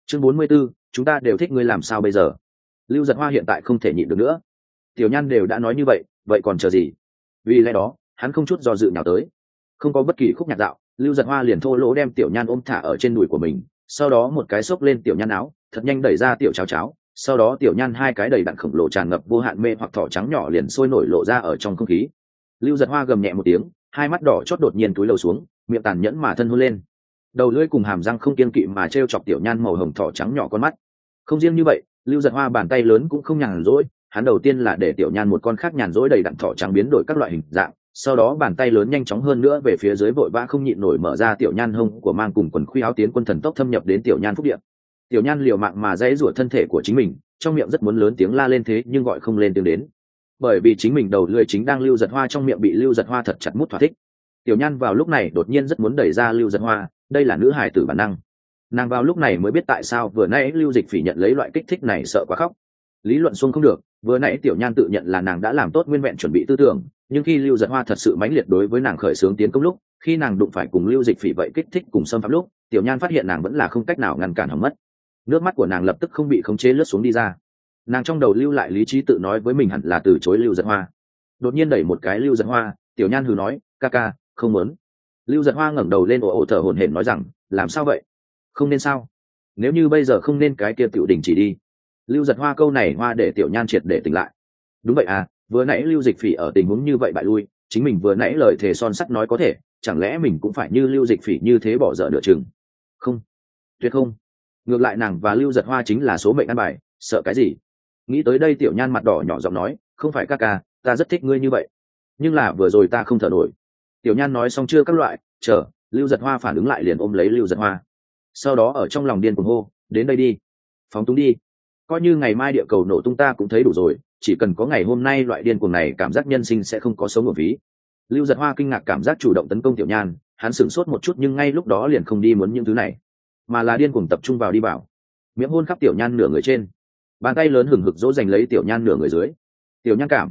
Chương 44, chúng ta đều thích ngươi làm sao bây giờ? Lưu Giật Hoa hiện tại không thể nhịn được nữa. Tiểu Nhan đều đã nói như vậy, vậy còn chờ gì? Vì lẽ đó, hắn không chút do dự nào tới. Không có bất kỳ khúc nhạc dạo, Lưu Giật Hoa liền thô lỗ đem Tiểu Nhan ôm thả ở trên đùi của mình, sau đó một cái xốc lên Tiểu Nhan áo, thật nhanh đẩy ra Tiểu Cháo Cháo, sau đó Tiểu Nhan hai cái đầy đặn khổng lồ tràn ngập vô hạn mê hoặc thỏ trắng nhỏ liền sôi nổi lộ ra ở trong không khí. Lưu Giật Hoa gầm nhẹ một tiếng, hai mắt đỏ chót đột nhiên túi lầu xuống, miệng tàn nhẫn mà thân hôn lên. Đầu lưỡi cùng hàm răng không kiêng kỵ mà trêu chọc Tiểu Nhan màu hồng thỏ trắng nhỏ con mắt. Không riêng như vậy, Lưu Giật Hoa bàn tay lớn cũng không nhàn rỗi, hắn đầu tiên là để Tiểu Nhan một con khác nhàn rỗi đầy đặn thỏ trắng biến đổi các loại hình dạng, sau đó bàn tay lớn nhanh chóng hơn nữa về phía dưới vội vã không nhịn nổi mở ra Tiểu Nhan hông của mang cùng quần khuy áo tiến quân thần tốc thâm nhập đến Tiểu Nhan phúc địa. Tiểu Nhan liều mạng mà dãy rủa thân thể của chính mình, trong miệng rất muốn lớn tiếng la lên thế nhưng gọi không lên tiếng đến, bởi vì chính mình đầu lưỡi chính đang Lưu Giật Hoa trong miệng bị Lưu Giật Hoa thật chặt mút thỏa thích. Tiểu Nhan vào lúc này đột nhiên rất muốn đẩy ra Lưu Giật Hoa, đây là nữ hài tử bản năng. Nàng vào lúc này mới biết tại sao vừa nãy Lưu Dịch Phỉ nhận lấy loại kích thích này sợ quá khóc. Lý luận xuông không được, vừa nãy Tiểu Nhan tự nhận là nàng đã làm tốt nguyên vẹn chuẩn bị tư tưởng, nhưng khi Lưu Giật Hoa thật sự mãnh liệt đối với nàng khởi xướng tiến công lúc, khi nàng đụng phải cùng Lưu Dịch Phỉ vậy kích thích cùng xâm phạm lúc, Tiểu Nhan phát hiện nàng vẫn là không cách nào ngăn cản hỏng mất. Nước mắt của nàng lập tức không bị khống chế lướt xuống đi ra. Nàng trong đầu lưu lại lý trí tự nói với mình hẳn là từ chối Lưu Giật Hoa. Đột nhiên đẩy một cái Lưu Giật Hoa, Tiểu Nhan hừ nói, ca ca, không muốn. Lưu Giật Hoa ngẩng đầu lên ồ ồ thở hổn hển nói rằng, làm sao vậy? Không nên sao? Nếu như bây giờ không nên cái kia tiểu đình chỉ đi. Lưu Giật Hoa câu này hoa để Tiểu Nhan triệt để tỉnh lại. Đúng vậy à, vừa nãy Lưu Dịch Phỉ ở tình huống như vậy bại lui, chính mình vừa nãy lời thề son sắt nói có thể, chẳng lẽ mình cũng phải như Lưu Dịch Phỉ như thế bỏ dở nửa chừng? Không, tuyệt không. Ngược lại nàng và Lưu Giật Hoa chính là số mệnh ăn bài, sợ cái gì? Nghĩ tới đây Tiểu Nhan mặt đỏ nhỏ giọng nói, không phải ca ca, ta rất thích ngươi như vậy, nhưng là vừa rồi ta không thở nổi. Tiểu Nhan nói xong chưa các loại, chờ Lưu Giật Hoa phản ứng lại liền ôm lấy Lưu Giật Hoa, sau đó ở trong lòng điên cuồng hô, đến đây đi, phóng túng đi, coi như ngày mai địa cầu nổ tung ta cũng thấy đủ rồi, chỉ cần có ngày hôm nay loại điên cuồng này cảm giác nhân sinh sẽ không có sống ở ví. Lưu Giật Hoa kinh ngạc cảm giác chủ động tấn công Tiểu Nhan, hắn sửng sốt một chút nhưng ngay lúc đó liền không đi muốn những thứ này, mà là điên cuồng tập trung vào đi bảo, miệng hôn khắp Tiểu Nhan nửa người trên, bàn tay lớn hừng hực dỗ dành lấy Tiểu Nhan nửa người dưới. Tiểu Nhan cảm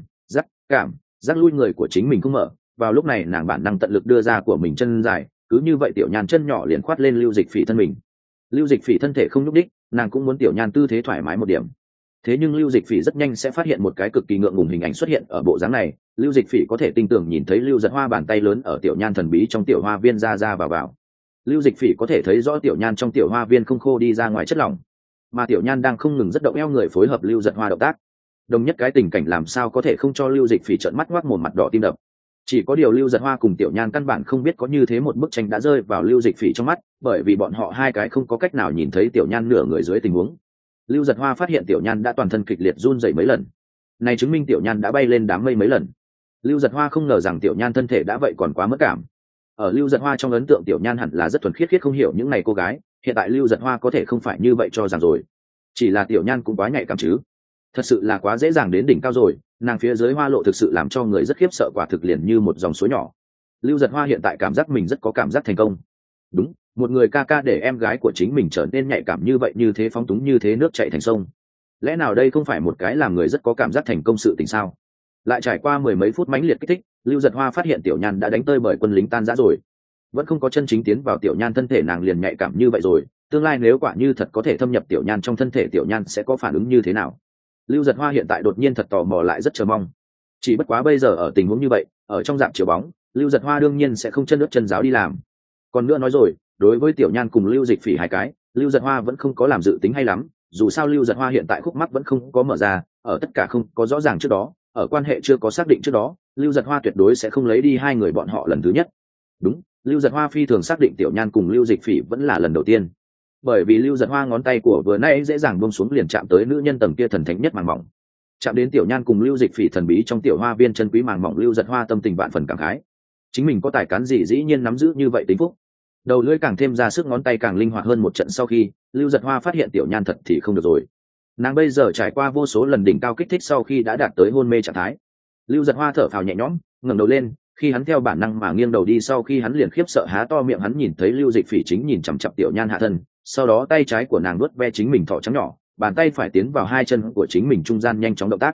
giác lui người của chính mình không mở, vào lúc này nàng bản năng tận lực đưa ra của mình chân dài, cứ như vậy Tiểu Nhan chân nhỏ liền khoát lên Lưu Dịch Phỉ thân mình. Lưu Dịch Phỉ thân thể không nhúc đích, nàng cũng muốn Tiểu Nhan tư thế thoải mái một điểm. Thế nhưng Lưu Dịch Phỉ rất nhanh sẽ phát hiện một cái cực kỳ ngượng ngùng hình ảnh xuất hiện ở bộ dáng này, Lưu Dịch Phỉ có thể tin tưởng nhìn thấy Lưu Giật Hoa bàn tay lớn ở Tiểu Nhan thần bí trong tiểu hoa viên ra vào. Lưu Dịch Phỉ có thể thấy rõ Tiểu Nhan trong tiểu hoa viên không khô đi ra ngoài chất lỏng, mà Tiểu Nhan đang không ngừng rất động eo người phối hợp Lưu Giật Hoa động tác. Đồng nhất cái tình cảnh làm sao có thể không cho Lưu Dịch Phỉ trợn mắt ngoác mồm mặt đỏ tim đập. Chỉ có điều Lưu Giật Hoa cùng Tiểu Nhan căn bản không biết có như thế một bức tranh đã rơi vào Lưu Dịch Phỉ trong mắt, bởi vì bọn họ hai cái không có cách nào nhìn thấy Tiểu Nhan nửa người dưới tình huống. Lưu Giật Hoa phát hiện Tiểu Nhan đã toàn thân kịch liệt run rẩy mấy lần, này chứng minh Tiểu Nhan đã bay lên đám mây mấy lần. Lưu Giật Hoa không ngờ rằng Tiểu Nhan thân thể đã vậy còn quá mất cảm. Ở Lưu Giật Hoa trong ấn tượng Tiểu Nhan hẳn là rất thuần khiết không hiểu những này cô gái, hiện tại Lưu Giật Hoa có thể không phải như vậy cho rằng rồi. Chỉ là Tiểu Nhan cũng quá nhạy cảm chứ, thật sự là quá dễ dàng đến đỉnh cao rồi, nàng phía dưới hoa lộ thực sự làm cho người rất khiếp sợ, quả thực liền như một dòng suối nhỏ. Lưu Giật Hoa hiện tại cảm giác mình rất có cảm giác thành công. Đúng, một người ca ca để em gái của chính mình trở nên nhạy cảm như vậy, như thế phóng túng, như thế nước chảy thành sông. Lẽ nào đây không phải một cái làm người rất có cảm giác thành công sự tình sao? Lại trải qua mười mấy phút mãnh liệt kích thích, Lưu Giật Hoa phát hiện Tiểu Nhan đã đánh tơi bởi quân lính tan rã rồi, vẫn không có chân chính tiến vào Tiểu Nhan thân thể nàng liền nhạy cảm như vậy rồi, tương lai nếu quả như thật có thể thâm nhập Tiểu Nhan trong thân thể, Tiểu Nhan sẽ có phản ứng như thế nào? Lưu Giật Hoa hiện tại đột nhiên thật tò mò lại rất chờ mong. Chỉ bất quá bây giờ ở tình huống như vậy, ở trong rạp chiếu bóng, Lưu Giật Hoa đương nhiên sẽ không chân ướt chân giáo đi làm. Còn nữa nói rồi, đối với Tiểu Nhan cùng Lưu Dịch Phỉ hai cái, Lưu Giật Hoa vẫn không có làm dự tính hay lắm, dù sao Lưu Giật Hoa hiện tại khúc mắc vẫn không có mở ra, ở tất cả không có rõ ràng trước đó, ở quan hệ chưa có xác định trước đó, Lưu Giật Hoa tuyệt đối sẽ không lấy đi hai người bọn họ lần thứ nhất. Đúng, Lưu Giật Hoa phi thường xác định Tiểu Nhan cùng Lưu Dịch Phỉ vẫn là lần đầu tiên, bởi vì Lưu Giật Hoa ngón tay của vừa nãy dễ dàng buông xuống liền chạm tới nữ nhân tầng kia thần thánh nhất màng mỏng, chạm đến Tiểu Nhan cùng Lưu Dịch Phỉ thần bí trong tiểu hoa viên chân quý màng mỏng. Lưu Giật Hoa tâm tình vạn phần cảm khái, chính mình có tài cán gì dĩ nhiên nắm giữ như vậy tính phúc. Đầu lưỡi càng thêm ra sức, ngón tay càng linh hoạt hơn một trận sau khi, Lưu Giật Hoa phát hiện Tiểu Nhan thật thì không được rồi. Nàng bây giờ trải qua vô số lần đỉnh cao kích thích sau khi đã đạt tới hôn mê trạng thái. Lưu Giật Hoa thở phào nhẹ nhõm, ngẩng đầu lên, khi hắn theo bản năng mà nghiêng đầu đi sau khi hắn liền khiếp sợ há to miệng, hắn nhìn thấy Lưu Dịch Phỉ chính nhìn chằm chằm Tiểu Nhan hạ thân, sau đó tay trái của nàng vuốt ve chính mình thỏ trắng nhỏ, bàn tay phải tiến vào hai chân của chính mình trung gian nhanh chóng động tác.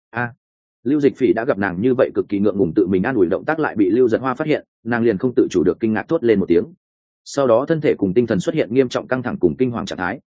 Lưu Dịch Phỉ đã gặp nàng như vậy cực kỳ ngượng ngùng tự mình an ủi động tác lại bị Lưu Giật Hoa phát hiện, nàng liền không tự chủ được kinh ngạc thốt lên một tiếng. Sau đó thân thể cùng tinh thần xuất hiện nghiêm trọng căng thẳng cùng kinh hoàng trạng thái.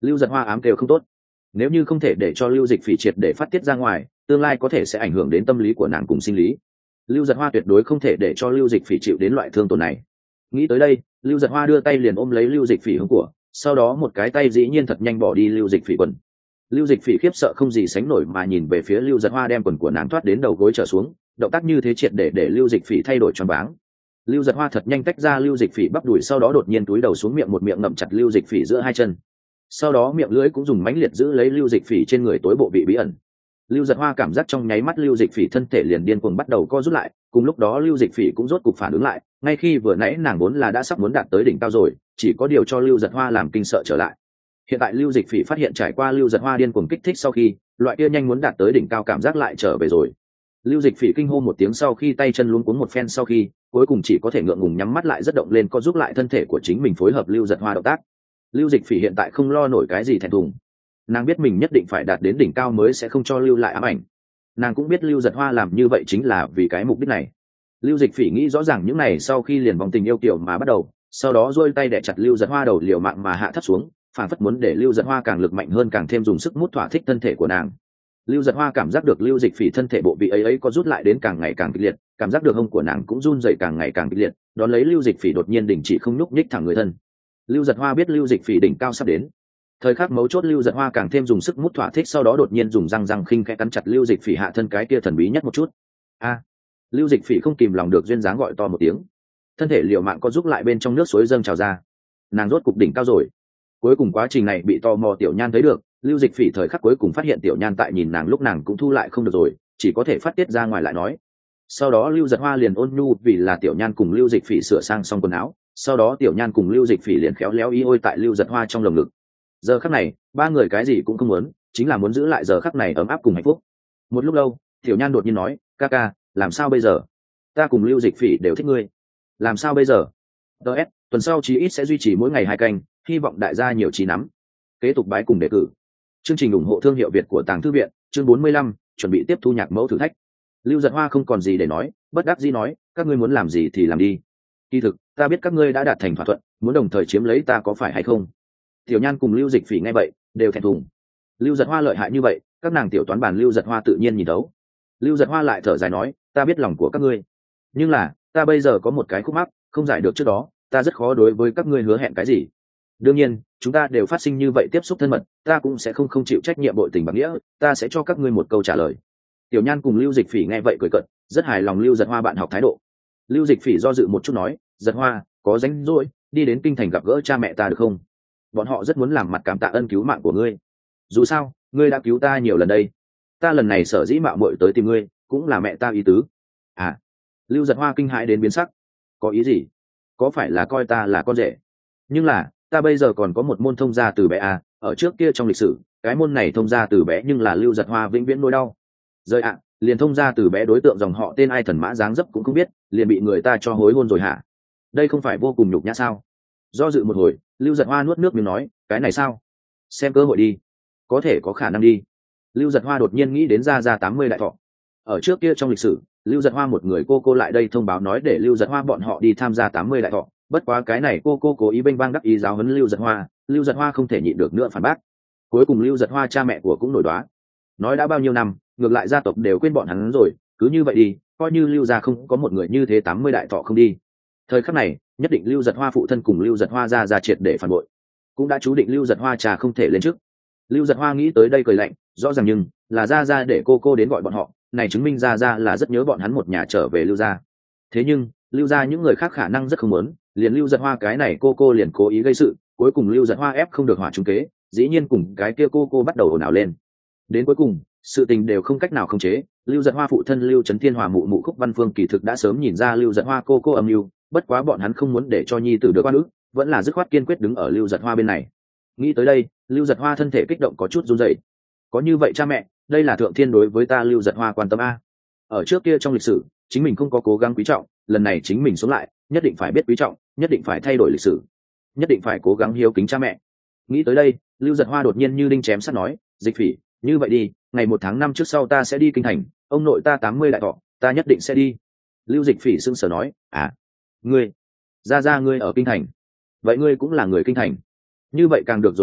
Lưu Giật Hoa ám kêu không tốt. Nếu như không thể để cho Lưu Dịch Phỉ triệt để phát tiết ra ngoài, tương lai có thể sẽ ảnh hưởng đến tâm lý của nàng cùng sinh lý. Lưu Giật Hoa tuyệt đối không thể để cho Lưu Dịch Phỉ chịu đến loại thương tổn này. Nghĩ tới đây, Lưu Giật Hoa đưa tay liền ôm lấy Lưu Dịch Phỉ hướng của, sau đó một cái tay dĩ nhiên thật nhanh bỏ đi Lưu Dịch Phỉ quần. Lưu Dịch Phỉ khiếp sợ không gì sánh nổi mà nhìn về phía Lưu Giật Hoa đem quần của nàng thoát đến đầu gối trở xuống, động tác như thế triệt để Lưu Dịch Phỉ thay đổi choáng váng. Lưu Giật Hoa thật nhanh tách ra Lưu Dịch Phỉ bắp đùi, sau đó đột nhiên túi đầu xuống miệng một miệng ngậm chặt Lưu Dịch Phỉ giữa hai chân. Sau đó miệng lưỡi cũng dùng mãnh liệt giữ lấy Lưu Dịch Phỉ trên người tối bộ vị bí ẩn. Lưu Giật Hoa cảm giác trong nháy mắt Lưu Dịch Phỉ thân thể liền điên cuồng bắt đầu co rút lại, cùng lúc đó Lưu Dịch Phỉ cũng rốt cục phản ứng lại, ngay khi vừa nãy nàng vốn là đã sắp muốn đạt tới đỉnh cao rồi, chỉ có điều cho Lưu Giật Hoa làm kinh sợ trở lại. Hiện tại Lưu Dịch Phỉ phát hiện trải qua Lưu Giật Hoa điên cuồng kích thích sau khi, loại kia nhanh muốn đạt tới đỉnh cao cảm giác lại trở về rồi. Lưu Dịch Phỉ kinh hô một tiếng sau khi tay chân luống cuống một phen sau khi, cuối cùng chỉ có thể ngượng ngùng nhắm mắt lại rất động lên co giúp lại thân thể của chính mình phối hợp Lưu Giật Hoa động tác. Lưu Dịch Phỉ hiện tại không lo nổi cái gì thẹn thùng, nàng biết mình nhất định phải đạt đến đỉnh cao mới sẽ không cho Lưu lại ám ảnh. Nàng cũng biết Lưu Giật Hoa làm như vậy chính là vì cái mục đích này. Lưu Dịch Phỉ nghĩ rõ ràng những này sau khi liền vòng tình yêu kiểu mà bắt đầu, sau đó duỗi tay đè chặt Lưu Giật Hoa đầu liều mạng mà hạ thấp xuống, phản phất muốn để Lưu Giật Hoa càng lực mạnh hơn, càng thêm dùng sức mút thỏa thích thân thể của nàng. Lưu Giật Hoa cảm giác được Lưu Dịch Phỉ thân thể bộ vị ấy có rút lại đến càng ngày càng kịch liệt, cảm giác được hông của nàng cũng run rẩy càng ngày càng kịch liệt, đón lấy Lưu Dịch Phỉ đột nhiên đình chỉ không nhúc nhích thẳng người thân. Lưu Giật Hoa biết Lưu Dịch Phỉ đỉnh cao sắp đến. Thời khắc mấu chốt Lưu Giật Hoa càng thêm dùng sức mút thỏa thích, sau đó đột nhiên dùng răng khinh khẽ cắn chặt Lưu Dịch Phỉ hạ thân cái kia thần bí nhất một chút. A! Lưu Dịch Phỉ không kìm lòng được duyên dáng gọi to một tiếng. Thân thể liều mạng có giúp lại bên trong nước suối dâng trào ra. Nàng rốt cục đỉnh cao rồi. Cuối cùng quá trình này bị tò mò Tiểu Nhan thấy được, Lưu Dịch Phỉ thời khắc cuối cùng phát hiện Tiểu Nhan tại nhìn nàng lúc nàng cũng thu lại không được rồi, chỉ có thể phát tiết ra ngoài lại nói. Sau đó Lưu Giật Hoa liền ôn nhu vì là Tiểu Nhan cùng Lưu Dịch Phỉ sửa sang xong quần áo, sau đó Tiểu Nhan cùng Lưu Dịch Phỉ liền khéo léo y ôi tại Lưu Giật Hoa trong lồng ngực. Giờ khắc này, ba người cái gì cũng không muốn, chính là muốn giữ lại giờ khắc này ấm áp cùng hạnh phúc. Một lúc lâu, Tiểu Nhan đột nhiên nói, ca ca, làm sao bây giờ? Ta cùng Lưu Dịch Phỉ đều thích ngươi, làm sao bây giờ? DS, tuần sau chí ít sẽ duy trì mỗi ngày 2 canh, hy vọng đại gia nhiều trí nắm. Kế tục bái cùng đề cử. Chương trình ủng hộ thương hiệu Việt của Tàng Thư viện, chương 45, chuẩn bị tiếp thu nhạc mẫu thử thách. Lưu Giật Hoa không còn gì để nói, bất đắc dĩ nói, các ngươi muốn làm gì thì làm đi. Kỳ thực, ta biết các ngươi đã đạt thành thỏa thuận, muốn đồng thời chiếm lấy ta có phải hay không? Tiểu Nhan cùng Lưu Dịch Phỉ nghe vậy, đều thẹn thùng. Lưu Giật Hoa lợi hại như vậy, các nàng tiểu toán bản Lưu Giật Hoa tự nhiên nhìn thấu. Lưu Giật Hoa lại thở dài nói, ta biết lòng của các ngươi, nhưng là, ta bây giờ có một cái khúc mắc, không giải được trước đó, ta rất khó đối với các ngươi hứa hẹn cái gì. Đương nhiên, chúng ta đều phát sinh như vậy tiếp xúc thân mật, ta cũng sẽ không chịu trách nhiệm bội tình bạc nghĩa, ta sẽ cho các ngươi một câu trả lời. Tiểu Nhan cùng Lưu Dịch Phỉ nghe vậy cười cợt, rất hài lòng Lưu Giật Hoa bạn học thái độ. Lưu Dịch Phỉ do dự một chút nói, Giật Hoa, có rảnh rỗi, đi đến kinh thành gặp gỡ cha mẹ ta được không? Bọn họ rất muốn làm mặt cảm tạ ân cứu mạng của ngươi. Dù sao, ngươi đã cứu ta nhiều lần đây. Ta lần này sở dĩ mạo muội tới tìm ngươi, cũng là mẹ ta ý tứ. À? Lưu Giật Hoa kinh hãi đến biến sắc. Có ý gì? Có phải là coi ta là con rể? Nhưng là, ta bây giờ còn có một môn thông gia từ bé à, ở trước kia trong lịch sử, cái môn này thông gia từ bé nhưng là Lưu Giật Hoa vĩnh viễn nỗi đau. Rời ạ, liền thông gia từ bé đối tượng dòng họ tên ai thần mã dáng dấp cũng không biết, liền bị người ta cho hối hôn rồi hả? Đây không phải vô cùng nhục nhã sao? Do dự một hồi, Lưu Giật Hoa nuốt nước miếng nói, cái này sao? Xem cơ hội đi, có thể có khả năng đi. Lưu Giật Hoa đột nhiên nghĩ đến Gia 80 đại thọ. Ở trước kia trong lịch sử, Lưu Giật Hoa một người cô lại đây thông báo nói để Lưu Giật Hoa bọn họ đi tham gia 80 đại thọ, bất quá cái này cô cố ý bênh bang đắc ý giáo huấn Lưu Giật Hoa không thể nhịn được nữa phản bác. Cuối cùng Lưu Giật Hoa cha mẹ của cũng nổi đoá, nói đã bao nhiêu năm, ngược lại gia tộc đều quên bọn hắn rồi, cứ như vậy đi, coi như Lưu gia không có một người như thế 80 đại thọ không đi. Thời khắc này, nhất định Lưu Giật Hoa phụ thân cùng Lưu Giật Hoa ra triệt để phản bội, cũng đã chú định Lưu Giật Hoa trà không thể lên trước. Lưu Giật Hoa nghĩ tới đây cười lạnh, rõ ràng nhưng là ra để cô đến gọi bọn họ, này chứng minh ra là rất nhớ bọn hắn một nhà trở về Lưu gia. Thế nhưng Lưu gia những người khác khả năng rất không muốn, liền Lưu Giật Hoa cái này cô liền cố ý gây sự, cuối cùng Lưu Giật Hoa ép không được hỏa trúng kế, dĩ nhiên cùng cái kia cô bắt đầu ồn ào lên. Đến cuối cùng, sự tình đều không cách nào khống chế, Lưu Giật Hoa phụ thân Lưu Trấn Thiên Hòa mụ Khúc Văn Phương kỳ thực đã sớm nhìn ra Lưu Giật Hoa cô âm mưu, bất quá bọn hắn không muốn để cho nhi tử được oan ức, vẫn là dứt khoát kiên quyết đứng ở Lưu Giật Hoa bên này. Nghĩ tới đây, Lưu Giật Hoa thân thể kích động có chút run rẩy. Có như vậy cha mẹ, đây là thượng thiên đối với ta Lưu Giật Hoa quan tâm a. Ở trước kia trong lịch sử, chính mình không có cố gắng quý trọng, lần này chính mình sống lại, nhất định phải biết quý trọng, nhất định phải thay đổi lịch sử, nhất định phải cố gắng hiếu kính cha mẹ. Nghĩ tới đây, Lưu Giật Hoa đột nhiên như đinh chém sắt nói, Dịch Phỉ, như vậy đi, ngày 1 tháng 5 trước sau ta sẽ đi kinh thành, ông nội ta 80 đại thọ, ta nhất định sẽ đi. Lưu Dịch Phỉ sững sờ nói, ngươi, ra ngươi ở kinh thành, vậy ngươi cũng là người kinh thành, như vậy càng được rồi hơn,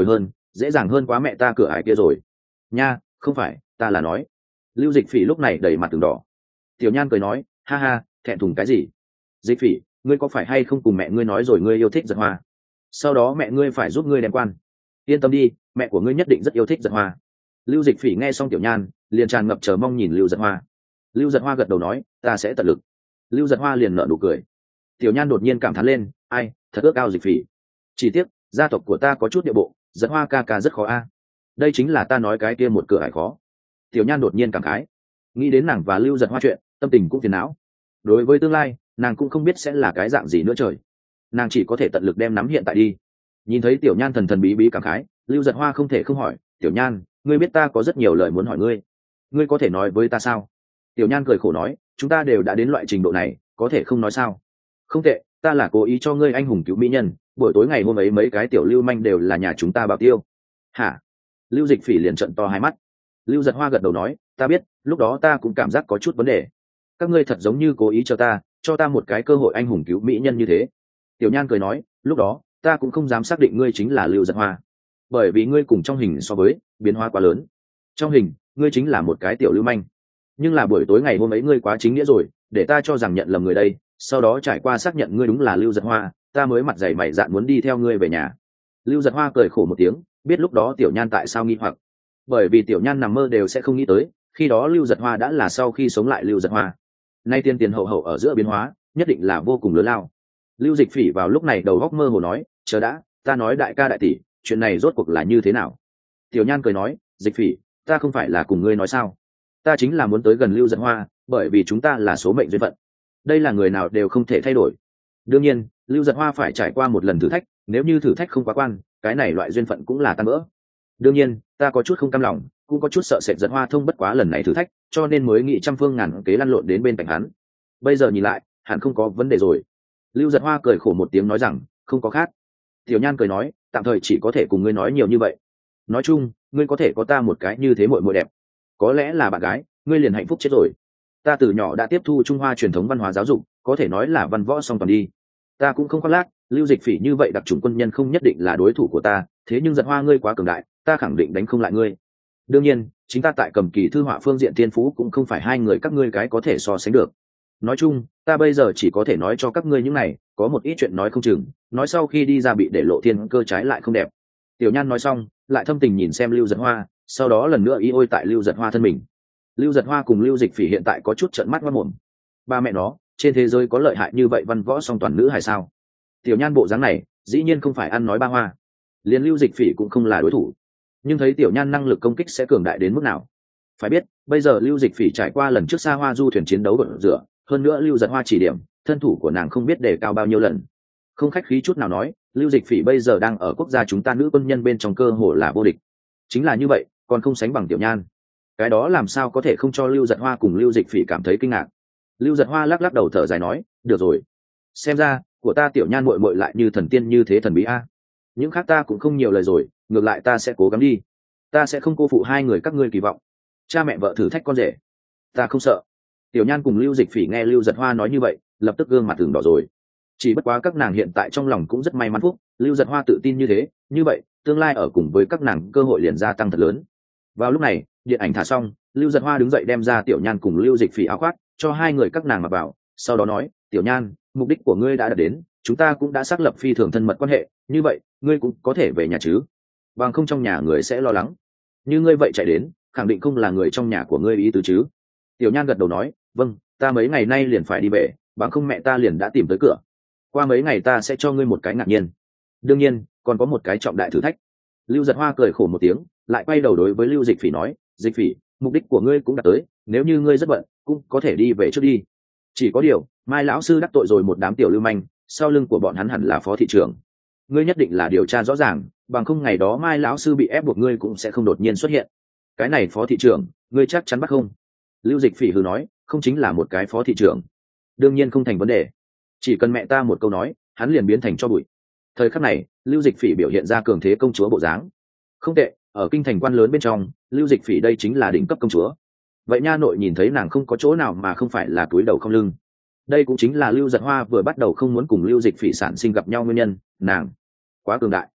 dễ dàng hơn quá mẹ ta cửa ải kia rồi. Nha, không phải, ta là nói. Lưu Dịch Phỉ lúc này đầy mặt từng đỏ. Tiểu Nhan cười nói, ha ha, thẹn thùng cái gì? Dịch Phỉ, ngươi có phải hay không cùng mẹ ngươi nói rồi ngươi yêu thích Giật Hoa, sau đó mẹ ngươi phải giúp ngươi đem quan? Yên tâm đi, mẹ của ngươi nhất định rất yêu thích Giật Hoa. Lưu Dịch Phỉ nghe xong Tiểu Nhan liền tràn ngập chờ mong nhìn Lưu Giật Hoa. Lưu Giật Hoa gật đầu nói, ta sẽ tận lực. Lưu Giật Hoa liền nở nụ cười. Tiểu Nhan đột nhiên cảm thán lên, ai, thật ước ao Dịch Phỉ. Chỉ tiếc gia tộc của ta có chút địa bộ, Giật Hoa ca ca rất khó a. Đây chính là ta nói cái kia một cửa ải khó. Tiểu Nhan đột nhiên cảm khái, nghĩ đến nàng và Lưu Giật Hoa chuyện, tâm tình cũng phiền não. Đối với tương lai, nàng cũng không biết sẽ là cái dạng gì nữa trời. Nàng chỉ có thể tận lực đem nắm hiện tại đi. Nhìn thấy Tiểu Nhan thần thần bí bí cảm khái, Lưu Giật Hoa không thể không hỏi, Tiểu Nhan, ngươi biết ta có rất nhiều lời muốn hỏi ngươi, ngươi có thể nói với ta sao? Tiểu Nhan cười khổ nói, chúng ta đều đã đến loại trình độ này, có thể không nói sao? Không tệ, ta là cố ý cho ngươi anh hùng cứu mỹ nhân, buổi tối ngày hôm ấy mấy cái tiểu lưu manh đều là nhà chúng ta bảo tiêu. Hả? Lưu Dịch Phỉ liền trợn to hai mắt. Lưu Giật Hoa gật đầu nói, ta biết, lúc đó ta cũng cảm giác có chút vấn đề. Các ngươi thật giống như cố ý cho ta một cái cơ hội anh hùng cứu mỹ nhân như thế. Tiểu Nhan cười nói, lúc đó ta cũng không dám xác định ngươi chính là Lưu Giật Hoa, bởi vì ngươi cùng trong hình so với biến hóa quá lớn. Trong hình ngươi chính là một cái tiểu lưu manh, nhưng là buổi tối ngày hôm ấy ngươi quá chính nghĩa rồi, để ta cho rằng nhận lầm người đây, sau đó trải qua xác nhận ngươi đúng là Lưu Giật Hoa, ta mới mặt dày mày dạn muốn đi theo ngươi về nhà. Lưu Giật Hoa cười khổ một tiếng, biết lúc đó Tiểu Nhan tại sao nghi hoặc, bởi vì Tiểu Nhan nằm mơ đều sẽ không nghĩ tới, khi đó Lưu Giật Hoa đã là sau khi sống lại Lưu Giật Hoa. Nay tiên tiền hậu hậu ở giữa biến hóa nhất định là vô cùng lớn lao. Lưu Dịch Phỉ vào lúc này đầu góc mơ hồ nói, chờ đã, ta nói đại ca đại tỷ, chuyện này rốt cuộc là như thế nào? Tiểu Nhan cười nói, Dịch Phỉ, ta không phải là cùng ngươi nói sao, ta chính là muốn tới gần Lưu Giật Hoa, bởi vì chúng ta là số mệnh duyên phận, đây là người nào đều không thể thay đổi. Đương nhiên Lưu Giật Hoa phải trải qua một lần thử thách, nếu như thử thách không quá quan, cái này loại duyên phận cũng là tan vỡ. Đương nhiên ta có chút không cam lòng, cũng có chút sợ sệt Giật Hoa thông bất quá lần này thử thách, cho nên mới nghĩ trăm phương ngàn kế lăn lộn đến bên cạnh hắn. Bây giờ nhìn lại hẳn không có vấn đề rồi. Lưu Giật Hoa cười khổ một tiếng nói rằng, không có khác. Tiểu Nhan cười nói, tạm thời chỉ có thể cùng ngươi nói nhiều như vậy. Nói chung ngươi có thể có ta một cái như thế muội muội đẹp, có lẽ là bạn gái ngươi liền hạnh phúc chết rồi. Ta từ nhỏ đã tiếp thu Trung Hoa truyền thống văn hóa giáo dục, có thể nói là văn võ song toàn đi. Ta cũng không khoác lác, Lưu Dịch Phỉ như vậy đặc chủng quân nhân không nhất định là đối thủ của ta, thế nhưng Giật Hoa ngươi quá cường đại, ta khẳng định đánh không lại ngươi. Đương nhiên chính ta tại cầm kỳ thư họa phương diện thiên phú cũng không phải hai người các ngươi cái có thể so sánh được. Nói chung ta bây giờ chỉ có thể nói cho các ngươi những này, có một ít chuyện nói không chừng, nói sau khi đi ra bị để lộ thiên cơ trái lại không đẹp. Tiểu Nhan nói xong lại thâm tình nhìn xem Lưu Giật Hoa, sau đó lần nữa ý ôi tại Lưu Giật Hoa thân mình. Lưu Giật Hoa cùng Lưu Dịch Phỉ hiện tại có chút trợn mắt ngoác mồm. Ba mẹ nó, trên thế giới có lợi hại như vậy văn võ song toàn nữ hay sao? Tiểu Nhan bộ dáng này dĩ nhiên không phải ăn nói ba hoa, liền Lưu Dịch Phỉ cũng không là đối thủ. Nhưng thấy Tiểu Nhan năng lực công kích sẽ cường đại đến mức nào? Phải biết bây giờ Lưu Dịch Phỉ trải qua lần trước xa hoa du thuyền chiến đấu gột rửa, hơn nữa Lưu Giật Hoa chỉ điểm, thân thủ của nàng không biết đề cao bao nhiêu lần. Không khách khí chút nào nói, Lưu Dịch Phỉ bây giờ đang ở quốc gia chúng ta nữ quân nhân bên trong cơ hồ là vô địch. Chính là như vậy còn không sánh bằng Tiểu Nhan, cái đó làm sao có thể không cho Lưu Giật Hoa cùng Lưu Dịch Phỉ cảm thấy kinh ngạc. Lưu Giật Hoa lắc lắc đầu thở dài nói, được rồi, xem ra của ta Tiểu Nhan muội muội lại như thần tiên như thế thần bí a. Những khác ta cũng không nhiều lời rồi, ngược lại ta sẽ cố gắng đi, ta sẽ không cô phụ hai người các ngươi kỳ vọng. Cha mẹ vợ thử thách con rể, ta không sợ. Tiểu Nhan cùng Lưu Dịch Phỉ nghe Lưu Giật Hoa nói như vậy lập tức gương mặt từng đỏ rồi. Chỉ bất quá các nàng hiện tại trong lòng cũng rất may mắn phúc, Lưu Giật Hoa tự tin như thế, như vậy tương lai ở cùng với các nàng cơ hội liền gia tăng thật lớn. Vào lúc này điện ảnh thả xong, Lưu Giật Hoa đứng dậy đem ra Tiểu Nhan cùng Lưu Dịch Phỉ áo khoác cho hai người các nàng mặc vào, sau đó nói, Tiểu Nhan, mục đích của ngươi đã đạt đến, chúng ta cũng đã xác lập phi thường thân mật quan hệ, như vậy ngươi cũng có thể về nhà chứ, bằng không trong nhà người sẽ lo lắng. Như ngươi vậy chạy đến khẳng định không là người trong nhà của ngươi ý tứ chứ? Tiểu Nhan gật đầu nói, vâng, ta mấy ngày nay liền phải đi về, bằng không mẹ ta liền đã tìm tới cửa. Qua mấy ngày ta sẽ cho ngươi một cái ngạc nhiên, đương nhiên còn có một cái trọng đại thử thách. Lưu Giật Hoa cười khổ một tiếng, lại quay đầu đối với Lưu Dịch Phỉ nói, Dịch Phỉ, mục đích của ngươi cũng đạt tới, nếu như ngươi rất bận cũng có thể đi về trước đi. Chỉ có điều Mai lão sư đắc tội rồi một đám tiểu lưu manh, sau lưng của bọn hắn hẳn là phó thị trưởng, ngươi nhất định là điều tra rõ ràng, bằng không ngày đó Mai lão sư bị ép buộc ngươi cũng sẽ không đột nhiên xuất hiện. Cái này phó thị trưởng ngươi chắc chắn bắt không? Lưu Dịch Phỉ hừ nói, không chính là một cái phó thị trưởng, đương nhiên không thành vấn đề, chỉ cần mẹ ta một câu nói hắn liền biến thành cho bụi. Thời khắc này Lưu Dịch Phỉ biểu hiện ra cường thế công chúa bộ dáng, không tệ, ở kinh thành quan lớn bên trong Lưu Dịch Phỉ đây chính là đỉnh cấp công chúa. Vậy nha nội nhìn thấy nàng không có chỗ nào mà không phải là cúi đầu không lưng. Đây cũng chính là Lưu Giật Hoa vừa bắt đầu không muốn cùng Lưu Dịch Phỉ sản sinh gặp nhau nguyên nhân, nàng quá cường đại.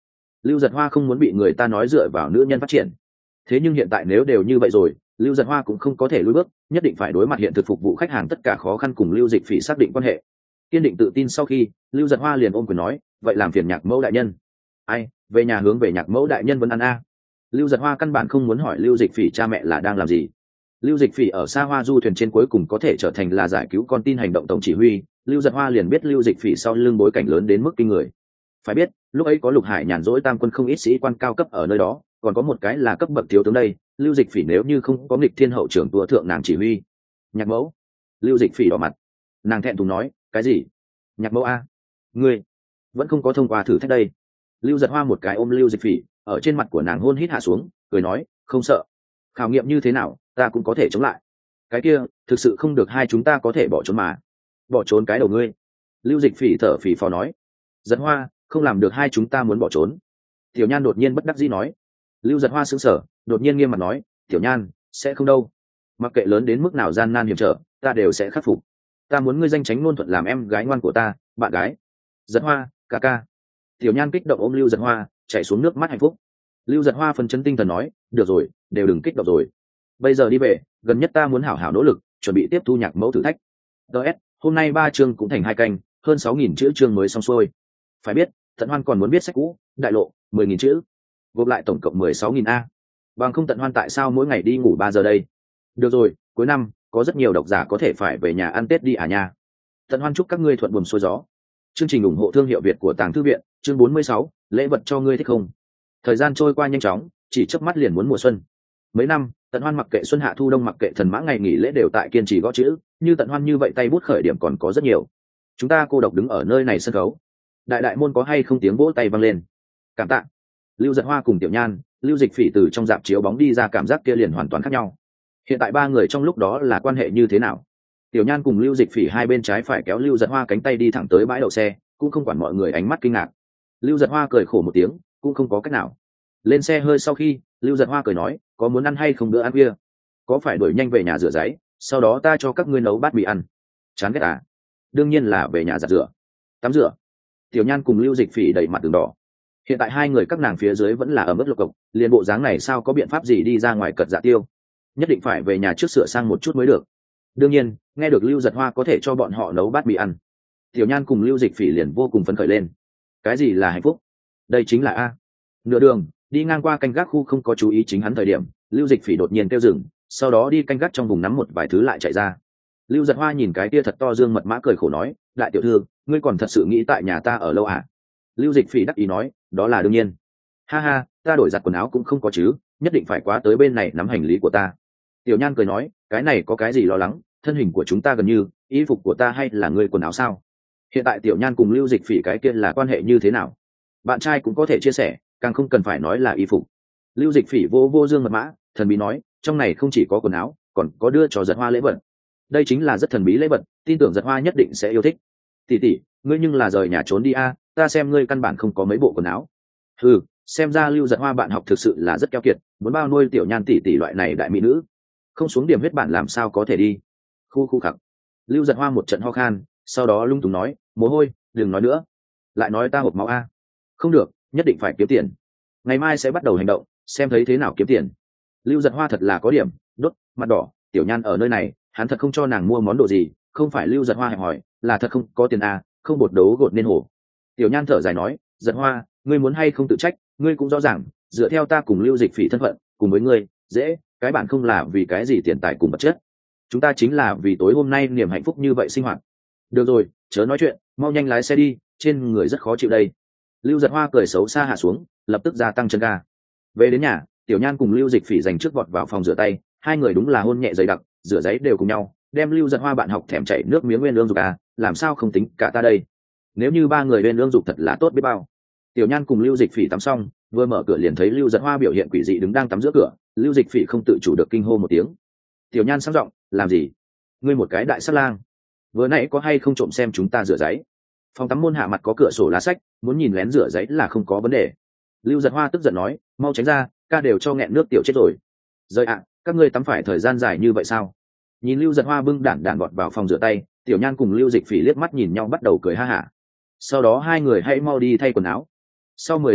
Lưu Giật Hoa không muốn bị người ta nói dựa vào nữ nhân phát triển. Thế nhưng hiện tại nếu đều như vậy rồi, Lưu Giật Hoa cũng không có thể lùi bước, nhất định phải đối mặt hiện thực phục vụ khách hàng tất cả khó khăn cùng Lưu Dịch Phỉ xác định quan hệ. Kiên định tự tin sau khi, Lưu Giật Hoa liền ôm quyền nói, vậy làm phiền Nhạc Mẫu đại nhân. Ai, về nhà hướng về Nhạc Mẫu đại nhân vẫn ăn a. Lưu Giật Hoa căn bản không muốn hỏi Lưu Dịch Phỉ cha mẹ là đang làm gì. Lưu Dịch Phỉ ở xa hoa du thuyền trên cuối cùng có thể trở thành là giải cứu con tin hành động tổng chỉ huy, Lưu Giật Hoa liền biết Lưu Dịch Phỉ sau lưng bối cảnh lớn đến mức kinh người. Phải biết, lúc ấy có Lục Hải nhàn rỗi tam quân không ít sĩ quan cao cấp ở nơi đó, còn có một cái là cấp bậc thiếu tướng đây, Lưu Dịch Phỉ nếu như không có nghịch thiên hậu trưởng tua thượng nàng chỉ huy. Nhạc Mẫu. Lưu Dịch Phỉ đỏ mặt. Nàng thẹn thùng nói, cái gì? Nhạc Mẫu a? Ngươi vẫn không có thông qua thử thách đây. Lưu Giật Hoa một cái ôm Lưu Dịch Phỉ, ở trên mặt của nàng hôn hít hạ xuống, cười nói, không sợ. Khảo nghiệm như thế nào, ta cũng có thể chống lại. Cái kia, thực sự không được hai chúng ta có thể bỏ trốn mà. Bỏ trốn cái đầu ngươi. Lưu Dịch Phỉ thở phì phò nói. Giật Hoa, không làm được hai chúng ta muốn bỏ trốn. Tiểu Nhan đột nhiên bất đắc dĩ nói. Lưu Giật Hoa sững sờ, đột nhiên nghiêm mặt nói, Tiểu Nhan, sẽ không đâu. Mặc kệ lớn đến mức nào gian nan hiểm trở, ta đều sẽ khắc phục. Ta muốn ngươi danh tránh luôn thuận làm em gái ngoan của ta, bạn gái. Giật Hoa, ca ca. Tiểu Nhan kích động ôm Lưu Giật Hoa, chảy xuống nước mắt hạnh phúc. Lưu Giật Hoa phấn chấn tinh thần nói, được rồi, đều đừng kích động rồi. Bây giờ đi về, gần nhất ta muốn hảo hảo nỗ lực, chuẩn bị tiếp thu Nhạc Mẫu thử thách. DS, hôm nay 3 chương cũng thành 2 canh, hơn 6.000 chữ chương mới xong xuôi. Phải biết, Tận Hoan còn muốn viết sách cũ, đại lộ, 10.000 chữ. Gộp lại tổng cộng 16.000 A. Bằng không Tận Hoan tại sao mỗi ngày đi ngủ 3 giờ đây? Được rồi, cuối năm, có rất nhiều độc giả có thể phải về nhà ăn Tết đi à nha. Tận Hoan chúc các ngươi thuận buồm xuôi gió. Chương trình ủng hộ thương hiệu Việt của Tàng Thư viện, chương 46, lễ vật cho ngươi thích không? Thời gian trôi qua nhanh chóng, chỉ chớp mắt liền muốn mùa xuân. Mấy năm, Tận Hoan mặc kệ xuân hạ thu đông mặc kệ thần mã ngày nghỉ lễ đều tại kiên trì gõ chữ, như Tận Hoan như vậy tay bút khởi điểm còn có rất nhiều. Chúng ta cô độc đứng ở nơi này sân khấu. Đại đại môn có hay không tiếng vỗ tay vang lên. Cảm tạ. Lưu Giật Hoa cùng Tiểu Nhan, Lưu Dịch Phỉ từ trong dạp chiếu bóng đi ra, cảm giác kia liền hoàn toàn khác nhau. Hiện tại ba người trong lúc đó là quan hệ như thế nào? Tiểu Nhan cùng Lưu Dịch Phỉ hai bên trái phải kéo Lưu Giật Hoa cánh tay đi thẳng tới bãi đậu xe, cũng không quản mọi người ánh mắt kinh ngạc. Lưu Giật Hoa cười khổ một tiếng, cũng không có cách nào. Lên xe hơi sau khi, Lưu Giật Hoa cười nói, có muốn ăn hay không bữa ăn kia? Có phải đuổi nhanh về nhà rửa giấy, sau đó ta cho các ngươi nấu bát mì ăn? Chán ghét à? Đương nhiên là về nhà giặt rửa, tắm rửa. Tiểu Nhan cùng Lưu Dịch Phỉ đầy mặt đường đỏ. Hiện tại hai người các nàng phía dưới vẫn là ở mức lục cộc, liền bộ dáng này sao có biện pháp gì đi ra ngoài cật dạ tiêu? Nhất định phải về nhà trước sửa sang một chút mới được. Đương nhiên, nghe được Lưu Giật Hoa có thể cho bọn họ nấu bát mì ăn, Tiểu Nhan cùng Lưu Dịch Phỉ liền vô cùng phấn khởi lên. Cái gì là hạnh phúc? Đây chính là a. Nửa đường, đi ngang qua canh gác khu không có chú ý chính hắn thời điểm, Lưu Dịch Phỉ đột nhiên kêu dừng, sau đó đi canh gác trong vùng nắm một vài thứ lại chạy ra. Lưu Giật Hoa nhìn cái kia thật to dương mật mã cười khổ nói, đại tiểu thư, ngươi còn thật sự nghĩ tại nhà ta ở lâu à? Lưu Dịch Phỉ đắc ý nói, đó là đương nhiên. Ha ha, ta đổi giặt quần áo cũng không có chứ, nhất định phải qua tới bên này nắm hành lý của ta. Tiểu Nhan cười nói, cái này có cái gì lo lắng, thân hình của chúng ta gần như, y phục của ta hay là ngươi quần áo sao? Hiện tại Tiểu Nhan cùng Lưu Dịch Phỉ cái kia là quan hệ như thế nào? Bạn trai cũng có thể chia sẻ, càng không cần phải nói là y phục. Lưu Dịch Phỉ vô vô dương mật mã, thần bí nói, trong này không chỉ có quần áo, còn có đưa cho Giật Hoa lễ vật. Đây chính là rất thần bí lễ vật, tin tưởng Giật Hoa nhất định sẽ yêu thích. Tỷ tỷ, ngươi nhưng là rời nhà trốn đi a, ta xem ngươi căn bản không có mấy bộ quần áo. Ừ, xem ra Lưu Giật Hoa bạn học thực sự là rất keo kiệt, muốn bao nuôi Tiểu Nhan tỷ tỷ loại này đại mỹ nữ, không xuống điểm huyết bản làm sao có thể đi. Khu khu khặc. Lưu Giật Hoa một trận ho khan, sau đó lung túng nói, mồ hôi, đừng nói nữa. Lại nói ta hộp máu a. Không được, nhất định phải kiếm tiền. Ngày mai sẽ bắt đầu hành động, xem thấy thế nào kiếm tiền. Lưu Giật Hoa thật là có điểm, đốt, mặt đỏ, Tiểu Nhan ở nơi này, hắn thật không cho nàng mua món đồ gì, không phải Lưu Giật Hoa hẹp hỏi, là thật không có tiền a, không bột đấu gột nên hổ. Tiểu Nhan thở dài nói, Giật Hoa, ngươi muốn hay không tự trách, ngươi cũng rõ ràng, dựa theo ta cùng Lưu Dịch Phỉ thân phận, cùng với ngươi, dễ, cái bản không là vì cái gì tiền tài cùng vật chất. Chúng ta chính là vì tối hôm nay niềm hạnh phúc như vậy sinh hoạt. Được rồi, chớ nói chuyện, mau nhanh lái xe đi, trên người rất khó chịu đây. Lưu Giật Hoa cười xấu xa hạ xuống, lập tức gia tăng chân ga. Về đến nhà, Tiểu Nhan cùng Lưu Dịch Phỉ dành trước vọt vào phòng rửa tay, hai người đúng là hôn nhẹ dày đặc, rửa giấy đều cùng nhau, đem Lưu Giật Hoa bạn học thèm chảy nước miếng nguyên lương dục à, làm sao không tính cả ta đây. Nếu như ba người bên lương dục thật là tốt biết bao. Tiểu Nhan cùng Lưu Dịch Phỉ tắm xong, vừa mở cửa liền thấy Lưu Giật Hoa biểu hiện quỷ dị đứng đang tắm giữa cửa, Lưu Dịch Phỉ không tự chủ được kinh hô một tiếng. Tiểu Nhan sang giọng, làm gì? Ngươi một cái đại sát lang, vừa nãy có hay không trộm xem chúng ta rửa giấy? Phòng tắm môn hạ mặt có cửa sổ lá sách, muốn nhìn lén rửa giấy là không có vấn đề. Lưu Giật Hoa tức giận nói, mau tránh ra, ca đều cho nghẹn nước tiểu chết rồi. Rời ạ, các ngươi tắm phải thời gian dài như vậy sao? Nhìn Lưu Giật Hoa bưng đản vọt vào phòng rửa tay, Tiểu Nhan cùng Lưu Dịch Phỉ liếc mắt nhìn nhau bắt đầu cười ha hả. Sau đó hai người hãy mau đi thay quần áo. Sau 15 phút,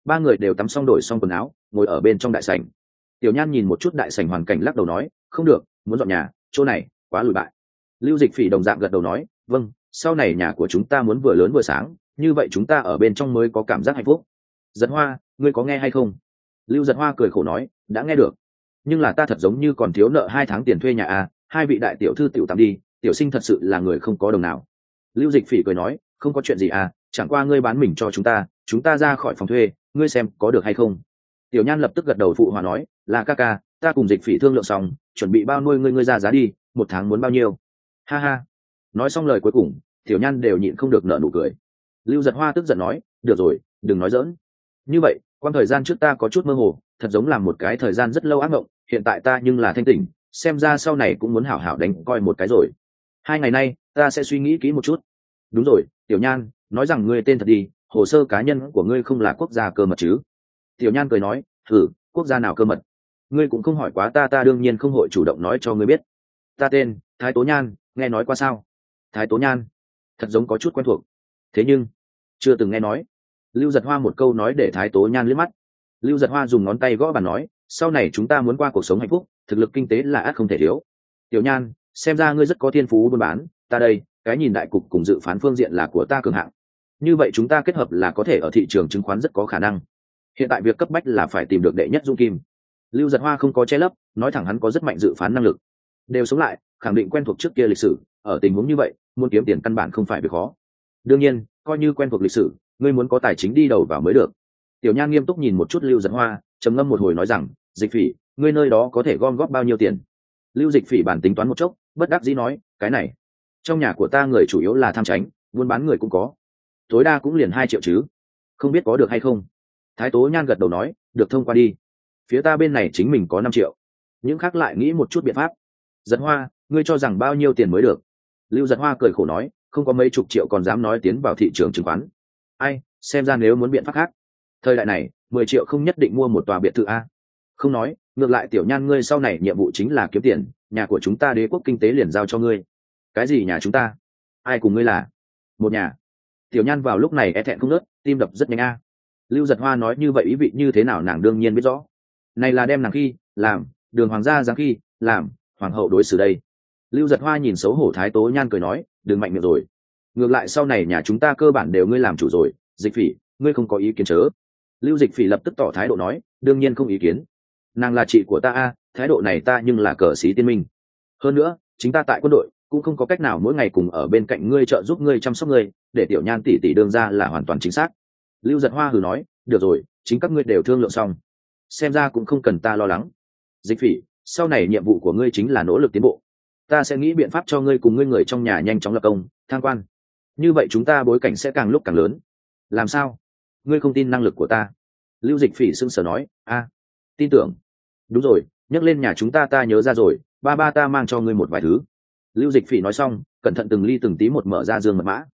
ba người đều tắm xong đổi xong quần áo ngồi ở bên trong đại sảnh. Tiểu Nhan nhìn một chút đại sảnh hoàn cảnh lắc đầu nói, không được, muốn dọn nhà, chỗ này quá lùi bại. Lưu Dịch Phỉ đồng dạng gật đầu nói, vâng, sau này nhà của chúng ta muốn vừa lớn vừa sáng, như vậy chúng ta ở bên trong mới có cảm giác hạnh phúc. Giật Hoa, ngươi có nghe hay không? Lưu Giật Hoa cười khổ nói, đã nghe được, nhưng là ta thật giống như còn thiếu nợ 2 tháng tiền thuê nhà à, hai vị đại tiểu thư tiểu tạm đi, tiểu sinh thật sự là người không có đồng nào. Lưu Dịch Phỉ cười nói, không có chuyện gì à, chẳng qua ngươi bán mình cho chúng ta ra khỏi phòng thuê, ngươi xem có được hay không. Tiểu Nhan lập tức gật đầu phụ hòa nói, là ca ca, ta cùng Dịch Phỉ thương lượng xong, chuẩn bị bao nuôi ngươi ra giá đi, 1 tháng muốn bao nhiêu. Ha ha. Nói xong lời cuối cùng, Tiểu Nhan đều nhịn không được nở nụ cười. Lưu Giật Hoa tức giận nói, được rồi, đừng nói giỡn. Như vậy, quãng thời gian trước ta có chút mơ hồ, thật giống là một cái thời gian rất lâu ác mộng, hiện tại ta nhưng là thanh tỉnh, xem ra sau này cũng muốn hảo hảo đánh coi một cái rồi. 2 ngày nay, ta sẽ suy nghĩ kỹ một chút. Đúng rồi, Tiểu Nhan, nói rằng ngươi tên thật đi, hồ sơ cá nhân của ngươi không là quốc gia cơ mật chứ? Tiểu Nhan cười nói, quốc gia nào cơ mật? Ngươi cũng không hỏi quá ta đương nhiên không hội chủ động nói cho ngươi biết. Ta tên Thái Tố Nhan, nghe nói qua sao? Thái Tố Nhan, thật giống có chút quen thuộc, thế nhưng chưa từng nghe nói. Lưu Giật Hoa một câu nói để Thái Tố Nhan liếc mắt. Lưu Giật Hoa dùng ngón tay gõ bàn nói, sau này chúng ta muốn qua cuộc sống hạnh phúc, thực lực kinh tế là ắt không thể thiếu. Tiểu Nhan, xem ra ngươi rất có thiên phú buôn bán, ta đây cái nhìn đại cục cùng dự phán phương diện là của ta cường hạng, như vậy chúng ta kết hợp là có thể ở thị trường chứng khoán rất có khả năng. Hiện tại việc cấp bách là phải tìm được đệ nhất dung kim. Lưu Giật Hoa không có che lấp, nói thẳng hắn có rất mạnh dự phán năng lực, đều sống lại, khẳng định quen thuộc trước kia lịch sử, ở tình huống như vậy muốn kiếm tiền căn bản không phải việc khó. Đương nhiên, coi như quen thuộc lịch sử, ngươi muốn có tài chính đi đầu vào mới được. Tiểu Nhan nghiêm túc nhìn một chút Lưu Giật Hoa, trầm ngâm một hồi nói rằng, Dịch Phỉ, ngươi nơi đó có thể gom góp bao nhiêu tiền? Lưu Dịch Phỉ bản tính toán một chốc, bất đắc dĩ nói, cái này, trong nhà của ta người chủ yếu là tham tránh, buôn bán người cũng có, tối đa cũng liền 2 triệu chứ, không biết có được hay không. Thái Tố Nhan gật đầu nói, được, thông qua đi. Phía ta bên này chính mình có 5 triệu, những khác lại nghĩ một chút biện pháp. Giật Hoa, ngươi cho rằng bao nhiêu tiền mới được? Lưu Giật Hoa cười khổ nói, không có mấy chục triệu còn dám nói tiến vào thị trường chứng khoán. Ai, xem ra nếu muốn biện pháp khác, thời đại này 10 triệu không nhất định mua một tòa biệt thự a. Không nói, ngược lại Tiểu Nhan ngươi sau này nhiệm vụ chính là kiếm tiền, nhà của chúng ta Đế quốc kinh tế liền giao cho ngươi. Cái gì nhà chúng ta? Ai cùng ngươi là một nhà? Tiểu Nhan vào lúc này e thẹn không nớt, tim đập rất nhanh a. Lưu Giật Hoa nói như vậy ý vị như thế nào nàng đương nhiên biết rõ, này là đem nàng khi làm đường hoàng gia giáng khi làm hoàng hậu đối xử đây. Lưu Giật Hoa nhìn xấu hổ Thái Tố Nhan cười nói, đừng mạnh miệng rồi, ngược lại sau này nhà chúng ta cơ bản đều ngươi làm chủ rồi. Dịch Phỉ, ngươi không có ý kiến chớ? Lưu Dịch Phỉ lập tức tỏ thái độ nói, đương nhiên không ý kiến, nàng là chị của ta a, thái độ này ta nhưng là cờ sĩ tiên minh. Hơn nữa chính ta tại quân đội cũng không có cách nào mỗi ngày cùng ở bên cạnh ngươi trợ giúp ngươi chăm sóc ngươi, để Tiểu Nhan tỷ tỷ đương ra là hoàn toàn chính xác. Lưu Giật Hoa hừ nói, được rồi, chính các ngươi đều thương lượng xong, xem ra cũng không cần ta lo lắng. Dịch Phỉ, sau này nhiệm vụ của ngươi chính là nỗ lực tiến bộ, ta sẽ nghĩ biện pháp cho ngươi cùng ngươi người trong nhà nhanh chóng lập công thăng quan, như vậy chúng ta bối cảnh sẽ càng lúc càng lớn. Làm sao, ngươi không tin năng lực của ta? Lưu Dịch Phỉ sững sờ nói, tin tưởng. Đúng rồi, nhắc lên nhà chúng ta nhớ ra rồi, ba ta mang cho ngươi một vài thứ. Lưu Dịch Phỉ nói xong, cẩn thận từng ly từng tí một mở ra dương mật mã.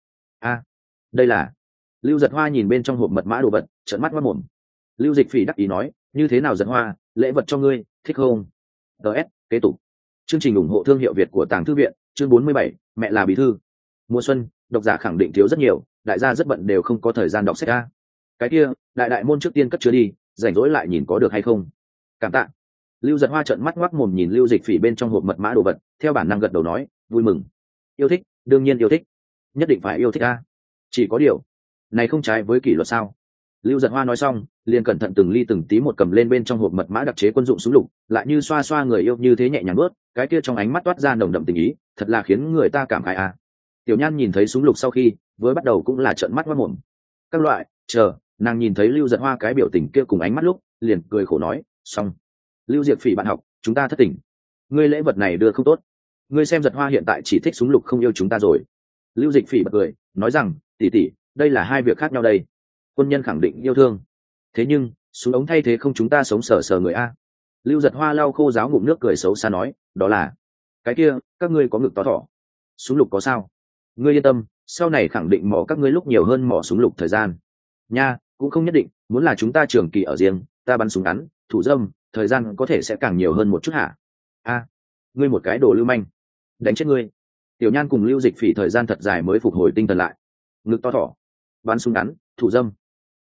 Đây là. Lưu Giật Hoa nhìn bên trong hộp mật mã đồ vật, trợn mắt ngoác mồm. Lưu Dịch Phỉ đắc ý nói, như thế nào Giật Hoa, lễ vật cho ngươi, thích không? DS, kế tục. Chương trình ủng hộ thương hiệu Việt của Tàng Thư viện, chương 47, mẹ là bí thư. Mùa xuân, độc giả khẳng định thiếu rất nhiều, đại gia rất bận đều không có thời gian đọc sách a. Cái kia, đại môn trước tiên cất chứa đi, rảnh rỗi lại nhìn có được hay không. Cảm tạ. Lưu Giật Hoa trợn mắt ngoác mồm nhìn Lưu Dịch Phỉ bên trong hộp mật mã đồ vật, theo bản năng gật đầu nói, vui mừng. Yêu thích, đương nhiên yêu thích, nhất định phải yêu thích a. Chỉ có điều, này không trái với kỷ luật sao? Lưu Giật Hoa nói xong, liền cẩn thận từng ly từng tí một cầm lên bên trong hộp mật mã đặc chế quân dụng súng lục, lại như xoa xoa người yêu như thế nhẹ nhàng bước, cái kia trong ánh mắt toát ra nồng đậm tình ý, thật là khiến người ta cảm khái a. Tiểu Nhan nhìn thấy súng lục sau khi, với bắt đầu cũng là trợn mắt ngoác mồm. Các loại, nàng nhìn thấy Lưu Giật Hoa cái biểu tình kia cùng ánh mắt lúc, liền cười khổ nói, xong. Lưu Diệp Phỉ bạn học, chúng ta thất tình. Ngươi lễ vật này đưa không tốt. Ngươi xem Giật Hoa hiện tại chỉ thích súng lục không yêu chúng ta rồi. Lưu Dịch Phỉ bật cười, nói rằng, tỷ tỷ, đây là hai việc khác nhau đây. Quân nhân khẳng định yêu thương, thế nhưng súng ống thay thế không chúng ta sống sờ sờ người a. Lưu Giật Hoa lau khô ráo ngụm nước cười xấu xa nói, đó là cái kia, các ngươi có ngực to thỏ, súng lục có sao? Ngươi yên tâm, sau này khẳng định mỏ các ngươi lúc nhiều hơn mỏ súng lục thời gian nha, cũng không nhất định, muốn là chúng ta trường kỳ ở riêng, ta bắn súng ngắn thủ dâm, thời gian có thể sẽ càng nhiều hơn một chút hả? Ngươi một cái đồ lưu manh, đánh chết ngươi. Tiểu Nhan cùng Lưu Dịch Phỉ thời gian thật dài mới phục hồi tinh thần lại. Ngực to thỏ, bắn súng ngắn thủ dâm,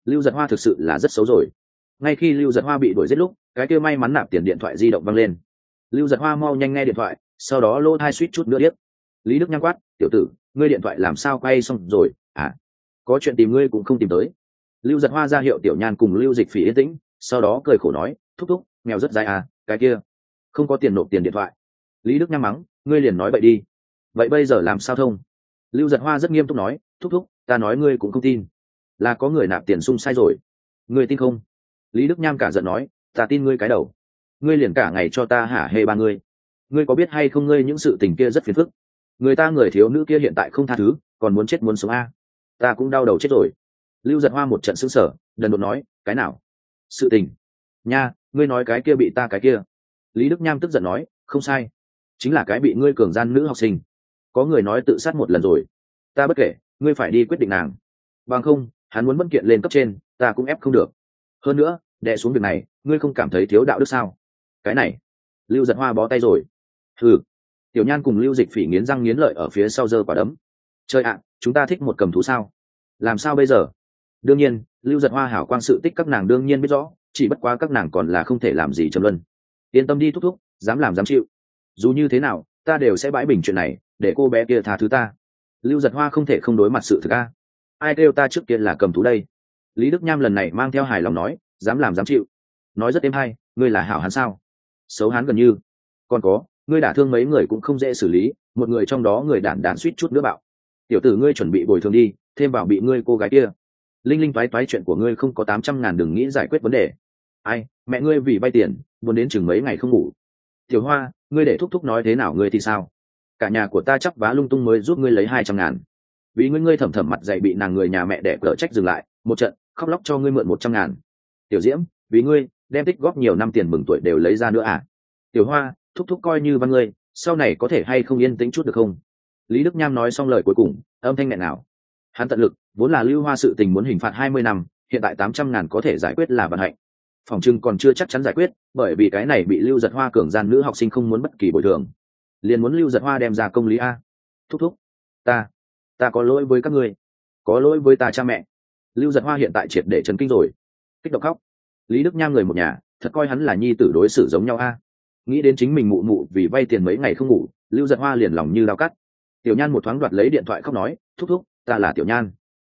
Lưu Giật Hoa thực sự là rất xấu rồi. Ngay khi Lưu Giật Hoa bị đuổi giết lúc, cái kia may mắn nạp tiền điện thoại di động văng lên. Lưu Giật Hoa mau nhanh nghe điện thoại, sau đó lô thai suýt chút nữa điếc. Lý Đức Nham quát, tiểu tử, ngươi điện thoại làm sao quay xong rồi? À, có chuyện tìm ngươi cũng không tìm tới. Lưu Giật Hoa ra hiệu Tiểu Nhan cùng Lưu Dịch Phỉ yên tĩnh, sau đó cười khổ nói, thúc thúc, nghèo rất dai à, cái kia không có tiền nộp tiền điện thoại. Lý Đức Nham mắng, ngươi liền nói vậy đi. Vậy bây giờ làm sao thông? Lưu Giật Hoa rất nghiêm túc nói, thúc thúc, ta nói ngươi cũng không tin, là có người nạp tiền sung sai rồi. Ngươi tin không? Lý Đức Nham cả giận nói, ta tin ngươi cái đầu. Ngươi liền cả ngày cho ta hả hê ba ngươi. Ngươi có biết hay không, ngươi những sự tình kia rất phiền phức. Người ta người thiếu nữ kia hiện tại không tha thứ, còn muốn chết muốn sống a. Ta cũng đau đầu chết rồi. Lưu Giật Hoa một trận sững sờ, đần độn nói, cái nào? Sự tình? Nha, ngươi nói cái kia bị ta cái kia. Lý Đức Nham tức giận nói, không sai, chính là cái bị ngươi cường gian nữ học sinh. Có người nói tự sát một lần rồi. Ta bất kể, ngươi phải đi quyết định nàng. Bằng không, hắn muốn bất kiện lên cấp trên, ta cũng ép không được. Hơn nữa, đè xuống việc này, ngươi không cảm thấy thiếu đạo đức sao? Cái này, Lưu Giật Hoa bó tay rồi. Hừ. Tiểu Nhan cùng Lưu Dịch Phỉ nghiến răng nghiến lợi ở phía sau giơ quả đấm. Chơi ạ, chúng ta thích một cầm thú sao? Làm sao bây giờ? Đương nhiên, Lưu Giật Hoa hảo quang sự tích các nàng đương nhiên biết rõ, chỉ bất quá các nàng còn là không thể làm gì Trầm Luân. Yên tâm đi thúc thúc, dám làm dám chịu. Dù như thế nào, ta đều sẽ bãi bình chuyện này, để cô bé kia tha thứ ta. Lưu Giật Hoa không thể không đối mặt sự thực a. Ai kêu ta trước kia là cầm thú đây? Lý Đức Nham lần này mang theo hài lòng nói, dám làm dám chịu. Nói rất êm hay, ngươi là hảo hán sao? Xấu hán gần như. Còn có, ngươi đả thương mấy người cũng không dễ xử lý, một người trong đó người đản suýt chút nữa bạo. Tiểu tử ngươi chuẩn bị bồi thường đi, thêm vào bị ngươi cô gái kia. Linh linh toái toái chuyện của ngươi không có 800.000 đừng nghĩ giải quyết vấn đề. Ai, mẹ ngươi vì vay tiền, buồn đến chừng mấy ngày không ngủ. Tiểu Hoa, ngươi để thúc thúc nói thế nào ngươi thì sao? Cả nhà của ta chắp vá lung tung mới giúp ngươi lấy 200.000. Vì ngươi thầm thầm mặt dày bị nàng người nhà mẹ đẻ cỡ trách dừng lại, một trận khóc lóc cho ngươi mượn 100.000. Tiểu Diễm, vì ngươi đem tích góp nhiều năm tiền mừng tuổi đều lấy ra nữa à? Tiểu Hoa, thúc thúc coi như văn ngươi, sau này có thể hay không yên tĩnh chút được không? Lý Đức Nham nói xong lời cuối cùng, âm thanh nghẹn nào. Hắn tận lực, vốn là Lưu Hoa sự tình muốn hình phạt 20 năm, hiện tại 800.000 có thể giải quyết là vận hạnh. Phòng trưng còn chưa chắc chắn giải quyết, bởi vì cái này bị Lưu Giật Hoa cường gian nữ học sinh không muốn bất kỳ bồi thường, liền muốn Lưu Giật Hoa đem ra công lý a. Thúc thúc, ta có lỗi với các ngươi, có lỗi với ta cha mẹ. Lưu Giật Hoa hiện tại triệt để chấn kinh rồi, kích động khóc. Lý Đức Nham người một nhà, thật coi hắn là nhi tử đối xử giống nhau a. Nghĩ đến chính mình mụ mụ vì vay tiền mấy ngày không ngủ, Lưu Giật Hoa liền lòng như dao cắt. Tiểu Nhan một thoáng đoạt lấy điện thoại khóc nói, thúc thúc, ta là Tiểu Nhan.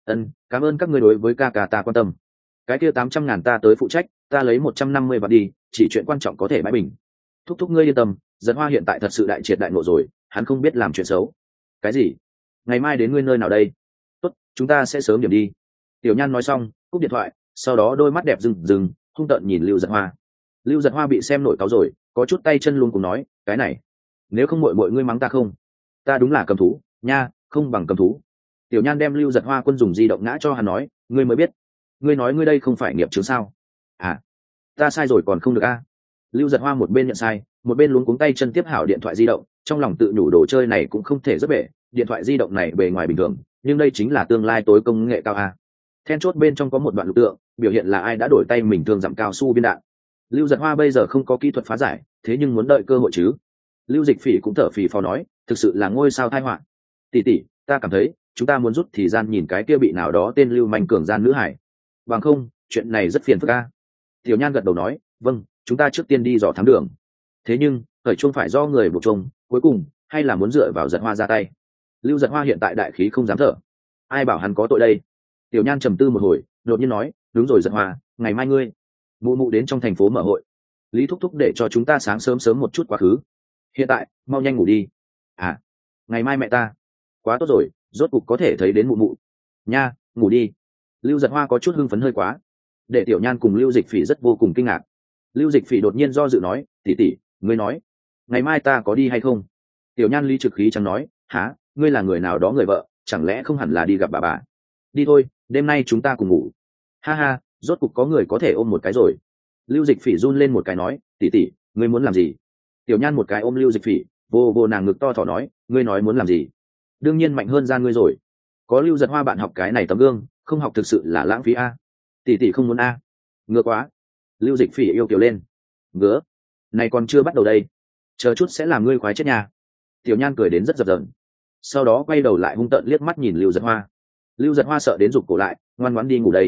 Cảm ơn các ngươi đối với ca ca ta quan tâm. Cái kia 800.000 ta tới phụ trách, ta lấy 150 vạn đi, chỉ chuyện quan trọng có thể bãi bình. Thúc thúc ngươi yên tâm, Giật Hoa hiện tại thật sự đại triệt đại ngộ rồi, hắn không biết làm chuyện xấu. Cái gì? Ngày mai đến ngươi nơi nào đây? Tốt, chúng ta sẽ sớm điểm đi. Tiểu Nhan nói xong, cúp điện thoại, sau đó đôi mắt đẹp rừng hung tợn nhìn Lưu Giật Hoa. Lưu Giật Hoa bị xem nổi cáu rồi, có chút tay chân luôn cùng nói, cái này, nếu không mọi ngươi mắng ta không? Ta đúng là cầm thú, nha, không bằng cầm thú. Tiểu Nhan đem Lưu Giật Hoa quân dùng di động ngã cho hắn nói, ngươi mới biết, ngươi nói ngươi đây không phải nghiệp chướng sao? À, ta sai rồi còn không được a. Lưu Giật Hoa một bên nhận sai, một bên luống cuống tay chân tiếp hảo điện thoại di động, trong lòng tự nhủ đồ chơi này cũng không thể rất bể, điện thoại di động này bề ngoài bình thường, nhưng đây chính là tương lai tối công nghệ cao a. Then chốt bên trong có một đoạn lục tượng, biểu hiện là ai đã đổi tay mình thương giảm cao su viên đạn. Lưu Giật Hoa bây giờ không có kỹ thuật phá giải, thế nhưng muốn đợi cơ hội chứ. Lưu Dịch Phỉ cũng thở phì phò nói, thực sự là ngôi sao tai họa. Tỷ tỷ, ta cảm thấy chúng ta muốn rút thì gian nhìn cái kia bị nào đó tên Lưu Manh cường gian nữ hải. Bằng không, chuyện này rất phiền phức a. Tiểu Nhan gật đầu nói, vâng, chúng ta trước tiên đi dò thám đường. Thế nhưng, khởi chuông phải do người buộc chuông, cuối cùng hay là muốn dựa vào Giật Hoa ra tay. Lưu Giật Hoa hiện tại đại khí không dám thở. Ai bảo hắn có tội đây? Tiểu Nhan trầm tư một hồi, đột nhiên nói, đúng rồi Giật Hoa, ngày mai ngươi mụ mụ đến trong thành phố mở hội, Lý thúc thúc để cho chúng ta sáng sớm sớm một chút quá khứ. Hiện tại mau nhanh ngủ đi. À, ngày mai mẹ ta. Quá tốt rồi, rốt cục có thể thấy đến mụ mụ. Nha, ngủ đi. Lưu Giật Hoa có chút hưng phấn hơi quá, để Tiểu Nhan cùng Lưu Dịch Phỉ rất vô cùng kinh ngạc. Lưu Dịch Phỉ đột nhiên do dự nói, tỷ tỷ, ngươi nói ngày mai ta có đi hay không? Tiểu Nhan lý trực khí chẳng nói, hả, ngươi là người nào đó người vợ, chẳng lẽ không hẳn là đi gặp bà? Đi thôi, đêm nay chúng ta cùng ngủ. Ha ha, rốt cục có người có thể ôm một cái rồi. Lưu Dịch Phỉ run lên một cái nói, tỷ tỷ, ngươi muốn làm gì? Tiểu Nhan một cái ôm Lưu Dịch Phỉ, vô nàng ngực to thỏ nói, ngươi nói muốn làm gì? Đương nhiên mạnh hơn ra ngươi rồi. Có Lưu Giật Hoa bạn học cái này tấm gương, không học thực sự là lãng phí a. Tỷ tỷ không muốn a. Ngứa quá. Lưu Dịch Phỉ yêu kiều lên. Ngứa, này còn chưa bắt đầu đây, chờ chút sẽ làm ngươi khoái chết nhà. Tiểu Nhan cười đến rất dập dờn, sau đó quay đầu lại hung tợn liếc mắt nhìn Lưu Giật Hoa. Lưu Giật Hoa sợ đến rụt cổ lại, ngoan ngoãn đi ngủ đây.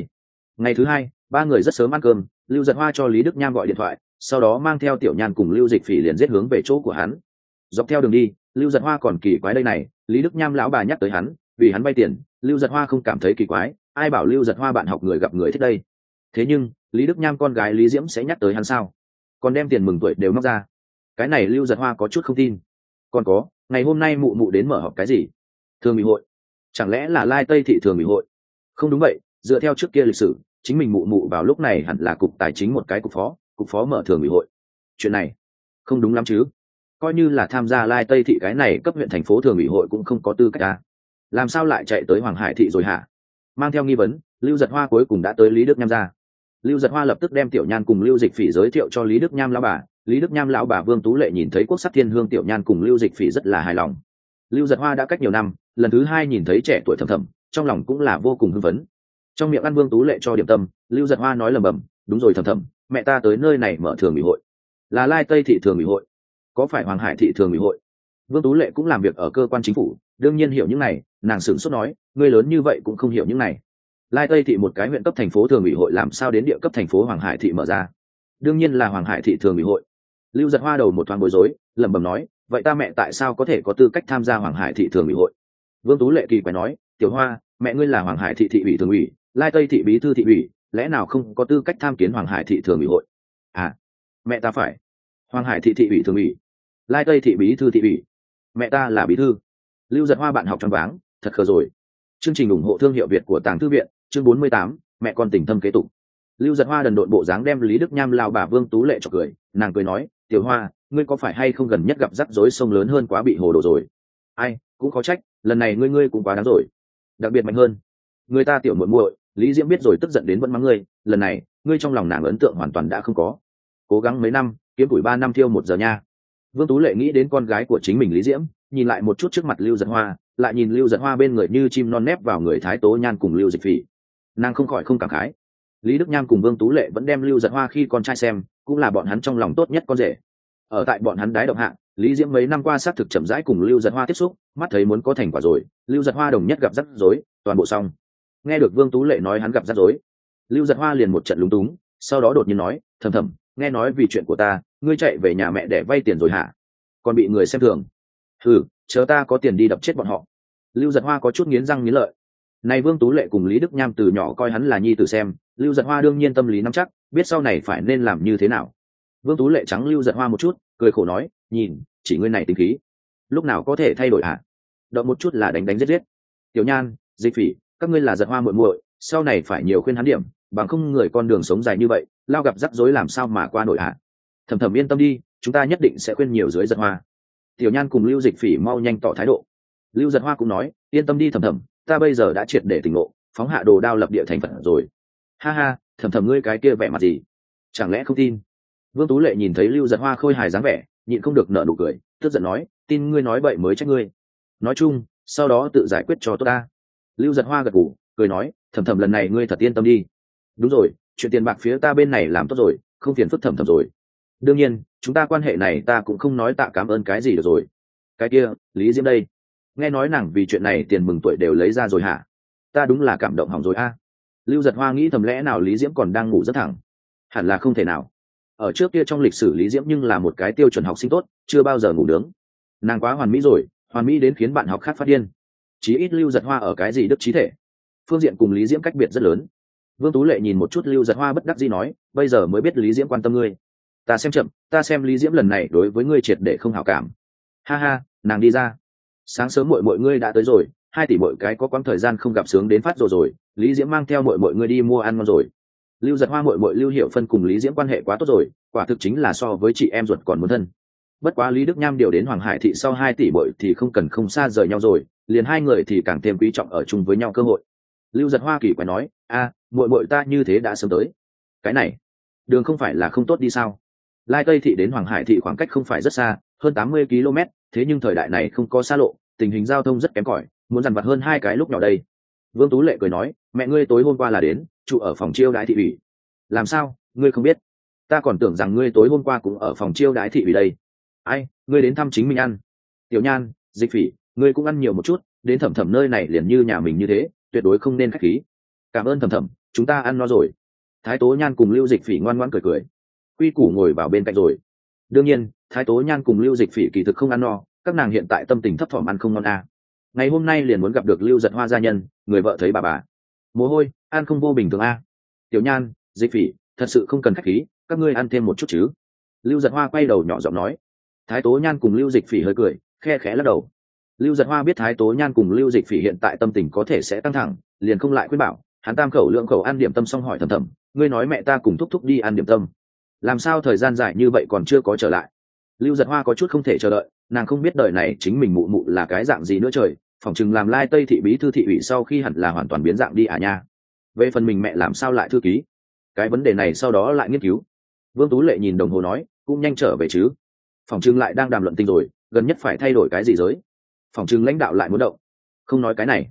Ngày thứ hai, ba người rất sớm ăn cơm, Lưu Giật Hoa cho Lý Đức Nham gọi điện thoại, sau đó mang theo Tiểu Nhan cùng Lưu Dịch Phỉ liền giết hướng về chỗ của hắn. Dọc theo đường đi, Lưu Giật Hoa còn kỳ quái đây này, Lý Đức Nham lão bà nhắc tới hắn, vì hắn vay tiền, Lưu Giật Hoa không cảm thấy kỳ quái, ai bảo Lưu Giật Hoa bạn học người gặp người thích đây. Thế nhưng, Lý Đức Nham con gái Lý Diễm sẽ nhắc tới hắn sao? Còn đem tiền mừng tuổi đều móc ra. Cái này Lưu Giật Hoa có chút không tin. Còn có, ngày hôm nay mụ mụ đến mở họp cái gì? Thường ủy hội? Chẳng lẽ là Lai Tây thị thường ủy hội? Không đúng vậy, dựa theo trước kia lịch sử, chính mình mụ mụ vào lúc này hẳn là cục tài chính một cái cục phó mở thường ủy hội. Chuyện này không đúng lắm chứ? Coi như là tham gia Lai Tây thị cái này cấp huyện thành phố thường ủy hội cũng không có tư cách à? Làm sao lại chạy tới Hoàng Hải thị rồi hả? Mang theo nghi vấn, Lưu Giật Hoa cuối cùng đã tới Lý Đức Nham ra. Lưu Giật Hoa lập tức đem Tiểu Nhan cùng Lưu Dịch Phỉ giới thiệu cho Lý Đức Nham lão bà. Lý Đức Nham lão bà Vương Tú Lệ nhìn thấy quốc sắc thiên hương Tiểu Nhan cùng Lưu Dịch Phỉ rất là hài lòng. Lưu Giật Hoa đã cách nhiều năm, lần thứ hai nhìn thấy trẻ tuổi Thầm Thầm, trong lòng cũng là vô cùng hưng phấn. Trong miệng ăn Vương Tú Lệ cho điểm tâm, Lưu Giật Hoa nói lầm bầm, đúng rồi Thầm Thầm, mẹ ta tới nơi này mở thường ủy hội, là Lai Tây thị thường ủy hội, có phải Hoàng Hải thị thường ủy hội? Vương Tú Lệ cũng làm việc ở cơ quan chính phủ, đương nhiên hiểu những này, nàng sửng sốt nói, ngươi lớn như vậy cũng không hiểu những này. Lai Tây thị một cái huyện cấp thành phố thường ủy hội làm sao đến địa cấp thành phố Hoàng Hải thị mở ra? Đương nhiên là Hoàng Hải thị thường ủy hội. Lưu Giật Hoa đầu một thoáng bối rối, lẩm bẩm nói, vậy ta mẹ tại sao có thể có tư cách tham gia Hoàng Hải thị thường ủy hội? Vương Tú Lệ kỳ quái nói, Tiểu Hoa, mẹ ngươi là Hoàng Hải thị thị ủy thường ủy, Lai Tây thị bí thư thị ủy, lẽ nào không có tư cách tham kiến Hoàng Hải thị thường ủy hội? À, mẹ ta phải. Hoàng Hải thị thị ủy thường ủy, Lai Tây thị bí thư thị ủy, mẹ ta là bí thư. Lưu Giật Hoa bạn học choáng váng, thật khờ rồi. Chương trình ủng hộ thương hiệu Việt của Tàng Thư viện, chương 48, mẹ con tình thâm kế tục. Lưu Giật Hoa đần độn bộ dáng đem Lý Đức Nham lao bà Vương Tú Lệ cho cười, nàng cười nói, Tiểu Hoa, ngươi có phải hay không gần nhất gặp rắc rối sông lớn hơn quá bị hồ đồ rồi? Ai, cũng có trách, lần này ngươi cũng quá đáng rồi. Đặc biệt mạnh hơn. Người ta tiểu muội muội, Lý Diễm biết rồi tức giận đến vẫn mắng ngươi, lần này, ngươi trong lòng nàng ấn tượng hoàn toàn đã không có. Cố gắng mấy năm, kiếm tuổi 3 năm thiêu 1 giờ nha. Vương Tú Lệ nghĩ đến con gái của chính mình Lý Diễm, nhìn lại một chút trước mặt Lưu Giật Hoa, lại nhìn Lưu Giật Hoa bên người như chim non nép vào người Thái Tố Nhan cùng Lưu Dịch Phỉ, nàng không khỏi không cảm khái. Lý Đức Nham cùng Vương Tú Lệ vẫn đem Lưu Giật Hoa khi con trai xem, cũng là bọn hắn trong lòng tốt nhất con rể. Ở tại bọn hắn đái động hạ, Lý Diễm mấy năm qua sát thực chậm rãi cùng Lưu Giật Hoa tiếp xúc, mắt thấy muốn có thành quả rồi, Lưu Giật Hoa đồng nhất gặp rắc rối, toàn bộ xong. Nghe được Vương Tú Lệ nói hắn gặp rắc rối, Lưu Giật Hoa liền một trận lúng túng, sau đó đột nhiên nói, Thầm Thầm, nghe nói vì chuyện của ta, ngươi chạy về nhà mẹ để vay tiền rồi hả? Còn bị người xem thường. Ừ, chờ ta có tiền đi đập chết bọn họ. Lưu Giật Hoa có chút nghiến răng nghiến lợi. Này Vương Tú Lệ cùng Lý Đức Nham từ nhỏ coi hắn là nhi tử xem, Lưu Giật Hoa đương nhiên tâm lý nắm chắc, biết sau này phải nên làm như thế nào. Vương Tú Lệ trắng Lưu Giật Hoa một chút, cười khổ nói, nhìn, chỉ ngươi này tính khí, lúc nào có thể thay đổi hả? Động một chút là đánh giết giết. Tiểu Nhan, Dịch Phỉ, các ngươi là Giật Hoa muội muội, sau này phải nhiều khuyên hắn điểm, bằng không người con đường sống dài như vậy, lao gặp rắc rối làm sao mà qua nổi hả? Thầm Thầm yên tâm đi, chúng ta nhất định sẽ khuyên nhiều dưới Giật Hoa. Tiểu Nhan cùng Lưu Dịch Phỉ mau nhanh tỏ thái độ. Lưu Giật Hoa cũng nói, yên tâm đi Thầm Thầm, ta bây giờ đã triệt để tỉnh ngộ, phóng hạ đồ đao lập địa thành phật rồi. Ha ha, Thầm Thầm ngươi cái kia vẻ mặt gì? Chẳng lẽ không tin? Vương Tú Lệ nhìn thấy Lưu Giật Hoa khôi hài dáng vẻ, nhịn không được nở nụ cười, tức giận nói, tin ngươi nói bậy mới trách ngươi. Nói chung, sau đó tự giải quyết cho tốt ta. Lưu Giật Hoa gật gù, cười nói, Thầm Thầm lần này ngươi thật yên tâm đi. Đúng rồi, chuyện tiền bạc phía ta bên này làm tốt rồi, không phiền phức Thầm Thầm rồi. Đương nhiên, chúng ta quan hệ này ta cũng không nói tạ cảm ơn cái gì được rồi. Cái kia, Lý Diễm đây, nghe nói nàng vì chuyện này tiền mừng tuổi đều lấy ra rồi hả? Ta đúng là cảm động hỏng rồi a. Lưu Giật Hoa nghĩ thầm lẽ nào Lý Diễm còn đang ngủ rất thẳng? Hẳn là không thể nào. Ở trước kia trong lịch sử Lý Diễm nhưng là một cái tiêu chuẩn học sinh tốt, chưa bao giờ ngủ nướng. Nàng quá hoàn mỹ rồi, hoàn mỹ đến khiến bạn học khác phát điên. Chí ít Lưu Giật Hoa ở cái gì đức trí thể phương diện cùng Lý Diễm cách biệt rất lớn. Vương Tú Lệ nhìn một chút Lưu Giật Hoa bất đắc dĩ nói, bây giờ mới biết Lý Diễm quan tâm ngươi. Ta xem chậm, ta xem Lý Diễm lần này đối với ngươi triệt để không hảo cảm. Ha ha, nàng đi ra. Sáng sớm muội ngươi đã tới rồi, 2 tỷ muội cái có quãng thời gian không gặp sướng đến phát rồi. Lý Diễm mang theo muội ngươi đi mua ăn ngon rồi. Lưu Giật Hoa muội Lưu Hiểu Phân cùng Lý Diễm quan hệ quá tốt rồi, quả thực chính là so với chị em ruột còn muốn thân. Bất quá Lý Đức Nham điều đến Hoàng Hải thị sau 2 tỷ muội thì không cần không xa rời nhau rồi, liền hai người thì càng thêm quý trọng ở chung với nhau cơ hội. Lưu Giật Hoa kỳ quái nói, a, muội ta như thế đã sớm tới. Cái này, đường không phải là không tốt đi sao? Lai Tây thị đến Hoàng Hải thị khoảng cách không phải rất xa, hơn 80 km, thế nhưng thời đại này không có xa lộ, tình hình giao thông rất kém cỏi, muốn dằn vặt hơn 2 cái lúc nhỏ đây. Vương Tú Lệ cười nói, mẹ ngươi tối hôm qua là đến, trụ ở phòng chiêu đãi thị ủy. Làm sao, ngươi không biết? Ta còn tưởng rằng ngươi tối hôm qua cũng ở phòng chiêu đãi thị ủy đây. Ai, ngươi đến thăm chính mình ăn. Tiểu Nhan, Dịch Phỉ, ngươi cũng ăn nhiều một chút, đến Thầm Thầm nơi này liền như nhà mình như thế, tuyệt đối không nên khách khí. Cảm ơn Thầm Thầm, chúng ta ăn no rồi. Thái Tố Nhan cùng Lưu Dịch Phỉ ngoan ngoãn cười cười, quy củ ngồi vào bên cạnh rồi. Đương nhiên Thái Tố Nhan cùng Lưu Dịch Phỉ kỳ thực không ăn no, các nàng hiện tại tâm tình thấp thỏm ăn không ngon à. Ngày hôm nay liền muốn gặp được Lưu Giật Hoa gia nhân, người vợ thấy bà. Mồ hôi ăn không vô bình thường à. Tiểu Nhan, Dịch Phỉ, thật sự không cần khách khí, các ngươi ăn thêm một chút chứ. Lưu Giật Hoa quay đầu nhỏ giọng nói. Thái Tố Nhan cùng Lưu Dịch Phỉ hơi cười, khe khẽ lắc đầu. Lưu Giật Hoa biết Thái Tố Nhan cùng Lưu Dịch Phỉ hiện tại tâm tình có thể sẽ căng thẳng, liền không lại khuyên bảo. Hắn tam khẩu lượng khẩu ăn điểm tâm xong hỏi thầm thầm, ngươi nói mẹ ta cùng thúc thúc đi ăn điểm tâm, làm sao thời gian dài như vậy còn chưa có trở lại. Lưu Giật Hoa có chút không thể chờ đợi, nàng không biết đời này chính mình mụ mụ là cái dạng gì nữa trời, phỏng chừng làm lai tây thị bí thư thị ủy sau khi hẳn là hoàn toàn biến dạng đi à nha. Về phần mình mẹ làm sao lại thư ký, cái vấn đề này sau đó lại nghiên cứu. Vương Tú Lệ nhìn đồng hồ nói, cũng nhanh trở về chứ, phỏng chừng lại đang đàm luận tình rồi, gần nhất phải thay đổi cái gì giới, phỏng chừng lãnh đạo lại muốn động. Không nói cái này.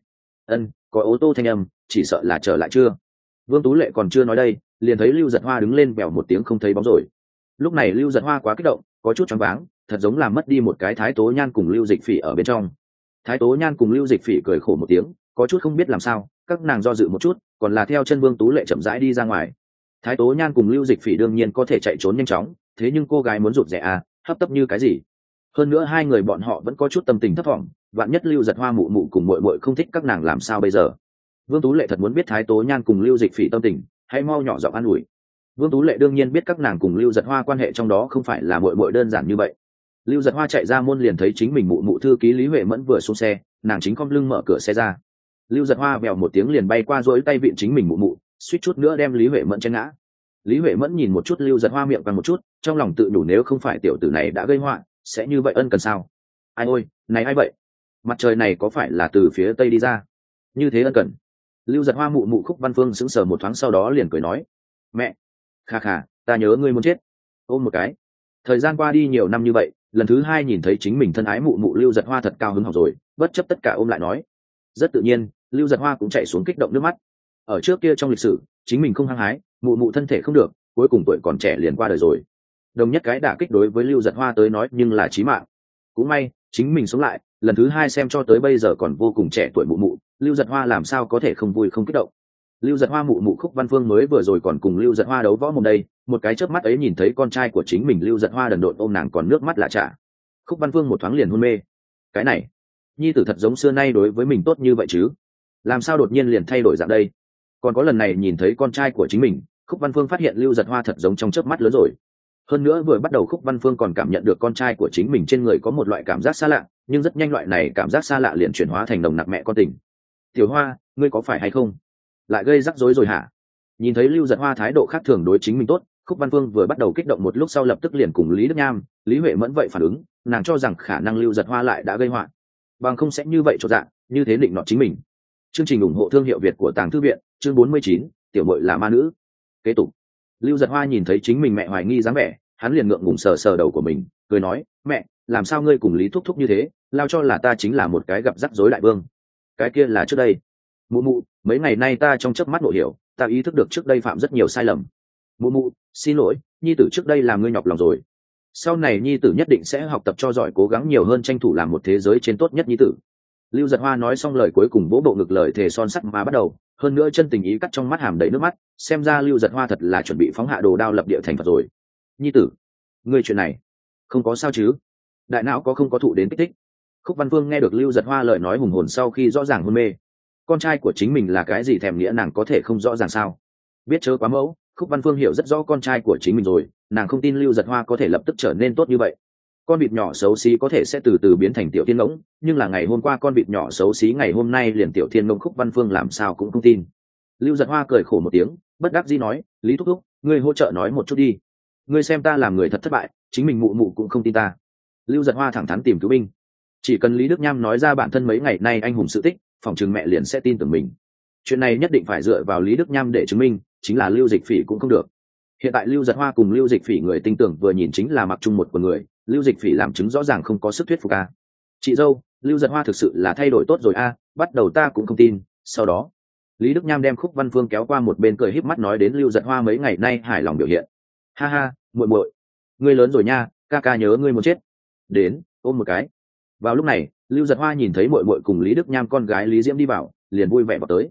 Có ô tô thanh âm, chỉ sợ là trở lại chưa. Vương Tú Lệ còn chưa nói đây, liền thấy Lưu Giật Hoa đứng lên bèo một tiếng không thấy bóng rồi. Lúc này Lưu Giật Hoa quá kích động, có chút choáng váng, thật giống làm mất đi một cái Thái Tố Nhan cùng Lưu Dịch Phỉ ở bên trong. Thái Tố Nhan cùng Lưu Dịch Phỉ cười khổ một tiếng, có chút không biết làm sao, các nàng do dự một chút, còn là theo chân Vương Tú Lệ chậm rãi đi ra ngoài. Thái Tố Nhan cùng Lưu Dịch Phỉ đương nhiên có thể chạy trốn nhanh chóng, thế nhưng cô gái muốn rụt rè à, hấp tấp như cái gì. Hơn nữa hai người bọn họ vẫn có chút tâm tình thấp thỏm, vạn nhất Lưu Giật Hoa mụ mụ cùng muội muội không thích các nàng làm sao bây giờ. Vương Tú Lệ thật muốn biết Thái Tố Nhan cùng Lưu Dịch Phỉ tâm tình, hãy mau nhỏ giọng an ủi. Vương Tú Lệ đương nhiên biết các nàng cùng Lưu Giật Hoa quan hệ trong đó không phải là muội muội đơn giản như vậy. Lưu Giật Hoa chạy ra môn liền thấy chính mình mụ mụ thư ký Lý Huệ Mẫn vừa xuống xe, nàng chính khom lưng mở cửa xe ra. Lưu Giật Hoa vèo một tiếng liền bay qua dối tay vịn chính mình mụ mụ, suýt chút nữa đem Lý Huệ Mẫn chen ngã. Lý Huệ Mẫn nhìn một chút Lưu Giật Hoa miệng và một chút, trong lòng tự nhủ nếu không phải tiểu tử này đã gây họa, sẽ như vậy ân cần sao. Ai ôi, này ai vậy, mặt trời này có phải là từ phía tây đi ra, như thế ân cần. Lưu Giật Hoa mụ mụ Khúc Văn Phương sững sờ một thoáng sau đó liền cười nói, mẹ, kha kha, ta nhớ ngươi muốn chết, ôm một cái. Thời gian qua đi nhiều năm như vậy, lần thứ hai nhìn thấy chính mình thân ái mụ mụ Lưu Giật Hoa thật cao hứng học rồi, bất chấp tất cả ôm lại nói. Rất tự nhiên Lưu Giật Hoa cũng chạy xuống kích động nước mắt. Ở trước kia trong lịch sử chính mình không hăng hái, mụ mụ thân thể không được, cuối cùng tuổi còn trẻ liền qua đời rồi. Đồng nhất cái đả kích đối với Lưu Giật Hoa tới nói nhưng là chí mạng. Cũng may chính mình sống lại, lần thứ hai xem cho tới bây giờ còn vô cùng trẻ tuổi mụ mụ, Lưu Giật Hoa làm sao có thể không vui không kích động. Lưu Giật Hoa mụ mụ Khúc Văn Phương mới vừa rồi còn cùng Lưu Giật Hoa đấu võ mồm đây, một cái chớp mắt ấy nhìn thấy con trai của chính mình Lưu Giật Hoa đần độn ôm nàng còn nước mắt lạ chả. Khúc Văn Phương một thoáng liền hôn mê. Cái này nhi tử thật giống xưa nay đối với mình tốt như vậy chứ, làm sao đột nhiên liền thay đổi dạng đây. Còn có lần này nhìn thấy con trai của chính mình, Khúc Văn Phương phát hiện Lưu Giật Hoa thật giống trong chớp mắt lớn rồi. Hơn nữa vừa bắt đầu Khúc Văn Phương còn cảm nhận được con trai của chính mình trên người có một loại cảm giác xa lạ, nhưng rất nhanh loại này cảm giác xa lạ liền chuyển hóa thành nồng nặc mẹ con tình. Tiểu Hoa, ngươi có phải hay không lại gây rắc rối rồi hả? Nhìn thấy Lưu Giật Hoa thái độ khác thường đối chính mình tốt, Khúc Văn Phương vừa bắt đầu kích động một lúc sau lập tức liền cùng Lý Đức Nham, Lý Huệ Mẫn vậy phản ứng, nàng cho rằng khả năng Lưu Giật Hoa lại đã gây họa, bằng không sẽ như vậy cho dạng, như thế định nọ chính mình. Chương trình ủng hộ thương hiệu Việt của Tàng Thư Viện, chương 49, tiểu muội là ma nữ. Kế tục. Lưu Giật Hoa nhìn thấy chính mình mẹ hoài nghi dáng vẻ, hắn liền ngượng ngùng sờ sờ đầu của mình, cười nói, mẹ, làm sao ngươi cùng Lý thúc thúc như thế, lao cho là ta chính là một cái gặp rắc rối đại vương. Cái kia là trước đây. Mụ mụ, mấy ngày nay ta trong chớp mắt nội hiểu, ta ý thức được trước đây phạm rất nhiều sai lầm. Mụ mụ, xin lỗi, nhi tử trước đây làm ngươi nhọc lòng rồi. Sau này nhi tử nhất định sẽ học tập cho giỏi, cố gắng nhiều hơn, tranh thủ làm một thế giới trên tốt nhất nhi tử. Lưu Giật Hoa nói xong lời cuối cùng vỗ bộ ngực lời thề son sắt mà bắt đầu, hơn nữa chân tình ý cắt trong mắt hàm đầy nước mắt, xem ra Lưu Giật Hoa thật là chuẩn bị phóng hạ đồ đao lập địa thành Phật rồi. Nhi tử, ngươi chuyện này không có sao chứ? Đại não có không có thụ đến kích thích? Khúc Văn Phương nghe được Lưu Giật Hoa lời nói hùng hồn sau khi rõ ràng hôn mê. Con trai của chính mình là cái gì thèm nghĩa nàng có thể không rõ ràng sao? Biết chớ quá mẫu, Khúc Văn Phương hiểu rất rõ con trai của chính mình rồi, nàng không tin Lưu Giật Hoa có thể lập tức trở nên tốt như vậy. Con vịt nhỏ xấu xí có thể sẽ từ từ biến thành tiểu thiên ngỗng, nhưng là ngày hôm qua con vịt nhỏ xấu xí ngày hôm nay liền tiểu thiên ngỗng, Khúc Văn Phương làm sao cũng không tin. Lưu Giật Hoa cười khổ một tiếng, bất đắc dĩ nói, Lý thúc thúc, ngươi hỗ trợ nói một chút đi. Ngươi xem ta làm người thật thất bại, chính mình mụ mụ cũng không tin ta. Lưu Giật Hoa thẳng thắn tìm cứu binh, chỉ cần Lý Đức Nham nói ra bản thân mấy ngày nay anh hùng sự tích, phòng chừng mẹ liền sẽ tin tưởng mình. Chuyện này nhất định phải dựa vào Lý Đức Nham để chứng minh, chính là Lưu Dịch Phỉ cũng không được. Hiện tại Lưu Giật Hoa cùng Lưu Dịch Phỉ người tin tưởng vừa nhìn chính là mặc chung một quần người, Lưu Dịch Phỉ làm chứng rõ ràng không có sức thuyết phục a. Chị dâu, Lưu Giật Hoa thực sự là thay đổi tốt rồi a, bắt đầu ta cũng không tin. Sau đó Lý Đức Nham đem Khúc Văn Phương kéo qua một bên cười híp mắt nói đến Lưu Giật Hoa mấy ngày nay hài lòng biểu hiện. Ha ha, muội muội, ngươi lớn rồi nha, ca ca nhớ ngươi muốn chết. Đến, ôm một cái. Vào lúc này Lưu Giật Hoa nhìn thấy muội muội cùng Lý Đức Nham con gái Lý Diễm đi vào, liền vui vẻ vào tới.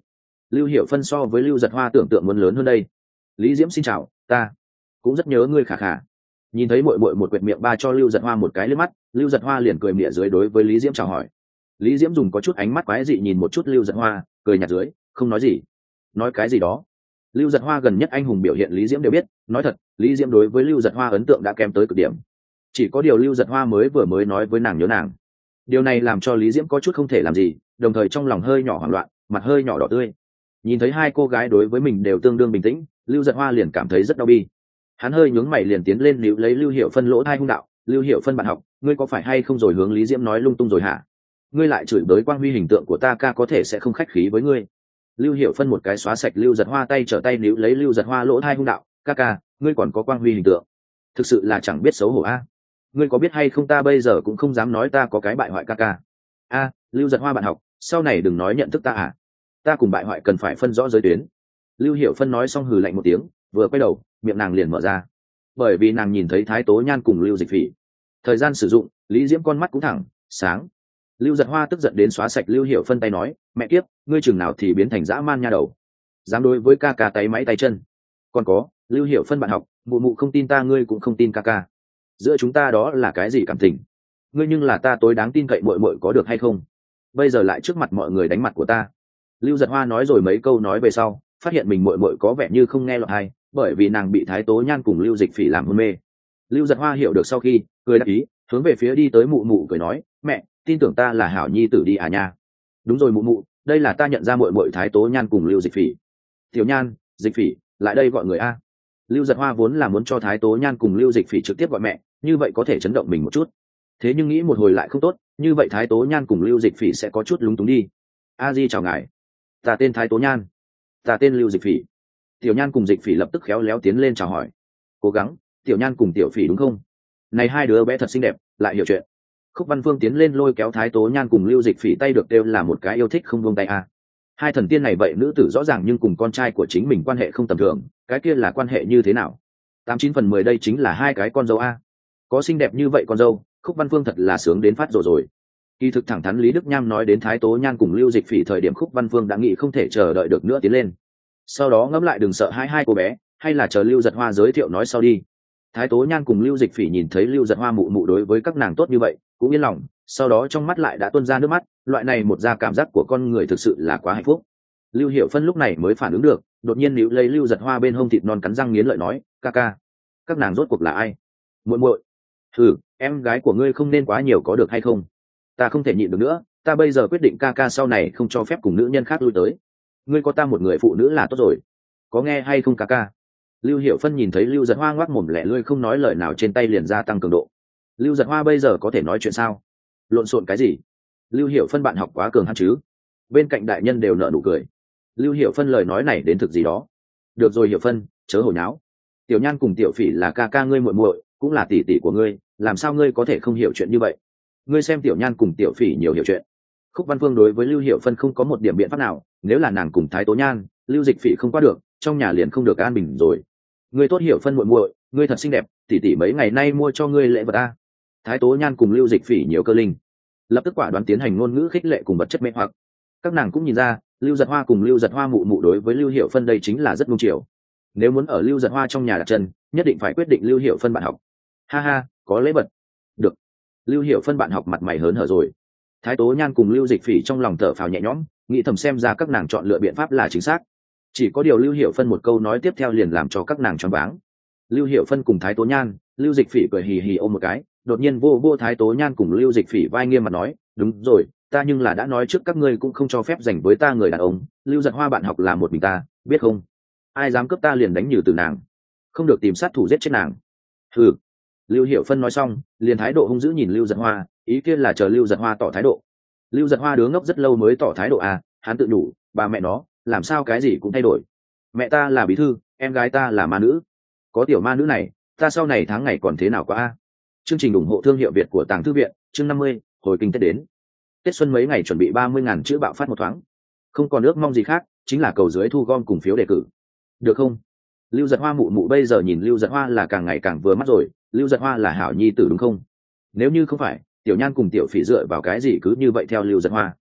Lưu Hiểu Phân so với Lưu Giật Hoa tưởng tượng muốn lớn hơn đây. Lý Diễm xin chào, ta cũng rất nhớ ngươi khả khả. Nhìn thấy muội muội một quệt miệng ba cho Lưu Giật Hoa một cái liếc mắt, Lưu Giật Hoa liền cười mỉa dưới đối với Lý Diễm chào hỏi. Lý Diễm dùng có chút ánh mắt quái dị nhìn một chút Lưu Giật Hoa, cười nhạt dưới, không nói gì. Nói cái gì đó? Lưu Giật Hoa gần nhất anh hùng biểu hiện Lý Diễm đều biết, nói thật, Lý Diễm đối với Lưu Giật Hoa ấn tượng đã kém tới cực điểm. Chỉ có điều Lưu Giật Hoa mới nói với nàng nhớ nàng. Điều này làm cho Lý Diễm có chút không thể làm gì, đồng thời trong lòng hơi nhỏ hoảng loạn, mặt hơi nhỏ đỏ tươi. Nhìn thấy hai cô gái đối với mình đều tương đương bình tĩnh, Lưu Giật Hoa liền cảm thấy rất đau bi. Hắn hơi nhướng mày liền tiến lên níu lấy Lưu Hiểu Phân lỗ tai hung đạo, Lưu Hiểu Phân bạn học, ngươi có phải hay không rồi hướng Lý Diễm nói lung tung rồi hả? Ngươi lại chửi bới Quang Huy hình tượng của ta ca có thể sẽ không khách khí với ngươi. Lưu Hiểu Phân một cái xóa sạch Lưu Giật Hoa tay trở tay níu lấy Lưu Giật Hoa lỗ tai hung đạo, ca ca, ngươi còn có Quang Huy hình tượng, thực sự là chẳng biết xấu hổ a. Ngươi có biết hay không ta bây giờ cũng không dám nói ta có cái bại hoại ca ca. A, Lưu Giật Hoa bạn học, sau này đừng nói nhận thức ta à? Ta cùng bại hoại cần phải phân rõ giới tuyến. Lưu Hiểu Phân nói xong hừ lạnh một tiếng, vừa quay đầu, miệng nàng liền mở ra. Bởi vì nàng nhìn thấy Thái Tố Nhan cùng Lưu Dịch Phỉ. Thời gian sử dụng, Lý Diễm con mắt cũng thẳng, sáng. Lưu Giật Hoa tức giận đến xóa sạch Lưu Hiểu Phân tay nói, mẹ kiếp, ngươi chừng nào thì biến thành dã man nha đầu, dám đối với ca ca tay máy tay chân. Còn có, Lưu Hiểu Phân bạn học, mụ mụ không tin ta ngươi cũng không tin ca ca. Giữa chúng ta đó là cái gì cảm tình? Ngươi nhưng là ta tối đáng tin cậy muội muội có được hay không? Bây giờ lại trước mặt mọi người đánh mặt của ta. Lưu Giật Hoa nói rồi mấy câu nói về sau, phát hiện mình muội muội có vẻ như không nghe lọt hay, bởi vì nàng bị Thái Tố Nhan cùng Lưu Dịch Phỉ làm hôn mê. Lưu Giật Hoa hiểu được sau khi cười đáp ý, hướng về phía đi tới mụ mụ cười nói, mẹ, tin tưởng ta là hảo nhi tử đi à nha. Đúng rồi mụ mụ, đây là ta nhận ra muội muội Thái Tố Nhan cùng Lưu Dịch Phỉ. Tiểu Nhan, Dịch Phỉ, lại đây gọi người a. Lưu Giật Hoa vốn là muốn cho Thái Tố Nhan cùng Lưu Dịch Phỉ trực tiếp gọi mẹ, như vậy có thể chấn động mình một chút. Thế nhưng nghĩ một hồi lại không tốt, như vậy Thái Tố Nhan cùng Lưu Dịch Phỉ sẽ có chút lúng túng đi. A Di chào ngài, ta tên Thái Tố Nhan, ta tên Lưu Dịch Phỉ. Tiểu Nhan cùng Dịch Phỉ lập tức khéo léo tiến lên chào hỏi. Cố gắng, Tiểu Nhan cùng Tiểu Phỉ đúng không? Này hai đứa bé thật xinh đẹp, lại hiểu chuyện. Khúc Văn Phương tiến lên lôi kéo Thái Tố Nhan cùng Lưu Dịch Phỉ tay được đều là một cái yêu thích không buông tay a. Hai thần tiên này vậy nữ tử rõ ràng nhưng cùng con trai của chính mình quan hệ không tầm thường, cái kia là quan hệ như thế nào? 89/10 đây chính là hai cái con dâu a. Có xinh đẹp như vậy con dâu, Khúc Văn Phương thật là sướng đến phát rồi. Kỳ thực thẳng thắn Lý Đức Nham nói đến Thái Tố Nhan cùng Lưu Dịch Phỉ thời điểm Khúc Văn Phương đã nghĩ không thể chờ đợi được nữa tiến lên. Sau đó ngẫm lại đừng sợ hai cô bé, hay là chờ Lưu Giật Hoa giới thiệu nói sau đi. Thái Tố Nhan cùng Lưu Dịch Phỉ nhìn thấy Lưu Giật Hoa mụ mụ đối với các nàng tốt như vậy, cũng yên lòng, sau đó trong mắt lại đã tuôn ra nước mắt, loại này một ra cảm giác của con người thực sự là quá hạnh phúc. Lưu Hiểu Phân lúc này mới phản ứng được, đột nhiên níu lấy Lưu Giật Hoa bên hông thịt non cắn răng nghiến lợi nói, ca ca, các nàng rốt cuộc là ai? Muội muội. Em gái của ngươi không nên quá nhiều có được hay không? Ta không thể nhịn được nữa, ta bây giờ quyết định ca ca sau này không cho phép cùng nữ nhân khác lui tới. Ngươi có ta một người phụ nữ là tốt rồi, có nghe hay không ca ca? Lưu Hiểu Phân nhìn thấy Lưu Giật Hoa ngoác mồm lẻ lươi không nói lời nào trên tay liền gia tăng cường độ. Lưu Giật Hoa bây giờ có thể nói chuyện sao? Lộn xộn cái gì? Lưu Hiểu Phân bạn học quá cường hãn chứ? Bên cạnh đại nhân đều nở nụ cười. Lưu Hiểu Phân lời nói này đến thực gì đó. Được rồi Hiểu Phân, chớ hồ nháo. Tiểu Nhan cùng Tiểu Phỉ là ca ca ngươi muội muội, cũng là tỷ tỷ của ngươi, làm sao ngươi có thể không hiểu chuyện như vậy? Ngươi xem Tiểu Nhan cùng Tiểu Phỉ nhiều hiểu chuyện. Khúc Văn Phương đối với Lưu Hiểu Phân không có một điểm biện pháp nào, nếu là nàng cùng Thái Tố Nhan, Lưu Dịch Phỉ không qua được, trong nhà liền không được an bình rồi. Ngươi tốt Hiểu Phân muội muội, ngươi thật xinh đẹp, tỷ tỷ mấy ngày nay mua cho ngươi lễ vật a. Thái Tố Nhan cùng Lưu Dịch Phỉ nhiều cơ linh, lập tức quả đoán tiến hành ngôn ngữ khích lệ cùng vật chất mê hoặc. Các nàng cũng nhìn ra, Lưu Giật Hoa cùng Lưu Giật Hoa mụ mụ đối với Lưu Hiểu Phân đây chính là rất nung chiều. Nếu muốn ở Lưu Giật Hoa trong nhà đặt chân, nhất định phải quyết định Lưu Hiểu Phân bạn học. Ha ha, có lễ vật. Được. Lưu Hiểu Phân bạn học mặt mày hớn hở rồi. Thái Tố Nhan cùng Lưu Dịch Phỉ trong lòng thở phào nhẹ nhõm, nghĩ thầm xem ra các nàng chọn lựa biện pháp là chính xác. Chỉ có điều Lưu Hiểu Phân một câu nói tiếp theo liền làm cho các nàng choáng váng. Lưu Hiểu Phân cùng Thái Tố Nhan, Lưu Dịch Phỉ cười hì hì ôm một cái, đột nhiên vô Thái Tố Nhan cùng Lưu Dịch Phỉ vai nghiêm mặt nói, đúng rồi, ta nhưng là đã nói trước các ngươi cũng không cho phép dành với ta người đàn ông, Lưu Giật Hoa bạn học là một mình ta, biết không? Ai dám cướp ta liền đánh nhừ từ nàng, không được tìm sát thủ giết chết nàng. Hừ. Lưu Hiểu Phân nói xong, liền thái độ hung dữ nhìn Lưu Giật Hoa, ý kiến là chờ Lưu Giật Hoa tỏ thái độ. Lưu Giật Hoa đứa ngốc rất lâu mới tỏ thái độ à, hắn tự đủ, bà mẹ nó, làm sao cái gì cũng thay đổi. Mẹ ta là bí thư, em gái ta là ma nữ. Có tiểu ma nữ này, ta sau này tháng ngày còn thế nào quá a? Chương trình ủng hộ thương hiệu Việt của Tàng Thư viện, chương 50, hồi kinh Tết đến. Tết xuân mấy ngày chuẩn bị 30.000 chữ bạo phát một thoáng. Không còn ước mong gì khác, chính là cầu dưới thu gom cùng phiếu đề cử. Được không? Lưu Giật Hoa mụ mụ bây giờ nhìn Lưu Giật Hoa là càng ngày càng vừa mắt rồi, Lưu Giật Hoa là hảo nhi tử đúng không? Nếu như không phải, Tiểu Nhan cùng Tiểu Phỉ dựa vào cái gì cứ như vậy theo Lưu Giật Hoa?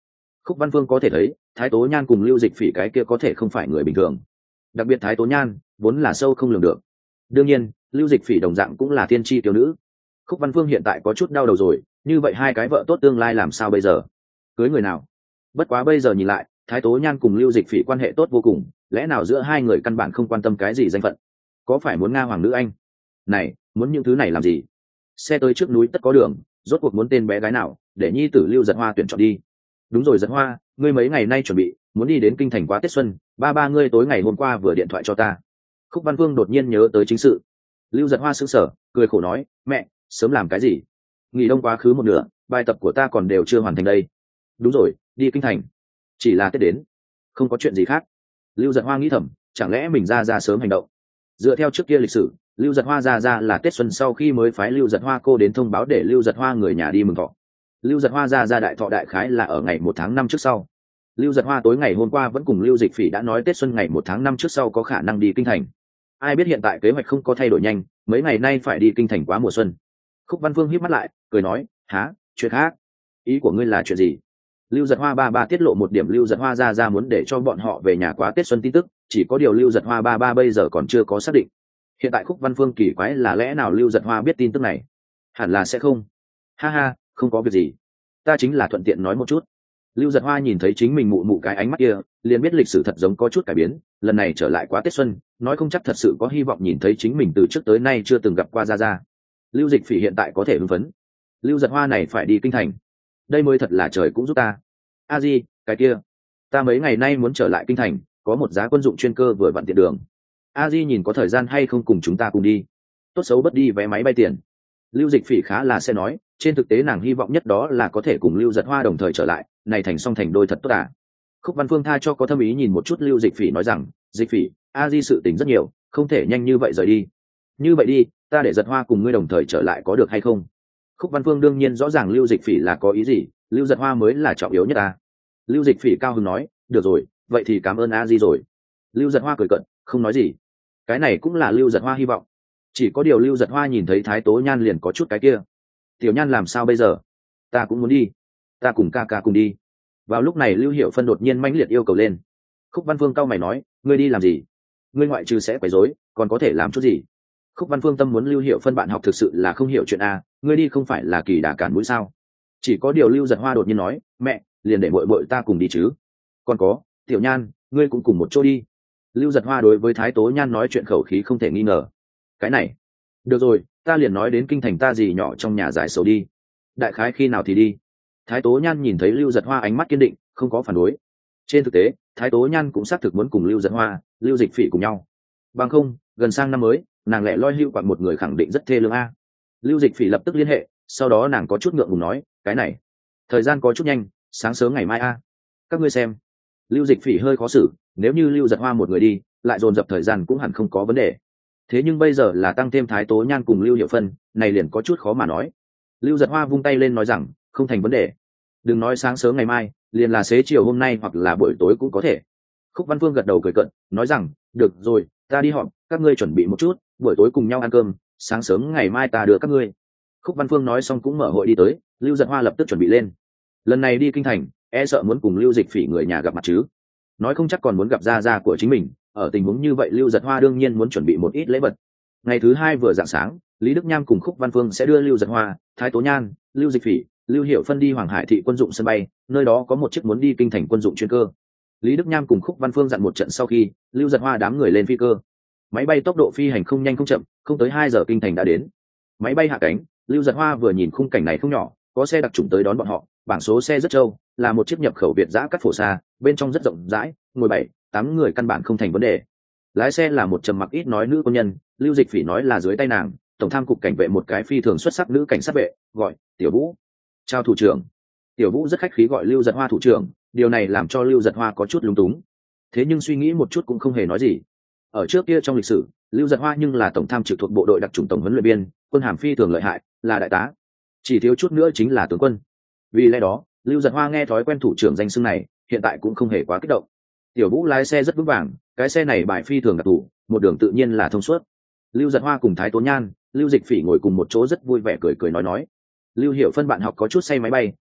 Khúc Văn Phương có thể thấy Thái Tố Nhan cùng Lưu Dịch Phỉ cái kia có thể không phải người bình thường, đặc biệt Thái Tố Nhan vốn là sâu không lường được, đương nhiên Lưu Dịch Phỉ đồng dạng cũng là tiên tri tiểu nữ. Khúc Văn Phương hiện tại có chút đau đầu rồi, như vậy hai cái vợ tốt tương lai làm sao bây giờ, cưới người nào? Bất quá bây giờ nhìn lại Thái Tố Nhan cùng Lưu Dịch Phỉ quan hệ tốt vô cùng, lẽ nào giữa hai người căn bản không quan tâm cái gì danh phận? Có phải muốn Nga hoàng nữ anh? Này, muốn những thứ này làm gì? Xe tới trước núi tất có đường, rốt cuộc muốn tên bé gái nào để nhi tử Lưu Giật Hoa tuyển chọn đi. Đúng rồi Giật Hoa, ngươi mấy ngày nay chuẩn bị muốn đi đến kinh thành quá Tết xuân, ba ngươi tối ngày hôm qua vừa điện thoại cho ta. Khúc Văn Vương đột nhiên nhớ tới chính sự. Lưu Giật Hoa sững sờ, cười khổ nói, mẹ, sớm làm cái gì? Nghỉ đông quá khứ một nửa, bài tập của ta còn đều chưa hoàn thành đây. Đúng rồi, đi kinh thành, chỉ là Tết đến, không có chuyện gì khác. Lưu Giật Hoa nghĩ thầm, chẳng lẽ mình ra sớm hành động? Dựa theo trước kia lịch sử, Lưu Giật Hoa ra là Tết xuân sau khi mới phái Lưu Giật Hoa cô đến thông báo để Lưu Giật Hoa người nhà đi mừng thọ. Lưu Giật Hoa ra đại thọ đại khái là ở ngày 1 tháng 5 trước sau. Lưu Giật Hoa tối ngày hôm qua vẫn cùng Lưu Dịch Phỉ đã nói Tết xuân ngày 1 tháng 5 trước sau có khả năng đi kinh thành. Ai biết hiện tại kế hoạch không có thay đổi nhanh, mấy ngày nay phải đi kinh thành quá mùa xuân. Khúc Văn Phương híp mắt lại, cười nói, há, chuyện khác? Ý của ngươi là chuyện gì? Lưu Giật Hoa ba tiết lộ một điểm Lưu Giật Hoa ra muốn để cho bọn họ về nhà quá Tết xuân tin tức, chỉ có điều Lưu Giật Hoa ba bây giờ còn chưa có xác định. Hiện tại Khúc Văn Phương kỳ quái là lẽ nào Lưu Giật Hoa biết tin tức này? Hẳn là sẽ không. Ha ha, không có việc gì, ta chính là thuận tiện nói một chút. Lưu Giật Hoa nhìn thấy chính mình mụ cái ánh mắt kia, liền biết lịch sử thật giống có chút cải biến, lần này trở lại quá Tết xuân, nói không chắc thật sự có hy vọng nhìn thấy chính mình từ trước tới nay chưa từng gặp qua ra. Lưu Dịch Phỉ hiện tại có thể hưng phấn. Lưu Giật Hoa này phải đi kinh thành, đây mới thật là trời cũng giúp ta. A Di, cái kia, ta mấy ngày nay muốn trở lại kinh thành, có một giá quân dụng chuyên cơ vừa vặn tiện đường. A Di nhìn có thời gian hay không cùng chúng ta cùng đi, tốt xấu bất đi vé máy bay tiền. Lưu Dịch Phỉ khá là sẽ nói, trên thực tế nàng hy vọng nhất đó là có thể cùng Lưu Giật Hoa đồng thời trở lại, này thành song thành đôi thật tốt à. Khúc Văn Phương tha cho có thâm ý nhìn một chút Lưu Dịch Phỉ nói rằng, Dịch Phỉ, A Di sự tình rất nhiều, không thể nhanh như vậy rời đi. Như vậy đi, ta để Giật Hoa cùng ngươi đồng thời trở lại có được hay không? Khúc Văn Phương đương nhiên rõ ràng Lưu Dịch Phỉ là có ý gì, Lưu Giật Hoa mới là trọng yếu nhất ta. Lưu Dịch Phỉ cao hứng nói, được rồi, vậy thì cảm ơn A Di rồi. Lưu Giật Hoa cười cận, không nói gì. Cái này cũng là Lưu Giật Hoa hy vọng. Chỉ có điều Lưu Giật Hoa nhìn thấy Thái Tố Nhan liền có chút cái kia. Tiểu Nhan làm sao bây giờ? Ta cũng muốn đi, ta cùng ca cùng đi. Vào lúc này Lưu Hiểu Phân đột nhiên mãnh liệt yêu cầu lên. Khúc Văn Phương cau mày nói, ngươi đi làm gì? Ngươi ngoại trừ sẽ quấy rối, còn có thể làm chút gì? Khúc Văn Phương tâm muốn Lưu Hiểu Phân bạn học thực sự là không hiểu chuyện a, ngươi đi không phải là kỳ đà cản mũi sao? Chỉ có điều Lưu Giật Hoa đột nhiên nói, mẹ, liền để bội ta cùng đi chứ. Còn có, Tiểu Nhan, ngươi cũng cùng một chỗ đi. Lưu Giật Hoa đối với Thái Tố Nhan nói chuyện khẩu khí không thể nghi ngờ. Cái này, được rồi, ta liền nói đến kinh thành ta gì nhỏ trong nhà giải sầu đi. Đại khái khi nào thì đi. Thái Tố Nhan nhìn thấy Lưu Giật Hoa ánh mắt kiên định, không có phản đối. Trên thực tế, Thái Tố Nhan cũng xác thực muốn cùng Lưu Giật Hoa, Lưu Dịch Phỉ cùng nhau. Bằng không, gần sang năm mới, nàng lẻ loi hưu quặn một người khẳng định rất thê lương a. Lưu Dịch Phỉ lập tức liên hệ, sau đó nàng có chút ngượng ngùng nói, cái này, thời gian có chút nhanh, sáng sớm ngày mai a. Các ngươi xem. Lưu Dịch Phỉ hơi khó xử, nếu như Lưu Giật Hoa một người đi, lại dồn dập thời gian cũng hẳn không có vấn đề. Thế nhưng bây giờ là tăng thêm Thái Tố Nhan cùng Lưu Hiểu Phân, này liền có chút khó mà nói. Lưu Giật Hoa vung tay lên nói rằng, không thành vấn đề. Đừng nói sáng sớm ngày mai, liền là xế chiều hôm nay hoặc là buổi tối cũng có thể. Khúc Văn Phương gật đầu cười cận, nói rằng, được rồi, ta đi họp, các ngươi chuẩn bị một chút, buổi tối cùng nhau ăn cơm, sáng sớm ngày mai ta đưa các ngươi. Khúc Văn Phương nói xong cũng mở hội đi tới, Lưu Giật Hoa lập tức chuẩn bị lên. Lần này đi kinh thành, e sợ muốn cùng Lưu Dịch Phỉ người nhà gặp mặt chứ. Nói không chắc còn muốn gặp gia của chính mình, ở tình huống như vậy Lưu Giật Hoa đương nhiên muốn chuẩn bị một ít lễ vật. Ngày thứ hai vừa rạng sáng, Lý Đức Nham cùng Khúc Văn Phương sẽ đưa Lưu Giật Hoa, Thái Tố Nhan, Lưu Dịch Phỉ, Lưu Hiểu Phân đi Hoàng Hải thị quân dụng sân bay, nơi đó có một chiếc muốn đi kinh thành quân dụng chuyên cơ. Lý Đức Nham cùng Khúc Văn Phương dặn một trận sau khi, Lưu Giật Hoa đám người lên phi cơ. Máy bay tốc độ phi hành không nhanh không chậm, không tới 2 giờ kinh thành đã đến. Máy bay hạ cánh, Lưu Giật Hoa vừa nhìn khung cảnh này không nhỏ, có xe đặc trùng tới đón bọn họ, bảng số xe rất trâu, là một chiếc nhập khẩu Việt giã cắt phổ xa, bên trong rất rộng rãi, ngồi 7-8 người căn bản không thành vấn đề. Lái xe là một trầm mặc ít nói nữ quân nhân, Lưu Dịch Phỉ nói là dưới tay nàng, tổng tham cục cảnh vệ một cái phi thường xuất sắc nữ cảnh sát vệ, gọi Tiểu Vũ. Chào thủ trưởng. Tiểu Vũ rất khách khí gọi Lưu Giật Hoa thủ trưởng, điều này làm cho Lưu Giật Hoa có chút lúng túng. Thế nhưng suy nghĩ một chút cũng không hề nói gì. Ở trước kia trong lịch sử, Lưu Giật Hoa nhưng là tổng tham trực thuộc bộ đội đặc chủng tổng huấn luyện viên, quân hàm phi thường lợi hại, là đại tá. Chỉ thiếu chút nữa chính là tướng quân. Vì lẽ đó, Lưu Giật Hoa nghe thói quen thủ trưởng danh xưng này, hiện tại cũng không hề quá kích động. Tiểu Vũ lái xe rất vững vàng, cái xe này bài phi thường đặc thù, một đường tự nhiên là thông suốt. Lưu Giật Hoa cùng Thái Tố Nhan, Lưu Dịch Phỉ ngồi cùng một chỗ rất vui vẻ cười nói. Lưu Hiểu Phân bạn học có chút say máy bay,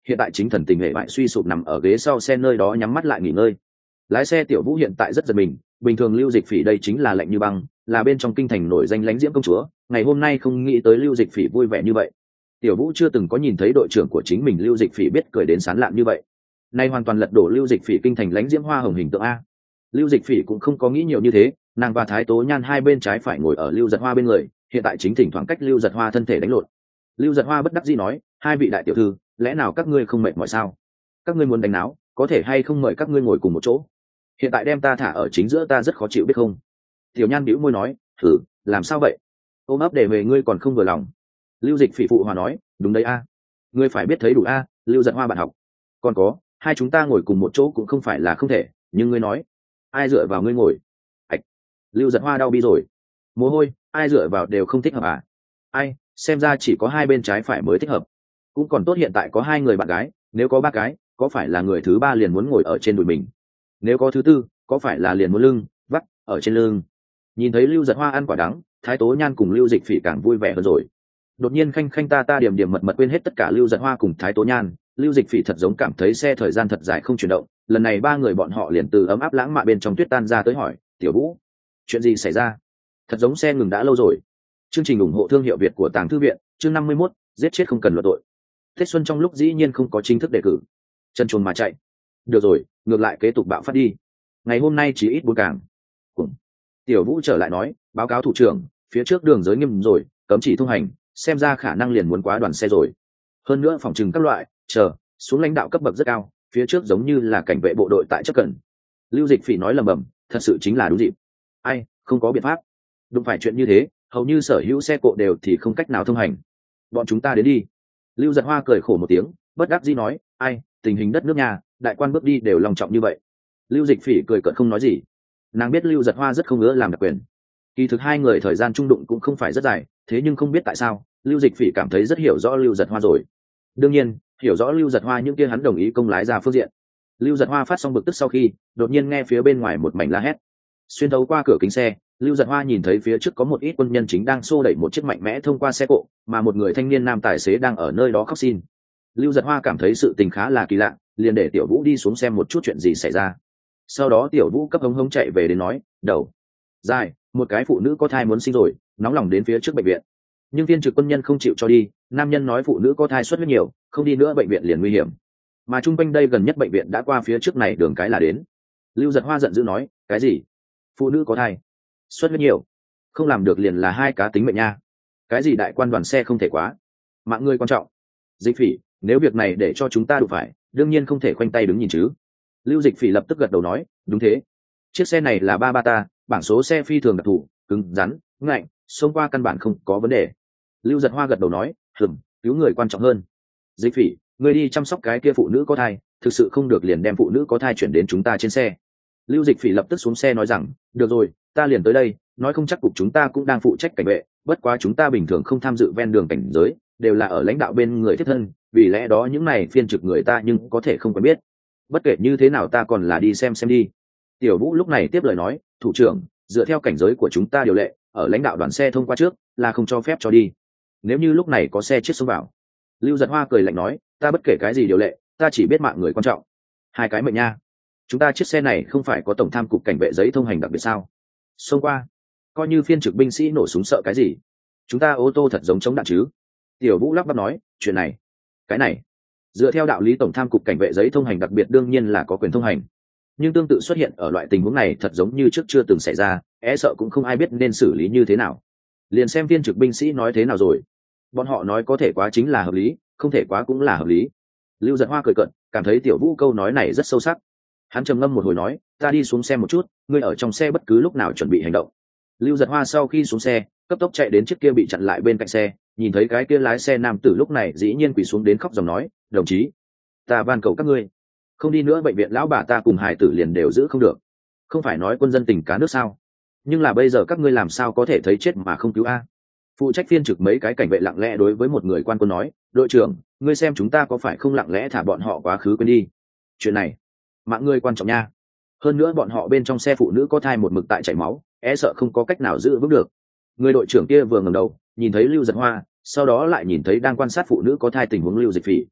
hiện tại chính thần tình hệ bại suy sụp nằm ở ghế sau xe nơi đó nhắm mắt lại nghỉ ngơi. Lái xe Tiểu Vũ hiện tại rất giật mình, bình thường Lưu Dịch Phỉ đây chính là lạnh như băng, là bên trong kinh thành nổi danh lãnh diễm công chúa, ngày hôm nay không nghĩ tới Lưu Dịch Phỉ vui vẻ như vậy. Tiểu Vũ chưa từng có nhìn thấy đội trưởng của chính mình Lưu Dịch Phỉ biết cười đến sán lạn như vậy. Nay hoàn toàn lật đổ Lưu Dịch Phỉ kinh thành lãnh diễm hoa hồng hình tượng a. Lưu Dịch Phỉ cũng không có nghĩ nhiều như thế, nàng và Thái Tố Nhan hai bên trái phải ngồi ở Lưu Giật Hoa bên người, hiện tại chính thỉnh thoảng cách Lưu Giật Hoa thân thể đánh lộn. Lưu Giật Hoa bất đắc dĩ nói, hai vị đại tiểu thư, lẽ nào các ngươi không mệt mỏi sao? Các ngươi muốn đánh náo, có thể hay không mời các ngươi ngồi cùng một chỗ? Hiện tại đem ta thả ở chính giữa ta rất khó chịu biết không? Tiểu Nhan bĩu môi nói, thử, làm sao vậy? Ôm ấp để về ngươi còn không vừa lòng. Lưu Dịch Phỉ phụ hòa nói, đúng đấy a, ngươi phải biết thấy đủ a, Lưu Giật Hoa bạn học. Còn có, hai chúng ta ngồi cùng một chỗ cũng không phải là không thể, nhưng ngươi nói, ai dựa vào ngươi ngồi? Ảch, Lưu Giật Hoa đau bi rồi. Mồ hôi, ai dựa vào đều không thích hợp à? Ai, xem ra chỉ có hai bên trái phải mới thích hợp. Cũng còn tốt hiện tại có hai người bạn gái, nếu có ba cái, có phải là người thứ ba liền muốn ngồi ở trên đùi mình? Nếu có thứ tư, có phải là liền muốn lưng vắt ở trên lưng? Nhìn thấy Lưu Giật Hoa ăn quả đắng, Thái Tố Nhan cùng Lưu Dịch Phỉ càng vui vẻ hơn rồi. Đột nhiên khanh khanh ta điểm điểm mật mật quên hết tất cả. Lưu Giật Hoa cùng Thái Tố Nhan, Lưu Dịch Phỉ thật giống cảm thấy xe thời gian thật dài không chuyển động, lần này ba người bọn họ liền từ ấm áp lãng mạn bên trong tuyết tan ra tới hỏi, Tiểu Vũ, chuyện gì xảy ra? Thật giống xe ngừng đã lâu rồi. Chương trình ủng hộ thương hiệu Việt của Tàng Thư viện, chương 51, giết chết không cần luận tội. Tết xuân trong lúc dĩ nhiên không có chính thức đề cử, chân chuồn mà chạy. Được rồi, ngược lại kế tục bạo phát đi. Ngày hôm nay chỉ ít 4 càng. Cùng. Tiểu Vũ trở lại nói, báo cáo thủ trưởng, phía trước đường giới nghiêm rồi, cấm chỉ thông hành, xem ra khả năng liền muốn quá đoàn xe rồi. Hơn nữa phòng trừng các loại, xuống lãnh đạo cấp bậc rất cao, phía trước giống như là cảnh vệ bộ đội tại chấp cận. Lưu Dịch Phỉ nói lầm bầm, thật sự chính là đúng dịp. Ai, không có biện pháp. Đúng phải chuyện như thế, hầu như sở hữu xe cộ đều thì không cách nào thông hành. Bọn chúng ta đến đi. Lưu Giật Hoa cười khổ một tiếng, bất đắc dĩ nói, ai, tình hình đất nước nhà, đại quan bước đi đều long trọng như vậy. Lưu Dịch Phỉ cười cợt không nói gì. Nàng biết Lưu Giật Hoa rất không ngứa làm đặc quyền. Kỳ thực hai người thời gian trung đụng cũng không phải rất dài, thế nhưng không biết tại sao, Lưu Dịch Phỉ cảm thấy rất hiểu rõ Lưu Giật Hoa rồi. Đương nhiên, hiểu rõ Lưu Giật Hoa những kia hắn đồng ý công lái ra phương diện. Lưu Giật Hoa phát xong bực tức sau khi, đột nhiên nghe phía bên ngoài một mảnh la hét. Xuyên thấu qua cửa kính xe, Lưu Giật Hoa nhìn thấy phía trước có một ít quân nhân chính đang xô đẩy một chiếc mạnh mẽ thông qua xe cộ, mà một người thanh niên nam tài xế đang ở nơi đó khóc xin. Lưu Giật Hoa cảm thấy sự tình khá là kỳ lạ, liền để Tiểu Vũ đi xuống xem một chút chuyện gì xảy ra. Sau đó Tiểu Vũ cấp hống hống chạy về đến nói, đầu dài, một cái phụ nữ có thai muốn sinh rồi, nóng lòng đến phía trước bệnh viện. Nhưng viên trực quân nhân không chịu cho đi, nam nhân nói phụ nữ có thai xuất huyết nhiều, không đi nữa bệnh viện liền nguy hiểm. Mà chung quanh đây gần nhất bệnh viện đã qua phía trước này đường cái là đến. Lưu Giật Hoa giận dữ nói, cái gì? Phụ nữ có thai xuất huyết nhiều, không làm được liền là hai cá tính mệnh nha. Cái gì đại quan đoàn xe không thể quá, mạng người quan trọng. Dịch Phỉ, nếu việc này để cho chúng ta đụng phải, đương nhiên không thể khoanh tay đứng nhìn chứ. Lưu Dịch Phỉ lập tức gật đầu nói, đúng thế, chiếc xe này là ba ta, bảng số xe phi thường đặc thù, cứng rắn ngạnh, xông qua căn bản không có vấn đề. Lưu Giật Hoa gật đầu nói, cứu người quan trọng hơn. Dịch Phỉ, người đi chăm sóc cái kia phụ nữ có thai, thực sự không được liền đem phụ nữ có thai chuyển đến chúng ta trên xe. Lưu Dịch Phỉ lập tức xuống xe nói rằng, được rồi, ta liền tới đây, nói không chắc cục chúng ta cũng đang phụ trách cảnh vệ, bất quá chúng ta bình thường không tham dự ven đường cảnh giới, đều là ở lãnh đạo bên người thiết thân, vì lẽ đó những này phiên trực người ta nhưng có thể không quen biết. Bất kể như thế nào ta còn là đi xem đi. Tiểu Vũ lúc này tiếp lời nói, thủ trưởng, dựa theo cảnh giới của chúng ta điều lệ, ở lãnh đạo đoàn xe thông qua trước là không cho phép cho đi. Nếu như lúc này có xe chết xông vào. Lưu Giật Hoa cười lạnh nói, ta bất kể cái gì điều lệ, ta chỉ biết mạng người quan trọng. Hai cái mệnh nha. Chúng ta chiếc xe này không phải có tổng tham cục cảnh vệ giấy thông hành đặc biệt sao? Xông qua, coi như phiên trực binh sĩ nổ súng sợ cái gì? Chúng ta ô tô thật giống chống đạn chứ? Tiểu Vũ lắp bắp nói, chuyện này, cái này, dựa theo đạo lý tổng tham cục cảnh vệ giấy thông hành đặc biệt đương nhiên là có quyền thông hành. Nhưng tương tự xuất hiện ở loại tình huống này thật giống như trước chưa từng xảy ra, sợ cũng không ai biết nên xử lý như thế nào. Liền xem viên trực binh sĩ nói thế nào rồi. Bọn họ nói có thể quá chính là hợp lý, không thể quá cũng là hợp lý. Lưu Giật Hoa cười cợt, cảm thấy Tiểu Vũ câu nói này rất sâu sắc. Hắn trầm ngâm một hồi nói, ta đi xuống xe một chút, ngươi ở trong xe bất cứ lúc nào chuẩn bị hành động. Lưu Giật Hoa sau khi xuống xe, cấp tốc chạy đến chiếc kia bị chặn lại bên cạnh xe, nhìn thấy cái kia lái xe nam tử lúc này dĩ nhiên quỳ xuống đến khóc dòng nói, đồng chí, ta van cầu các ngươi, không đi nữa bệnh viện lão bà ta cùng hài tử liền đều giữ không được. Không phải nói quân dân tình cá nước sao? Nhưng là bây giờ các ngươi làm sao có thể thấy chết mà không cứu a? Phụ trách phiên trực mấy cái cảnh vệ lặng lẽ đối với một người quan quân nói, đội trưởng, ngươi xem chúng ta có phải không lặng lẽ thả bọn họ quá khứ quên đi. Chuyện này, mạng ngươi quan trọng nha. Hơn nữa bọn họ bên trong xe phụ nữ có thai một mực tại chảy máu, sợ không có cách nào giữ vững được. Người đội trưởng kia vừa ngẩng đầu, nhìn thấy Lưu Giật Hoa, sau đó lại nhìn thấy đang quan sát phụ nữ có thai tình huống Lưu Dịch Phỉ.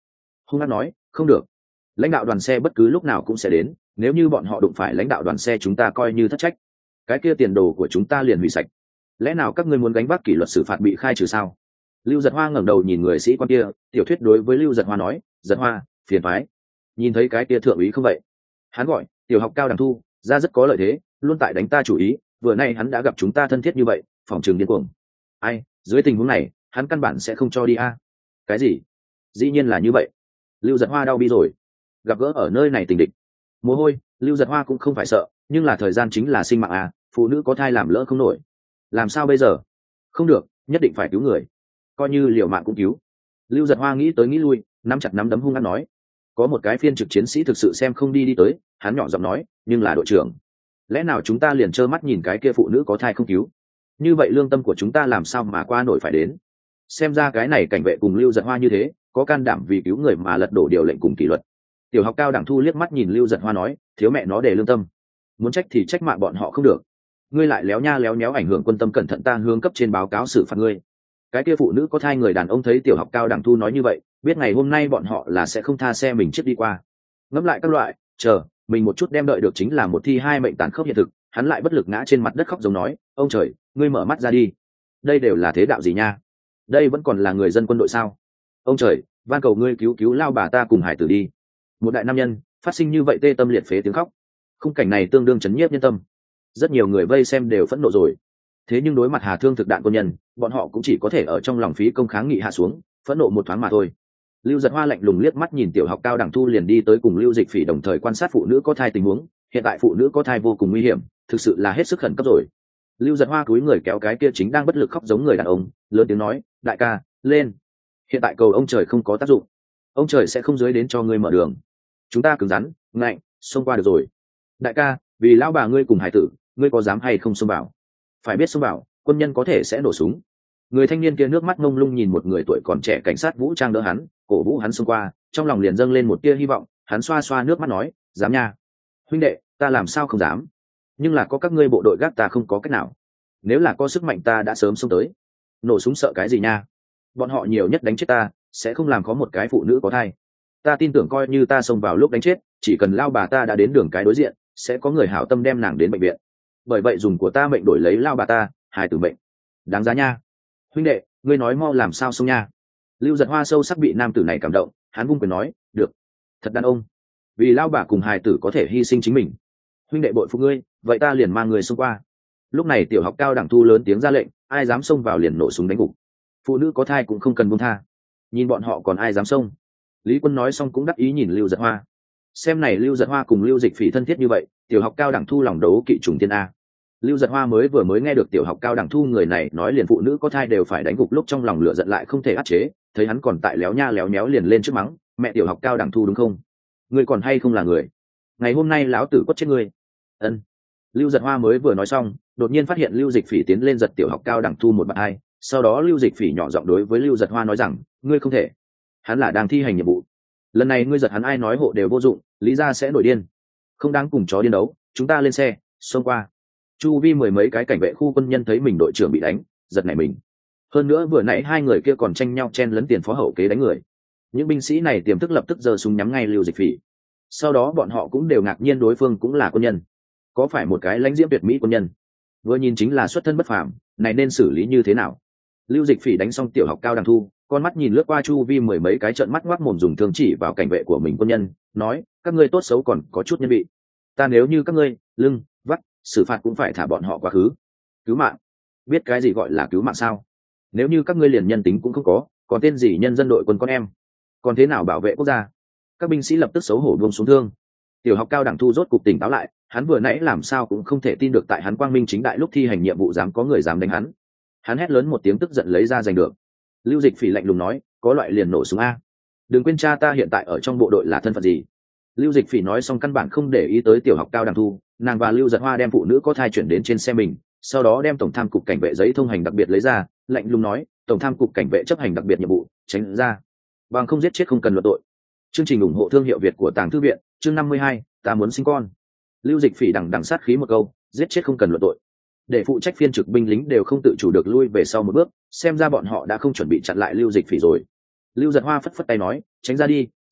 hung hăng nói không được, lãnh đạo đoàn xe bất cứ lúc nào cũng sẽ đến, nếu như bọn họ đụng phải lãnh đạo đoàn xe chúng ta coi như thất trách, cái kia tiền đồ của chúng ta liền hủy sạch. Lẽ nào các ngươi muốn gánh vác kỷ luật xử phạt bị khai trừ sao? Lưu Giật Hoa ngẩng đầu nhìn người sĩ quan kia, tiểu thuyết đối với Lưu Giật Hoa nói, Giật Hoa, phiền thoái. Nhìn thấy cái kia thượng úy không vậy? Hắn gọi tiểu học cao đẳng thu ra rất có lợi thế, luôn tại đánh ta chủ ý, vừa nay hắn đã gặp chúng ta thân thiết như vậy, phòng trường điên cuồng. Ai, dưới tình huống này hắn căn bản sẽ không cho đi a. Cái gì? Dĩ nhiên là như vậy. Lưu Giật Hoa đau bi rồi, gặp gỡ ở nơi này tình địch mồ hôi. Lưu Giật Hoa cũng không phải sợ, nhưng là thời gian chính là sinh mạng à, phụ nữ có thai làm lỡ không nổi, làm sao bây giờ? Không được, nhất định phải cứu người, coi như liều mạng cũng cứu. Lưu Giật Hoa nghĩ tới nghĩ lui, nắm chặt nắm đấm hung hăng nói. Có một cái phiên trực chiến sĩ thực sự xem không đi tới, hắn nhỏ giọng nói, nhưng là đội trưởng, lẽ nào chúng ta liền trơ mắt nhìn cái kia phụ nữ có thai không cứu? Như vậy lương tâm của chúng ta làm sao mà qua nổi phải đến? Xem ra cái này cảnh vệ cùng Lưu Giật Hoa như thế, có can đảm vì cứu người mà lật đổ điều lệnh cùng kỷ luật. Tiểu học cao đẳng thu liếc mắt nhìn Lưu Giật Hoa nói, thiếu mẹ nó để lương tâm, muốn trách thì trách mạng bọn họ không được, ngươi lại léo nha léo nhéo ảnh hưởng quân tâm, cẩn thận ta hướng cấp trên báo cáo xử phạt ngươi. Cái kia phụ nữ có thai người đàn ông thấy tiểu học cao đẳng thu nói như vậy, biết ngày hôm nay bọn họ là sẽ không tha xe mình chết đi qua. Ngẫm lại các loại, chờ mình một chút đem đợi được chính là một thi hai mệnh tàn khốc hiện thực, hắn lại bất lực ngã trên mặt đất khóc giống nói, ông trời, ngươi mở mắt ra đi, đây đều là thế đạo gì nha, đây vẫn còn là người dân quân đội sao? Ông trời, van cầu ngươi cứu cứu lao bà ta cùng hải tử đi. Một đại nam nhân phát sinh như vậy tê tâm liệt phế tiếng khóc, khung cảnh này tương đương chấn nhiếp nhân tâm, rất nhiều người vây xem đều phẫn nộ rồi. Thế nhưng đối mặt hà thương thực đạn quân nhân, bọn họ cũng chỉ có thể ở trong lòng phí công kháng nghị hạ xuống, phẫn nộ một thoáng mà thôi. Lưu Giật Hoa lạnh lùng liếc mắt nhìn tiểu học cao đẳng thu liền đi tới cùng Lưu Dịch Phỉ đồng thời quan sát phụ nữ có thai tình huống. Hiện tại phụ nữ có thai vô cùng nguy hiểm, thực sự là hết sức khẩn cấp rồi. Lưu Giật Hoa cúi người kéo cái kia chính đang bất lực khóc giống người đàn ông, lớn tiếng nói, đại ca, lên. Hiện tại cầu ông trời không có tác dụng, ông trời sẽ không dưới đến cho ngươi mở đường, chúng ta cứng rắn ngạnh xông qua được rồi. Đại ca, vì lão bà ngươi cùng hải tử, ngươi có dám hay không xông vào? Phải biết xông vào, quân nhân có thể sẽ nổ súng. Người thanh niên kia nước mắt ngông lung nhìn một người tuổi còn trẻ cảnh sát vũ trang đỡ hắn, cổ vũ hắn xông qua, trong lòng liền dâng lên một tia hy vọng. Hắn xoa xoa nước mắt nói, dám nha. Huynh đệ, ta làm sao không dám, nhưng là có các ngươi bộ đội gác ta không có cách nào, nếu là có sức mạnh ta đã sớm xông tới. Nổ súng sợ cái gì nha, bọn họ nhiều nhất đánh chết ta, sẽ không làm có một cái phụ nữ có thai. Ta tin tưởng coi như ta xông vào lúc đánh chết, chỉ cần lao bà ta đã đến đường cái đối diện, sẽ có người hảo tâm đem nàng đến bệnh viện, bởi vậy dùng của ta mệnh đổi lấy lao bà ta hài tử mệnh, đáng giá nha. Huynh đệ, ngươi nói mau làm sao xông nha. Lưu Giật Hoa sâu sắc bị nam tử này cảm động, hắn vung quyền nói, được, thật đàn ông, vì lao bà cùng hài tử có thể hy sinh chính mình. Huynh đệ bội phục ngươi, vậy ta liền mang người xông qua. Lúc này tiểu học cao đẳng thu lớn tiếng ra lệnh, ai dám xông vào liền nổ súng đánh gục, phụ nữ có thai cũng không cần buông tha, nhìn bọn họ còn ai dám xông. Lý Quân nói xong cũng đắc ý nhìn Lưu Giật Hoa, xem này Lưu Giật Hoa cùng Lưu Dịch Phỉ thân thiết như vậy, tiểu học cao đẳng thu lòng đấu kỵ trùng thiên a. Lưu Giật Hoa vừa mới nghe được tiểu học cao đẳng thu người này nói liền phụ nữ có thai đều phải đánh gục, lúc trong lòng lửa giận lại không thể áp chế, thấy hắn còn tại léo nha léo nhéo liền lên trước mắng, mẹ tiểu học cao đẳng thu đúng không, ngươi còn hay không là người, ngày hôm nay lão tử quất chết ngươi. Ân. Lưu Giật Hoa vừa nói xong, đột nhiên phát hiện Lưu Dịch Phỉ tiến lên giật tiểu học cao đẳng thu một bạn hai, sau đó Lưu Dịch Phỉ nhỏ giọng đối với Lưu Giật Hoa nói rằng, ngươi không thể, hắn là đang thi hành nhiệm vụ, lần này ngươi giật hắn ai nói hộ đều vô dụng, lý ra sẽ nổi điên, không đáng cùng chó điên đấu, chúng ta lên xe xông qua. Chu vi mười mấy cái cảnh vệ khu quân nhân thấy mình đội trưởng bị đánh, giật nảy mình, hơn nữa vừa nãy hai người kia còn tranh nhau chen lấn tiền phó hậu kế đánh người, những binh sĩ này tiềm thức lập tức giơ súng nhắm ngay Lưu Dịch Phỉ. Sau đó bọn họ cũng đều ngạc nhiên đối phương cũng là quân nhân, có phải một cái lãnh diễm tuyệt mỹ quân nhân, vừa nhìn chính là xuất thân bất phàm, này nên xử lý như thế nào? Lưu Dịch Phỉ đánh xong tiểu học cao đẳng thu, con mắt nhìn lướt qua chu vi mười mấy cái trợn mắt ngoác mồm dùng thương chỉ vào cảnh vệ của mình quân nhân, nói, các ngươi tốt xấu còn có chút nhân vị, ta nếu như các ngươi lưng vắt xử phạt cũng phải thả bọn họ quá khứ. Cứu mạng, biết cái gì gọi là cứu mạng sao? Nếu như các ngươi liền nhân tính cũng không có, còn tên gì nhân dân đội quân con em, còn thế nào bảo vệ quốc gia? Các binh sĩ lập tức xấu hổ buông xuống thương. Tiểu học cao đẳng thu rốt cục tỉnh táo lại, hắn vừa nãy làm sao cũng không thể tin được tại hắn quang minh chính đại lúc thi hành nhiệm vụ dám có người dám đánh hắn. Hắn hét lớn một tiếng tức giận lấy ra giành được. Lưu Dịch Phỉ lạnh lùng nói, có loại liền nổ súng a, đừng quên cha ta hiện tại ở trong bộ đội là thân phận gì. Lưu Dịch Phỉ nói xong căn bản không để ý tới tiểu học cao đẳng thu, nàng và Lưu Giật Hoa đem phụ nữ có thai chuyển đến trên xe mình, sau đó đem tổng tham cục cảnh vệ giấy thông hành đặc biệt lấy ra, lạnh lùng nói, tổng tham cục cảnh vệ chấp hành đặc biệt nhiệm vụ, tránh ra, bằng không giết chết không cần luận tội. Chương trình ủng hộ thương hiệu Việt của Tàng Thư viện, chương 52, ta muốn sinh con. Lưu Dịch Phỉ đằng sát khí một câu, giết chết không cần luận tội, để phụ trách phiên trực binh lính đều không tự chủ được lui về sau một bước, xem ra bọn họ đã không chuẩn bị chặn lại Lưu Dịch Phỉ rồi. Lưu Giật Hoa phất phất tay nói, tránh ra đi,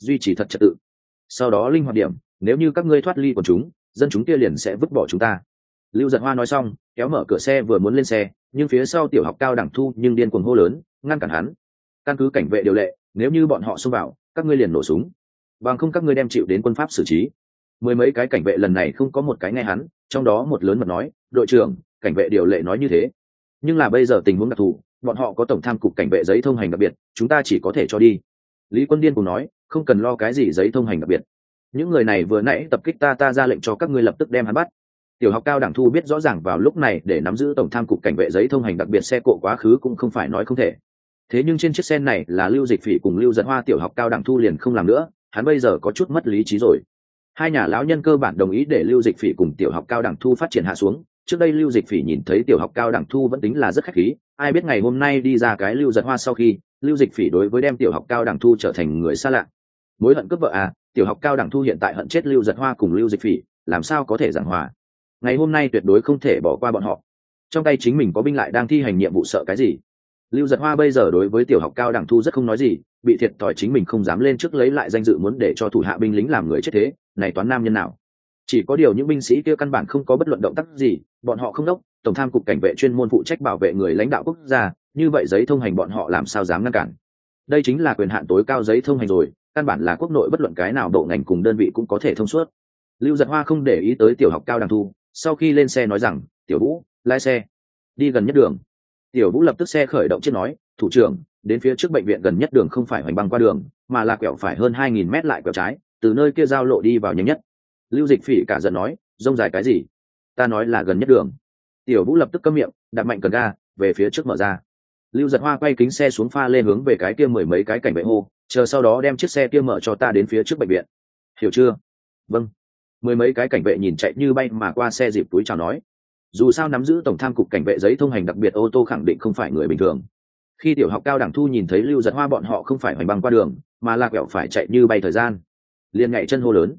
duy trì thật trật tự. Sau đó linh hoạt điểm, nếu như các ngươi thoát ly của chúng, dân chúng kia liền sẽ vứt bỏ chúng ta. Lưu Giật Hoa nói xong, kéo mở cửa xe vừa muốn lên xe, nhưng phía sau tiểu học cao đẳng thu nhưng điên cuồng hô lớn, ngăn cản hắn. Căn cứ cảnh vệ điều lệ, nếu như bọn họ xông vào, các ngươi liền nổ súng, bằng không các ngươi đem chịu đến quân pháp xử trí. Mười mấy cái cảnh vệ lần này không có một cái nghe hắn, trong đó một lớn mật nói, đội trưởng, cảnh vệ điều lệ nói như thế, nhưng là bây giờ tình huống đặc thù, bọn họ có tổng tham cục cảnh vệ giấy thông hành đặc biệt, chúng ta chỉ có thể cho đi. Lý Quân Điên cùng nói, không cần lo cái gì giấy thông hành đặc biệt, những người này vừa nãy tập kích ta ra lệnh cho các ngươi lập tức đem hắn bắt. Tiểu học cao đẳng thu biết rõ ràng vào lúc này để nắm giữ tổng tham cục cảnh vệ giấy thông hành đặc biệt xe cộ quá khứ cũng không phải nói không thể. Thế nhưng trên chiếc xe này là Lưu Dịch Phỉ cùng Lưu Giật Hoa, tiểu học cao đẳng thu liền không làm nữa, hắn bây giờ có chút mất lý trí rồi. Hai nhà lão nhân cơ bản đồng ý để Lưu Dịch Phỉ cùng tiểu học cao đẳng thu phát triển hạ xuống. Trước đây Lưu Dịch Phỉ nhìn thấy tiểu học cao đẳng thu vẫn tính là rất khách khí, ai biết ngày hôm nay đi ra cái Lưu Giật Hoa sau khi, Lưu Dịch Phỉ đối với đem tiểu học cao đẳng thu trở thành người xa lạ. Mối hận cướp vợ à, tiểu học cao đẳng thu hiện tại hận chết Lưu Giật Hoa cùng Lưu Dịch Phỉ, làm sao có thể giảng hòa. Ngày hôm nay tuyệt đối không thể bỏ qua bọn họ. Trong tay chính mình có binh lại đang thi hành nhiệm vụ, sợ cái gì. Lưu Giật Hoa bây giờ đối với tiểu học cao đẳng thu rất không nói gì, bị thiệt thòi chính mình không dám lên trước lấy lại danh dự, muốn để cho thủ hạ binh lính làm người chết thế, này toán nam nhân nào. Chỉ có điều những binh sĩ kia căn bản không có bất luận động tác gì, bọn họ không đốc, tổng tham cục cảnh vệ chuyên môn phụ trách bảo vệ người lãnh đạo quốc gia, như vậy giấy thông hành bọn họ làm sao dám ngăn cản. Đây chính là quyền hạn tối cao giấy thông hành rồi, căn bản là quốc nội bất luận cái nào bộ ngành cùng đơn vị cũng có thể thông suốt. Lưu Giật Hoa không để ý tới tiểu học cao đẳng thu, sau khi lên xe nói rằng, tiểu Vũ, lái xe đi gần nhất đường. Tiểu Vũ lập tức xe khởi động chiếc nói, thủ trưởng, đến phía trước bệnh viện gần nhất đường không phải hoành băng qua đường, mà là quẹo phải hơn 2000 mét lại quẹo trái, từ nơi kia giao lộ đi vào nhanh nhất. Lưu Dịch Phỉ cả giận nói, rông dài cái gì, ta nói là gần nhất đường. Tiểu Vũ lập tức câm miệng, đạp mạnh cần ga, về phía trước mở ra. Lưu Giật Hoa quay kính xe xuống pha lên hướng về cái kia mười mấy cái cảnh vệ hô, chờ sau đó đem chiếc xe kia mở cho ta đến phía trước bệnh viện, hiểu chưa? Vâng. Mười mấy cái cảnh vệ nhìn chạy như bay mà qua xe dịp túi chào nói, dù sao nắm giữ tổng tham cục cảnh vệ giấy thông hành đặc biệt ô tô khẳng định không phải người bình thường. Khi tiểu học cao đẳng thu nhìn thấy Lưu Giật Hoa bọn họ không phải hoành băng qua đường, mà là quẹo phải chạy như bay thời gian, liền nhảy chân hô lớn,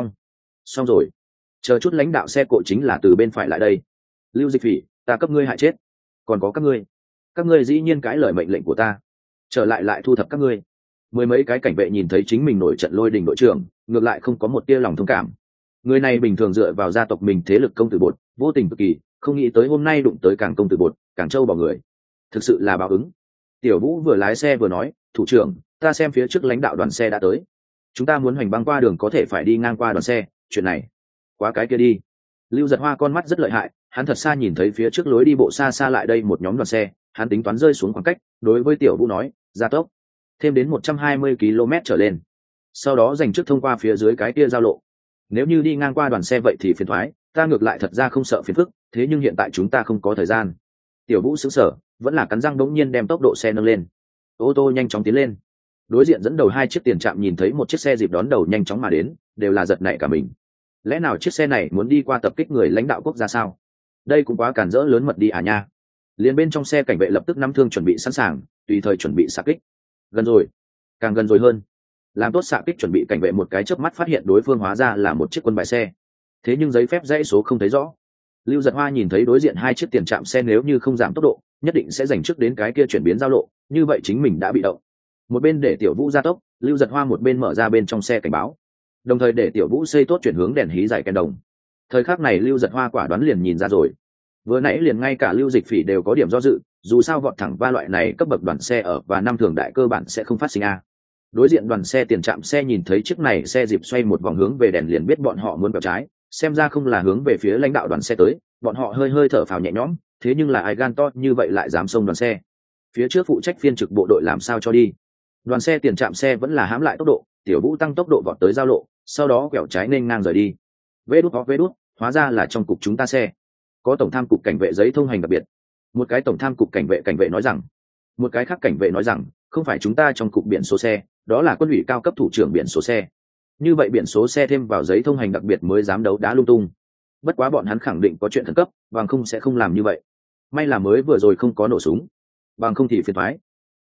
xong rồi, chờ chút lãnh đạo xe cộ chính là từ bên phải lại đây. Lưu Dịch Phỉ, ta cấp ngươi hại chết, còn có các ngươi dĩ nhiên cãi lời mệnh lệnh của ta, trở lại thu thập các ngươi. Mười mấy cái cảnh vệ nhìn thấy chính mình nổi trận lôi đình đội trưởng, ngược lại không có một tia lòng thông cảm. Người này bình thường dựa vào gia tộc mình thế lực công tử bột, vô tình cực kỳ, không nghĩ tới hôm nay đụng tới càng công tử bột, càng trâu bỏ người, thực sự là báo ứng. Tiểu Vũ vừa lái xe vừa nói, thủ trưởng, ta xem phía trước lãnh đạo đoàn xe đã tới, chúng ta muốn hoành băng qua đường có thể phải đi ngang qua đoàn xe, chuyện này quá cái kia đi. Lưu Giật Hoa con mắt rất lợi hại, hắn thật xa nhìn thấy phía trước lối đi bộ xa xa lại đây một nhóm đoàn xe, hắn tính toán rơi xuống khoảng cách, đối với Tiểu Vũ nói, gia tốc thêm đến 120 km trở lên, sau đó dành trước thông qua phía dưới cái kia giao lộ. Nếu như đi ngang qua đoàn xe vậy thì phiền thoái, ta ngược lại thật ra không sợ phiền phức, thế nhưng hiện tại chúng ta không có thời gian. Tiểu Vũ sững sờ, vẫn là cắn răng đống nhiên đem tốc độ xe nâng lên. Ô tô nhanh chóng tiến lên. Đối diện dẫn đầu hai chiếc tiền trạm nhìn thấy một chiếc xe dịp đón đầu nhanh chóng mà đến, đều là giật nảy cả mình. Lẽ nào chiếc xe này muốn đi qua tập kích người lãnh đạo quốc gia sao? Đây cũng quá cản rỡ lớn mật đi à nha. Liền bên trong xe cảnh vệ lập tức nắm thương chuẩn bị sẵn sàng, tùy thời chuẩn bị xạ kích. Gần rồi, càng gần rồi hơn. Làm tốt xạ kích chuẩn bị, cảnh vệ một cái chớp mắt phát hiện đối phương hóa ra là một chiếc quân bài xe. Thế nhưng giấy phép dãy số không thấy rõ. Lưu Giật Hoa nhìn thấy đối diện hai chiếc tiền trạm xe nếu như không giảm tốc độ, nhất định sẽ giành trước đến cái kia chuyển biến giao lộ, như vậy chính mình đã bị động. Một bên để Tiểu Vũ gia tốc, Lưu Giật Hoa một bên mở ra bên trong xe cảnh báo, đồng thời để Tiểu Vũ xây tốt chuyển hướng đèn hí giải kèn đồng. Thời khắc này Lưu Giật Hoa quả đoán liền nhìn ra rồi. Vừa nãy liền ngay cả Lưu Dịch Phỉ đều có điểm do dự, dù sao vọt thẳng va loại này cấp bậc đoàn xe ở và năm thường đại cơ bản sẽ không phát sinh a. Đối diện đoàn xe tiền trạm xe nhìn thấy chiếc này xe dịp xoay một vòng hướng về đèn liền biết bọn họ muốn quẹo trái, xem ra không là hướng về phía lãnh đạo đoàn xe tới, bọn họ hơi hơi thở phào nhẹ nhõm, thế nhưng là ai gan to như vậy lại dám xông đoàn xe. Phía trước phụ trách phiên trực bộ đội làm sao cho đi. Đoàn xe tiền trạm xe vẫn là hãm lại tốc độ, Tiểu Vũ tăng tốc độ vọt tới giao lộ, sau đó quẹo trái nên ngang rời đi. Vê đút, hóa ra là trong cục chúng ta xe có tổng tham cục cảnh vệ giấy thông hành đặc biệt. Một cái tổng tham cục cảnh vệ nói rằng, một cái khác cảnh vệ nói rằng, không phải chúng ta trong cục biển số xe, đó là quân ủy cao cấp thủ trưởng biển số xe. Như vậy biển số xe thêm vào giấy thông hành đặc biệt mới dám đấu đá lung tung. Bất quá bọn hắn khẳng định có chuyện khẩn cấp, bằng không sẽ không làm như vậy. May là mới vừa rồi không có nổ súng, bằng không thì phiền toái.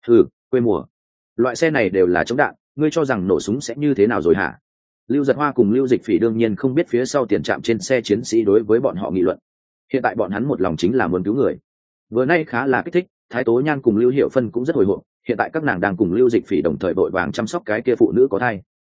Quê mùa, loại xe này đều là chống đạn, ngươi cho rằng nổ súng sẽ như thế nào rồi hả? Lưu Giật Hoa cùng Lưu Dịch Phỉ đương nhiên không biết phía sau tiền trạm trên xe chiến sĩ đối với bọn họ nghị luận. Hiện tại bọn hắn một lòng chính là muốn cứu người. Vừa nay khá là kích thích, Thái Tố Nhan cùng Lưu Hiểu Phân cũng rất hồi hộp, hiện tại các nàng đang cùng Lưu Dịch Phỉ đồng thời vội vàng chăm sóc cái kia phụ nữ có thai.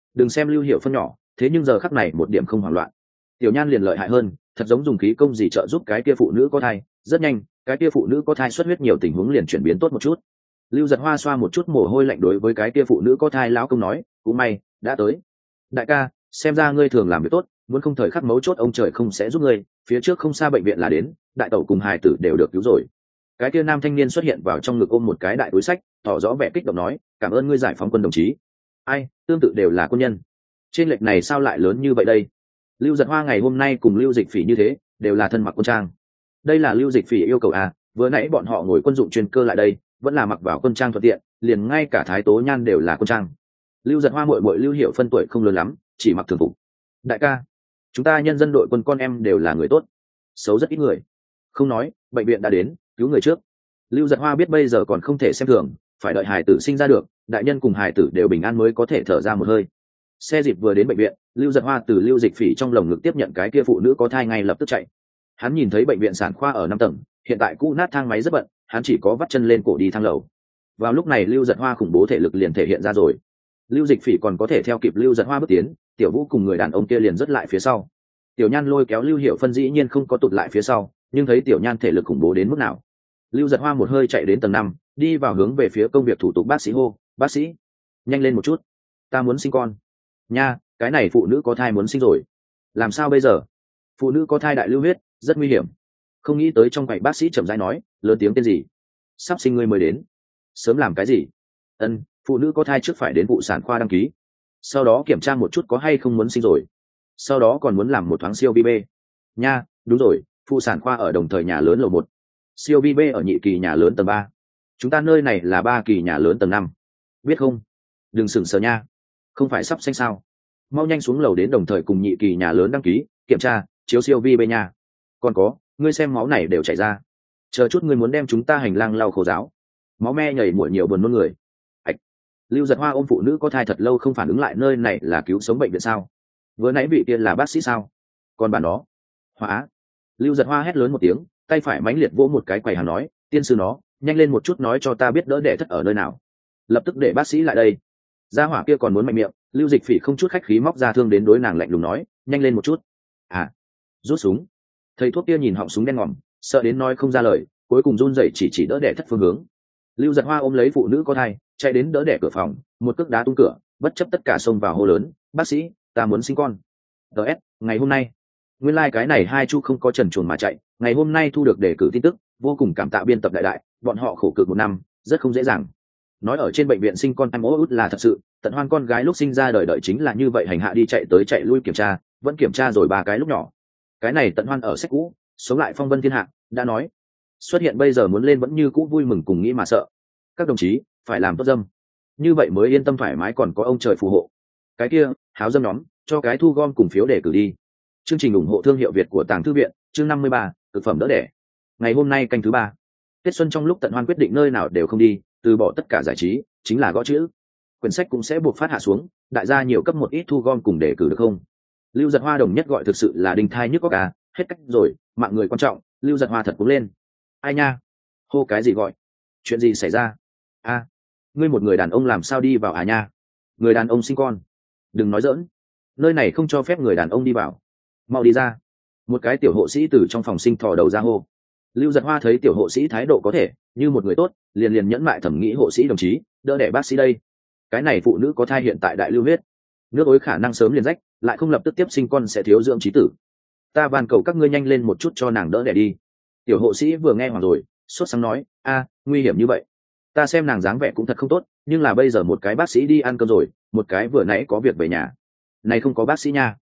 đừng xem Lưu Hiểu Phân nhỏ, thế nhưng giờ khắc này một điểm không hoảng loạn. Tiểu Nhan liền lợi hại hơn, thật giống dùng khí công gì trợ giúp cái kia phụ nữ có thai, rất nhanh, cái kia phụ nữ có thai xuất huyết nhiều tình huống liền chuyển biến tốt một chút. Lưu Giật Hoa xoa một chút mồ hôi lạnh đối với cái kia phụ nữ có thai lão công nói, cũng may đã tới. Đại ca, xem ra ngươi thường làm việc tốt, muốn không thời khắc mấu chốt ông trời không sẽ giúp ngươi, phía trước không xa bệnh viện là đến, đại tẩu cùng hài tử đều được cứu rồi. Cái kia nam thanh niên xuất hiện vào trong ngực ôm một cái đại túi sách, tỏ rõ vẻ kích động nói, cảm ơn ngươi giải phóng quân đồng chí. Ai, tương tự đều là quân nhân, trên lệch này sao lại lớn như vậy đây? Lưu Giật Hoa ngày hôm nay cùng Lưu Dịch Phỉ như thế, đều là thân mặc quân trang. Đây là Lưu Dịch Phỉ yêu cầu à? Vừa nãy bọn họ ngồi quân dụng chuyên cơ lại đây, vẫn là mặc vào quân trang thuận tiện, liền ngay cả Thái Tố Nhan đều là quân trang. Lưu Giật Hoa muội muội Lưu Hiểu Phân tuổi không lớn lắm, chỉ mặc thường phục. Đại ca, chúng ta nhân dân đội quân con em đều là người tốt, xấu rất ít người. Không nói, bệnh viện đã đến, cứu người trước. Lưu Giật Hoa biết bây giờ còn không thể xem thường, phải đợi hài tử sinh ra được, đại nhân cùng hài tử đều bình an mới có thể thở ra một hơi. Xe dịp vừa đến bệnh viện, Lưu Giật Hoa từ Lưu Dịch Phỉ trong lồng ngực tiếp nhận cái kia phụ nữ có thai ngay lập tức chạy. Hắn nhìn thấy bệnh viện sản khoa ở 5 tầng, hiện tại cũ nát thang máy rất bận, hắn chỉ có vắt chân lên cổ đi thang lầu. Vào lúc này Lưu Giật Hoa khủng bố thể lực liền thể hiện ra rồi. Lưu Dịch Phỉ còn có thể theo kịp Lưu Giật Hoa bước tiến, Tiểu Vũ cùng người đàn ông kia liền rất lại phía sau. Tiểu Nhan lôi kéo Lưu Hiểu Phân dĩ nhiên không có tụt lại phía sau, nhưng thấy Tiểu Nhan thể lực khủng bố đến mức nào. Lưu Giật Hoa một hơi chạy đến tầng 5, đi vào hướng về phía công việc thủ tục bác sĩ hô, bác sĩ, nhanh lên một chút, ta muốn sinh con. Nha, cái này phụ nữ có thai muốn sinh rồi, làm sao bây giờ? Phụ nữ có thai đại lưu huyết, rất nguy hiểm. Không nghĩ tới trong quầy bác sĩ chậm rãi nói, lớn tiếng tên gì? Sắp sinh ngươi mới đến, sớm làm cái gì? Ân, phụ nữ có thai trước phải đến vụ sản khoa đăng ký, sau đó kiểm tra một chút có hay không muốn sinh rồi, sau đó còn muốn làm một thoáng siêu vi bê. Nha, đúng rồi, phụ sản khoa ở đồng thời nhà lớn lầu 1, siêu vi bê ở nhị kỳ nhà lớn tầng 3. Chúng ta nơi này là 3 kỳ nhà lớn tầng 5, biết không? Đừng sừng sờ nha, không phải sắp sinh sao? Mau nhanh xuống lầu đến đồng thời cùng nhị kỳ nhà lớn đăng ký, kiểm tra, chiếu siêu vi bê nha. Còn có, ngươi xem máu này đều chảy ra, chờ chút ngươi muốn đem chúng ta hành lang lau khô ráo, máu me nhảy muội nhiều buồn nôn người. Ảch. Lưu Giật Hoa ôm phụ nữ có thai thật lâu không phản ứng lại, nơi này là cứu sống bệnh viện sao? Vừa nãy vị kia là bác sĩ sao? Còn bạn đó, hóa. Lưu Giật Hoa hét lớn một tiếng, tay phải mãnh liệt vỗ một cái quầy hàng nói, tiên sư nó, nhanh lên một chút nói cho ta biết đỡ đẻ thất ở nơi nào, lập tức để bác sĩ lại đây. Gia hỏa kia còn muốn mạnh miệng, Lưu Dịch Phỉ không chút khách khí móc ra thương đến đối nàng lạnh lùng nói, nhanh lên một chút. À, rút súng. Thầy thuốc kia nhìn họng súng đen ngòm, sợ đến nói không ra lời, cuối cùng run rẩy chỉ đỡ đẻ thất phương hướng. Lưu Giật Hoa ôm lấy phụ nữ có thai, chạy đến đỡ đẻ cửa phòng, một cước đá tung cửa, bất chấp tất cả xông vào hô lớn, bác sĩ, ta muốn sinh con. DS, ngày hôm nay, nguyên lai cái này hai chu không có trần truồng mà chạy, ngày hôm nay thu được đề cử tin tức, vô cùng cảm tạ biên tập đại đại, bọn họ khổ cực 1 năm, rất không dễ dàng. Nói ở trên bệnh viện sinh con em út là thật sự, tận hoan con gái lúc sinh ra đời đợi chính là như vậy, hành hạ đi chạy tới chạy lui kiểm tra, vẫn kiểm tra rồi 3 cái lúc nhỏ. Cái này tận hoan ở sách cũ, sống lại phong vân thiên hạ, đã nói xuất hiện bây giờ muốn lên vẫn như cũ vui mừng cùng nghĩ mà sợ. Các đồng chí phải làm tốt dâm, như vậy mới yên tâm thoải mái, còn có ông trời phù hộ. Cái kia háo dâm nhóm cho cái thu gom cùng phiếu để cử đi. Chương trình ủng hộ thương hiệu Việt của Tàng Thư viện, chương 53, thực phẩm đỡ đẻ. Ngày hôm nay canh thứ 3. Tết xuân trong lúc tận hoan quyết định nơi nào đều không đi, từ bỏ tất cả giải trí, chính là gõ chữ. Quyển sách cũng sẽ buộc phát hạ xuống, đại gia nhiều cấp một ít thu gom cùng đề cử được không? Lưu Giật Hoa đồng nhất gọi thực sự là đinh thai nhức óc à, hết cách rồi, mạng người quan trọng, Lưu Giật Hoa thật cũng lên. Ai nha? Hô cái gì gọi? Chuyện gì xảy ra? A, ngươi một người đàn ông làm sao đi vào à nha? Người đàn ông sinh con? Đừng nói giỡn, nơi này không cho phép người đàn ông đi vào. Mau đi ra. Một cái tiểu hộ sĩ từ trong phòng sinh thò đầu ra hô. Lưu Giật Hoa thấy tiểu hộ sĩ thái độ có thể, như một người tốt, liền nhẫn mại thẩm nghĩ, hộ sĩ đồng chí, đỡ đẻ bác sĩ đây. Cái này phụ nữ có thai hiện tại đại lưu huyết, nước ối khả năng sớm liền rách, lại không lập tức tiếp sinh con sẽ thiếu dưỡng trí tử. Ta van cầu các ngươi nhanh lên một chút cho nàng đỡ đẻ đi. Tiểu hộ sĩ vừa nghe hoàng rồi, sốt sáng nói, a, nguy hiểm như vậy. Ta xem nàng dáng vẻ cũng thật không tốt, nhưng là bây giờ một cái bác sĩ đi ăn cơm rồi, một cái vừa nãy có việc về nhà. Này không có bác sĩ nha.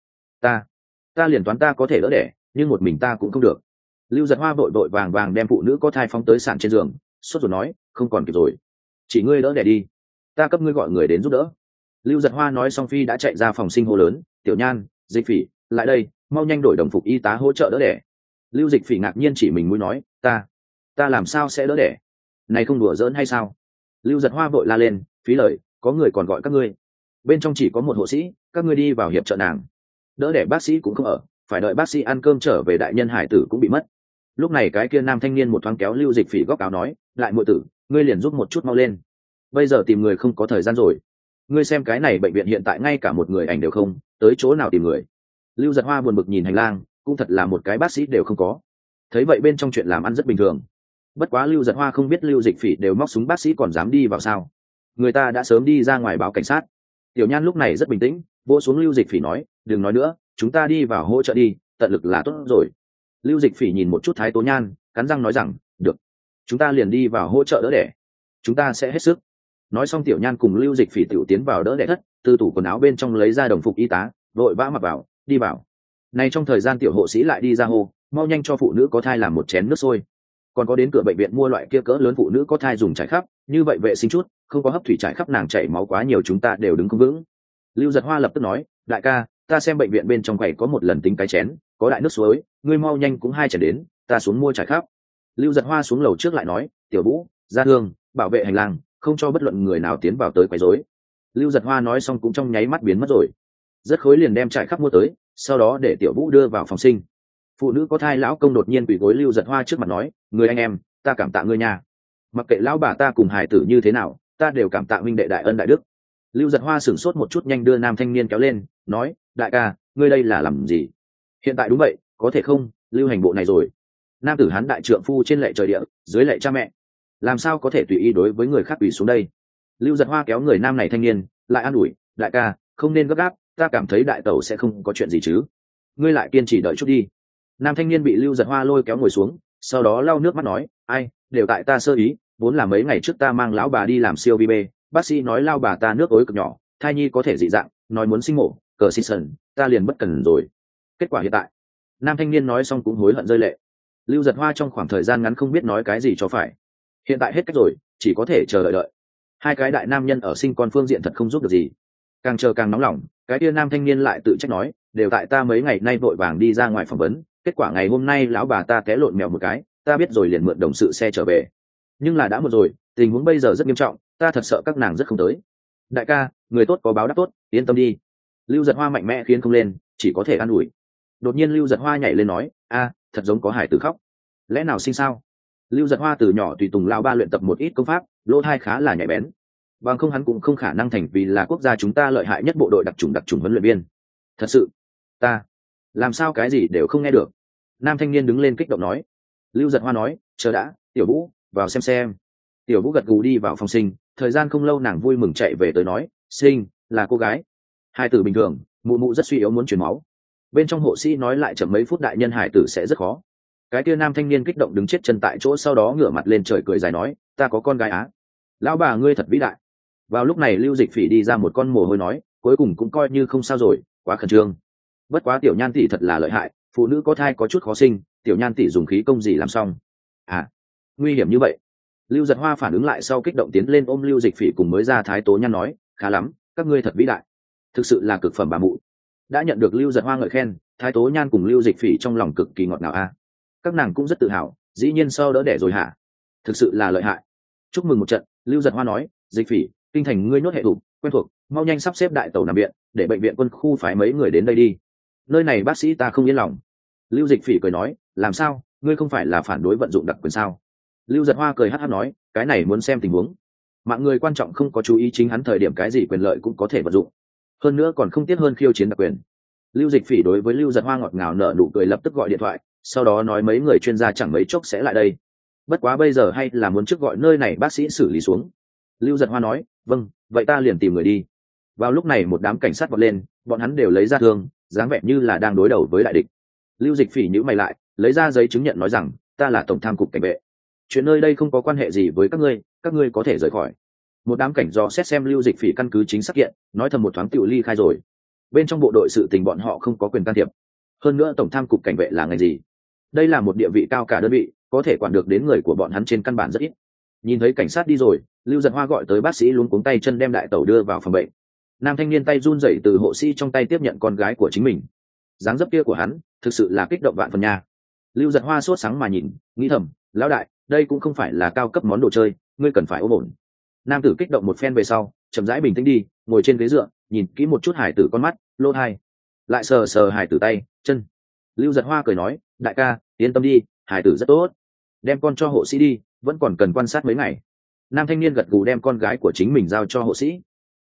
Ta liền toán ta có thể đỡ đẻ, nhưng một mình ta cũng không được. Lưu Giật Hoa vội vàng đem phụ nữ có thai phóng tới sàn trên giường, sốt rồi nói, không còn kịp rồi, chỉ ngươi đỡ đẻ đi, ta cấp ngươi gọi người đến giúp đỡ. Lưu Giật Hoa nói xong phi đã chạy ra phòng sinh hô lớn, Tiểu Nhan, Dịch Phỉ, lại đây, mau nhanh đổi đồng phục y tá hỗ trợ đỡ đẻ. Lưu Dịch Phỉ ngạc nhiên chỉ mình mũi nói, ta làm sao sẽ đỡ đẻ? Này không đùa giỡn hay sao? Lưu Giật Hoa vội la lên, phí lời, có người còn gọi các ngươi, bên trong chỉ có một hộ sĩ, các ngươi đi vào hiệp trợ nàng. Đỡ đẻ bác sĩ cũng không ở, phải đợi bác sĩ ăn cơm trở về, đại nhân hải tử cũng bị mất. Lúc này cái kia nam thanh niên một thoáng kéo Lưu Dịch Phỉ góc áo nói, lại muội tử, ngươi liền giúp một chút mau lên, bây giờ tìm người không có thời gian rồi. ngươi xem cái này bệnh viện hiện tại ngay cả một người ảnh đều không, tới chỗ nào tìm người. Lưu Giật Hoa buồn bực nhìn hành lang, cũng thật là một cái bác sĩ đều không có. Thấy vậy bên trong chuyện làm ăn rất bình thường. Bất quá Lưu Giật Hoa không biết Lưu Dịch Phỉ đều móc súng bác sĩ còn dám đi vào sao? Người ta đã sớm đi ra ngoài báo cảnh sát. Tiểu Nhan lúc này rất bình tĩnh, vỗ xuống Lưu Dịch Phỉ nói, đừng nói nữa, chúng ta đi vào hỗ trợ đi, tận lực là tốt rồi. Lưu Dịch Phỉ nhìn một chút Thái Tố Nhan, cắn răng nói rằng, được, chúng ta liền đi vào hỗ trợ đỡ đẻ, chúng ta sẽ hết sức. Nói xong Tiểu Nhan cùng Lưu Dịch Phỉ tiểu tiến vào đỡ đẻ thất, từ tủ quần áo bên trong lấy ra đồng phục y tá, vội vã mặc vào, đi vào. Này trong thời gian tiểu hộ sĩ lại đi ra hô, mau nhanh cho phụ nữ có thai làm một chén nước sôi. Còn có đến cửa bệnh viện mua loại kia cỡ lớn phụ nữ có thai dùng trải khắp, như vậy vệ sinh chút, không có hấp thủy trải khắp nàng chảy máu quá nhiều chúng ta đều đứng không vững. Lưu Giật Hoa lập tức nói, đại ca, ta xem bệnh viện bên trong quầy có một lần tính cái chén, có đại nước suối, ngươi mau nhanh cũng 2 chén đến, ta xuống mua trải khắp. Lưu Giật Hoa xuống lầu trước lại nói, tiểu Vũ, ra thương, bảo vệ hành lang, không cho bất luận người nào tiến vào tới quấy rối. Lưu Giật Hoa nói xong cũng trong nháy mắt biến mất rồi. Rất khối liền đem trải khắp mua tới, sau đó để tiểu Vũ đưa vào phòng sinh. Phụ nữ có thai lão công đột nhiên quỳ gối Lưu Giật Hoa trước mặt nói, người anh em, ta cảm tạ ngươi nha. Mặc kệ lão bà ta cùng hài tử như thế nào, ta đều cảm tạ huynh đệ đại ân đại đức. Lưu Giật Hoa sửng sốt một chút nhanh đưa nam thanh niên kéo lên, nói, đại ca, ngươi đây là làm gì? Hiện tại đúng vậy, có thể không, lưu hành bộ này rồi. Nam tử hán đại trượng phu trên lệ trời địa, dưới lệ cha mẹ, làm sao có thể tùy ý đối với người khác quỳ xuống đây? Lưu Giật Hoa kéo người nam này thanh niên, lại an ủi, đại ca, không nên gấp gáp, ta cảm thấy đại tẩu sẽ không có chuyện gì chứ. Ngươi lại kiên trì đợi chút đi. Nam thanh niên bị Lưu Giật Hoa lôi kéo ngồi xuống, sau đó lau nước mắt nói, ai, đều tại ta sơ ý, vốn là mấy ngày trước ta mang lão bà đi làm siêu vi bê, bác sĩ nói lao bà ta nước ối cực nhỏ, thai nhi có thể dị dạng, nói muốn sinh mổ, cờ sinh sần, ta liền bất cần rồi. Kết quả hiện tại, nam thanh niên nói xong cũng hối hận rơi lệ. Lưu Giật Hoa trong khoảng thời gian ngắn không biết nói cái gì cho phải. Hiện tại hết cách rồi, chỉ có thể chờ đợi. Hai cái đại nam nhân ở sinh con phương diện thật không giúp được gì. Càng chờ càng nóng lòng, cái kia nam thanh niên lại tự trách nói, đều tại ta mấy ngày nay vội vàng đi ra ngoài phỏng vấn, kết quả ngày hôm nay lão bà ta té lộn mèo một cái, ta biết rồi liền mượn đồng sự xe trở về. Nhưng là đã một rồi, tình huống bây giờ rất nghiêm trọng, ta thật sợ các nàng rất không tới. Đại ca, người tốt có báo đáp tốt, yên tâm đi. Lưu Giật Hoa mạnh mẽ khiến không lên, chỉ có thể an ủi. Đột nhiên Lưu Giật Hoa nhảy lên nói, a, thật giống có hải tử khóc. Lẽ nào sinh sao? Lưu Giật Hoa từ nhỏ tùy tùng lão ba luyện tập một ít công pháp, lỗ tai khá là nhạy bén. Bằng không hắn cũng không khả năng thành vì là quốc gia chúng ta lợi hại nhất bộ đội đặc chủng huấn luyện viên. Thật sự, ta làm sao cái gì đều không nghe được. Nam thanh niên đứng lên kích động nói. Lưu Giật Hoa nói, chờ đã, tiểu Vũ, vào xem. Tiểu Vũ gật gù đi vào phòng sinh, thời gian không lâu nàng vui mừng chạy về tới nói, sinh là cô gái. Hải tử bình thường, mụ mụ rất suy yếu muốn truyền máu. Bên trong hộ sĩ nói lại chậm mấy phút đại nhân hải tử sẽ rất khó. Cái kia nam thanh niên kích động đứng chết chân tại chỗ, sau đó ngửa mặt lên trời cười dài nói, ta có con gái á. Lão bà ngươi thật vĩ đại. Vào lúc này Lưu Dịch Phỉ đi ra một con mồ hôi nói, cuối cùng cũng coi như không sao rồi, quá khẩn trương. Bất quá Tiểu Nhan tỷ thật là lợi hại, phụ nữ có thai có chút khó sinh, Tiểu Nhan tỷ dùng khí công gì làm xong? À, nguy hiểm như vậy. Lưu Giật Hoa phản ứng lại sau kích động tiến lên ôm Lưu Dịch Phỉ cùng mới ra Thái Tố Nhan nói, khá lắm, các ngươi thật vĩ đại, thực sự là cực phẩm bà mụ. Đã nhận được Lưu Giật Hoa ngợi khen, Thái Tố Nhan cùng Lưu Dịch Phỉ trong lòng cực kỳ ngọt ngào a. Các nàng cũng rất tự hào, dĩ nhiên sau đỡ đẻ rồi hả? Thực sự là lợi hại. Chúc mừng một trận. Lưu Giật Hoa nói, Dịch Phỉ, kinh thành ngươi nốt hệ thủ quen thuộc, mau nhanh sắp xếp đại tàu nằm viện, để bệnh viện quân khu phái mấy người đến đây đi. Nơi này bác sĩ ta không yên lòng. Lưu Dịch Phỉ cười nói, làm sao, ngươi không phải là phản đối vận dụng đặc quyền sao? Lưu Giật Hoa cười hắt hắt nói, cái này muốn xem tình huống. Mạng người quan trọng không có chú ý chính hắn thời điểm cái gì quyền lợi cũng có thể vận dụng, hơn nữa còn không tiếc hơn khiêu chiến đặc quyền. Lưu Dịch Phỉ đối với Lưu Giật Hoa ngọt ngào nở nụ cười, lập tức gọi điện thoại, sau đó nói mấy người chuyên gia chẳng mấy chốc sẽ lại đây. Bất quá bây giờ hay là muốn trước gọi nơi này bác sĩ xử lý xuống. Lưu Giật Hoa nói, vâng, vậy ta liền tìm người đi. Vào lúc này một đám cảnh sát vọt lên, bọn hắn đều lấy ra thương, dáng vẻ như là đang đối đầu với đại địch. Lưu Dịch Phỉ nhíu mày lại, lấy ra giấy chứng nhận nói rằng, ta là tổng tham cục cảnh vệ, chuyện nơi đây không có quan hệ gì với các ngươi có thể rời khỏi. Một đám cảnh dò xét xem Lưu Dịch Phỉ căn cứ chính xác kiện, nói thầm một thoáng tiểu ly khai rồi. Bên trong bộ đội sự tình bọn họ không có quyền can thiệp. Hơn nữa tổng tham cục cảnh vệ là ngành gì? Đây là một địa vị cao cả đơn vị, có thể quản được đến người của bọn hắn trên căn bản rất ít. Nhìn thấy cảnh sát đi rồi, Lưu Giật Hoa gọi tới bác sĩ luống cuống tay chân đem đại tẩu đưa vào phòng bệnh. Nam thanh niên tay run rẩy từ hộ sĩ trong tay tiếp nhận con gái của chính mình. Dáng dấp kia của hắn thực sự là kích động vạn phần nha. Lưu Giật Hoa sốt sáng mà nhìn, nghĩ thầm, lão đại, đây cũng không phải là cao cấp món đồ chơi, ngươi cần phải ôm ổn. Nam tử kích động một phen về sau, chậm rãi bình tĩnh đi, ngồi trên ghế dựa, nhìn kỹ một chút hải tử con mắt, lỗ tai, lại sờ sờ hải tử tay chân. Lưu Giật Hoa cười nói, đại ca, yên tâm đi, hải tử rất tốt, đem con cho hộ sĩ đi, vẫn còn cần quan sát mấy ngày. Nam thanh niên gật gù đem con gái của chính mình giao cho hộ sĩ.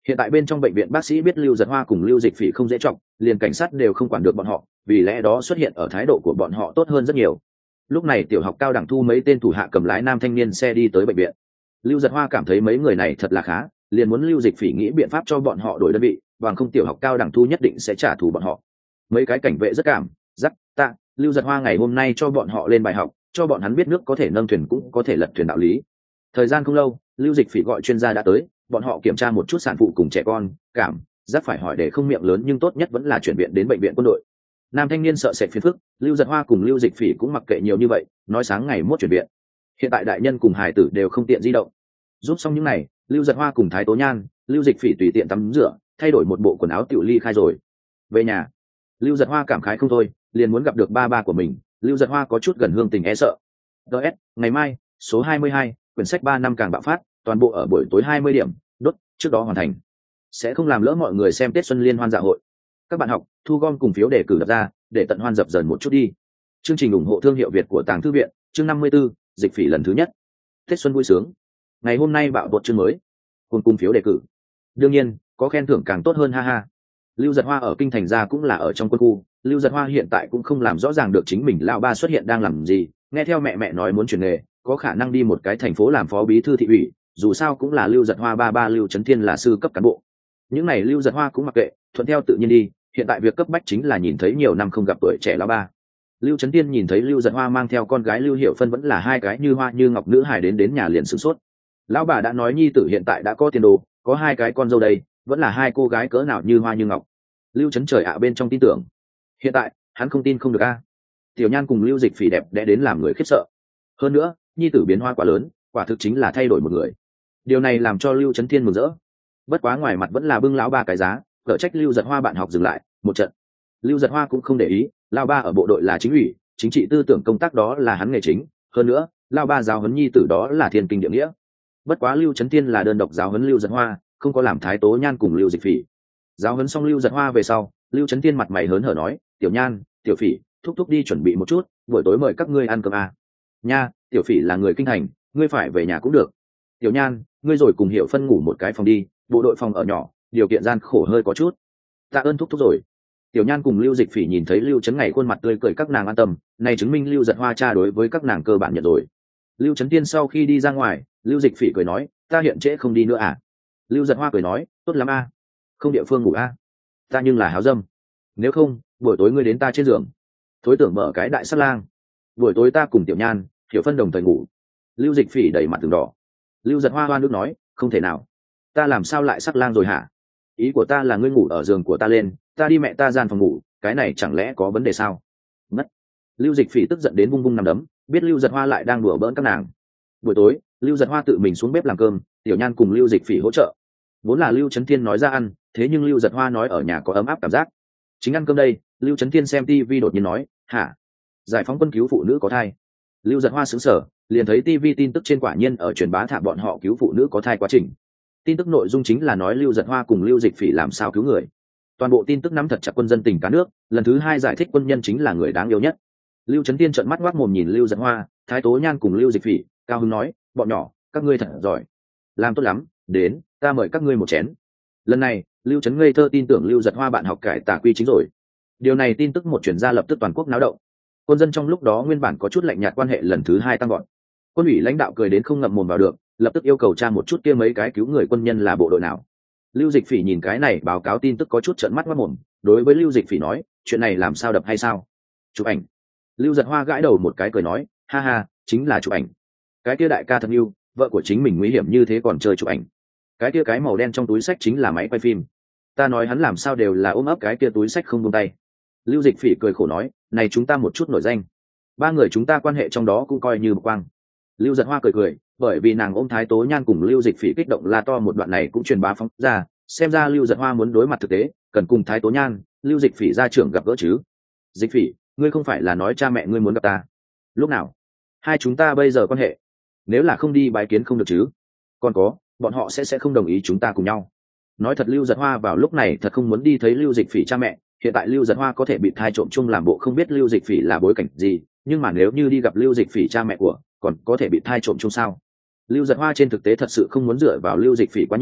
Hiện tại bên trong bệnh viện bác sĩ biết Lưu Giật Hoa cùng Lưu Dịch Phỉ không dễ trọng, liền cảnh sát đều không quản được bọn họ, vì lẽ đó xuất hiện ở thái độ của bọn họ tốt hơn rất nhiều. Lúc này tiểu học cao đẳng thu mấy tên thủ hạ cầm lái nam thanh niên xe đi tới bệnh viện. Lưu Giật Hoa cảm thấy mấy người này thật là khá, liền muốn Lưu Dịch Phỉ nghĩ biện pháp cho bọn họ đổi đơn vị, bằng không tiểu học cao đẳng thu nhất định sẽ trả thù bọn họ. Mấy cái cảnh vệ rất cảm giác tạ Lưu Giật Hoa ngày hôm nay cho bọn họ lên bài học, cho bọn hắn biết nước có thể nâng thuyền cũng có thể lật thuyền đạo lý. Thời gian không lâu, Lưu Dịch Phỉ gọi chuyên gia đã tới, bọn họ kiểm tra một chút sản phụ cùng trẻ con, cảm giác phải hỏi để không miệng lớn nhưng tốt nhất vẫn là chuyển viện đến bệnh viện quân đội. Nam thanh niên sợ sệt phiền phức, Lưu Giật Hoa cùng Lưu Dịch Phỉ cũng mặc kệ nhiều như vậy, nói sáng ngày mốt chuyển viện. Hiện tại đại nhân cùng hài tử đều không tiện di động. Giúp xong những này, Lưu Giật Hoa cùng Thái Tố Nhan, Lưu Dịch Phỉ tùy tiện tắm rửa, thay đổi một bộ quần áo tiểu ly khai rồi. Về nhà, Lưu Giật Hoa cảm khái không thôi, liền muốn gặp được ba ba của mình. Lưu Giật Hoa có chút gần hương tình e sợ. DS, ngày mai, số 22, quyển sách 3 năm càng bạo phát, toàn bộ ở buổi tối 20 điểm, đốt, trước đó hoàn thành. Sẽ không làm lỡ mọi người xem Tết Xuân Liên Hoan dạ hội. Các bạn học, thu gom cùng phiếu đề cử đập ra, để tận hoan dập dần một chút đi. Chương trình ủng hộ thương hiệu Việt của Tàng Thư viện, chương 54, Dịch Phỉ lần thứ nhất. Tết Xuân vui sướng. Ngày hôm nay bạo bột chương mới, cùng phiếu đề cử. Đương nhiên, có khen thưởng càng tốt hơn ha ha. Lưu Giật Hoa ở kinh thành ra cũng là ở trong quân khu. Lưu Giật Hoa hiện tại cũng không làm rõ ràng được chính mình lão ba xuất hiện đang làm gì, nghe theo mẹ nói muốn chuyển nghề, có khả năng đi một cái thành phố làm phó bí thư thị ủy, dù sao cũng là Lưu Giật Hoa ba ba Lưu Chấn Thiên là sư cấp cán bộ. Những này Lưu Giật Hoa cũng mặc kệ, thuận theo tự nhiên đi, hiện tại việc cấp bách chính là nhìn thấy nhiều năm không gặp tuổi trẻ lão ba. Lưu Chấn Thiên nhìn thấy Lưu Giật Hoa mang theo con gái Lưu Hiểu Phân vẫn là hai cái như hoa như ngọc nữ hài đến nhà liền sửng sốt. Lão bà đã nói nhi tử hiện tại đã có tiền đồ, có hai cái con dâu đây, vẫn là hai cô gái cỡ nào như hoa như ngọc. Lưu Chấn Trời ạ bên trong tin tưởng. Hiện tại, hắn không tin không được a. Tiểu Nhan cùng Lưu Dịch Phỉ đẹp đẽ đến làm người khiếp sợ. Hơn nữa, nhi tử biến hoa quá lớn, quả thực chính là thay đổi một người. Điều này làm cho Lưu Chấn Thiên mừng rỡ. Bất quá ngoài mặt vẫn là bưng lão ba cái giá, cở trách Lưu Giật Hoa bạn học dừng lại một trận. Lưu Giật Hoa cũng không để ý, lão ba ở bộ đội là chính ủy, chính trị tư tưởng công tác đó là hắn nghề chính. Hơn nữa, lão ba giáo huấn nhi tử đó là thiên kinh địa nghĩa. Bất quá Lưu Chấn Thiên là đơn độc giáo huấn Lưu Giật Hoa, không có làm Thái Tố Nhan cùng Lưu Dịch Phỉ. Giáo huấn xong Lưu Giật Hoa về sau, Lưu Chấn Thiên mặt mày hớn hở nói, Tiểu Nhan, Tiểu Phỉ, thúc thúc đi chuẩn bị một chút, buổi tối mời các ngươi ăn cơm à. Nha, Tiểu Phỉ là người kinh thành, ngươi phải về nhà cũng được. Tiểu Nhan, ngươi rồi cùng Hiểu Phân ngủ một cái phòng đi, bộ đội phòng ở nhỏ, điều kiện gian khổ hơi có chút. Tạ ơn thúc thúc rồi. Tiểu Nhan cùng Lưu Dịch Phỉ nhìn thấy Lưu Chấn ngày khuôn mặt tươi cười các nàng an tâm, này chứng minh Lưu Giật Hoa cha đối với các nàng cơ bản nhận rồi. Lưu Chấn Thiên sau khi đi ra ngoài, Lưu Dịch Phỉ cười nói, ta hiện trễ không đi nữa à? Lưu Giật Hoa cười nói, tốt lắm a, không địa phương ngủ a, ta nhưng là háo dâm. Nếu không, buổi tối ngươi đến ta trên giường. Thối tưởng mở cái đại sát lang. Buổi tối ta cùng Tiểu Nhan, Hiểu Phân đồng thời ngủ. Lưu Dịch Phỉ đầy mặt từng đỏ. Lưu Giật Hoa hoan nước nói, không thể nào, ta làm sao lại sắc lang rồi hả? Ý của ta là ngươi ngủ ở giường của ta lên, ta đi mẹ ta gian phòng ngủ, cái này chẳng lẽ có vấn đề sao? Mất. Lưu Dịch Phỉ tức giận đến bung bung nằm đấm, biết Lưu Giật Hoa lại đang đùa bỡn các nàng. Buổi tối, Lưu Giật Hoa tự mình xuống bếp làm cơm, Tiểu Nhan cùng Lưu Dịch Phỉ hỗ trợ. Vốn là Lưu Chấn Thiên nói ra ăn, thế nhưng Lưu Giật Hoa nói ở nhà có ấm áp cảm giác. Chính ăn cơm đây, Lưu Chấn Thiên xem TV đột nhiên nói, hả? Giải phóng quân cứu phụ nữ có thai. Lưu Giật Hoa sững sờ, liền thấy TV tin tức trên quả nhiên ở truyền bá thả bọn họ cứu phụ nữ có thai quá trình. Tin tức nội dung chính là nói Lưu Giật Hoa cùng Lưu Dịch Phỉ làm sao cứu người. Toàn bộ tin tức nắm thật chặt quân dân tình cả nước, lần thứ hai giải thích quân nhân chính là người đáng yêu nhất. Lưu Chấn Thiên trợn mắt ngoác mồm nhìn Lưu Giật Hoa, Thái Tố Nhan cùng Lưu Dịch Phỉ, cao hứng nói, bọn nhỏ, các ngươi thật giỏi, làm tốt lắm, đến, ta mời các ngươi một chén. Lần này, Lưu Chấn ngây thơ tin tưởng Lưu Giật Hoa bạn học cải tà quy chính rồi. Điều này tin tức một chuyển ra lập tức toàn quốc náo động. Quân dân trong lúc đó nguyên bản có chút lạnh nhạt quan hệ lần thứ hai tăng gọn. Quân ủy lãnh đạo cười đến không ngậm mồm vào được, lập tức yêu cầu tra một chút kia mấy cái cứu người quân nhân là bộ đội nào. Lưu Dịch Phỉ nhìn cái này báo cáo tin tức có chút trợn mắt mắt mồm, đối với Lưu Dịch Phỉ nói, chuyện này làm sao đập hay sao? Chụp ảnh. Lưu Giật Hoa gãi đầu một cái cười nói, ha ha, chính là chụp ảnh. Cái kia đại ca thật yêu, vợ của chính mình nguy hiểm như thế còn chơi chụp ảnh. Cái kia cái màu đen trong túi sách chính là máy quay phim. Ta nói hắn làm sao đều là ôm ấp cái kia túi sách không buông tay. Lưu Dịch Phỉ cười khổ nói, này chúng ta một chút nổi danh, ba người chúng ta quan hệ trong đó cũng coi như một quang. Lưu Giật Hoa cười cười, bởi vì nàng ôm Thái Tố Nhan cùng Lưu Dịch Phỉ kích động la to một đoạn này cũng truyền bá phóng ra, xem ra Lưu Giật Hoa muốn đối mặt thực tế, cần cùng Thái Tố Nhan, Lưu Dịch Phỉ ra trưởng gặp gỡ chứ. Dịch Phỉ, ngươi không phải là nói cha mẹ ngươi muốn gặp ta? Lúc nào? Hai chúng ta bây giờ quan hệ, nếu là không đi bái kiến không được chứ? Còn có, bọn họ sẽ không đồng ý chúng ta cùng nhau. Nói thật Lưu Giật Hoa vào lúc này thật không muốn đi thấy Lưu Dịch Phỉ cha mẹ, hiện tại Lưu Giật Hoa có thể bị thai trộm chung làm bộ không biết Lưu Dịch Phỉ là bối cảnh gì, nhưng mà nếu như đi gặp Lưu Dịch Phỉ cha mẹ của, còn có thể bị thai trộm chung sao? Lưu Giật Hoa trên thực tế thật sự không muốn dựa vào Lưu Dịch Phỉ quá nhiều,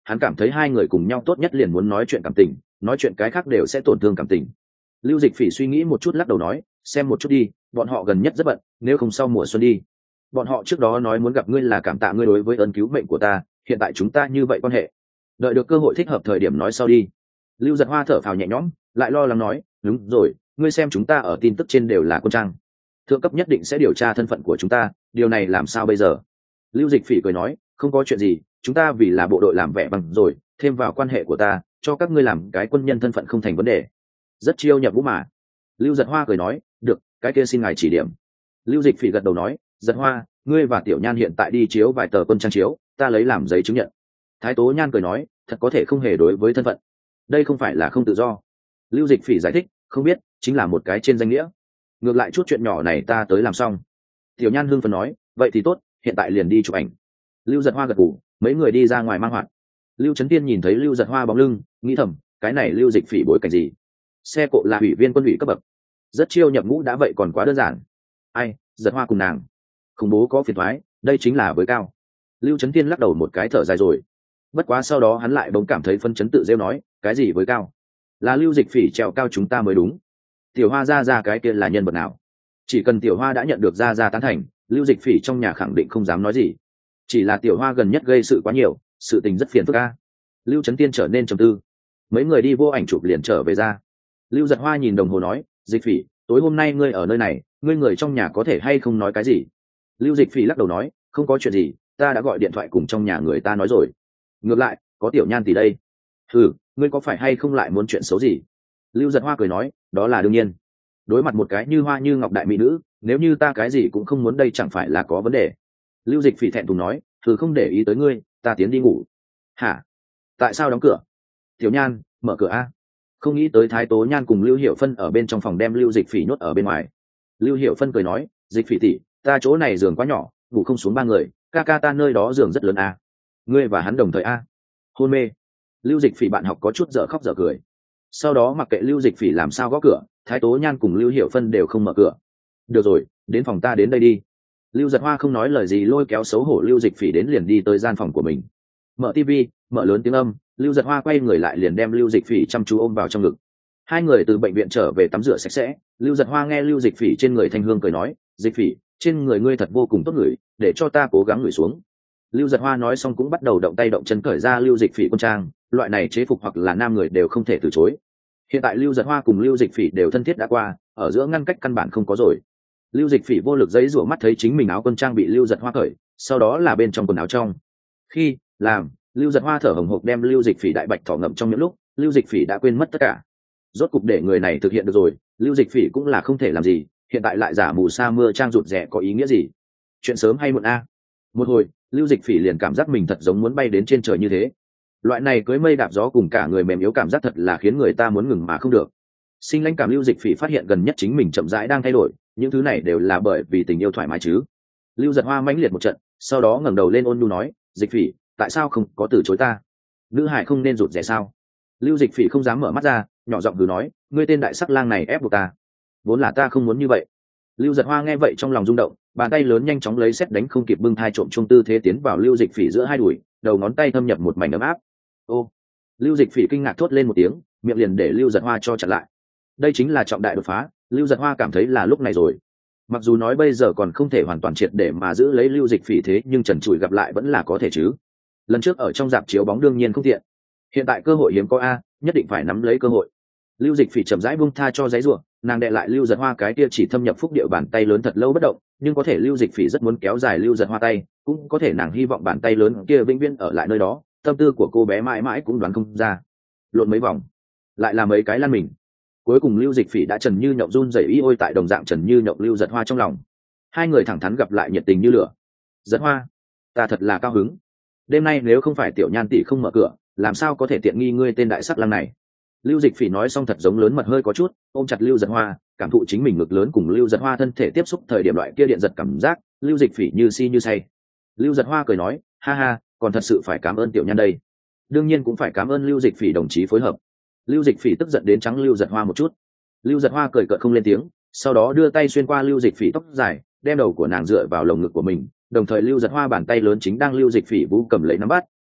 hắn cảm thấy hai người cùng nhau tốt nhất liền muốn nói chuyện cảm tình, nói chuyện cái khác đều sẽ tổn thương cảm tình. Lưu Dịch Phỉ suy nghĩ một chút lắc đầu nói, xem một chút đi, bọn họ gần nhất rất bận, nếu không sau mùa xuân đi. Bọn họ trước đó nói muốn gặp ngươi là cảm tạ ngươi đối với ơn cứu mệnh của ta, hiện tại chúng ta như vậy quan hệ, đợi được cơ hội thích hợp thời điểm nói sau đi. Lưu Giật Hoa thở phào nhẹ nhõm, lại lo lắng nói, đúng rồi, ngươi xem chúng ta ở tin tức trên đều là quân trang, thượng cấp nhất định sẽ điều tra thân phận của chúng ta, điều này làm sao bây giờ? Lưu Dịch Phỉ cười nói, không có chuyện gì, chúng ta vì là bộ đội làm vẻ bằng rồi, thêm vào quan hệ của ta, cho các ngươi làm cái quân nhân thân phận không thành vấn đề. Rất chiêu nhập ngũ mà. Lưu Giật Hoa cười nói, được, cái kia xin ngài chỉ điểm. Lưu Dịch Phỉ gật đầu nói, Giật Hoa, ngươi và Tiểu Nhan hiện tại đi chiếu vài tờ quân trang chiếu, ta lấy làm giấy chứng nhận. Thái Tố Nhan cười nói, thật có thể không hề đối với thân phận, đây không phải là không tự do. Lưu Dịch Phỉ giải thích, không biết, chính là một cái trên danh nghĩa, ngược lại chút chuyện nhỏ này ta tới làm xong. Tiểu Nhan hưng phấn nói, vậy thì tốt, hiện tại liền đi chụp ảnh. Lưu Giật Hoa gật gù, mấy người đi ra ngoài mang hoạt. Lưu Trấn Tiên nhìn thấy Lưu Giật Hoa bóng lưng, nghĩ thầm, cái này Lưu Dịch Phỉ bối cảnh gì? Xe cộ là ủy viên quân ủy cấp bậc, rất chiêu nhập ngũ đã vậy còn quá đơn giản. Ai, Giật Hoa cùng nàng, khủng bố có phiền toái, đây chính là với cao. Lưu Trấn Tiên lắc đầu một cái thở dài rồi. Bất quá sau đó hắn lại bỗng cảm thấy phân chấn tự rêu nói, cái gì với cao? Là Lưu Dịch Phỉ trèo cao chúng ta mới đúng. Tiểu Hoa ra cái kia là nhân vật nào? Chỉ cần Tiểu Hoa đã nhận được ra tán thành, Lưu Dịch Phỉ trong nhà khẳng định không dám nói gì. Chỉ là Tiểu Hoa gần nhất gây sự quá nhiều, sự tình rất phiền phức a. Lưu Trấn Tiên trở nên trầm tư. Mấy người đi vô ảnh chụp liền trở về ra. Lưu Giật Hoa nhìn đồng hồ nói, Dịch Phỉ, tối hôm nay ngươi ở nơi này, ngươi người trong nhà có thể hay không nói cái gì? Lưu Dịch Phỉ lắc đầu nói, không có chuyện gì, ta đã gọi điện thoại cùng trong nhà người ta nói rồi. Ngược lại, có Tiểu Nhan tỷ đây. Ngươi có phải hay không lại muốn chuyện xấu gì? Lưu Giật Hoa cười nói, đó là đương nhiên. Đối mặt một cái như hoa như ngọc đại mỹ nữ, nếu như ta cái gì cũng không muốn đây chẳng phải là có vấn đề. Lưu Dịch Phỉ thẹn thùng nói, không để ý tới ngươi, ta tiến đi ngủ. Hả? Tại sao đóng cửa? Tiểu Nhan, mở cửa a. Không nghĩ tới Thái Tố Nhan cùng Lưu Hiểu Phân ở bên trong phòng đem Lưu Dịch Phỉ nhốt ở bên ngoài. Lưu Hiểu Phân cười nói, Dịch Phỉ tỷ, ta chỗ này giường quá nhỏ, ngủ không xuống ba người, ca ca ta nơi đó giường rất lớn a. Ngươi và hắn đồng thời a. Hôn mê. Lưu Dịch Phỉ bạn học có chút dở khóc dở cười. Sau đó mặc kệ Lưu Dịch Phỉ làm sao gõ cửa, Thái Tố Nhan cùng Lưu Hiểu Phân đều không mở cửa. Được rồi, đến phòng ta đến đây đi. Lưu Giật Hoa không nói lời gì lôi kéo xấu hổ Lưu Dịch Phỉ đến liền đi tới gian phòng của mình. Mở tivi, mở lớn tiếng âm, Lưu Giật Hoa quay người lại liền đem Lưu Dịch Phỉ chăm chú ôm vào trong ngực. Hai người từ bệnh viện trở về tắm rửa sạch sẽ, Lưu Giật Hoa nghe Lưu Dịch Phỉ trên người thanh hương cười nói, Dịch Phỉ, trên người ngươi thật vô cùng tốt ngửi, để cho ta cố gắng ngửi xuống. Lưu Giật Hoa nói xong cũng bắt đầu động tay động chân cởi ra Lưu Dịch Phỉ quân trang, loại này chế phục hoặc là nam người đều không thể từ chối. Hiện tại Lưu Giật Hoa cùng Lưu Dịch Phỉ đều thân thiết đã qua, ở giữa ngăn cách căn bản không có rồi. Lưu Dịch Phỉ vô lực giãy giụa mắt thấy chính mình áo quân trang bị Lưu Giật Hoa cởi, sau đó là bên trong quần áo trong. Khi làm, Lưu Giật Hoa thở hổn hộc đem Lưu Dịch Phỉ đại bạch thỏ ngậm trong miệng lúc, Lưu Dịch Phỉ đã quên mất tất cả. Rốt cục để người này thực hiện được rồi, Lưu Dịch Phỉ cũng là không thể làm gì, hiện tại lại giả mù sa mưa trang rụt rè có ý nghĩa gì? Chuyện sớm hay muộn a? Một hồi, Lưu Dịch Phỉ liền cảm giác mình thật giống muốn bay đến trên trời như thế. Loại này cưỡi mây đạp gió cùng cả người mềm yếu cảm giác thật là khiến người ta muốn ngừng mà không được. Sinh lãnh cảm Lưu Dịch Phỉ phát hiện gần nhất chính mình chậm rãi đang thay đổi, những thứ này đều là bởi vì tình yêu thoải mái chứ. Lưu Giật Hoa mãnh liệt một trận, sau đó ngẩng đầu lên ôn nhu nói, Dịch Phỉ, tại sao không có từ chối ta? Nữ hải không nên rụt rè sao? Lưu Dịch Phỉ không dám mở mắt ra, nhỏ giọng từ nói, ngươi tên đại sắc lang này ép buộc ta, vốn là ta không muốn như vậy. Lưu Giật Hoa nghe vậy trong lòng rung động, bàn tay lớn nhanh chóng lấy sét đánh không kịp bưng thai trộm chung tư thế tiến vào Lưu Dịch Phỉ giữa hai đùi, đầu ngón tay thâm nhập một mảnh ấm áp. Ô! Lưu Dịch Phỉ kinh ngạc thốt lên một tiếng, miệng liền để Lưu Giật Hoa cho chặn lại. Đây chính là trọng đại đột phá, Lưu Giật Hoa cảm thấy là lúc này rồi. Mặc dù nói bây giờ còn không thể hoàn toàn triệt để mà giữ lấy Lưu Dịch Phỉ thế, nhưng trần trụi gặp lại vẫn là có thể chứ. Lần trước ở trong rạp chiếu bóng đương nhiên không tiện, hiện tại cơ hội hiếm có a, nhất định phải nắm lấy cơ hội. Lưu Dịch Phỉ chậm rãi buông tha cho giấy rủa, nàng đè lại Lưu Giật Hoa cái kia chỉ thâm nhập phúc địa bàn tay lớn thật lâu bất động, nhưng có thể Lưu Dịch Phỉ rất muốn kéo dài Lưu Giật Hoa tay, cũng có thể nàng hy vọng bàn tay lớn kia vĩnh viễn ở lại nơi đó, tâm tư của cô bé mãi mãi cũng đoán không ra. Lộn mấy vòng, lại là mấy cái lăn mình. Cuối cùng Lưu Dịch Phỉ đã trần như nhộng run rẩy y ôi tại đồng dạng trần như nhộng Lưu Giật Hoa trong lòng. Hai người thẳng thắn gặp lại nhiệt tình như lửa. Giật Hoa, ta thật là cao hứng. Đêm nay nếu không phải Tiểu Nhan tỷ không mở cửa, làm sao có thể tiện nghi ngươi tên đại sắc lang này? Lưu Dịch Phỉ nói xong thật giống lớn mật hơi có chút, ôm chặt Lưu Giật Hoa, cảm thụ chính mình ngực lớn cùng Lưu Giật Hoa thân thể tiếp xúc thời điểm loại kia điện giật cảm giác, Lưu Dịch Phỉ như si như say. Lưu Giật Hoa cười nói, ha ha, còn thật sự phải cảm ơn Tiểu Nhan đây. Đương nhiên cũng phải cảm ơn Lưu Dịch Phỉ đồng chí phối hợp. Lưu Dịch Phỉ tức giận đến trắng Lưu Giật Hoa một chút. Lưu Giật Hoa cười cợt không lên tiếng, sau đó đưa tay xuyên qua Lưu Dịch Phỉ tóc dài, đem đầu của nàng dựa vào lồng ngực của mình, đồng thời Lưu Giật Hoa bàn tay lớn chính đang Lưu Dịch Phỉ vũ cầm lấy nắm bắt,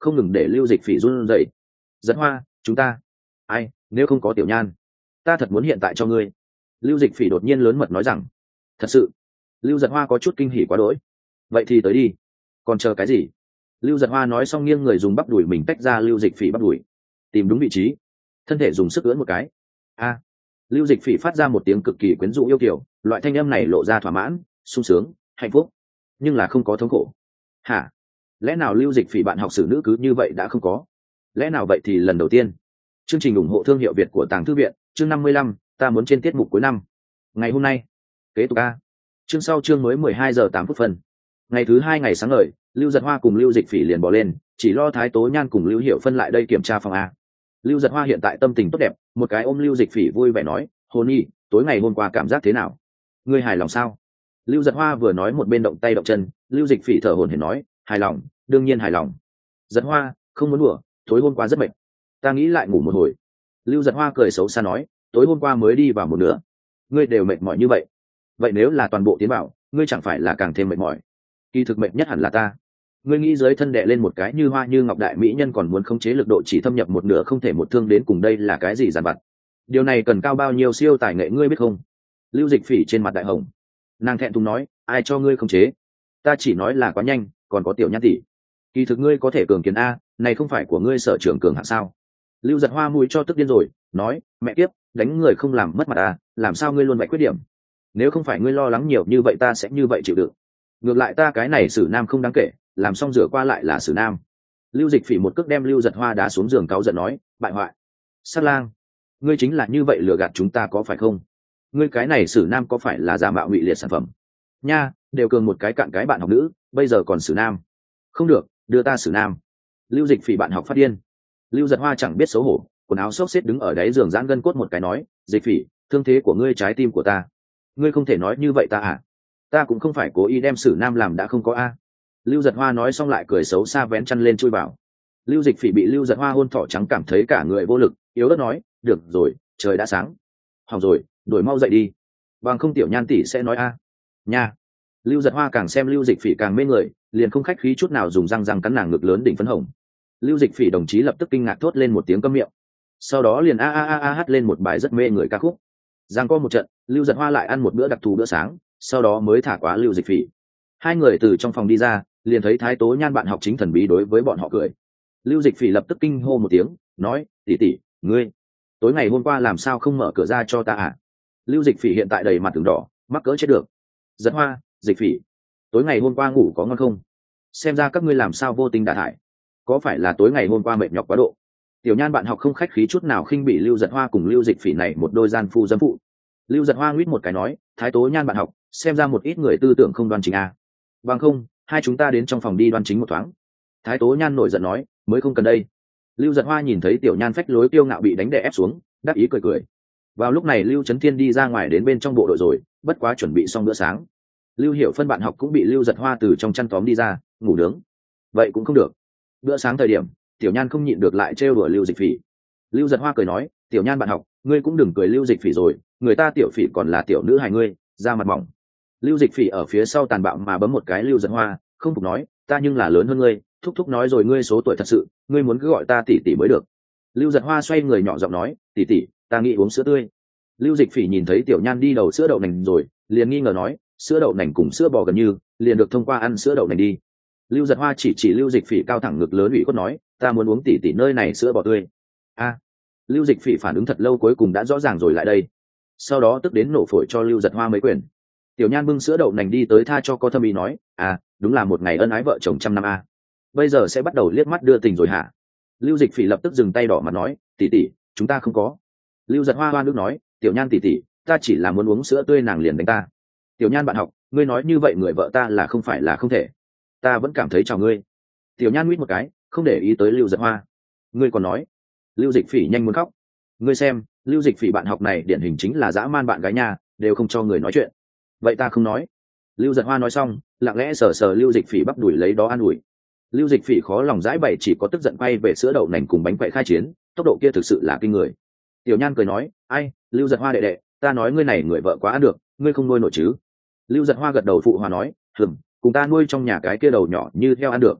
không ngừng để lưu dịch phỉ run rẩy. Giật hoa, chúng ta ai nếu không có tiểu nhan, ta thật muốn hiện tại cho ngươi. Lưu dịch phỉ đột nhiên lớn mật nói rằng. Thật sự? Lưu giật hoa có chút kinh hỉ quá đỗi. Vậy thì tới đi, còn chờ cái gì? Lưu giật hoa nói xong nghiêng người dùng bắp đùi mình tách ra lưu dịch phỉ bắp đùi, tìm đúng vị trí, thân thể dùng sức ưỡn một cái. A. Lưu dịch phỉ phát ra một tiếng cực kỳ quyến rũ yêu kiểu, loại thanh âm này lộ ra thỏa mãn, sung sướng, hạnh phúc, nhưng là không có thống khổ. Hả? Lẽ nào lưu dịch phỉ bạn học sử nữ cứ như vậy đã không có? Lẽ nào vậy thì lần đầu tiên? Chương trình ủng hộ thương hiệu Việt của Tàng Thư Viện, chương 55, ta muốn trên tiết mục cuối năm. Ngày hôm nay, kế tục a. Chương sau chương mới 12:08. Ngày thứ hai ngày sáng ngời, Lưu Giật Hoa cùng Lưu Dịch Phỉ liền bỏ lên, chỉ lo Thái Tố Nhan cùng Lưu Hiểu Phân lại đây kiểm tra phòng a. Lưu Giật Hoa hiện tại tâm tình tốt đẹp, một cái ôm Lưu Dịch Phỉ vui vẻ nói, "Hôn nhi, tối ngày hôm qua cảm giác thế nào? Ngươi hài lòng sao?" Lưu Giật Hoa vừa nói một bên động tay động chân. Lưu Dịch Phỉ thở hổn hển nói, "Hài lòng, đương nhiên hài lòng." Giật Hoa, không muốn đùa, tối hôm qua rất mệt, ta nghĩ lại ngủ một hồi. Lưu Giật Hoa cười xấu xa nói, tối hôm qua mới đi vào một nửa, ngươi đều mệt mỏi như vậy, vậy nếu là toàn bộ tiến vào, ngươi chẳng phải là càng thêm mệt mỏi? Kỳ thực mệt nhất hẳn là ta. Ngươi nghĩ dưới thân đè lên một cái như hoa như ngọc đại mỹ nhân còn muốn khống chế lực độ chỉ thâm nhập một nửa không thể một thương đến cùng, đây là cái gì giàn vặt? Điều này cần cao bao nhiêu siêu tài nghệ ngươi biết không? Lưu Dịch Phỉ trên mặt đại hồng, nàng thẹn thùng nói, ai cho ngươi khống chế? Ta chỉ nói là quá nhanh, còn có tiểu Nhan tỷ. Kỳ thực ngươi có thể cường kiến a, này không phải của ngươi sở trường cường hạng sao? Lưu Giật Hoa mũi cho tức điên rồi, nói, mẹ kiếp, đánh người không làm mất mặt à, làm sao ngươi luôn vậy khuyết điểm? Nếu không phải ngươi lo lắng nhiều như vậy ta sẽ như vậy chịu đựng. Ngược lại ta cái này xử nam không đáng kể, làm xong rửa qua lại là xử nam. Lưu Dịch Phỉ một cước đem Lưu Giật Hoa đá xuống giường, cáu giận nói, bại hoại, sát lang, ngươi chính là như vậy lừa gạt chúng ta có phải không? Ngươi cái này xử nam có phải là giả mạo ngụy liệt sản phẩm? Nha, đều cường một cái cạn cái bạn học nữ, bây giờ còn xử nam. Không được, đưa ta xử nam. Lưu Dịch Phỉ bạn học phát điên. Lưu Giật Hoa chẳng biết xấu hổ, quần áo xốc xếp đứng ở đáy giường giãn gân cốt một cái nói, Dịch Phỉ, thương thế của ngươi trái tim của ta, ngươi không thể nói như vậy ta à? Ta cũng không phải cố ý đem xử nam làm đã không có a. Lưu Giật Hoa nói xong lại cười xấu xa vén chăn lên chui vào. Lưu Dịch Phỉ bị Lưu Giật Hoa hôn thỏ trắng cảm thấy cả người vô lực, yếu ớt nói, được rồi, trời đã sáng. Hỏng rồi, đổi mau dậy đi, bằng không tiểu Nhan tỷ sẽ nói a. Nha. Lưu Giật Hoa càng xem Lưu Dịch Phỉ càng mê người, liền không khách khí chút nào dùng răng răng cắn nàng ngực lớn đỉnh phấn hồng. Lưu Dịch Phỉ đồng chí lập tức kinh ngạc thốt lên một tiếng câm miệng, sau đó liền a hát lên một bài rất mê người ca khúc. Giang co một trận, Lưu Giật Hoa lại ăn một bữa đặc thù bữa sáng, sau đó mới thả quá Lưu Dịch Phỉ. Hai người từ trong phòng đi ra, liền thấy Thái Tố Nhan bạn học chính thần bí đối với bọn họ cười. Lưu Dịch Phỉ lập tức kinh hô một tiếng, nói, tỷ tỷ, ngươi tối ngày hôm qua làm sao không mở cửa ra cho ta à? Lưu Dịch Phỉ hiện tại đầy mặt từng đỏ, mắc cỡ chết được. Giật Hoa, Dịch Phỉ, tối ngày hôm qua ngủ có ngon không? Xem ra các ngươi làm sao vô tình đả thải, có phải là tối ngày hôm qua mệt nhọc quá độ? Tiểu Nhan bạn học không khách khí chút nào khinh bị Lưu Giật Hoa cùng Lưu Dịch Phỉ này một đôi gian phu dâm phụ. Lưu Giật Hoa nguyết một cái nói, Thái Tố Nhan bạn học, xem ra một ít người tư tưởng không đoan chính à. Bằng không, hai chúng ta đến trong phòng đi đoan chính một thoáng. Thái Tố Nhan nổi giận nói, mới không cần đây. Lưu Giật Hoa nhìn thấy Tiểu Nhan phách lối kiêu ngạo bị đánh đè ép xuống, đáp ý cười cười. Vào lúc này Lưu Chấn Thiên đi ra ngoài đến bên trong bộ đội rồi, bất quá chuẩn bị xong bữa sáng. Lưu Hiểu Phân bạn học cũng bị Lưu Giật Hoa từ trong chăn tóm đi ra, ngủ nướng. Vậy cũng không được. Bữa sáng thời điểm, Tiểu Nhan không nhịn được lại trêu đùa Lưu Dịch Phỉ. Lưu Giật Hoa cười nói, Tiểu Nhan bạn học, ngươi cũng đừng cười Lưu Dịch Phỉ rồi, người ta Tiểu Phỉ còn là tiểu nữ hài ngươi, da mặt mỏng. Lưu Dịch Phỉ ở phía sau tàn bạo mà bấm một cái Lưu Giật Hoa, không phục nói, ta nhưng là lớn hơn ngươi, thúc thúc nói rồi ngươi số tuổi thật sự, ngươi muốn cứ gọi ta tỷ tỷ mới được. Lưu Giật Hoa xoay người nhỏ giọng nói, tỷ tỷ, ta nghĩ uống sữa tươi. Lưu Dịch Phỉ nhìn thấy Tiểu Nhan đi đầu sữa đậu nành rồi, liền nghi ngờ nói, sữa đậu nành cùng sữa bò gần như, liền được thông qua ăn sữa đậu nành đi. Lưu Giật Hoa chỉ Lưu Dịch Phỉ cao thẳng ngực lớn ủy khuất nói, ta muốn uống tỷ tỷ nơi này sữa bò tươi. A. Lưu Dịch Phỉ phản ứng thật lâu cuối cùng đã rõ ràng rồi lại đây, sau đó tức đến nổ phổi cho Lưu Giật Hoa mấy quyền. Tiểu Nhan bưng sữa đậu nành đi tới tha cho có thâm ý nói, à, đúng là một ngày ân ái vợ chồng trăm năm a. Bây giờ sẽ bắt đầu liếc mắt đưa tình rồi hả? Lưu Dịch Phỉ lập tức dừng tay đỏ mặt nói, tỷ tỷ, chúng ta không có. Lưu Giật Hoa nước nói, Tiểu Nhan tỷ tỷ, ta chỉ là muốn uống sữa tươi, nàng liền đánh ta. Tiểu Nhan bạn học, ngươi nói như vậy người vợ ta là không phải là không thể, ta vẫn cảm thấy chào ngươi. Tiểu Nhan nguyết một cái, không để ý tới Lưu Giật Hoa. Ngươi còn nói. Lưu Dịch Phỉ nhanh muốn khóc. Ngươi xem, Lưu Dịch Phỉ bạn học này điển hình chính là dã man bạn gái nha, đều không cho người nói chuyện. Vậy ta không nói. Lưu Giật Hoa nói xong, lặng lẽ sờ sờ Lưu Dịch Phỉ bắp đuổi lấy đó an ủi. Lưu Dịch Phỉ khó lòng giải bày, chỉ có tức giận quay về sữa đậu nành cùng bánh quậy khai chiến, tốc độ kia thực sự là kinh người. Tiểu Nhan cười nói, ai, Lưu Giật Hoa đệ đệ, ta nói ngươi này người vợ quá ăn được, ngươi không nuôi nổi chứ? Lưu Giật Hoa gật đầu phụ hòa nói, cùng ta nuôi trong nhà cái kia đầu nhỏ như theo ăn được.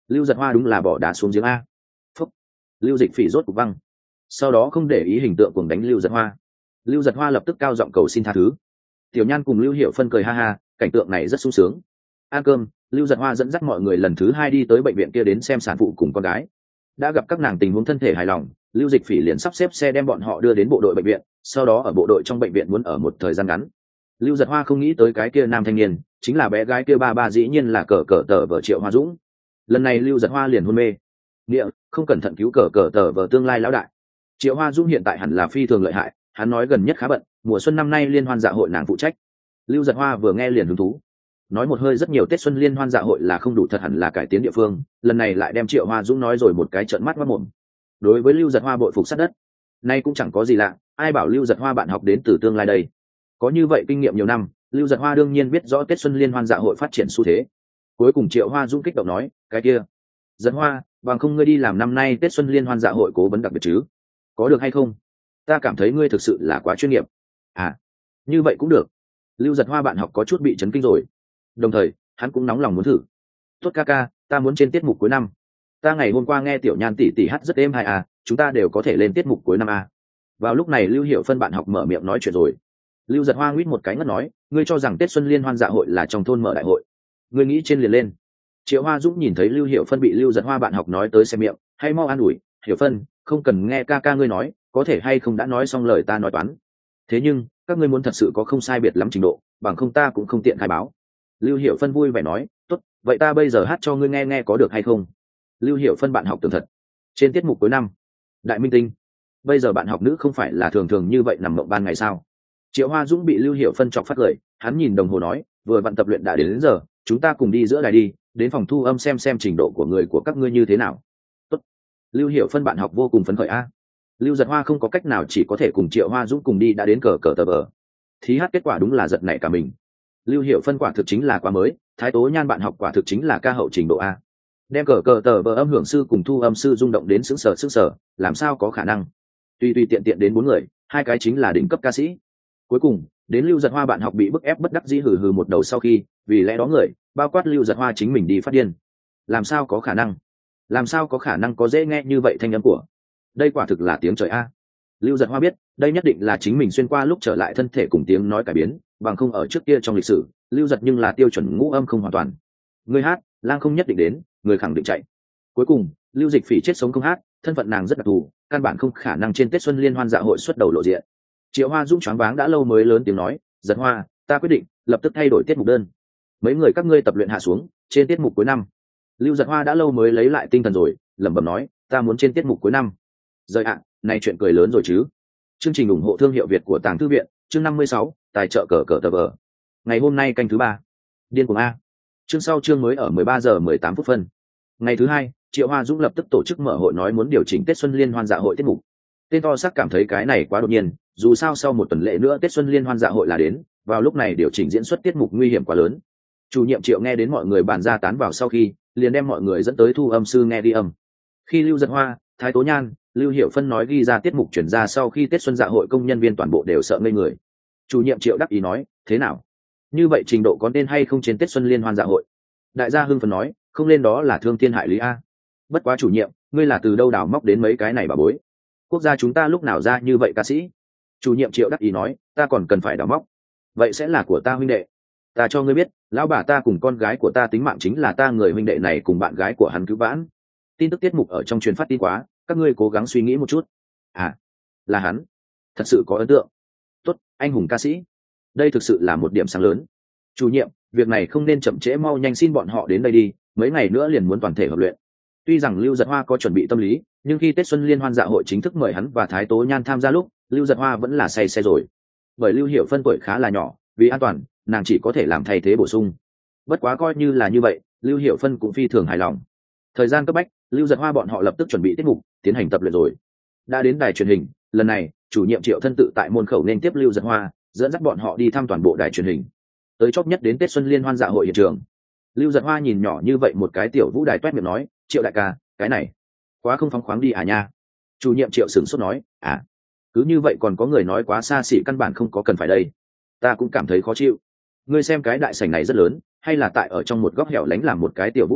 Lưu Giật Hoa đúng là bỏ đá xuống giếng a. Phúc. Lưu Dịch Phỉ rốt cục văng, sau đó không để ý hình tượng cùng đánh Lưu Giật Hoa. Lưu Giật Hoa lập tức cao giọng cầu xin tha thứ. Tiểu Nhan cùng Lưu Hiểu Phân cười ha ha, cảnh tượng này rất sung sướng. Ăn cơm, Lưu Giật Hoa dẫn dắt mọi người lần thứ hai đi tới bệnh viện kia đến xem sản phụ cùng con gái. Đã gặp các nàng tình huống thân thể hài lòng, Lưu Dịch Phỉ liền sắp xếp xe đem bọn họ đưa đến bộ đội bệnh viện, sau đó ở bộ đội trong bệnh viện muốn ở một thời gian ngắn. Lưu Giật Hoa không nghĩ tới cái kia nam thanh niên chính là bé gái kia ba dĩ nhiên là cờ tờ vợ Triệu Hoa Dũng. Lần này Lưu Giật Hoa liền hôn mê. Nghĩa, không cẩn thận cứu cờ tờ vợ tương lai lão đại. Triệu Hoa Dũng hiện tại hẳn là phi thường lợi hại, hắn nói gần nhất khá bận, mùa xuân năm nay liên hoan dạ hội nàng phụ trách. Lưu Giật Hoa vừa nghe liền hứng thú, nói một hơi rất nhiều Tết xuân liên hoan dạ hội là không đủ, thật hẳn là cải tiến địa phương, lần này lại đem Triệu Hoa Dũng nói rồi một cái trợn mắt mất mồm. Đối với Lưu Giật Hoa bội phục sát đất, nay cũng chẳng có gì lạ, ai bảo Lưu Giật Hoa bạn học đến từ tương lai đây. Có như vậy kinh nghiệm nhiều năm, Lưu Giật Hoa đương nhiên biết rõ Tết xuân liên hoan dạ hội phát triển xu thế. Cuối cùng Triệu Hoa Dũng kích động nói, cái kia Giật Hoa, bằng không ngươi đi làm năm nay Tết xuân liên hoan dạ hội cố vấn đặc biệt chứ, có được hay không? Ta cảm thấy ngươi thực sự là quá chuyên nghiệp. À, như vậy cũng được. Lưu Giật Hoa bạn học có chút bị chấn kinh rồi, đồng thời hắn cũng nóng lòng muốn thử. Tốt ca ca, ta muốn trên tiết mục cuối năm. Ta ngày hôm qua nghe Tiểu Nhan tỷ tỷ hát rất êm hay à, chúng ta đều có thể lên tiết mục cuối năm à. Vào lúc này Lưu Hiểu Phân bạn học mở miệng nói chuyện rồi. Lưu Giật Hoa nguyết một cái ngất nói, ngươi cho rằng Tết xuân liên hoan dạ hội là trong thôn mở đại hội, ngươi nghĩ trên liền lên. Triệu Hoa Dũng nhìn thấy Lưu Hiểu Phân bị Lưu Giật Hoa bạn học nói tới xem miệng, hay mau an ủi, Hiểu Phân, không cần nghe ca ca ngươi nói, có thể hay không đã nói xong lời ta nói toán. Thế nhưng các ngươi muốn thật sự có không sai biệt lắm trình độ, bằng không ta cũng không tiện khai báo. Lưu Hiểu Phân vui vẻ nói, tốt, vậy ta bây giờ hát cho ngươi nghe nghe có được hay không? Lưu Hiểu Phân bạn học tường thật. Trên tiết mục cuối năm, đại minh tinh, bây giờ bạn học nữ không phải là thường thường như vậy nằm mộng ban ngày sao? Triệu Hoa Dũng bị Lưu Hiểu Phân chọc phát lời, hắn nhìn đồng hồ nói, vừa vặn tập luyện đã đến giờ, chúng ta cùng đi giữa đài đi, đến phòng thu âm xem trình độ của người của các ngươi như thế nào. Tốt. Lưu Hiểu Phân bạn học vô cùng phấn khởi a. Lưu Giật Hoa không có cách nào, chỉ có thể cùng Triệu Hoa Dũng cùng đi, đã đến cờ tờ vờ. Thí hát kết quả đúng là giật nảy cả mình. Lưu Hiểu Phân quả thực chính là quá mới, Thái Tố Nhan bạn học quả thực chính là ca hậu trình độ a. Đem cờ tờ vờ âm hưởng sư cùng thu âm sư rung động đến sững sờ, làm sao có khả năng? Tùy tiện đến 4 người, 2 cái chính là đỉnh cấp ca sĩ. Cuối cùng đến Lưu Giật Hoa bạn học bị bức ép bất đắc dĩ hừ một đầu sau khi, vì lẽ đó người bao quát Lưu Giật Hoa chính mình đi phát điên. Làm sao có khả năng? Làm sao có khả năng có dễ nghe như vậy thanh âm của? Đây quả thực là tiếng trời a. Lưu Giật Hoa biết, đây nhất định là chính mình xuyên qua lúc trở lại thân thể cùng tiếng nói cải biến, bằng không ở trước kia trong lịch sử, Lưu Giật nhưng là tiêu chuẩn ngũ âm không hoàn toàn. Người hát, lang không nhất định đến, người khẳng định chạy. Cuối cùng, Lưu Dịch Phỉ chết sống không hát, thân phận nàng rất đặc thù, căn bản không khả năng trên Tết xuân liên hoan dạ hội xuất đầu lộ diện. Triệu Hoa Dũng choáng váng đã lâu mới lớn tiếng nói, Giật Hoa, ta quyết định lập tức thay đổi tiết mục đơn. Mấy người các ngươi tập luyện hạ xuống, trên tiết mục cuối năm. Lưu Giật Hoa đã lâu mới lấy lại tinh thần rồi, lẩm bẩm nói, ta muốn trên tiết mục cuối năm. Rời ạ, này chuyện cười lớn rồi chứ. Chương trình ủng hộ thương hiệu Việt của Tàng Thư viện, chương 56, tài trợ cờ tờ vờ. Ngày hôm nay canh thứ 3. Điên cuồng a. Chương sau chương mới ở 13 giờ 18 phút phân. Ngày thứ 2, Triệu Hoa Dũng lập tức tổ chức mở hội nói muốn điều chỉnh Tết xuân liên hoan dạ hội tiết mục. Tên to xác cảm thấy cái này quá đột nhiên, dù sao sau một tuần lễ nữa Tết xuân liên hoan dạ hội là đến, vào lúc này điều chỉnh diễn xuất tiết mục nguy hiểm quá lớn. Chủ nhiệm Triệu nghe đến mọi người bàn ra tán vào sau khi, liền đem mọi người dẫn tới thu âm sư nghe đi âm. Khi Lưu Giật Hoa, Thái Tố Nhan, Lưu Hiểu Phân nói ghi ra tiết mục chuyển ra sau khi Tết xuân dạ hội công nhân viên toàn bộ đều sợ ngây người. Chủ nhiệm Triệu đắc ý nói, thế nào? Như vậy trình độ có nên hay không trên Tết xuân liên hoan dạ hội? Đại gia hưng phấn nói, không lên đó là thương thiên hại lý a. Bất quá chủ nhiệm, ngươi là từ đâu đào móc đến mấy cái này bà bối? Quốc gia chúng ta lúc nào ra như vậy ca sĩ? Chủ nhiệm Triệu đắc ý nói, ta còn cần phải đào móc. Vậy sẽ là của ta huynh đệ. Ta cho ngươi biết, lão bà ta cùng con gái của ta tính mạng chính là ta người huynh đệ này cùng bạn gái của hắn cứu vãn. Tin tức tiết mục ở trong truyền phát tin quá, các ngươi cố gắng suy nghĩ một chút. À, là hắn. Thật sự có ấn tượng. Tốt, anh hùng ca sĩ. Đây thực sự là một điểm sáng lớn. Chủ nhiệm, việc này không nên chậm trễ, mau nhanh xin bọn họ đến đây đi, mấy ngày nữa liền muốn toàn thể hợp luyện. Tuy rằng Lưu Giật Hoa có chuẩn bị tâm lý, nhưng khi Tết xuân liên hoan dạ hội chính thức mời hắn và Thái Tố Nhan tham gia lúc, Lưu Giật Hoa vẫn là say xe rồi. Bởi Lưu Hiểu Phân tuổi khá là nhỏ, vì an toàn, nàng chỉ có thể làm thay thế bổ sung. Bất quá coi như là như vậy, Lưu Hiểu Phân cũng phi thường hài lòng. Thời gian cấp bách, Lưu Giật Hoa bọn họ lập tức chuẩn bị tiết mục, tiến hành tập luyện rồi. Đã đến đài truyền hình, lần này, chủ nhiệm Triệu thân tự tại môn khẩu nên tiếp Lưu Giật Hoa, dẫn dắt bọn họ đi thăm toàn bộ đài truyền hình. Tới chóp nhất đến Tết xuân liên hoan dạ hội hiện trường. Lưu Giật Hoa nhìn nhỏ như vậy một cái tiểu vũ đài toét miệng nói, Triệu đại ca, cái này quá không phóng khoáng đi à nha. Chủ nhiệm Triệu sửng sốt nói, à, cứ như vậy còn có người nói quá xa xỉ, căn bản không có cần phải đây. Ta cũng cảm thấy khó chịu. Ngươi xem cái đại sảnh này rất lớn, hay là tại ở trong một góc hẻo lánh làm một cái tiểu vũ đài,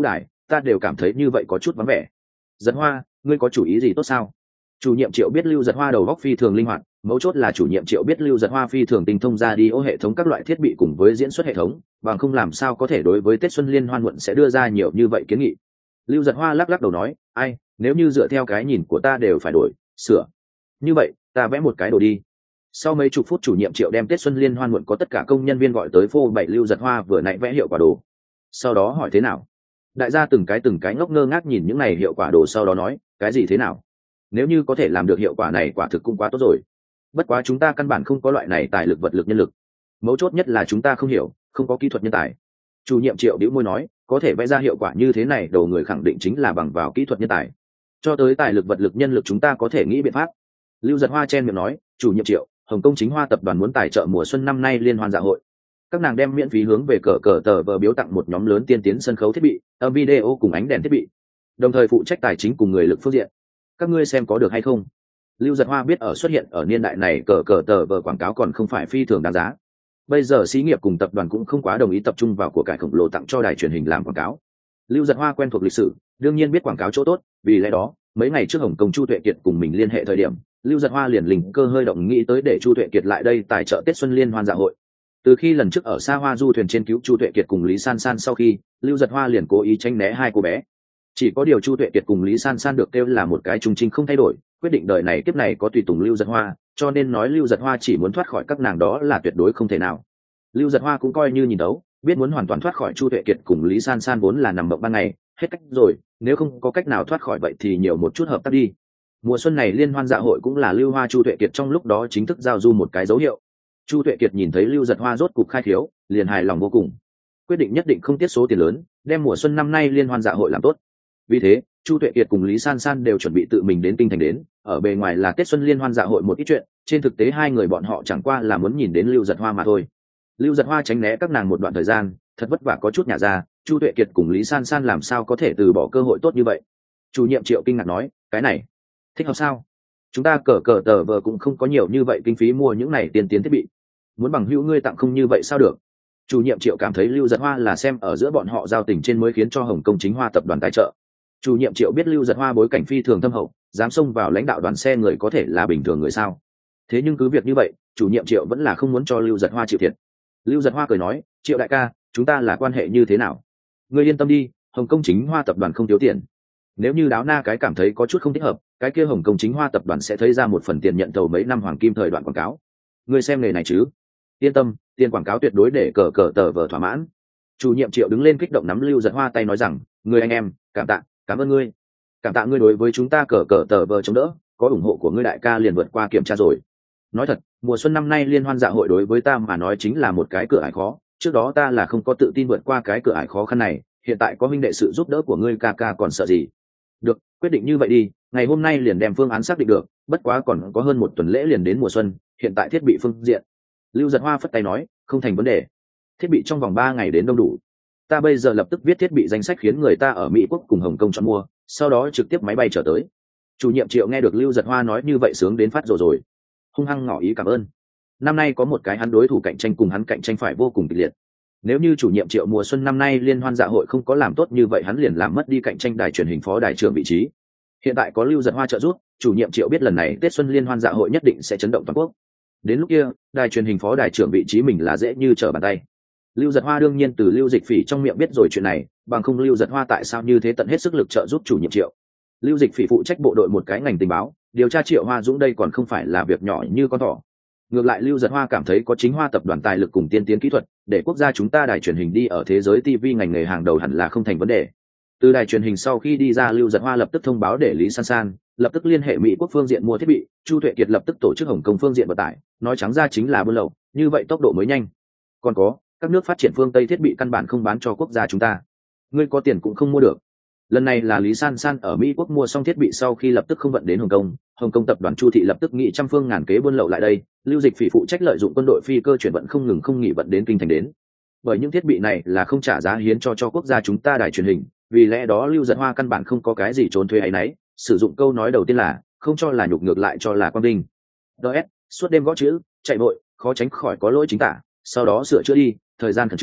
ta đều cảm thấy như vậy có chút vắng vẻ. Giật Hoa, ngươi có chủ ý gì tốt sao? Chủ nhiệm Triệu biết Lưu Giật Hoa đầu óc phi thường linh hoạt, mấu chốt là chủ nhiệm Triệu biết Lưu Giật Hoa phi thường tinh thông ra đi ô hệ thống các loại thiết bị cùng với diễn xuất hệ thống, bằng không làm sao có thể đối với Tết Xuân Liên Hoan muộn sẽ đưa ra nhiều như vậy kiến nghị. Lưu Giật Hoa lắc lắc đầu nói, ai, nếu như dựa theo cái nhìn của ta đều phải đổi, sửa. Như vậy, ta vẽ một cái đồ đi. Sau mấy chục phút chủ nhiệm Triệu đem Tết Xuân Liên Hoan muộn có tất cả công nhân viên gọi tới phô bày Lưu Giật Hoa vừa nãy vẽ hiệu quả đồ. Sau đó hỏi thế nào? Đại gia từng cái ngốc ngơ ngác nhìn những này hiệu quả đồ, sau đó nói, cái gì thế nào? Nếu như có thể làm được hiệu quả này quả thực cũng quá tốt rồi. Bất quá chúng ta căn bản không có loại này tài lực vật lực nhân lực. Mấu chốt nhất là chúng ta không hiểu, không có kỹ thuật nhân tài. Chủ nhiệm Triệu bĩu môi nói, có thể vẽ ra hiệu quả như thế này đầu người khẳng định chính là bằng vào kỹ thuật nhân tài. Cho tới tài lực vật lực nhân lực chúng ta có thể nghĩ biện pháp. Lưu Giật Hoa chen miệng nói, chủ nhiệm Triệu, Hồng Kông Chính Hoa tập đoàn muốn tài trợ mùa xuân năm nay liên hoan dạ hội. Các nàng đem miễn phí hướng về cờ tờ vờ biếu tặng một nhóm lớn tiên tiến sân khấu thiết bị, âm video cùng ánh đèn thiết bị, đồng thời phụ trách tài chính cùng người lực phương diện. Các ngươi xem có được hay không? Lưu Giật Hoa biết ở xuất hiện ở niên đại này cờ tờ vờ quảng cáo còn không phải phi thường đáng giá. Bây giờ xí nghiệp cùng tập đoàn cũng không quá đồng ý tập trung vào của cải khổng lồ tặng cho đài truyền hình làm quảng cáo. Lưu Giật Hoa quen thuộc lịch sử, đương nhiên biết quảng cáo chỗ tốt, vì lẽ đó mấy ngày trước Hồng Kông Chu Tuệ Kiệt cùng mình liên hệ thời điểm, Lưu Giật Hoa liền linh cơ hơi động nghĩ tới để Chu Tuệ Kiệt lại đây tài trợ Tết Xuân Liên Hoan dạ hội. Từ khi lần trước ở xa hoa du thuyền trên cứu Chu Tuệ Kiệt cùng Lý San San sau khi, Lưu Giật Hoa liền cố ý tránh né hai cô bé. Chỉ có điều Chu Tuệ Kiệt cùng Lý San San được kêu là một cái trung trinh không thay đổi, quyết định đời này kiếp này có tùy tùng Lưu Giật Hoa, cho nên nói Lưu Giật Hoa chỉ muốn thoát khỏi các nàng đó là tuyệt đối không thể nào. Lưu Giật Hoa cũng coi như nhìn đấu, biết muốn hoàn toàn thoát khỏi Chu Tuệ Kiệt cùng Lý San San vốn là nằm mộng ban ngày, hết cách rồi, nếu không có cách nào thoát khỏi vậy thì nhiều một chút hợp tác đi. Mùa xuân này liên hoan dạ hội cũng là Lưu Hoa Chu Tuệ Kiệt trong lúc đó chính thức giao du một cái dấu hiệu. Chu Tuệ Kiệt nhìn thấy Lưu Giật Hoa rốt cục khai thiếu, liền hài lòng vô cùng, quyết định nhất định không tiết số tiền lớn, đem mùa xuân năm nay liên hoan dạ hội làm tốt. Vì thế, Chu Tuệ Kiệt cùng Lý San San đều chuẩn bị tự mình đến kinh thành đến, ở bề ngoài là Tết Xuân Liên Hoan dạ hội một ít chuyện, trên thực tế hai người bọn họ chẳng qua là muốn nhìn đến Lưu Giật Hoa mà thôi. Lưu Giật Hoa tránh né các nàng một đoạn thời gian, thật vất vả có chút nhả ra, Chu Tuệ Kiệt cùng Lý San San làm sao có thể từ bỏ cơ hội tốt như vậy. Chủ nhiệm Triệu kinh ngạc nói, cái này thích hợp sao? Chúng ta cờ tờ vờ cũng không có nhiều như vậy kinh phí mua những này tiên tiến thiết bị, muốn bằng hữu ngươi tặng không như vậy sao được? Chủ nhiệm Triệu cảm thấy Lưu Giật Hoa là xem ở giữa bọn họ giao tình trên mới khiến cho Hồng Kông Chính Hoa tập đoàn tài trợ. Chủ nhiệm Triệu biết Lưu Giật Hoa bối cảnh phi thường thâm hậu, dám xông vào lãnh đạo đoàn xe người có thể là bình thường người sao? Thế nhưng cứ việc như vậy, chủ nhiệm Triệu vẫn là không muốn cho Lưu Giật Hoa chịu thiệt. Lưu Giật Hoa cười nói, Triệu đại ca, chúng ta là quan hệ như thế nào? Ngươi yên tâm đi, Hồng Kông Chính Hoa tập đoàn không thiếu tiền. Nếu như đáo na cái cảm thấy có chút không thích hợp, cái kia Hồng Kông Chính Hoa tập đoàn sẽ thấy ra một phần tiền nhận thầu mấy năm hoàng kim thời đoạn quảng cáo. Ngươi xem nghề này chứ? Yên tâm, tiền quảng cáo tuyệt đối để cờ tờ vờ thỏa mãn. Chủ nhiệm Triệu đứng lên kích động nắm Lưu Giật Hoa tay nói rằng, người anh em, cảm ơn ngươi, cảm tạ ngươi đối với chúng ta cờ tờ vờ chống đỡ, có ủng hộ của ngươi đại ca liền vượt qua kiểm tra rồi. Nói thật, mùa xuân năm nay liên hoan dạ hội đối với ta mà nói chính là một cái cửa ải khó, trước đó ta là không có tự tin vượt qua cái cửa ải khó khăn này, hiện tại có huynh đệ sự giúp đỡ của ngươi ca còn sợ gì. Được, quyết định như vậy đi, ngày hôm nay liền đem phương án xác định được, bất quá còn có hơn một tuần lễ liền đến mùa xuân, hiện tại thiết bị phương diện. Lưu Giật Hoa phất tay nói, không thành vấn đề, thiết bị trong vòng 3 ngày đến đông đủ. Ta bây giờ lập tức viết thiết bị danh sách khiến người ta ở Mỹ Quốc cùng Hồng Kông chọn mua, sau đó trực tiếp máy bay trở tới. Chủ nhiệm Triệu nghe được Lưu Giật Hoa nói như vậy sướng đến phát rồi, hung hăng ngỏ ý cảm ơn. Năm nay có một cái hắn đối thủ cạnh tranh cùng hắn cạnh tranh phải vô cùng kịch liệt. Nếu như chủ nhiệm Triệu mùa xuân năm nay liên hoan dạ hội không có làm tốt như vậy, hắn liền làm mất đi cạnh tranh đài truyền hình phó đài trưởng vị trí. Hiện tại có Lưu Giật Hoa trợ giúp, chủ nhiệm Triệu biết lần này Tết xuân liên hoan dạ hội nhất định sẽ chấn động toàn quốc. Đến lúc kia, đài truyền hình phó đài trưởng vị trí mình là dễ như trở bàn tay. Lưu Giật Hoa đương nhiên từ Lưu Dịch Phỉ trong miệng biết rồi chuyện này, bằng không Lưu Giật Hoa tại sao như thế tận hết sức lực trợ giúp chủ nhiệm Triệu. Lưu Dịch Phỉ phụ trách bộ đội một cái ngành tình báo, điều tra Triệu Hoa Dũng đây còn không phải là việc nhỏ như con thỏ. Ngược lại Lưu Giật Hoa cảm thấy có Chính Hoa tập đoàn tài lực cùng tiên tiến kỹ thuật, để quốc gia chúng ta đài truyền hình đi ở thế giới TV ngành nghề hàng đầu hẳn là không thành vấn đề. Từ đài truyền hình sau khi đi ra, Lưu Giật Hoa lập tức thông báo để Lý San San lập tức liên hệ Mỹ quốc phương diện mua thiết bị, Chu Tuệ Kiệt lập tức tổ chức Hồng Kông phương diện vận tải, nói trắng ra chính là buôn lậu, như vậy tốc độ mới nhanh. Còn có, các nước phát triển phương Tây thiết bị căn bản không bán cho quốc gia chúng ta, ngươi có tiền cũng không mua được. Lần này là Lý San San ở Mỹ quốc mua xong thiết bị sau khi lập tức không vận đến Hồng Kông tập đoàn Chu thị lập tức nghị trăm phương ngàn kế buôn lậu lại đây, Lưu Dịch Phỉ phụ trách lợi dụng quân đội phi cơ chuyển vận không nghỉ vận đến kinh thành đến. Bởi những thiết bị này là không trả giá hiến cho quốc gia chúng ta đài truyền hình, vì lẽ đó Lưu Giật Hoa căn bản không có cái gì trốn thuế ấy nấy, sử dụng câu nói đầu tiên là không cho là nhục, ngược lại cho là quang vinh. Suốt đêm gõ chữ, chạy vội, khó tránh khỏi có lỗi chính tả, sau đó sửa chữa đi, thời gian khẩn trương,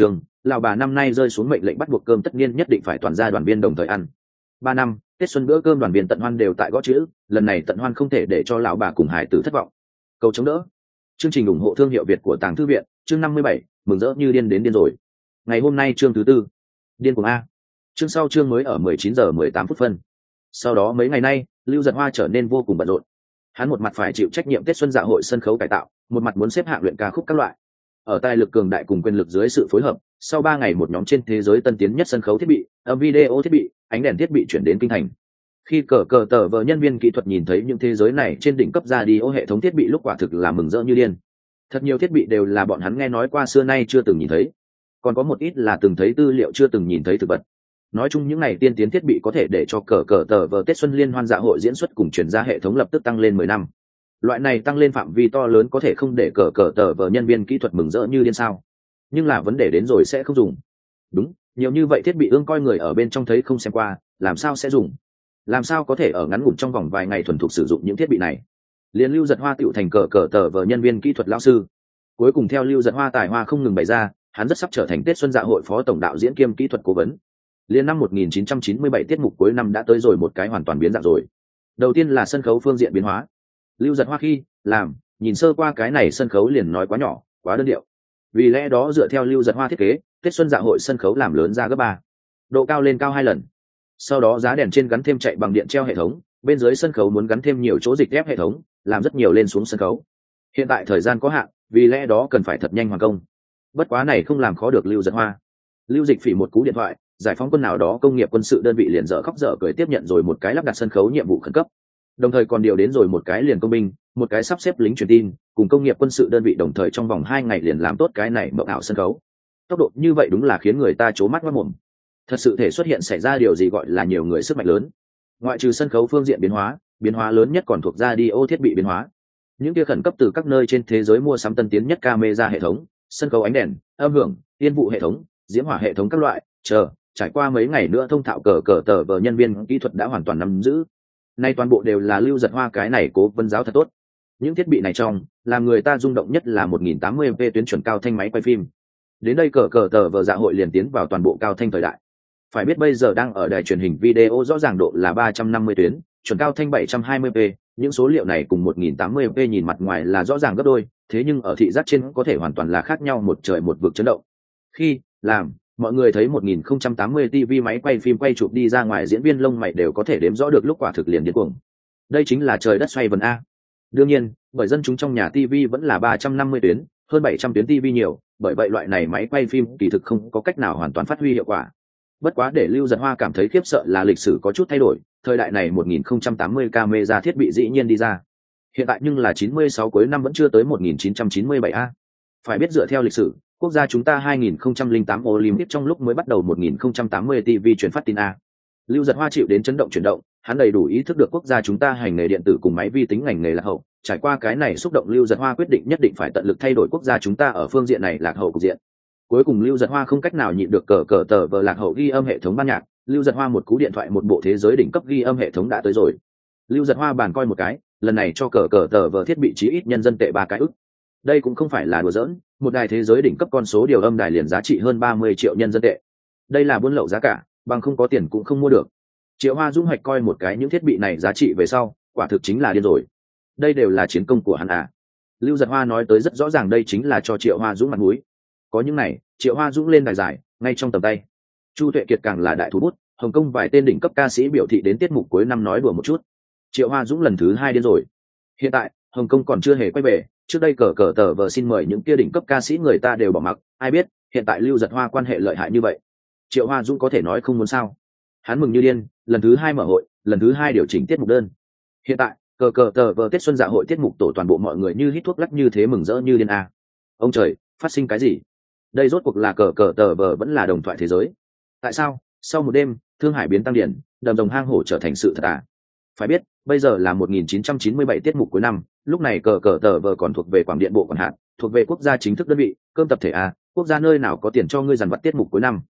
lão bà năm nay rơi xuống mệnh lệnh bắt buộc cơm tất nhiên nhất định phải toàn gia đoàn viên đồng thời ăn. 3 năm Tết xuân bữa cơm đoàn viên tận hoan đều tại gõ chữ, lần này tận hoan không thể để cho lão bà cùng hải tử thất vọng. Cầu chống đỡ. Chương trình ủng hộ thương hiệu Việt của Tàng Thư viện, chương 57, mừng rỡ như điên đến điên rồi. Ngày hôm nay chương thứ tư. Điên cuồng a. Chương sau chương mới ở 19:18 phân. Sau đó mấy ngày nay, Lưu Giật Hoa trở nên vô cùng bận rộn. Hắn một mặt phải chịu trách nhiệm Tết xuân dạ hội sân khấu cải tạo, một mặt muốn xếp hạng luyện ca khúc các loại. Ở tài lực cường đại cùng quyền lực dưới sự phối hợp, sau 3 ngày một nhóm trên thế giới tân tiến nhất sân khấu thiết bị, âm video thiết bị, ánh đèn thiết bị chuyển đến kinh thành. Khi cờ tờ vờ nhân viên kỹ thuật nhìn thấy những thế giới này trên đỉnh cấp ra đi ô hệ thống thiết bị lúc quả thực là mừng rỡ như điên. Thật nhiều thiết bị đều là bọn hắn nghe nói qua xưa nay chưa từng nhìn thấy, còn có một ít là từng thấy tư liệu chưa từng nhìn thấy thực vật. Nói chung những này tiên tiến thiết bị có thể để cho cờ tờ vờ Tết xuân liên hoan dạ hội diễn xuất cùng chuyển ra hệ thống lập tức tăng lên 10 năm. Loại này tăng lên phạm vi to lớn có thể không để cờ tờ vờ nhân viên kỹ thuật mừng rỡ như điên sao? Nhưng là vấn đề đến rồi sẽ không dùng. Đúng, nhiều như vậy thiết bị ương coi người ở bên trong thấy không xem qua, làm sao sẽ dùng? Làm sao có thể ở ngắn ngủn trong vòng vài ngày thuần thục sử dụng những thiết bị này? Liên Lưu Giật Hoa tựu thành cờ tờ vờ nhân viên kỹ thuật lão sư. Cuối cùng theo Lưu Giật Hoa tài hoa không ngừng bày ra, hắn rất sắp trở thành Tết xuân dạ hội phó tổng đạo diễn kiêm kỹ thuật cố vấn. Liên năm 1997 tiết mục cuối năm đã tới rồi một cái hoàn toàn biến dạng rồi. Đầu tiên là sân khấu phương diện biến hóa. Lưu Giật Hoa khi làm nhìn sơ qua cái này sân khấu liền nói quá nhỏ, quá đơn điệu. Vì lẽ đó dựa theo Lưu Giật Hoa thiết kế, Tết xuân dạ hội sân khấu làm lớn ra gấp 3, độ cao lên cao 2 lần. Sau đó giá đèn trên gắn thêm chạy bằng điện treo hệ thống, bên dưới sân khấu muốn gắn thêm nhiều chỗ dịch ghép hệ thống, làm rất nhiều lên xuống sân khấu. Hiện tại thời gian có hạn, vì lẽ đó cần phải thật nhanh hoàn công. Bất quá này không làm khó được Lưu Giật Hoa. Lưu Dịch Phỉ một cú điện thoại, giải phóng quân nào đó công nghiệp quân sự đơn vị liền dở khóc dở cười tiếp nhận rồi một cái lắp đặt sân khấu nhiệm vụ khẩn cấp. Đồng thời còn điều đến rồi một cái liền công binh, một cái sắp xếp lính truyền tin, cùng công nghiệp quân sự đơn vị đồng thời trong vòng 2 ngày liền làm tốt cái này mộng ảo sân khấu. Tốc độ như vậy đúng là khiến người ta trố mắt ngoác mồm. Thật sự thể xuất hiện xảy ra điều gì gọi là nhiều người sức mạnh lớn. Ngoại trừ sân khấu phương diện biến hóa lớn nhất còn thuộc radio thiết bị biến hóa. Những kia khẩn cấp từ các nơi trên thế giới mua sắm tân tiến nhất camera hệ thống, sân khấu ánh đèn, âm hưởng, tiên vụ hệ thống, diễm hỏa hệ thống các loại, trải qua mấy ngày nữa thông thạo cờ tờ vờ nhân viên kỹ thuật đã hoàn toàn nắm giữ. Nay toàn bộ đều là Lưu Giật Hoa cái này cố vấn giáo thật tốt. Những thiết bị này trong, làm người ta rung động nhất là 1080p tuyến chuẩn cao thanh máy quay phim. Đến đây cờ tờ vờ dạ hội liền tiến vào toàn bộ cao thanh thời đại. Phải biết bây giờ đang ở đài truyền hình video rõ ràng độ là 350 tuyến, chuẩn cao thanh 720p, những số liệu này cùng 1080p nhìn mặt ngoài là rõ ràng gấp đôi, thế nhưng ở thị giác trên có thể hoàn toàn là khác nhau một trời một vực chấn động. Khi làm mọi người thấy 1080 TV máy quay phim quay chụp đi ra ngoài, diễn viên lông mày đều có thể đếm rõ được lúc quả thực liền điên cuồng. Đây chính là trời đất xoay vần a. Đương nhiên, bởi dân chúng trong nhà TV vẫn là 350 tuyến, hơn 700 tuyến TV nhiều, bởi vậy loại này máy quay phim kỳ thực không có cách nào hoàn toàn phát huy hiệu quả. Bất quá để Lưu Giật Hoa cảm thấy khiếp sợ là lịch sử có chút thay đổi, thời đại này 1080 camera thiết bị dĩ nhiên đi ra. Hiện tại nhưng là 96 cuối năm vẫn chưa tới 1997 a. Phải biết dựa theo lịch sử, quốc gia chúng ta 2008 Olympic trong lúc mới bắt đầu 1080 TV truyền phát tin a. Lưu Giật Hoa chịu đến chấn động chuyển động, hắn đầy đủ ý thức được quốc gia chúng ta hành nghề điện tử cùng máy vi tính ngành nghề lạc hậu, trải qua cái này xúc động Lưu Giật Hoa quyết định nhất định phải tận lực thay đổi quốc gia chúng ta ở phương diện này lạc hậu cục diện. Cuối cùng Lưu Giật Hoa không cách nào nhịn được cờ tờ vờ lạc hậu ghi âm hệ thống ban nhạc, Lưu Giật Hoa một cú điện thoại một bộ thế giới đỉnh cấp ghi âm hệ thống đã tới rồi. Lưu Giật Hoa bàn coi một cái, lần này cho cờ tờ vờ thiết bị chí ít nhân dân tệ 3 cái ức. Đây cũng không phải là đùa giỡn, một đài thế giới đỉnh cấp con số điều âm đài liền giá trị hơn 30 triệu nhân dân tệ. Đây là buôn lậu giá cả, bằng không có tiền cũng không mua được. Triệu Hoa Dũng hoạch coi một cái những thiết bị này giá trị về sau, quả thực chính là điên rồi. Đây đều là chiến công của hắn à. Lưu Giật Hoa nói tới rất rõ ràng đây chính là cho Triệu Hoa Dũng mặt mũi. Có những này, Triệu Hoa Dũng lên đài giải, ngay trong tầm tay. Chu Tuệ Kiệt càng là đại thủ bút, Hồng Kông vài tên đỉnh cấp ca sĩ biểu thị đến tiết mục cuối năm nói đùa một chút. Triệu Hoa Dũng lần thứ 2 điên rồi. Hiện tại, Hồng Kông còn chưa hề quay về, trước đây cờ tờ vờ xin mời những kia đỉnh cấp ca sĩ người ta đều bỏ mặc, ai biết, hiện tại Lưu Giật Hoa quan hệ lợi hại như vậy. Triệu Hoa Dũng có thể nói không muốn sao. Hắn mừng như điên, lần thứ 2 mở hội, lần thứ 2 điều chỉnh tiết mục đơn. Hiện tại, cờ tờ vờ Tết xuân dạ hội tiết mục tổ toàn bộ mọi người như hít thuốc lắc như thế mừng rỡ như điên a. Ông trời, phát sinh cái gì? Đây rốt cuộc là cờ tờ vờ vẫn là đồng thoại thế giới? Tại sao sau một đêm Thương Hải biến tăng điển, đầm rồng hang hổ trở thành sự thật à? Phải biết bây giờ là 1997 tiết mục cuối năm, lúc này cờ tờ vờ còn thuộc về Quảng Điện Bộ quản hạt, thuộc về quốc gia chính thức đơn vị, cơm tập thể a, quốc gia nơi nào có tiền cho ngươi dằn vặt tiết mục cuối năm.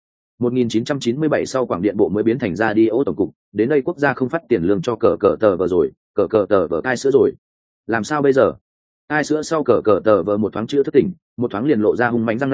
1997 sau Quảng Điện Bộ mới biến thành ra đi ô tổng cục, đến đây quốc gia không phát tiền lương cho cờ tờ vờ rồi, cờ tờ vờ cai sữa rồi. Làm sao bây giờ? Cai sữa sau cờ tờ vờ một thoáng chưa thức tỉnh, một thoáng liền lộ ra hung mãnh răng nanh,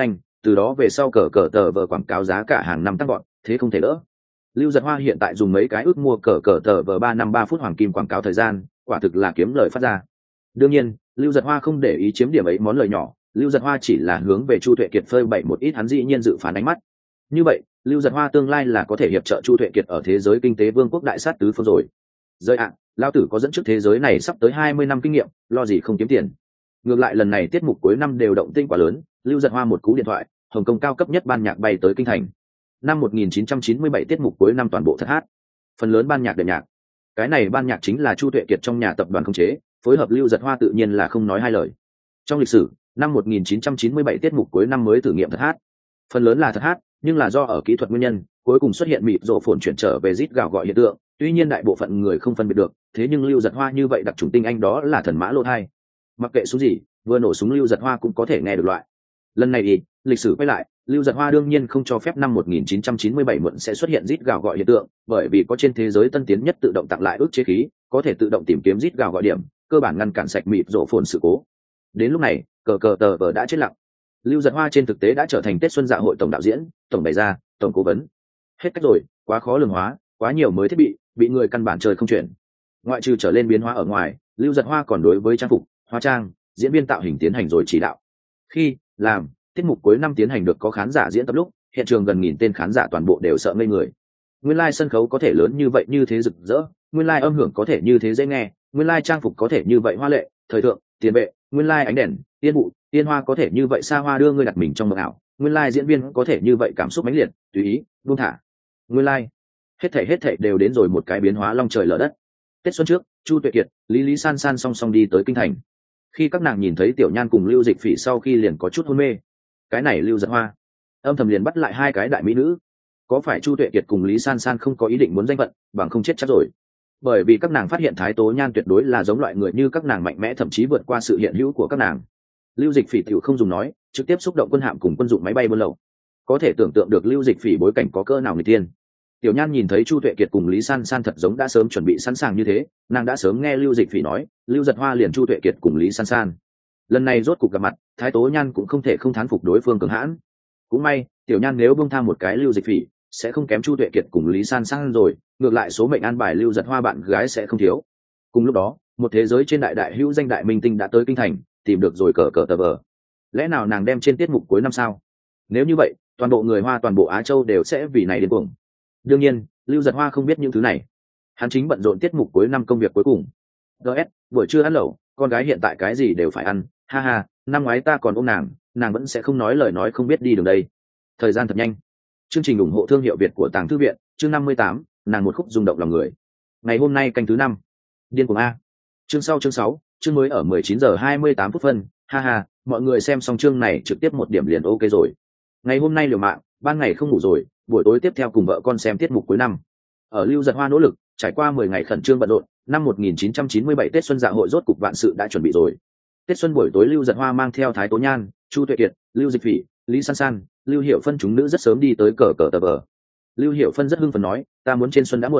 từ đó về sau cờ cờ tờ vờ quảng cáo giá cả hàng năm tăng gọn, thế không thể đỡ. Lưu Giật Hoa hiện tại dùng mấy cái ước mua cờ cờ tờ vờ 3 năm 3 phút hoàng kim quảng cáo thời gian, quả thực là kiếm lời phát ra. Đương nhiên, Lưu Giật Hoa không để ý chiếm điểm ấy món lời nhỏ, Lưu Giật Hoa chỉ là hướng về Chu Tuệ Kiệt phơi bày một ít hắn dĩ nhiên dự phán ánh mắt. Như vậy, Lưu Giật Hoa tương lai là có thể hiệp trợ Chu Tuệ Kiệt ở thế giới kinh tế vương quốc đại sát tứ phương rồi. Rơi ạ, lao tử có dẫn trước thế giới này sắp tới 20 năm kinh nghiệm, lo gì không kiếm tiền. Ngược lại lần này tiết mục cuối năm đều động tĩnh quá lớn, Lưu Giật Hoa một cú điện thoại, Hồng Kông cao cấp nhất ban nhạc bay tới kinh thành. Năm 1997 tiết mục cuối năm toàn bộ thật hát. Phần lớn ban nhạc đệm nhạc. Cái này ban nhạc chính là Chu Tuệ Kiệt trong nhà tập đoàn khống chế, phối hợp Lưu Giật Hoa tự nhiên là không nói hai lời. Trong lịch sử, năm 1997 tiết mục cuối năm mới thử nghiệm thật hát. Phần lớn là thật hát, nhưng là do ở kỹ thuật nguyên nhân, cuối cùng xuất hiện mịt rộ phồn chuyển trở về rít gào gọi hiện tượng, tuy nhiên đại bộ phận người không phân biệt được, thế nhưng Lưu Giật Hoa như vậy đặc trùng tinh anh đó là thần mã lô thai. Mặc kệ súng gì, vừa nổ súng Lưu Giật Hoa cũng có thể nghe được loại. Lần này thì, lịch sử quay lại, Lưu Giật Hoa đương nhiên không cho phép năm 1997 muộn sẽ xuất hiện rít gào gọi hiện tượng, bởi vì có trên thế giới tân tiến nhất tự động tặng lại ước chế khí, có thể tự động tìm kiếm rít gào gọi điểm, cơ bản ngăn cản sạch mịt rộ phồn sự cố. Đến lúc này, cờ cờ tờ vờ đã chết lặng. Lưu Giật Hoa trên thực tế đã trở thành Tết Xuân Dạ hội tổng đạo diễn, tổng bày ra, tổng cố vấn. Hết cách rồi, quá khó lường hóa, quá nhiều mới thiết bị người căn bản chơi không chuyển. Ngoại trừ trở lên biến hóa ở ngoài, Lưu Giật Hoa còn đối với trang phục, hóa trang, diễn viên tạo hình tiến hành rồi chỉ đạo. Khi làm tiết mục cuối năm tiến hành được có khán giả diễn tập lúc, hiện trường gần 1000 tên khán giả toàn bộ đều sợ ngây người. Nguyên lai sân khấu có thể lớn như vậy, như thế rực rỡ, nguyên lai âm hưởng có thể như thế dễ nghe, nguyên lai trang phục có thể như vậy hoa lệ, thời thượng, tiền vệ, nguyên lai ánh đèn, tiên vụ, tiên hoa có thể như vậy xa hoa đưa ngươi đặt mình trong mộng ảo, nguyên lai diễn viên có thể như vậy cảm xúc mãnh liệt, tùy ý, buông thả. Nguyên lai, hết thảy đều đến rồi một cái biến hóa long trời lở đất. Tết xuân trước, Chu Tuệ Kiệt, Lý San San song song đi tới kinh thành. Khi các nàng nhìn thấy Tiểu Nhan cùng Lưu Dịch Phỉ sau khi liền có chút hôn mê. Cái này Lưu Giật Hoa âm thầm liền bắt lại hai cái đại mỹ nữ. Có phải Chu Tuệ Kiệt cùng Lý San San không có ý định muốn danh phận, bằng không chết chắc rồi. Bởi vì các nàng phát hiện Thái Tố Nhan tuyệt đối là giống loại người như các nàng mạnh mẽ, thậm chí vượt qua sự hiện hữu của các nàng. Lưu Dịch Phỉ tiểu không dùng nói, trực tiếp xúc động quân hạm cùng quân dụng máy bay buôn lậu. Có thể tưởng tượng được Lưu Dịch Phỉ bối cảnh có cỡ nào người tiên. Tiểu Nhan nhìn thấy Chu Tuệ Kiệt cùng Lý San San thật giống đã sớm chuẩn bị sẵn sàng như thế, nàng đã sớm nghe Lưu Dịch Phỉ nói, Lưu Giật Hoa liền Chu Tuệ Kiệt cùng Lý San San. Lần này rốt cuộc gặp mặt, Thái Tố Nhan cũng không thể không thán phục đối phương cường hãn. Cũng may, Tiểu Nhan nếu buông tha một cái Lưu Dịch Phỉ, sẽ không kém Chu Tuệ Kiệt cùng Lý San San rồi, ngược lại số mệnh an bài Lưu Giật Hoa bạn gái sẽ không thiếu. Cùng lúc đó, một thế giới trên đại hữu danh đại minh tinh đã tới kinh thành, tìm được rồi cờ cờ tờ vờ. Lẽ nào nàng đem trên tiết mục cuối năm sao? Nếu như vậy, toàn bộ người Hoa toàn bộ Á Châu đều sẽ vì này điên cuồng. Đương nhiên, Lưu Giật Hoa không biết những thứ này. Hắn chính bận rộn tiết mục cuối năm công việc cuối cùng. DS, buổi trưa ăn lẩu, con gái hiện tại cái gì đều phải ăn, ha ha, năm ngoái ta còn ôm nàng vẫn sẽ không nói lời nói không biết đi đường đây. Thời gian thật nhanh. Chương trình ủng hộ thương hiệu Việt của Tàng Thư viện, chương 58, nàng một khúc rung động lòng người. Ngày hôm nay canh thứ 5. Điên cuồng a. Chương 6, chương mới ở 19:28 phân, ha ha, mọi người xem xong chương này trực tiếp một điểm liền ok rồi. Ngày hôm nay liều mạng, ban ngày không ngủ rồi, buổi tối tiếp theo cùng vợ con xem tiết mục cuối năm. Ở Lưu Giật Hoa nỗ lực, trải qua 10 ngày khẩn trương bận rộn, năm 1997 Tết Xuân Dạ hội rốt cục vạn sự đã chuẩn bị rồi. Tết Xuân buổi tối Lưu Giật Hoa mang theo Thái Tố Nhan, Chu Tuệ Kiệt, Lưu Dịch Phỉ, Lý San San, Lưu Hiểu Phân chúng nữ rất sớm đi tới cờ cờ tờ vờ. Lưu Hiểu Phân rất hưng phấn nói, ta muốn trên xuân đã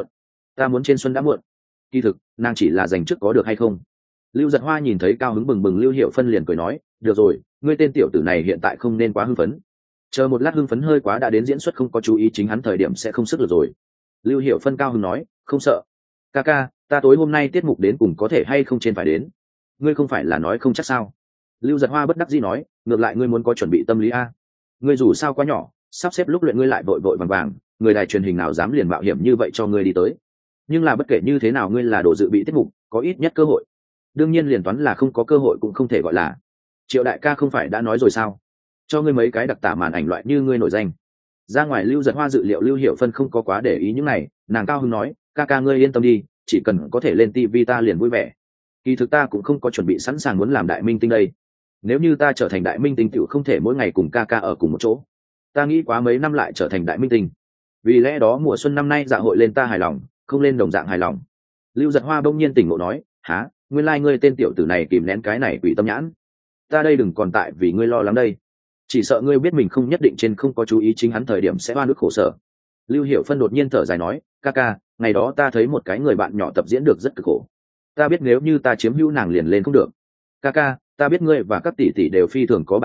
muộn. Kỳ thực, nàng chỉ là dành trước có được hay không. Lưu Giật Hoa nhìn thấy cao hứng bừng bừng Lưu Hiểu Phân liền cười nói, được rồi, ngươi tên tiểu tử này hiện tại không nên quá hưng phấn. Chờ một lát hưng phấn hơi quá đã đến diễn xuất không có chú ý chính hắn thời điểm sẽ không sức được rồi. Lưu Hiểu Phân cao hứng nói, không sợ. Ca, ta tối hôm nay tiết mục đến cùng có thể hay không trên phải đến. Ngươi không phải là nói không chắc sao? Lưu Giật Hoa bất đắc dĩ nói, ngược lại ngươi muốn có chuẩn bị tâm lý a. Ngươi dù sao quá nhỏ, sắp xếp lúc luyện ngươi lại vội vội vàng, người đài truyền hình nào dám liền mạo hiểm như vậy cho ngươi đi tới. Nhưng là bất kể như thế nào ngươi là đồ dự bị tiết mục, có ít nhất cơ hội. Đương nhiên liền toán là không có cơ hội cũng không thể gọi là. Triệu đại ca không phải đã nói rồi sao? Cho ngươi mấy cái đặc tả màn ảnh loại như ngươi nổi danh. Ra ngoài Lưu Giật Hoa dự liệu Lưu Hiểu Phân không có quá để ý những này, nàng cao hứng nói, ca ngươi yên tâm đi, chỉ cần có thể lên TV ta liền vui vẻ. Kỳ thực ta cũng không có chuẩn bị sẵn sàng muốn làm đại minh tinh đây. Nếu như ta trở thành đại minh tinh tiểu không thể mỗi ngày cùng ca ở cùng một chỗ. Ta nghĩ quá mấy năm lại trở thành đại minh tinh. Vì lẽ đó mùa xuân năm nay dạ hội lên ta hài lòng, không lên đồng dạng hài lòng. Lưu Giật Hoa bỗng nhiên tỉnh ngộ nói, há, nguyên lai ngươi tên tiểu tử này kìm nén cái này quỷ tâm nhãn. Ta đây đừng còn tại vì ngươi lo lắng đây. Chỉ sợ ngươi biết mình không nhất định trên không có chú ý chính hắn thời điểm sẽ oan ức khổ sở. Lưu Hiểu Phân đột nhiên thở dài nói, ca, ngày đó ta thấy một cái người bạn nhỏ tập diễn được rất cực khổ. Ta biết nếu như ta chiếm hữu nàng liền lên không được. Ca, ta biết ngươi và các tỷ tỷ đều phi thường có bản lĩnh,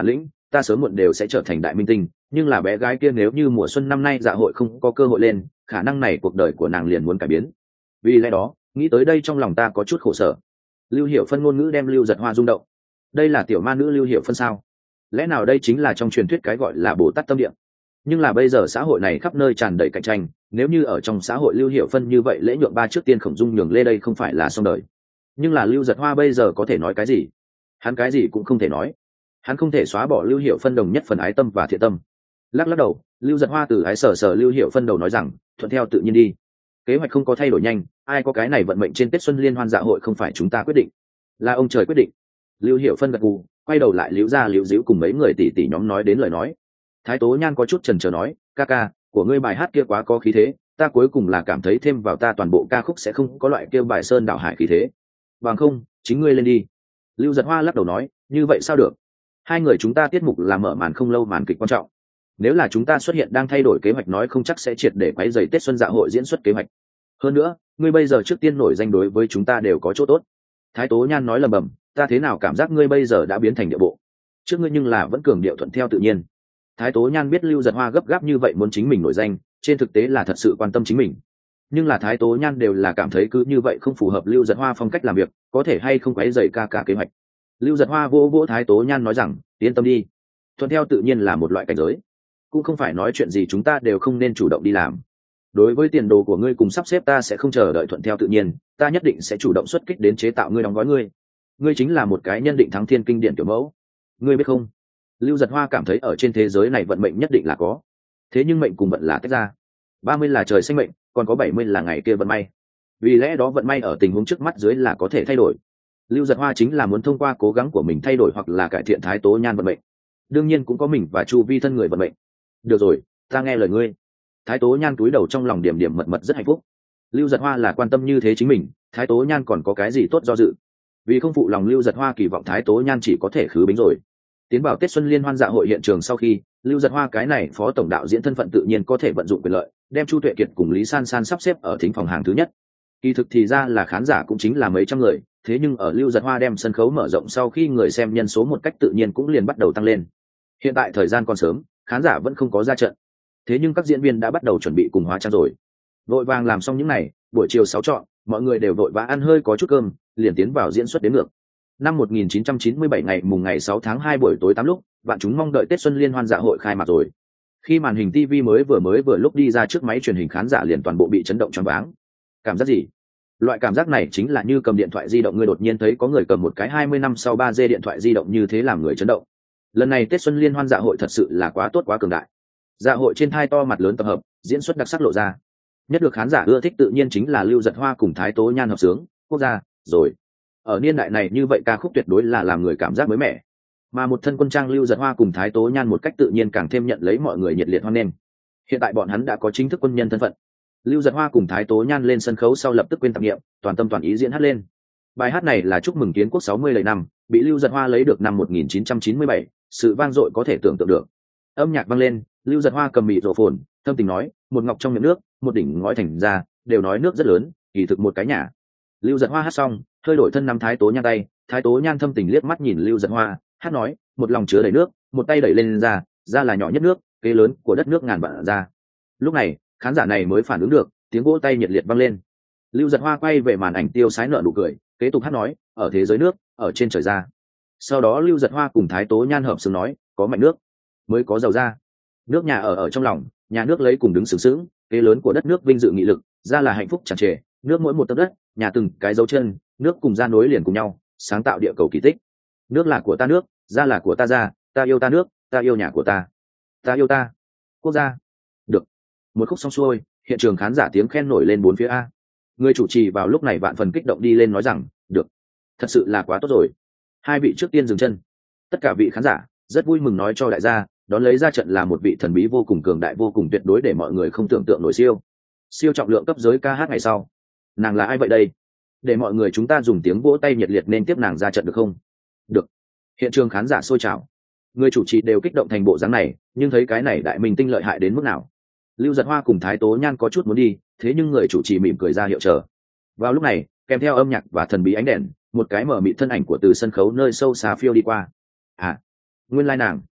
ta sớm muộn đều sẽ trở thành đại minh tinh, nhưng là bé gái kia nếu như mùa xuân năm nay dạ hội không có cơ hội lên, khả năng này cuộc đời của nàng liền muốn cải biến. Vì lẽ đó, nghĩ tới đây trong lòng ta có chút khổ sở. Lưu Hiểu Phân ngôn ngữ đem Lưu Giật Hoa rung động. Đây là tiểu ma nữ Lưu Hiểu Phân sao? Lẽ nào đây chính là trong truyền thuyết cái gọi là Bồ Tát tâm địa? Nhưng là bây giờ xã hội này khắp nơi tràn đầy cạnh tranh, nếu như ở trong xã hội Lưu Hiểu Phân như vậy lễ nhượng ba trước tiên Khổng Dung nhường lê đây không phải là xong đời. Nhưng là Lưu Giật Hoa bây giờ có thể nói cái gì? Hắn cái gì cũng không thể nói. Hắn không thể xóa bỏ Lưu Hiểu Phân đồng nhất phần ái tâm và thiện tâm. Lắc lắc đầu, Lưu Giật Hoa từ ái sở Lưu Hiểu Phân đầu nói rằng, thuận theo tự nhiên đi. Kế hoạch không có thay đổi nhanh, ai có cái này vận mệnh trên Tết Xuân Liên Hoan dạ hội không phải chúng ta quyết định, là ông trời quyết định. Lưu Hiểu Phân gật gù, quay đầu lại liễu ra liễu díu cùng mấy người tỷ tỷ nhóm nói đến lời nói. Thái Tố Nhan có chút chần chờ nói, ca ca của ngươi bài hát kia quá có khí thế, ta cuối cùng là cảm thấy thêm vào ta toàn bộ ca khúc sẽ không có loại kêu bài sơn đảo hải khí thế. Bằng không, chính ngươi lên đi. Lưu Giật Hoa lắc đầu nói, như vậy sao được? Hai người chúng ta tiết mục là mở màn không lâu màn kịch quan trọng. Nếu là chúng ta xuất hiện đang thay đổi kế hoạch nói không chắc sẽ triệt để quấy rầy Tết Xuân dạ hội diễn xuất kế hoạch. Hơn nữa, ngươi bây giờ trước tiên nổi danh đối với chúng ta đều có chỗ tốt. Thái Tố Nhan nói lầm bầm, ta thế nào cảm giác ngươi bây giờ đã biến thành điệu bộ. Trước ngươi nhưng là vẫn cường điệu thuận theo tự nhiên. Thái Tố Nhan biết Lưu Giật Hoa gấp gáp như vậy muốn chính mình nổi danh, trên thực tế là thật sự quan tâm chính mình. Nhưng là Thái Tố Nhan đều là cảm thấy cứ như vậy không phù hợp Lưu Giật Hoa phong cách làm việc, có thể hay không quấy rầy ca ca kế hoạch. Lưu Giật Hoa vỗ vỗ Thái Tố Nhan nói rằng, yên tâm đi, thuận theo tự nhiên là một loại cảnh giới, cũng không phải nói chuyện gì chúng ta đều không nên chủ động đi làm. Đối với tiền đồ của ngươi cùng sắp xếp ta sẽ không chờ đợi thuận theo tự nhiên, ta nhất định sẽ chủ động xuất kích đến chế tạo ngươi đóng gói ngươi. Ngươi chính là một cái nhân định thắng thiên kinh điển kiểu mẫu, ngươi biết không? Lưu Giật Hoa cảm thấy ở trên thế giới này vận mệnh nhất định là có, thế nhưng mệnh cùng vận là tách ra. 30 là trời sinh mệnh, còn có 70 là ngày kia vận may. Vì lẽ đó vận may ở tình huống trước mắt dưới là có thể thay đổi. Lưu Giật Hoa chính là muốn thông qua cố gắng của mình thay đổi hoặc là cải thiện Thái Tố Nhan vận mệnh. Đương nhiên cũng có mình và chu vi thân người vận mệnh. Được rồi, ta nghe lời ngươi. Thái Tố Nhan cúi đầu trong lòng điểm điểm mật mật rất hạnh phúc. Lưu Giật Hoa là quan tâm như thế chính mình, Thái Tố Nhan còn có cái gì tốt do dự? Vì không phụ lòng Lưu Giật Hoa kỳ vọng Thái Tố Nhan chỉ có thể khứ bính rồi. Tiến vào Tết Xuân Liên Hoan dạ hội hiện trường sau khi, Lưu Giật Hoa cái này phó tổng đạo diễn thân phận tự nhiên có thể vận dụng quyền lợi, đem Chu Tuệ Kiệt cùng Lý San San sắp xếp ở thính phòng hàng thứ nhất. Kỳ thực thì ra là khán giả cũng chính là mấy trăm người, thế nhưng ở Lưu Giật Hoa đem sân khấu mở rộng sau khi người xem nhân số một cách tự nhiên cũng liền bắt đầu tăng lên. Hiện tại thời gian còn sớm, khán giả vẫn không có ra trận, thế nhưng các diễn viên đã bắt đầu chuẩn bị cùng hóa trang rồi. Vội vàng làm xong những này, buổi chiều 6 chọn, mọi người đều vội vã ăn hơi có chút cơm, liền tiến vào diễn xuất đến ngược. Năm 1997 ngày mùng ngày 6 tháng 2 buổi tối 8 lúc, bạn chúng mong đợi Tết Xuân Liên Hoan dạ hội khai mạc rồi. Khi màn hình TV mới vừa lúc đi ra trước máy truyền hình khán giả liền toàn bộ bị chấn động choáng váng. Cảm giác gì? Loại cảm giác này chính là như cầm điện thoại di động người đột nhiên thấy có người cầm một cái 20 năm sau 3G điện thoại di động như thế làm người chấn động. Lần này Tết Xuân Liên Hoan dạ hội thật sự là quá tốt quá cường đại. Dạ hội trên thai to mặt lớn tập hợp, diễn xuất đặc sắc lộ ra. Nhất được khán giả ưa thích tự nhiên chính là Lưu Giật Hoa cùng Thái Tố Nhan hợp sướng, quốc gia, rồi. Ở niên đại này như vậy ca khúc tuyệt đối là làm người cảm giác mới mẻ. Mà một thân quân trang Lưu Giật Hoa cùng Thái Tố Nhan một cách tự nhiên càng thêm nhận lấy mọi người nhiệt liệt hoan nghênh. Hiện tại bọn hắn đã có chính thức quân nhân thân phận. Lưu Giật Hoa cùng Thái Tố Nhan lên sân khấu sau lập tức quên tạp nghiệm, toàn tâm toàn ý diễn hát lên. Bài hát này là chúc mừng kiến quốc 60 lời năm, bị Lưu Giật Hoa lấy được năm 1997, sự vang dội có thể tưởng tượng được. Âm nhạc vang lên, Lưu Giật Hoa cầm mịt rộ phồn, thâm tình nói, một ngọc trong miệng nước, một đỉnh ngói thành ra, đều nói nước rất lớn, kỳ thực một cái nhà. Lưu Giật Hoa hát xong, hơi đổi thân nắm Thái Tố Nhan tay, Thái Tố Nhan thâm tình liếc mắt nhìn Lưu Giật Hoa, hát nói, một lòng chứa đầy nước, một tay đẩy lên ra là nhỏ nhất nước, kế lớn của đất nước ngàn vạn ra. Lúc này, khán giả này mới phản ứng được, tiếng vỗ tay nhiệt liệt vang lên. Lưu Giật Hoa quay về màn ảnh tiêu sái nở nụ cười, kế tục hát nói, ở thế giới nước, ở trên trời ra. Sau đó Lưu Giật Hoa cùng Thái Tố Nhan hợp xướng nói, có mạnh nước mới có giàu ra, nước nhà ở trong lòng, nhà nước lấy cùng đứng sướng sướng, kế lớn của đất nước vinh dự nghị lực, ra là hạnh phúc tràn trề, nước mỗi một tấc đất, nhà từng cái dấu chân, nước cùng ra nối liền cùng nhau, sáng tạo địa cầu kỳ tích. Nước là của ta nước, ra là của ta ra, ta yêu ta nước, ta yêu nhà của ta yêu ta quốc gia. Được. Một khúc xong xuôi, hiện trường khán giả tiếng khen nổi lên bốn phía a. Người chủ trì vào lúc này vạn phần kích động đi lên nói rằng, được, thật sự là quá tốt rồi. Hai vị trước tiên dừng chân. Tất cả vị khán giả rất vui mừng nói cho đại gia, đón lấy ra trận là một vị thần bí vô cùng cường đại vô cùng tuyệt đối để mọi người không tưởng tượng nổi siêu trọng lượng cấp giới ca hát ngày sau. Nàng là ai vậy đây? Để mọi người chúng ta dùng tiếng vỗ tay nhiệt liệt nên tiếp nàng ra trận được không? Được. Hiện trường khán giả sôi trào. Người chủ trì đều kích động thành bộ dáng này, nhưng thấy cái này đại minh tinh lợi hại đến mức nào. Lưu Giật Hoa cùng Thái Tố Nhan có chút muốn đi, thế nhưng người chủ trì mỉm cười ra hiệu chờ. Vào lúc này, kèm theo âm nhạc và thần bí ánh đèn, một cái mở mịt thân ảnh của từ sân khấu nơi sâu xa phiêu đi qua. À, nguyên lai nàng.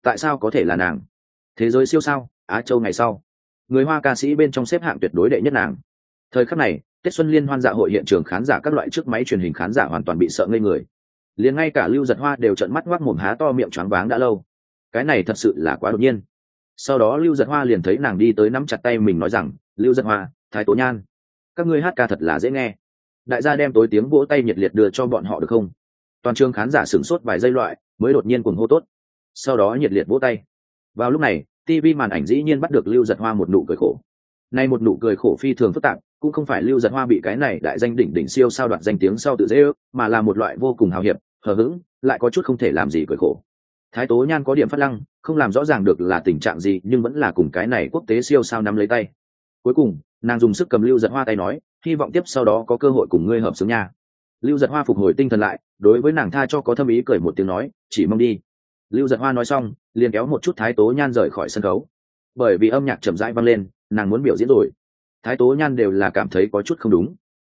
tại sao có thể là nàng? Thế giới siêu sao Á Châu ngày sau, người Hoa ca sĩ bên trong xếp hạng tuyệt đối đệ nhất nàng. Thời khắc này, Tết xuân liên hoan dạ hội hiện trường khán giả các loại chiếc máy truyền hình khán giả hoàn toàn bị sợ ngây người, liền ngay cả Lưu Giật Hoa đều trợn mắt ngoác mồm há to miệng choáng váng đã lâu. Cái này thật sự là quá đột nhiên. Sau đó Lưu Giật Hoa liền thấy nàng đi tới nắm chặt tay mình nói rằng, Lưu Giật Hoa, Thái Tố Nhan, các ngươi hát ca thật là dễ nghe. Đại gia đem tối tiếng vỗ tay nhiệt liệt đưa cho bọn họ được không? Toàn trường khán giả sửng sốt vài giây loại mới đột nhiên cuồng hô tốt, sau đó nhiệt liệt vỗ tay. Vào lúc này, TV màn ảnh dĩ nhiên bắt được Lưu Giật Hoa một nụ cười khổ. Nay một nụ cười khổ phi thường phức tạp, cũng không phải Lưu Giật Hoa bị cái này đại danh đỉnh đỉnh siêu sao đoạt danh tiếng sau tự dễ ước, mà là một loại vô cùng hào hiệp, hờ hững, lại có chút không thể làm gì cười khổ. Thái Tố Nhan có điểm phát lăng, không làm rõ ràng được là tình trạng gì, nhưng vẫn là cùng cái này quốc tế siêu sao nắm lấy tay. Cuối cùng, nàng dùng sức cầm Lưu Giật Hoa tay nói, hy vọng tiếp sau đó có cơ hội cùng ngươi hợp xướng nha. Lưu Giật Hoa phục hồi tinh thần lại, đối với nàng tha cho có thâm ý cười một tiếng nói, chỉ mong đi. Lưu Giật Hoa nói xong, liền kéo một chút Thái Tố Nhan rời khỏi sân khấu. Bởi vì âm nhạc chậm rãi vang lên, nàng muốn biểu diễn rồi. Thái Tố Nhan đều là cảm thấy có chút không đúng.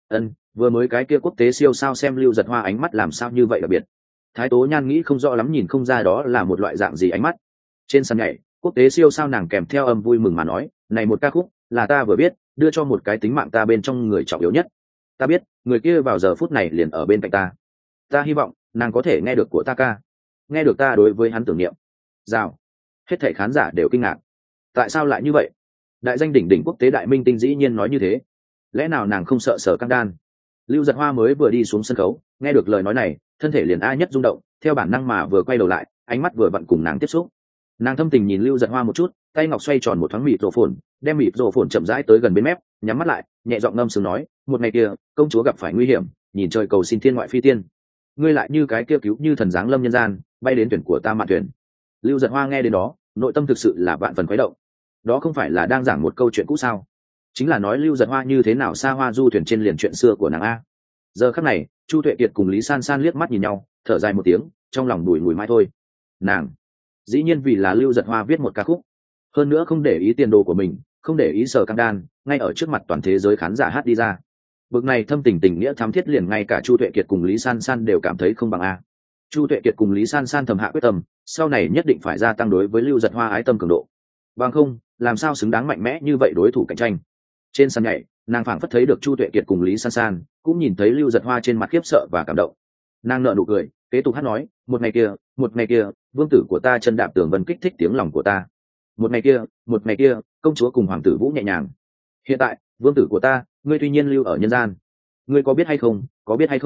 Vừa mới cái kia quốc tế siêu sao xem Lưu Giật Hoa ánh mắt làm sao như vậy đặc biệt. Thái Tố Nhan nghĩ không rõ lắm, nhìn không ra đó là một loại dạng gì ánh mắt. Trên sân nhảy, quốc tế siêu sao nàng kèm theo âm vui mừng mà nói, này một ca khúc là ta vừa biết, đưa cho một cái tính mạng ta bên trong người trọng yếu nhất. Ta biết người kia vào giờ phút này liền ở bên cạnh ta. Ta hy vọng nàng có thể nghe được của ta ca, nghe được ta đối với hắn tưởng niệm. Rào. Hết thảy khán giả đều kinh ngạc. Tại sao lại như vậy? Đại danh đỉnh đỉnh quốc tế đại minh tinh dĩ nhiên nói như thế. Lẽ nào nàng không sợ sở căng đan? Lưu Giật Hoa mới vừa đi xuống sân khấu, nghe được lời nói này, thân thể liền nhất rung động, theo bản năng mà vừa quay đầu lại, ánh mắt vừa vặn cùng nàng tiếp xúc. Nàng thâm tình nhìn Lưu Giật Hoa một chút, tay ngọc xoay tròn một thoáng mịt rổ phồn, đem mịt rổ phồn chậm rãi tới gần bên mép, nhắm mắt lại, nhẹ giọng ngâm sướng nói, một ngày kia, công chúa gặp phải nguy hiểm, nhìn trời cầu xin thiên ngoại phi tiên, ngươi lại như cái kia cứu như thần giáng lâm nhân gian, bay đến thuyền của ta mạn thuyền. Lưu Giật Hoa nghe đến đó, nội tâm thực sự là vạn phần khuấy động. Đó không phải là đang giảng một câu chuyện cũ sao? Chính là nói Lưu Giật Hoa như thế nào xa hoa du thuyền trên liền chuyện xưa của nàng a. Giờ khắc này, Chu Tuệ Kiệt cùng Lý San San liếc mắt nhìn nhau, thở dài một tiếng, trong lòng đùi ngùi mãi thôi. Nàng dĩ nhiên vì là Lưu Giật Hoa viết một ca khúc, hơn nữa không để ý tiền đồ của mình, không để ý sở căng đan, ngay ở trước mặt toàn thế giới khán giả hát đi ra. Bực này thâm tình tình nghĩa thắm thiết, liền ngay cả Chu Tuệ Kiệt cùng Lý San San đều cảm thấy không bằng a. Chu Tuệ Kiệt cùng Lý San San thầm hạ quyết tâm, sau này nhất định phải gia tăng đối với Lưu Giật Hoa ái tâm cường độ. Bằng không, làm sao xứng đáng mạnh mẽ như vậy đối thủ cạnh tranh. Trên sân nhảy, nàng phảng phất thấy được Chu Tuệ Kiệt cùng Lý San San, cũng nhìn thấy Lưu Giật Hoa trên mặt khiếp sợ và cảm động. Nàng nở nụ cười, kế tục hát nói, một ngày kia, vương tử của ta chân đạp tường vân kích thích tiếng lòng của ta. Một ngày kia, công chúa cùng hoàng tử vũ nhẹ nhàng. Hiện tại, vương tử của ta, ngươi tuy nhiên lưu ở nhân gian, ngươi có biết hay không, có biết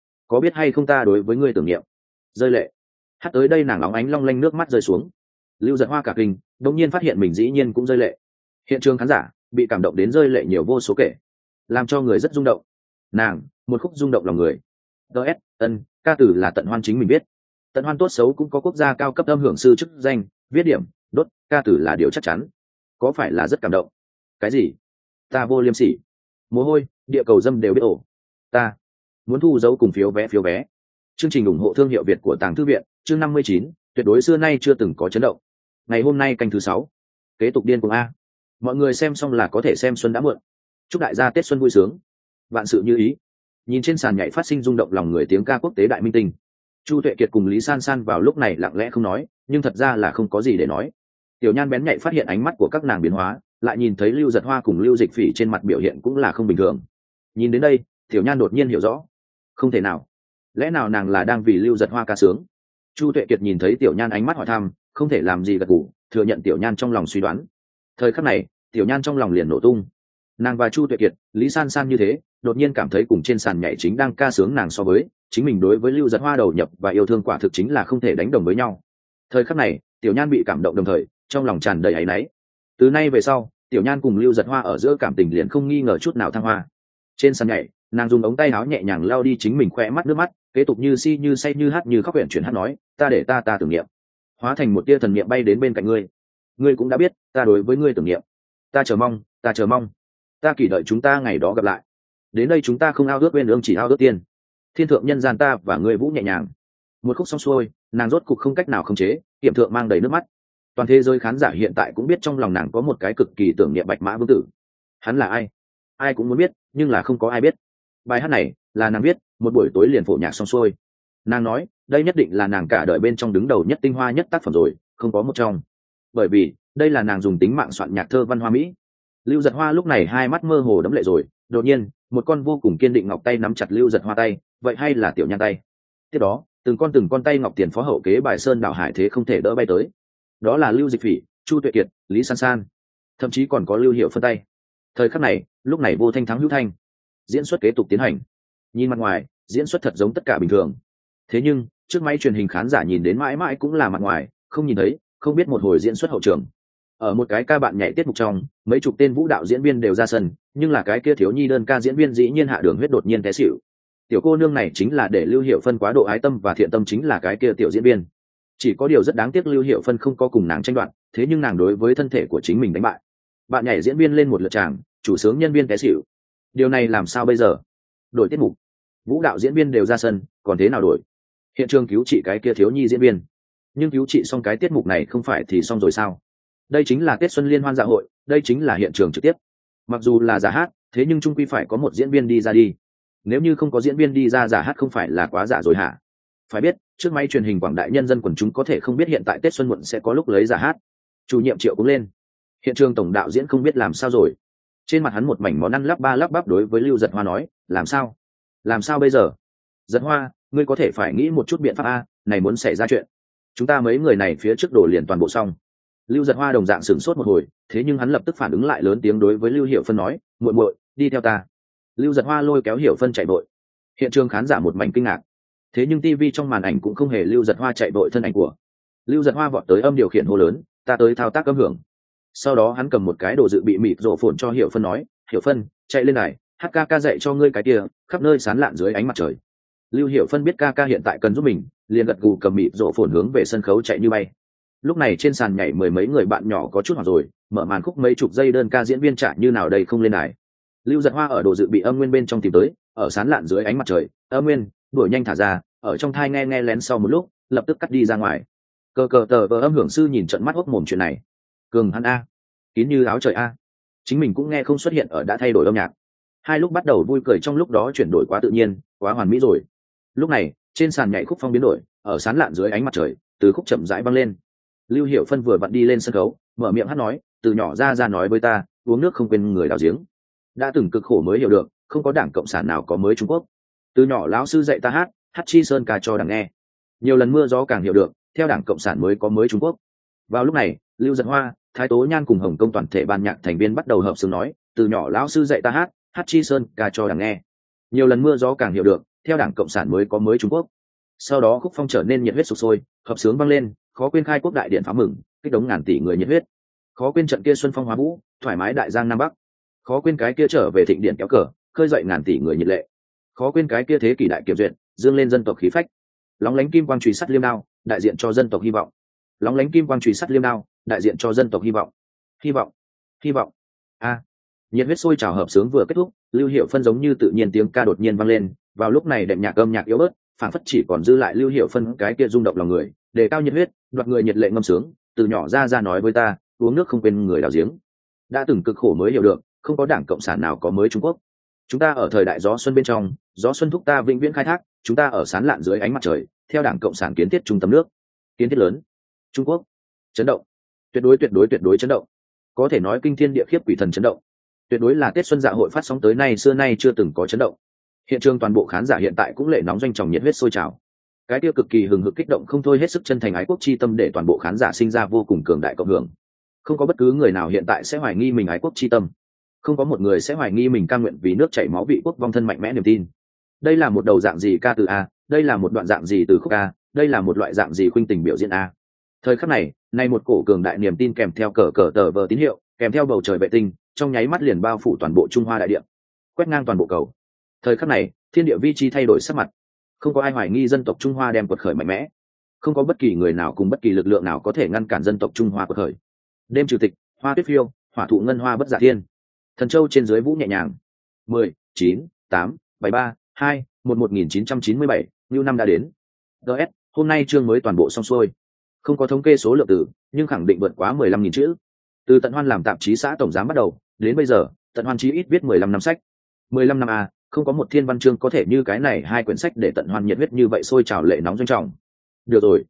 hay không ta đối với ngươi tưởng niệm. Rơi lệ. Hát tới đây nàng óng ánh long lanh nước mắt rơi xuống. Lưu Giật Hoa cả kinh, đột nhiên phát hiện mình dĩ nhiên cũng rơi lệ. Hiện trường khán giả bị cảm động đến rơi lệ nhiều vô số kể, làm cho người rất rung động. Nàng, một khúc rung động lòng người. Ca từ là Tận Hoan chính mình biết. Tận Hoan tốt xấu cũng có quốc gia cao cấp âm hưởng sư chức danh, viết điểm, đốt, ca từ là điều chắc chắn. Có phải là rất cảm động? Cái gì? Ta vô liêm sỉ. Mồ hôi, địa cầu dâm đều biết ổ. Ta muốn thu dấu cùng phiếu vé. Chương trình ủng hộ thương hiệu Việt của Tàng Thư viện, chương 59, tuyệt đối xưa nay chưa từng có chấn động. Ngày hôm nay canh thứ 6. Kế tục điên cuồng a. Mọi người xem xong là có thể xem xuân đã muộn. Chúc đại gia Tết xuân vui sướng, vạn sự như ý. Nhìn trên sàn nhảy phát sinh rung động lòng người tiếng ca quốc tế đại minh tinh, Chu Tuệ Kiệt cùng Lý San San vào lúc này lặng lẽ không nói, nhưng thật ra là không có gì để nói. Tiểu Nhan bén nhạy phát hiện ánh mắt của các nàng biến hóa, lại nhìn thấy Lưu Giật Hoa cùng Lưu Dịch Phỉ trên mặt biểu hiện cũng là không bình thường. Nhìn đến đây, Tiểu Nhan đột nhiên hiểu rõ, không thể nào, lẽ nào nàng là đang vì Lưu Giật Hoa ca sướng? Chu Tuệ Kiệt nhìn thấy Tiểu Nhan ánh mắt hỏi thăm, không thể làm gì gật gù, thừa nhận Tiểu Nhan trong lòng suy đoán. Thời khắc này, Tiểu Nhan trong lòng liền nổ tung. Nàng và Chu Tuệ Kiệt, Lý San San như thế, đột nhiên cảm thấy cùng trên sàn nhảy chính đang ca sướng nàng so với chính mình đối với Lưu Giật Hoa đầu nhập và yêu thương quả thực chính là không thể đánh đồng với nhau. Thời khắc này, Tiểu Nhan bị cảm động đồng thời trong lòng tràn đầy áy náy. Từ nay về sau, Tiểu Nhan cùng Lưu Giật Hoa ở giữa cảm tình liền không nghi ngờ chút nào thăng hoa. Trên sàn nhảy, nàng dùng ống tay áo nhẹ nhàng lau đi chính mình khỏe mắt nước mắt, kế tục như si như say như hát như khóc, huyện chuyển hát nói, ta để ta tưởng niệm hóa thành một tia thần niệm bay đến bên cạnh ngươi. Ngươi cũng đã biết ta đối với ngươi tưởng niệm. Ta chờ mong, ta kỳ đợi chúng ta ngày đó gặp lại. Đến đây chúng ta không ao ước bên ương, chỉ ao ước tiên. Thiên thượng nhân gian ta và ngươi vũ nhẹ nhàng. Một khúc xong xuôi, nàng rốt cục không cách nào khống chế, tiệm thượng mang đầy nước mắt. Toàn thế giới khán giả hiện tại cũng biết trong lòng nàng có một cái cực kỳ tưởng niệm Bạch Mã Vương tử. Hắn là ai? Ai cũng muốn biết, nhưng là không có ai biết. Bài hát này là nàng viết, một buổi tối liền phổ nhạc xong xuôi. Nàng nói, đây nhất định là nàng cả đời bên trong đứng đầu nhất, tinh hoa nhất tác phẩm rồi, không có một trong, bởi vì đây là nàng dùng tính mạng soạn nhạc thơ văn hoa mỹ. Lưu Giật Hoa lúc này hai mắt mơ hồ đẫm lệ rồi, đột nhiên một con vô cùng kiên định ngọc tay nắm chặt Lưu Giật Hoa tay, vậy hay là Tiểu Nhan tay. Tiếp đó từng con tay ngọc tiền phó hậu kế bài sơn đảo hải thế không thể đỡ bay tới, đó là Lưu Dịch Phỉ, Chu Tuệ Kiệt, Lý San San, thậm chí còn có Lưu Hiệu phân tay. Thời khắc này, lúc này vô thanh thắng hữu thanh, diễn xuất kế tục tiến hành. Nhìn mặt ngoài diễn xuất thật giống tất cả bình thường, thế nhưng trước máy truyền hình khán giả nhìn đến mãi mãi cũng là mặt ngoài, không nhìn thấy, không biết một hồi diễn xuất hậu trường. Ở một cái ca bạn nhảy tiết mục trong, mấy chục tên vũ đạo diễn viên đều ra sân, nhưng là cái kia thiếu nhi đơn ca diễn viên dĩ nhiên hạ đường huyết đột nhiên té xỉu. Tiểu cô nương này chính là để Lưu Hiệu phân quá độ ái tâm và thiện tâm chính là cái kia tiểu diễn viên. Chỉ có điều rất đáng tiếc Lưu Hiệu phân không có cùng nàng tranh đoạt, thế nhưng nàng đối với thân thể của chính mình đánh bại. Bạn nhảy diễn viên lên một lượt tràng, chủ sướng nhân viên té xỉu. Điều này làm sao bây giờ? Đổi tiết mục. Vũ đạo diễn viên đều ra sân, còn thế nào đổi? Hiện trường cứu trị cái kia thiếu nhi diễn viên. Nhưng cứu trị xong cái tiết mục này không phải thì xong rồi sao? Đây chính là Tết Xuân Liên Hoan dạ hội, đây chính là hiện trường trực tiếp. Mặc dù là giả hát, thế nhưng chung quy phải có một diễn viên đi ra đi. Nếu như không có diễn viên đi ra giả hát không phải là quá giả rồi hả? Phải biết, trước máy truyền hình quảng đại nhân dân quần chúng có thể không biết hiện tại Tết Xuân muộn sẽ có lúc lấy giả hát. Chủ nhiệm Triệu cũng lên. Hiện trường tổng đạo diễn không biết làm sao rồi. Trên mặt hắn một mảnh món ăn lắp ba lắp bắp đối với Lưu Giật Hoa nói, làm sao? Làm sao bây giờ? Giật Hoa, ngươi có thể phải nghĩ một chút biện pháp a, này muốn xảy ra chuyện. Chúng ta mấy người này phía trước đổ liền toàn bộ xong. Lưu Giật Hoa đồng dạng sửng sốt một hồi, thế nhưng hắn lập tức phản ứng lại lớn tiếng đối với Lưu Hiểu Phân nói, muội muội, đi theo ta. Lưu Giật Hoa lôi kéo Hiểu Phân chạy vội. Hiện trường khán giả một mảnh kinh ngạc. Thế nhưng TV trong màn ảnh cũng không hề Lưu Giật Hoa chạy vội thân ảnh của. Lưu Giật Hoa vọt tới âm điều khiển hô lớn, ta tới thao tác âm hưởng. Sau đó hắn cầm một cái đồ dự bị mịt rổ phồn cho Hiểu Phân nói, Hiểu Phân, chạy lên này, hát ca ca dạy cho ngươi cái kia, khắp nơi sán lạn dưới ánh mặt trời. Lưu Hiểu Phân biết ca ca hiện tại cần giúp mình, liền gật gù cầm mịt rổ phồn hướng về sân khấu chạy như bay. Lúc này trên sàn nhảy mười mấy người bạn nhỏ có chút hoảng rồi, mở màn khúc mấy chục giây đơn ca diễn viên trả như nào đây không lên đài. Lưu Giật Hoa ở đồ dự bị âm nguyên bên trong tìm tới, ở sán lạn dưới ánh mặt trời, âm nguyên đuổi nhanh thả ra, ở trong thai nghe nghe lén sau một lúc, lập tức cắt đi ra ngoài. Cờ cờ tờ vờ âm hưởng sư nhìn trận mắt hốc mồm chuyện này. Cường hắn a, kín như áo trời a. Chính mình cũng nghe không xuất hiện ở đã thay đổi âm nhạc. Hai lúc bắt đầu vui cười trong lúc đó chuyển đổi quá tự nhiên, quá hoàn mỹ rồi. Lúc này, trên sàn nhảy khúc phong biến đổi, ở sán lạn dưới ánh mặt trời, từ khúc chậm rãi vang lên. Lưu Hiểu Phân vừa vặn đi lên sân khấu, mở miệng hát nói, từ nhỏ ra nói với ta, uống nước không quên người đào giếng. Đã từng cực khổ mới hiểu được, không có đảng cộng sản nào có mới Trung Quốc. Từ nhỏ lão sư dạy ta hát, hát chi sơn ca cho đảng nghe. Nhiều lần mưa gió càng hiểu được, theo đảng cộng sản mới có mới Trung Quốc. Vào lúc này, Lưu Giật Hoa, Thái Tố Nhan cùng Hồng Công toàn thể ban nhạc thành viên bắt đầu hợp xướng nói, từ nhỏ lão sư dạy ta hát, hát chi sơn ca cho đảng nghe. Nhiều lần mưa gió càng hiểu được, theo đảng cộng sản mới có mới Trung Quốc. Sau đó khúc phong trở nên nhiệt huyết sục sôi, hợp xướng vang lên, khó quên khai quốc đại điện phá mừng, kích động ngàn tỷ người nhiệt huyết. Khó quên trận kia xuân phong hóa vũ, thoải mái đại giang nam bắc. Khó quên cái kia trở về thịnh điện kéo cờ, khơi dậy ngàn tỷ người nhiệt lệ. Khó quên cái kia thế kỷ đại kiểm duyệt, dương lên dân tộc khí phách. Lóng lánh kim quang chùy sắt liêm đao, đại diện cho dân tộc hy vọng. Lóng lánh kim quang chùy sắt liêm đao, đại diện cho dân tộc hy vọng. Hy vọng, hy vọng. A. Nhiệt huyết sôi trào hợp sướng vừa kết thúc, Lưu Hiểu Phân giống như tự nhiên tiếng ca đột nhiên vang lên, vào lúc này đệm nhạc âm nhạc yếu bớt, phản phất chỉ còn dư lại Lưu Hiểu Phân cái kia rung động lòng người, đề cao nhiệt huyết, đoạt người nhiệt lệ ngâm sướng, từ nhỏ ra nói với ta, uống nước không quên người đào giếng. Đã từng cực khổ mới hiểu được, không có đảng cộng sản nào có mới Trung Quốc. Chúng ta ở thời đại gió xuân bên trong, gió xuân thúc ta vĩnh viễn khai thác, chúng ta ở sán lạn dưới ánh mặt trời, theo đảng cộng sản kiến thiết trung tâm nước, kiến thiết lớn. Trung Quốc, chấn động, tuyệt đối chấn động. Có thể nói kinh thiên địa khiếp quỷ thần chấn động. Tuyệt đối là Tết Xuân Dạ hội phát sóng tới nay xưa nay chưa từng có chấn động. Hiện trường toàn bộ khán giả hiện tại cũng lệ nóng doanh tròng nhiệt huyết sôi trào. Cái tiêu cực kỳ hừng hực kích động không thôi hết sức chân thành ái quốc chi tâm để toàn bộ khán giả sinh ra vô cùng cường đại cộng hưởng. Không có bất cứ người nào hiện tại sẽ hoài nghi mình ái quốc chi tâm. Không có một người sẽ hoài nghi mình cam nguyện vì nước chảy máu vị quốc vong thân mạnh mẽ niềm tin. Đây là một đầu dạng gì ca từ a, đây là một đoạn dạng gì từ khúc a, đây là một loại dạng gì khuynh tình biểu diễn a. Thời khắc này, nay một cổ cường đại niềm tin kèm theo cờ cờ tờ vờ tín hiệu, kèm theo bầu trời vệ tinh, trong nháy mắt liền bao phủ toàn bộ Trung Hoa đại địa, quét ngang toàn bộ cầu. Thời khắc này, thiên địa vi chi thay đổi sắc mặt, không có ai hoài nghi dân tộc Trung Hoa đem quật khởi mạnh mẽ, không có bất kỳ người nào cùng bất kỳ lực lượng nào có thể ngăn cản dân tộc Trung Hoa quật khởi. Đêm trừ tịch, hoa tuyết phiêu, hỏa thụ ngân hoa bất giả thiên, thần châu trên dưới vũ nhẹ nhàng. 10, 9, 8, 73, 2, 1997, New năm đã đến. DS, hôm nay chương mới toàn bộ xong xuôi. Không có thống kê số lượng từ, nhưng khẳng định vượt quá 15.000 chữ. Từ Tận Hoan làm tạp chí xã tổng giám bắt đầu, đến bây giờ, Tận Hoan chí ít viết 15 năm sách. 15 năm a, không có một thiên văn chương có thể như cái này hai quyển sách để Tận Hoan nhiệt huyết như vậy sôi trào lệ nóng doanh trọng. Được rồi,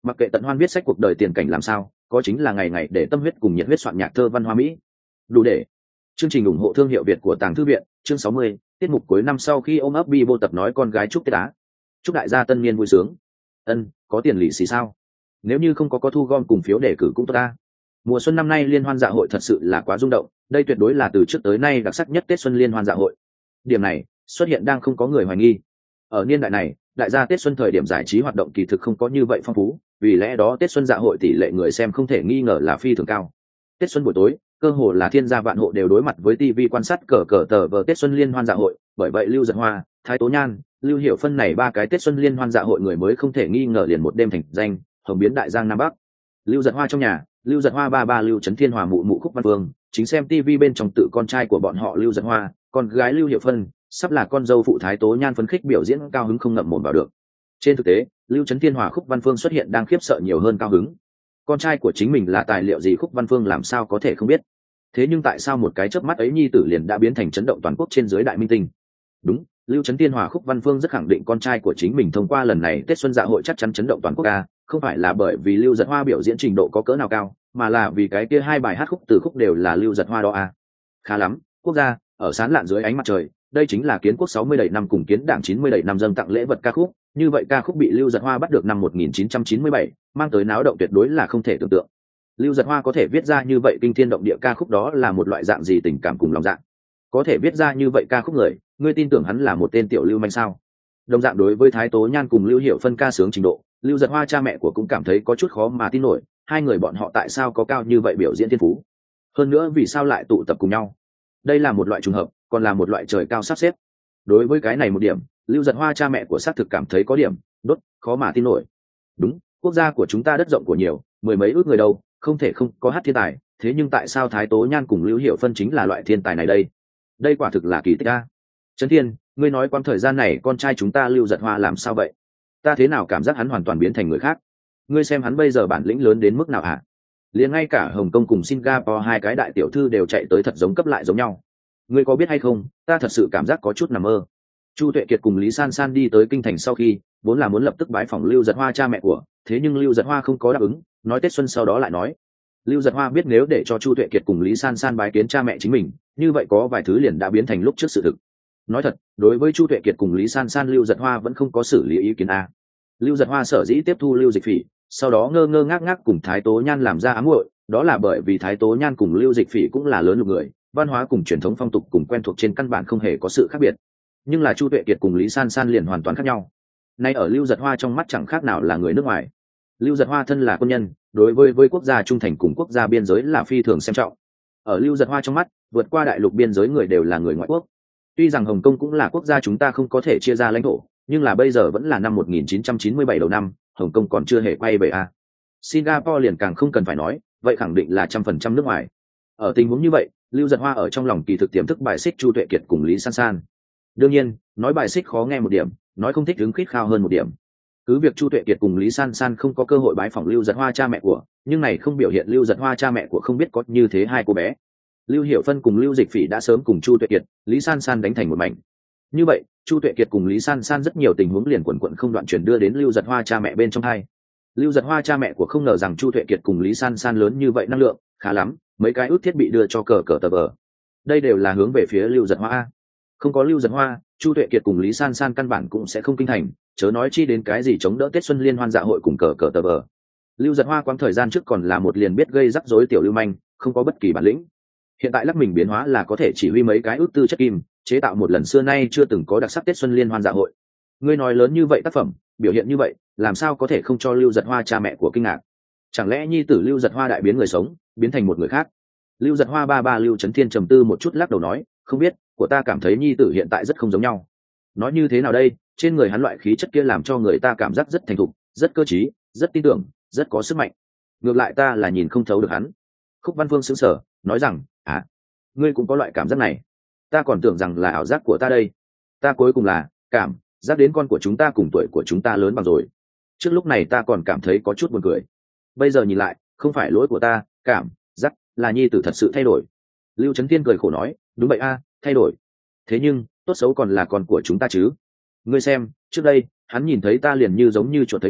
Mặc kệ tận hoan viết sách cuộc đời tiền cảnh làm sao, có chính là ngày ngày để tâm huyết cùng nhiệt huyết soạn nhạc thơ văn hoa mỹ. Đủ để. Chương trình ủng hộ thương hiệu Việt của Tàng Thư viện, chương 60, tiết mục cuối năm sau khi ôm ấp bi vô tập nói con gái chúc Tết Á. Chúc đại gia tân niên vui sướng. Ân, có tiền lì xì sao? Nếu như không có thu gom cùng phiếu đề cử cũng tốt ta. Mùa xuân năm nay liên hoan dạ hội thật sự là quá rung động, đây tuyệt đối là từ trước tới nay đặc sắc nhất Tết xuân liên hoan dạ hội. Điểm này xuất hiện đang không có người hoài nghi. Ở niên đại này, đại gia Tết xuân thời điểm giải trí hoạt động kỳ thực không có như vậy phong phú, vì lẽ đó Tết xuân dạ hội tỷ lệ người xem không thể nghi ngờ là phi thường cao. Tết xuân buổi tối, cơ hồ là thiên gia vạn hộ đều đối mặt với TV quan sát cờ tờ vờ Tết xuân liên hoan dạ hội, bởi vậy Lưu Dật Hoa, Thái Tố Nhan, Lưu Hiểu Phân này ba cái Tết xuân liên hoan dạ hội người mới không thể nghi ngờ liền một đêm thành danh, hồng biến đại giang nam bắc. Lưu Dật Hoa trong nhà, Lưu Dật Hoa ba Lưu Trấn Thiên Hòa mụ Khúc Văn Phương, chính xem TV bên trong tự con trai của bọn họ Lưu Dật Hoa, con gái Lưu Hiểu Phân, sắp là con dâu phụ Thái Tố Nhan phấn khích biểu diễn cao hứng không ngậm mồm vào được. Trên thực tế, Lưu Trấn Thiên Hòa Khúc Văn Phương xuất hiện đang khiếp sợ nhiều hơn cao hứng. Con trai của chính mình là tài liệu gì Khúc Văn Phương làm sao có thể không biết. Thế nhưng tại sao một cái chớp mắt ấy nhi tử liền đã biến thành chấn động toàn quốc trên dưới đại minh tinh? Đúng, Lưu Trấn Thiên Hòa Khúc Văn Phương rất khẳng định con trai của chính mình thông qua lần này Tết xuân dạ hội chắc chắn chấn động toàn quốc a, không phải là bởi vì Lưu Dật Hoa biểu diễn trình độ có cỡ nào cao, mà là vì cái kia hai bài hát khúc từ khúc đều là Lưu Dật Hoa đó a. Khá lắm, quốc gia, ở sáng lạn dưới ánh mặt trời, đây chính là kiến quốc 60 đầy năm cùng kiến đảng 90 đầy năm dâng tặng lễ vật ca khúc, như vậy ca khúc bị Lưu Dật Hoa bắt được năm 1997, mang tới náo động tuyệt đối là không thể tưởng tượng. Lưu Dật Hoa có thể viết ra như vậy kinh thiên động địa ca khúc đó là một loại dạng gì tình cảm cùng lòng dạ. Có thể viết ra như vậy ca khúc người, ngươi tin tưởng hắn là một tên tiểu lưu manh sao? Đồng dạng đối với Thái Tố Nhan cùng Lưu Hiểu Phân ca sướng trình độ, Lưu Dật Hoa cha mẹ của cũng cảm thấy có chút khó mà tin nổi, hai người bọn họ tại sao có cao như vậy biểu diễn thiên phú? Hơn nữa vì sao lại tụ tập cùng nhau? Đây là một loại trùng hợp, còn là một loại trời cao sắp xếp. Đối với cái này một điểm, Lưu Dật Hoa cha mẹ của xác thực cảm thấy có điểm đốt, khó mà tin nổi. Đúng, quốc gia của chúng ta đất rộng của nhiều, mười mấy ước người đâu, không thể không có hát thiên tài, thế nhưng tại sao Thái Tố Nhan cùng Lưu Hiểu Phân chính là loại thiên tài này đây? Đây quả thực là kỳ tích a. Trấn Thiên, ngươi nói quãng thời gian này con trai chúng ta Lưu Dật Hoa làm sao vậy? Ta thế nào cảm giác hắn hoàn toàn biến thành người khác? Ngươi xem hắn bây giờ bản lĩnh lớn đến mức nào hả? Liền ngay cả Hồng Kông cùng Singapore hai cái đại tiểu thư đều chạy tới thật giống cấp lại giống nhau. Ngươi có biết hay không, ta thật sự cảm giác có chút nằm mơ. Chu Tuệ Kiệt cùng Lý San San đi tới kinh thành sau khi, vốn là muốn lập tức bái phỏng Lưu Dật Hoa cha mẹ của, thế nhưng Lưu Dật Hoa không có đáp ứng, nói Tết xuân sau đó lại nói. Lưu Dật Hoa biết nếu để cho Chu Tuệ Kiệt cùng Lý San San bái kiến cha mẹ chính mình, như vậy có vài thứ liền đã biến thành lúc trước sự thực. Nói thật, đối với Chu Tuệ Kiệt cùng Lý San San Lưu Dật Hoa vẫn không có xử lý ý kiến a. Lưu Dật Hoa sở dĩ tiếp thu Lưu Dịch Phỉ, sau đó ngơ ngác cùng Thái Tố Nhan làm ra ám muội, đó là bởi vì Thái Tố Nhan cùng Lưu Dịch Phỉ cũng là lớn lục người, văn hóa cùng truyền thống phong tục cùng quen thuộc trên căn bản không hề có sự khác biệt. Nhưng là Chu Tuệ Kiệt cùng Lý San San liền hoàn toàn khác nhau. Nay ở Lưu Dật Hoa trong mắt chẳng khác nào là người nước ngoài. Lưu Dật Hoa thân là quân nhân, đối với quốc gia trung thành cùng quốc gia biên giới là phi thường xem trọng. Ở Lưu Dật Hoa trong mắt, vượt qua đại lục biên giới người đều là người ngoại quốc. Tuy rằng Hồng Kông cũng là quốc gia chúng ta không có thể chia ra lãnh thổ, nhưng là bây giờ vẫn là năm 1997 đầu năm, Hồng Kông còn chưa hề quay về a. Singapore liền càng không cần phải nói, vậy khẳng định là 100% nước ngoài. Ở tình huống như vậy, Lưu Dật Hoa ở trong lòng kỳ thực tiềm thức bài xích Chu Tuệ Kiệt cùng Lý San San. Đương nhiên, nói bài xích khó nghe một điểm, nói không thích hứng khít khao hơn một điểm. Cứ việc Chu Tuệ Kiệt cùng Lý San San không có cơ hội bái phỏng Lưu Dật Hoa cha mẹ của, nhưng này không biểu hiện Lưu Dật Hoa cha mẹ của không biết có như thế hai cô bé. Lưu Hiểu Phân cùng Lưu Dịch Phỉ đã sớm cùng Chu Tuệ Kiệt, Lý San San đánh thành một mảnh. Như vậy, Chu Tuệ Kiệt cùng Lý San San rất nhiều tình huống liền quần quật không đoạn truyền đưa đến Lưu Dật Hoa cha mẹ bên trong hai. Lưu Dật Hoa cha mẹ của không ngờ rằng Chu Tuệ Kiệt cùng Lý San San lớn như vậy năng lượng, khá lắm, mấy cái ước thiết bị đưa cho cờ tờ vờ. Đây đều là hướng về phía Lưu Dật Hoa. Không có Lưu Dật Hoa, Chu Tuệ Kiệt cùng Lý San San căn bản cũng sẽ không kinh thành, chớ nói chi đến cái gì chống đỡ Tết xuân liên hoan dạ hội cùng cờ tờ vờ. Lưu Dật Hoa quãng thời gian trước còn là một liền biết gây rắc rối tiểu lưu manh, không có bất kỳ bản lĩnh. Hiện tại lắc mình biến hóa là có thể chỉ huy mấy cái ước tư chất kim, chế tạo một lần xưa nay chưa từng có đặc sắc Tết xuân liên hoan dạ hội. Ngươi nói lớn như vậy tác phẩm, biểu hiện như vậy, làm sao có thể không cho Lưu Dật Hoa cha mẹ của kinh ngạc? Chẳng lẽ nhi tử Lưu Dật Hoa đại biến người sống, biến thành một người khác? Lưu Dật Hoa ba Lưu Trấn Thiên trầm tư một chút lắc đầu nói, không biết, của ta cảm thấy nhi tử hiện tại rất không giống nhau. Nói như thế nào đây, trên người hắn loại khí chất kia làm cho người ta cảm giác rất thành thục, rất cơ trí, rất tin tưởng, rất có sức mạnh. Ngược lại ta là nhìn không thấu được hắn. Khúc Văn Phương sững sờ, nói rằng, ngươi cũng có loại cảm giác này. Ta còn tưởng rằng là ảo giác của ta đây. Ta cuối cùng là cảm giác đến con của chúng ta cùng tuổi của chúng ta lớn bằng rồi. Trước lúc này ta còn cảm thấy có chút buồn cười. Bây giờ nhìn lại, không phải lỗi của ta, cảm giác là nhi tử thật sự thay đổi. Lưu Trấn Thiên cười khổ nói, đúng vậy a, thay đổi. Thế nhưng, tốt xấu còn là con của chúng ta chứ. Ngươi xem, trước đây, hắn nhìn thấy ta liền như giống như chuột thấy mèo,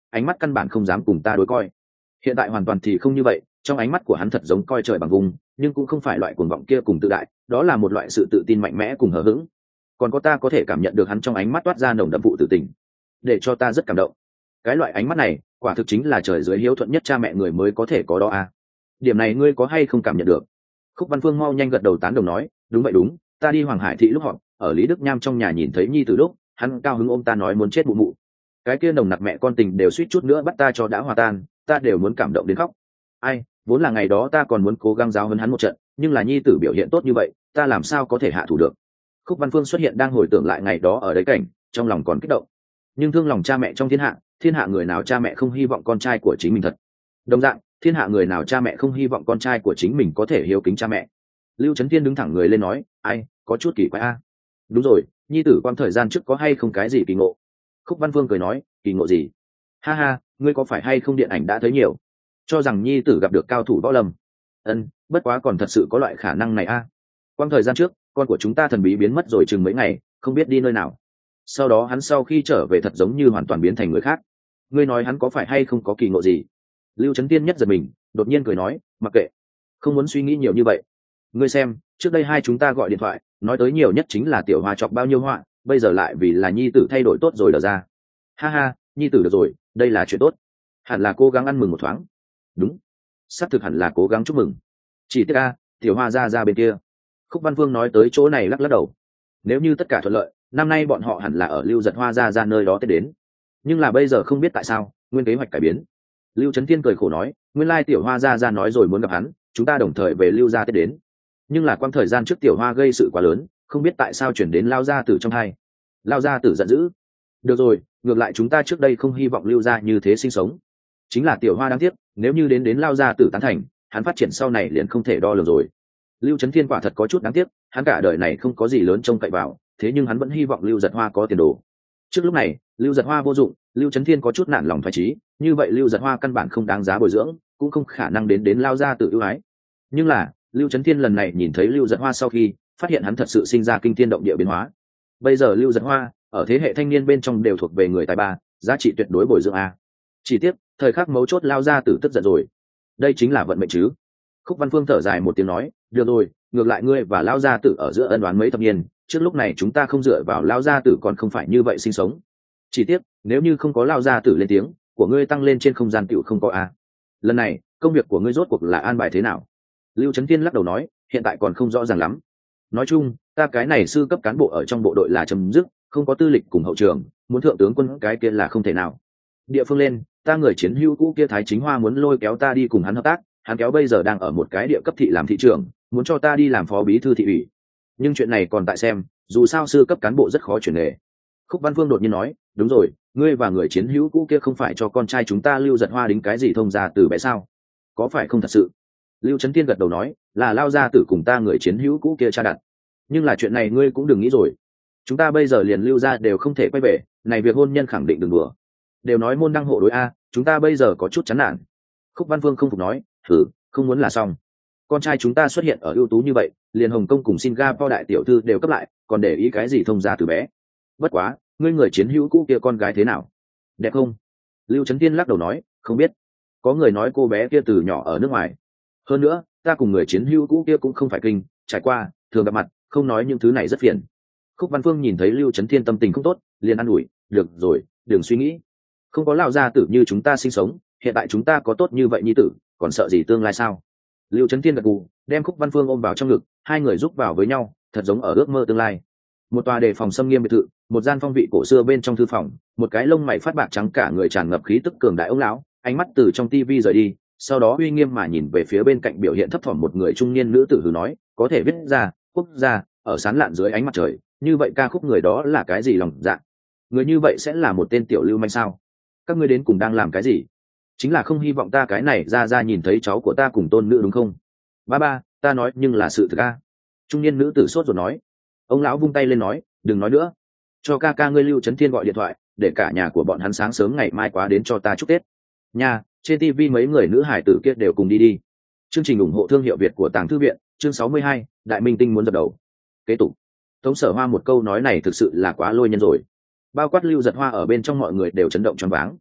ánh mắt căn bản không dám cùng ta đối coi. Hiện tại hoàn toàn thì không như vậy, trong ánh mắt của hắn thật giống coi trời bằng vùng, nhưng cũng không phải loại cuồng vọng kia cùng tự đại, đó là một loại sự tự tin mạnh mẽ cùng hờ hững. Còn có ta có thể cảm nhận được hắn trong ánh mắt toát ra nồng đậm vụ tự tình, để cho ta rất cảm động. Cái loại ánh mắt này quả thực chính là trời dưới hiếu thuận nhất cha mẹ người mới có thể có đó à. Điểm này ngươi có hay không cảm nhận được? Khúc Văn Phương mau nhanh gật đầu tán đồng nói, đúng vậy đúng, ta đi Hoàng Hải thị lúc họp, ở Lý Đức Nham trong nhà nhìn thấy nhi từ lúc, hắn cao hứng ôm ta nói muốn chết mụ mụ. Cái kia nồng nặc mẹ con tình đều suýt chút nữa bắt ta cho đã hòa tan, ta đều muốn cảm động đến khóc. Ai, vốn là ngày đó ta còn muốn cố gắng giáo huấn hắn một trận, nhưng là nhi tử biểu hiện tốt như vậy, ta làm sao có thể hạ thủ được. Khúc Văn Phương xuất hiện đang hồi tưởng lại ngày đó ở đấy cảnh, trong lòng còn kích động. Nhưng thương lòng cha mẹ trong thiên hạ người nào cha mẹ không hy vọng con trai của chính mình thật. Đồng dạng, thiên hạ người nào cha mẹ không hy vọng con trai của chính mình có thể hiếu kính cha mẹ. Lưu Chấn Thiên đứng thẳng người lên nói, ai, có chút kỳ quái a. Đúng rồi, nhi tử quan thời gian trước có hay không cái gì kỳ ngộ? Khúc Văn Phương cười nói, kỳ ngộ gì? Ha ha, ngươi có phải hay không điện ảnh đã thấy nhiều, cho rằng nhi tử gặp được cao thủ võ lâm? Bất quá còn thật sự có loại khả năng này a. Quang thời gian trước, con của chúng ta thần bí biến mất rồi chừng mấy ngày, không biết đi nơi nào. Sau đó hắn sau khi trở về thật giống như hoàn toàn biến thành người khác. Ngươi nói hắn có phải hay không có kỳ ngộ gì? Lưu Chấn Tiên nhất giật mình, đột nhiên cười nói, mặc kệ, không muốn suy nghĩ nhiều như vậy. Ngươi xem, trước đây hai chúng ta gọi điện thoại, nói tới nhiều nhất chính là Tiểu Hoa chọc bao nhiêu họa, bây giờ lại vì là nhi tử thay đổi tốt rồi đờ ra. Ha ha, nhi tử được rồi, đây là chuyện tốt. Hẳn là cố gắng ăn mừng một thoáng. Đúng, xác thực hẳn là cố gắng chúc mừng. Chỉ tiếc a, Tiểu Hoa ra bên kia. Khúc Văn Phương nói tới chỗ này lắc lắc đầu. Nếu như tất cả thuận lợi, năm nay bọn họ hẳn là ở Lưu Giật Hoa ra nơi đó Tết đến. Nhưng là bây giờ không biết tại sao, nguyên kế hoạch cải biến. Lưu Chấn Thiên cười khổ nói, nguyên lai Tiểu Hoa ra nói rồi muốn gặp hắn, chúng ta đồng thời về Lưu gia Tết đến. Nhưng là quãng thời gian trước Tiểu Hoa gây sự quá lớn, không biết tại sao chuyển đến Lao gia tử trong hai. Lao gia tử giận dữ. Được rồi, ngược lại chúng ta trước đây không hy vọng Lưu gia như thế sinh sống. Chính là Tiểu Hoa đáng tiếc, nếu như đến Lao gia tử tán thành, hắn phát triển sau này liền không thể đo lường rồi. Lưu Chấn Thiên quả thật có chút đáng tiếc, hắn cả đời này không có gì lớn trông cậy vào, thế nhưng hắn vẫn hy vọng Lưu Giật Hoa có tiền đồ. Trước lúc này, Lưu Giật Hoa vô dụng, Lưu Chấn Thiên có chút nản lòng phải trí, như vậy Lưu Giật Hoa căn bản không đáng giá bồi dưỡng, cũng không khả năng đến Lao gia tử ưu ái. Nhưng là, Lưu Chấn Thiên lần này nhìn thấy Lưu Giật Hoa sau khi, phát hiện hắn thật sự sinh ra kinh thiên động địa biến hóa. Bây giờ Lưu Giật Hoa, ở thế hệ thanh niên bên trong đều thuộc về người tài ba, giá trị tuyệt đối bồi dưỡng a. Chỉ tiếc, thời khắc mấu chốt Lao gia tử tức giận rồi. Đây chính là vận mệnh chứ. Khúc Văn Phương thở dài một tiếng nói, được rồi, ngược lại ngươi và Lao gia tử ở giữa ân oán mấy thập niên, trước lúc này chúng ta không dựa vào Lao gia tử còn không phải như vậy sinh sống. Chỉ tiếc, nếu như không có Lao gia tử lên tiếng, của ngươi tăng lên trên không gian tựu không có a. Lần này, công việc của ngươi rốt cuộc là an bài thế nào? Lưu Chấn Thiên lắc đầu nói, hiện tại còn không rõ ràng lắm. Nói chung, ta cái này sư cấp cán bộ ở trong bộ đội là chấm dứt, không có tư lịch cùng hậu trường, muốn thượng tướng quân cái kia là không thể nào. Địa phương lên, ta người chiến hữu cũ kia Thái Chính Hoa muốn lôi kéo ta đi cùng hắn hợp tác, hắn kéo bây giờ đang ở một cái địa cấp thị làm thị trưởng, muốn cho ta đi làm phó bí thư thị ủy. Nhưng chuyện này còn tại xem, dù sao sư cấp cán bộ rất khó chuyển nghề. Khúc Văn Phương đột nhiên nói, đúng rồi, ngươi và người chiến hữu cũ kia không phải cho con trai chúng ta Lưu Giật Hoa đính cái gì thông gia từ bé sao? Có phải không thật sự? Lưu Chấn Thiên gật đầu nói, là Lao gia tử cùng ta người chiến hữu cũ kia tra đặt. Nhưng là chuyện này ngươi cũng đừng nghĩ rồi. Chúng ta bây giờ liền Lưu gia đều không thể quay về, này việc hôn nhân khẳng định đừng đùa. Đều nói môn đăng hộ đối a, chúng ta bây giờ có chút chán nản. Khúc Văn Phương không phục nói, không muốn là xong. Con trai chúng ta xuất hiện ở ưu tú như vậy, liền Hồng Kông cùng Singapore đại tiểu thư đều cấp lại, còn để ý cái gì thông gia từ bé. Bất quá, ngươi người chiến hữu cũ kia con gái thế nào? Đẹp không? Lưu Chấn Thiên lắc đầu nói, không biết. Có người nói cô bé kia từ nhỏ ở nước ngoài. Hơn nữa, ta cùng người chiến hữu cũ kia cũng không phải kinh, trải qua, thường gặp mặt, không nói những thứ này rất phiền. Khúc Văn Phương nhìn thấy Lưu Chấn Thiên tâm tình không tốt, liền an ủi, được rồi, đừng suy nghĩ. Không có Lão gia tử như chúng ta sinh sống, hiện tại chúng ta có tốt như vậy nhi tử, còn sợ gì tương lai sao? Lưu Chấn Thiên gật gù, đem Khúc Văn Phương ôm vào trong ngực, hai người giúp vào với nhau, thật giống ở ước mơ tương lai. Một tòa đề phòng xâm nghiêm biệt thự, một gian phong vị cổ xưa bên trong thư phòng, một cái lông mày phát bạc trắng cả người tràn ngập khí tức cường đại ông lão, ánh mắt từ trong tivi rời đi, sau đó uy nghiêm mà nhìn về phía bên cạnh biểu hiện thấp thỏm một người trung niên nữ tử hừ nói, có thể viết ra quốc gia ở sán lạn dưới ánh mặt trời, như vậy ca khúc người đó là cái gì lòng dạ? Người như vậy sẽ là một tên tiểu lưu manh sao? Các ngươi đến cùng đang làm cái gì? Chính là không hy vọng ta cái này ra nhìn thấy cháu của ta cùng tôn nữ đúng không? Ba, ta nói nhưng là sự thực a. Trung niên nữ tử sốt rồi nói. Ông lão vung tay lên nói, đừng nói nữa, cho ca ca ngươi Lưu Chấn Thiên gọi điện thoại, để cả nhà của bọn hắn sáng sớm ngày mai quá đến cho ta chúc Tết. Nha, trên TV mấy người nữ hải tử kia đều cùng đi. Chương trình ủng hộ thương hiệu Việt của Tàng Thư viện, chương 62, Đại Minh Tinh muốn dập đầu. Kế tục. Tống Sở Hoa một câu nói này thực sự là quá lôi nhân rồi. Bao quát Lưu Giật Hoa ở bên trong mọi người đều chấn động choáng váng.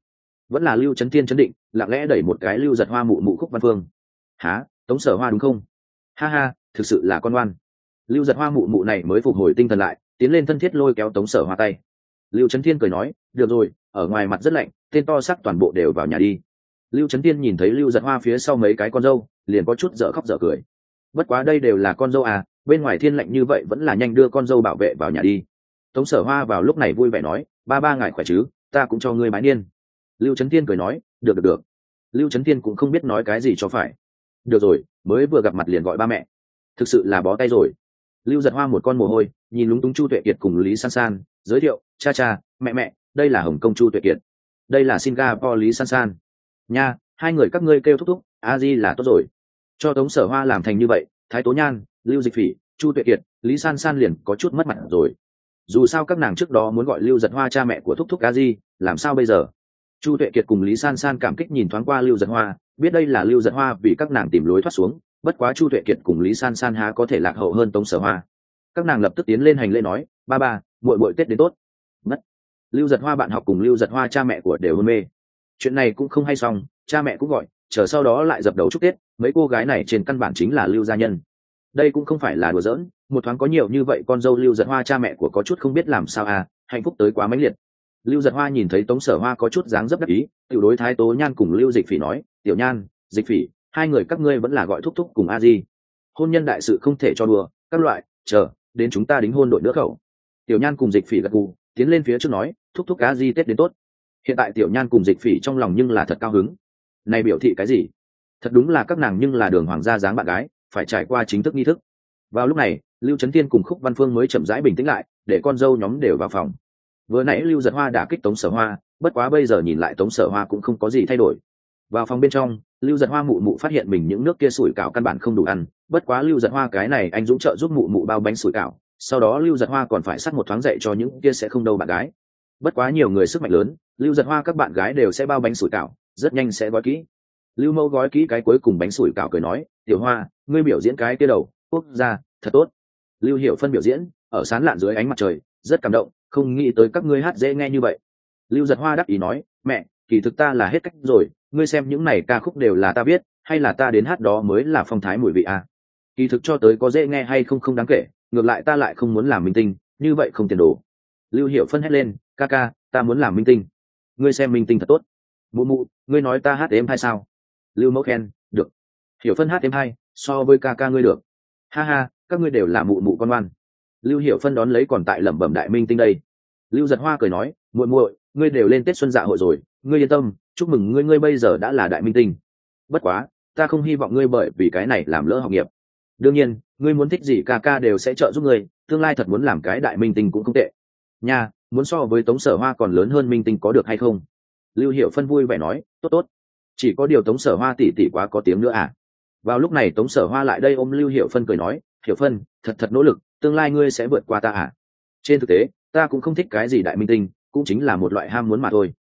vẫn là Lưu Trấn Tiên chấn định, lặng lẽ đẩy một cái Lưu Giật Hoa mụ mụ Khúc Văn Phương. Hả? Tống Sở Hoa đúng không? Ha ha, thực sự là con ngoan. Lưu Giật Hoa mụ mụ này mới phục hồi tinh thần lại, tiến lên thân thiết lôi kéo Tống Sở Hoa tay. Lưu Trấn Thiên cười nói, được rồi, ở ngoài mặt rất lạnh, tên to xác toàn bộ đều vào nhà đi. Lưu Trấn Thiên nhìn thấy Lưu Giật Hoa phía sau mấy cái con dâu, liền có chút dở khóc dở cười. Bất quá đây đều là con dâu à, bên ngoài thiên lạnh như vậy vẫn là nhanh đưa con dâu bảo vệ vào nhà đi. Tống Sở Hoa vào lúc này vui vẻ nói, ba ngài khỏe chứ, ta cũng cho ngươi bái niên. Lưu Trấn Thiên cười nói, được. Lưu Trấn Thiên cũng không biết nói cái gì cho phải. Được rồi, mới vừa gặp mặt liền gọi ba mẹ, thực sự là bó tay rồi. Lưu Giật Hoa một con mồ hôi, nhìn lúng túng Chu Tuệ Kiệt cùng Lý San San, giới thiệu, cha, mẹ, đây là Hồng Kông Chu Tuệ Kiệt, đây là Singapore Lý San San. Nha, hai người các ngươi kêu thúc, a di là tốt rồi. Cho Tống Sở Hoa làm thành như vậy, Thái Tố Nhan, Lưu Dịch Phỉ, Chu Tuệ Kiệt, Lý San San liền có chút mất mặt rồi. Dù sao các nàng trước đó muốn gọi Lưu Giật Hoa cha mẹ của thúc a di, làm sao bây giờ? Chu Tuệ Kiệt cùng Lý San San cảm kích nhìn thoáng qua Lưu Giật Hoa, biết đây là Lưu Giật Hoa vì các nàng tìm lối thoát xuống, bất quá Chu Tuệ Kiệt cùng Lý San San há có thể lạc hậu hơn Tống Sở Hoa. Các nàng lập tức tiến lên hành lễ nói, ba, muội Tết đến tốt. Mất. Lưu Giật Hoa bạn học cùng Lưu Giật Hoa cha mẹ của đều hôn mê. Chuyện này cũng không hay xong, cha mẹ cũng gọi, chờ sau đó lại dập đầu chúc Tết, mấy cô gái này trên căn bản chính là Lưu gia nhân. Đây cũng không phải là đùa giỡn, một thoáng có nhiều như vậy con dâu Lưu Giật Hoa cha mẹ của có chút không biết làm sao à, hạnh phúc tới quá mãnh liệt. Lưu Giật Hoa nhìn thấy Tống Sở Hoa có chút dáng dấp đắc ý, tiểu đối Thái Tố Nhan cùng Lưu Dịch Phỉ nói, tiểu Nhan, Dịch Phỉ, hai người các ngươi vẫn là gọi thúc cùng a di. Hôn nhân đại sự không thể cho đùa, các loại, chờ đến chúng ta đính hôn đội nước khẩu. Tiểu Nhan cùng Dịch Phỉ gật gù, tiến lên phía trước nói, thúc a di Tết đến tốt. Hiện tại Tiểu Nhan cùng Dịch Phỉ trong lòng nhưng là thật cao hứng. Này biểu thị cái gì? Thật đúng là các nàng nhưng là đường hoàng gia dáng bạn gái, phải trải qua chính thức nghi thức. Vào lúc này, Lưu Trấn Tiên cùng Khúc Văn Phương mới chậm rãi bình tĩnh lại, để con dâu nhóm đều vào phòng. Vừa nãy Lưu Giật Hoa đã kích Tống Sở Hoa, bất quá bây giờ nhìn lại Tống Sở Hoa cũng không có gì thay đổi. Vào phòng bên trong, Lưu Giật Hoa mụ phát hiện mình những nước kia sủi cảo căn bản không đủ ăn, bất quá Lưu Giật Hoa cái này anh dũng trợ giúp mụ bao bánh sủi cảo, sau đó Lưu Giật Hoa còn phải sắt một thoáng dậy cho những kia sẽ không đâu bạn gái. Bất quá nhiều người sức mạnh lớn, Lưu Giật Hoa các bạn gái đều sẽ bao bánh sủi cảo, rất nhanh sẽ gói kỹ. Lưu Mẫu gói kỹ cái cuối cùng bánh sủi cảo cười nói, tiểu Hoa, ngươi biểu diễn cái kia đầu quốc gia thật tốt. Lưu Hiểu Phân biểu diễn ở sáng lạn dưới ánh mặt trời, rất cảm động, không nghĩ tới các ngươi hát dễ nghe như vậy. Lưu Giật Hoa đắc ý nói, mẹ, kỳ thực ta là hết cách rồi, ngươi xem những này ca khúc đều là ta viết, hay là ta đến hát đó mới là phong thái mùi vị à? Kỳ thực cho tới có dễ nghe hay không đáng kể, ngược lại ta lại không muốn làm minh tinh, như vậy không tiền đồ. Lưu Hiểu Phân hét lên, ca, ta muốn làm minh tinh. Ngươi xem minh tinh thật tốt. Mụ, ngươi nói ta hát êm hay sao? Lưu Mẫu khen, được. Hiểu Phân hát êm hay, so với ca ngươi được. Ha, các ngươi đều là mụ con ngoan. Lưu Hiểu Phân đón lấy còn tại lẩm bẩm đại minh tinh đây. Lưu Giật Hoa cười nói, muội, ngươi đều lên Tết xuân dạ hội rồi, ngươi yên tâm, chúc mừng ngươi bây giờ đã là đại minh tinh. Bất quá, ta không hy vọng ngươi bởi vì cái này làm lỡ học nghiệp. Đương nhiên, ngươi muốn thích gì ca đều sẽ trợ giúp ngươi, tương lai thật muốn làm cái đại minh tinh cũng không tệ. Nha, muốn so với Tống Sở Hoa còn lớn hơn minh tinh có được hay không? Lưu Hiểu Phân vui vẻ nói, tốt. Chỉ có điều Tống Sở Hoa tỷ quá có tiếng nữa à? Vào lúc này Tống Sở Hoa lại đây ôm Lưu Hiểu Phân cười nói, Hiểu Phân, thật nỗ lực, tương lai ngươi sẽ vượt qua ta à? Trên thực tế, ta cũng không thích cái gì đại minh tinh, cũng chính là một loại ham muốn mà thôi.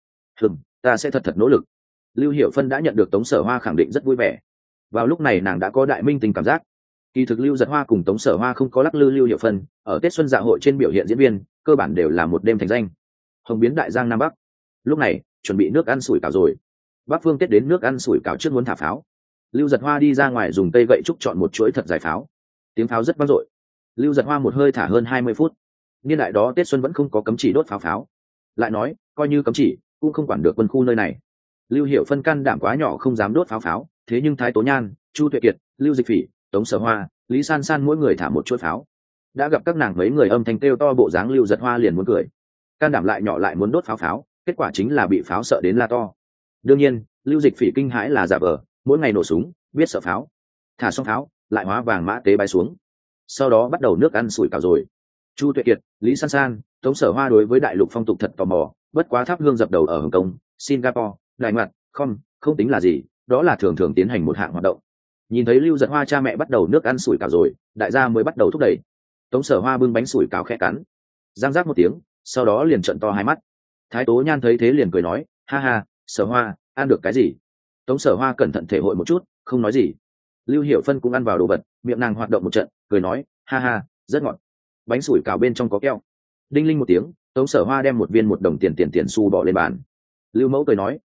Ta sẽ thật nỗ lực. Lưu Hiểu Phân đã nhận được Tống Sở Hoa khẳng định rất vui vẻ. Vào lúc này nàng đã có đại minh tinh cảm giác. Kỳ thực Lưu Giật Hoa cùng Tống Sở Hoa không có lắc lư Lưu Hiểu Phân, ở Tết xuân dạ hội trên biểu hiện diễn viên, cơ bản đều là một đêm thành danh. Hồng biến đại giang nam bắc. Lúc này, chuẩn bị nước ăn sủi cảo rồi. Bắc Phương Tết đến nước ăn sủi cảo trước muốn thả pháo. Lưu Giật Hoa đi ra ngoài dùng cây gậy trúc chọn một chuỗi thật dài pháo. Tiếng pháo rất vang dội. Lưu Giật Hoa một hơi thả hơn 20 phút. Niên đại đó Tết xuân vẫn không có cấm chỉ đốt pháo. Lại nói, coi như cấm chỉ, cũng không quản được quân khu nơi này. Lưu Hiểu Phân can đảm quá nhỏ không dám đốt pháo, thế nhưng Thái Tố Nhan, Chu Tuệ Kiệt, Lưu Dịch Phỉ, Tống Sở Hoa, Lý San San mỗi người thả một chuỗi pháo. Đã gặp các nàng mấy người âm thanh kêu to bộ dáng Lưu Giật Hoa liền muốn cười. Can đảm lại nhỏ lại muốn đốt pháo, kết quả chính là bị pháo sợ đến la to. Đương nhiên, Lưu Dịch Phỉ kinh hãi là giả vờ, mỗi ngày nổ súng, biết sợ pháo. Thả xong pháo, lại hóa vàng mã tế bay xuống. Sau đó bắt đầu nước ăn sủi cảo rồi. Chu Tuệ Kiệt, Lý San San, Tống Sở Hoa đối với đại lục phong tục thật tò mò, bất quá thắp hương dập đầu ở Hồng Kông, Singapore, Đài Loan, không tính là gì, đó là thường tiến hành một hạng hoạt động. Nhìn thấy Lưu Giật Hoa cha mẹ bắt đầu nước ăn sủi cảo rồi, đại gia mới bắt đầu thúc đẩy. Tống Sở Hoa bưng bánh sủi cảo khẽ cắn, giang giác một tiếng, sau đó liền trợn to hai mắt. Thái Tố Nhan thấy thế liền cười nói, ha, Sở Hoa, ăn được cái gì? Tống Sở Hoa cẩn thận thể hội một chút, không nói gì. Lưu Hiểu Phân cũng ăn vào đồ vật, miệng nàng hoạt động một trận, cười nói, ha, rất ngọt. Bánh sủi cảo bên trong có keo. Đinh linh một tiếng, Tống Sở Hoa đem một viên 1 đồng tiền xu bỏ lên bàn. Lưu Mẫu cười nói,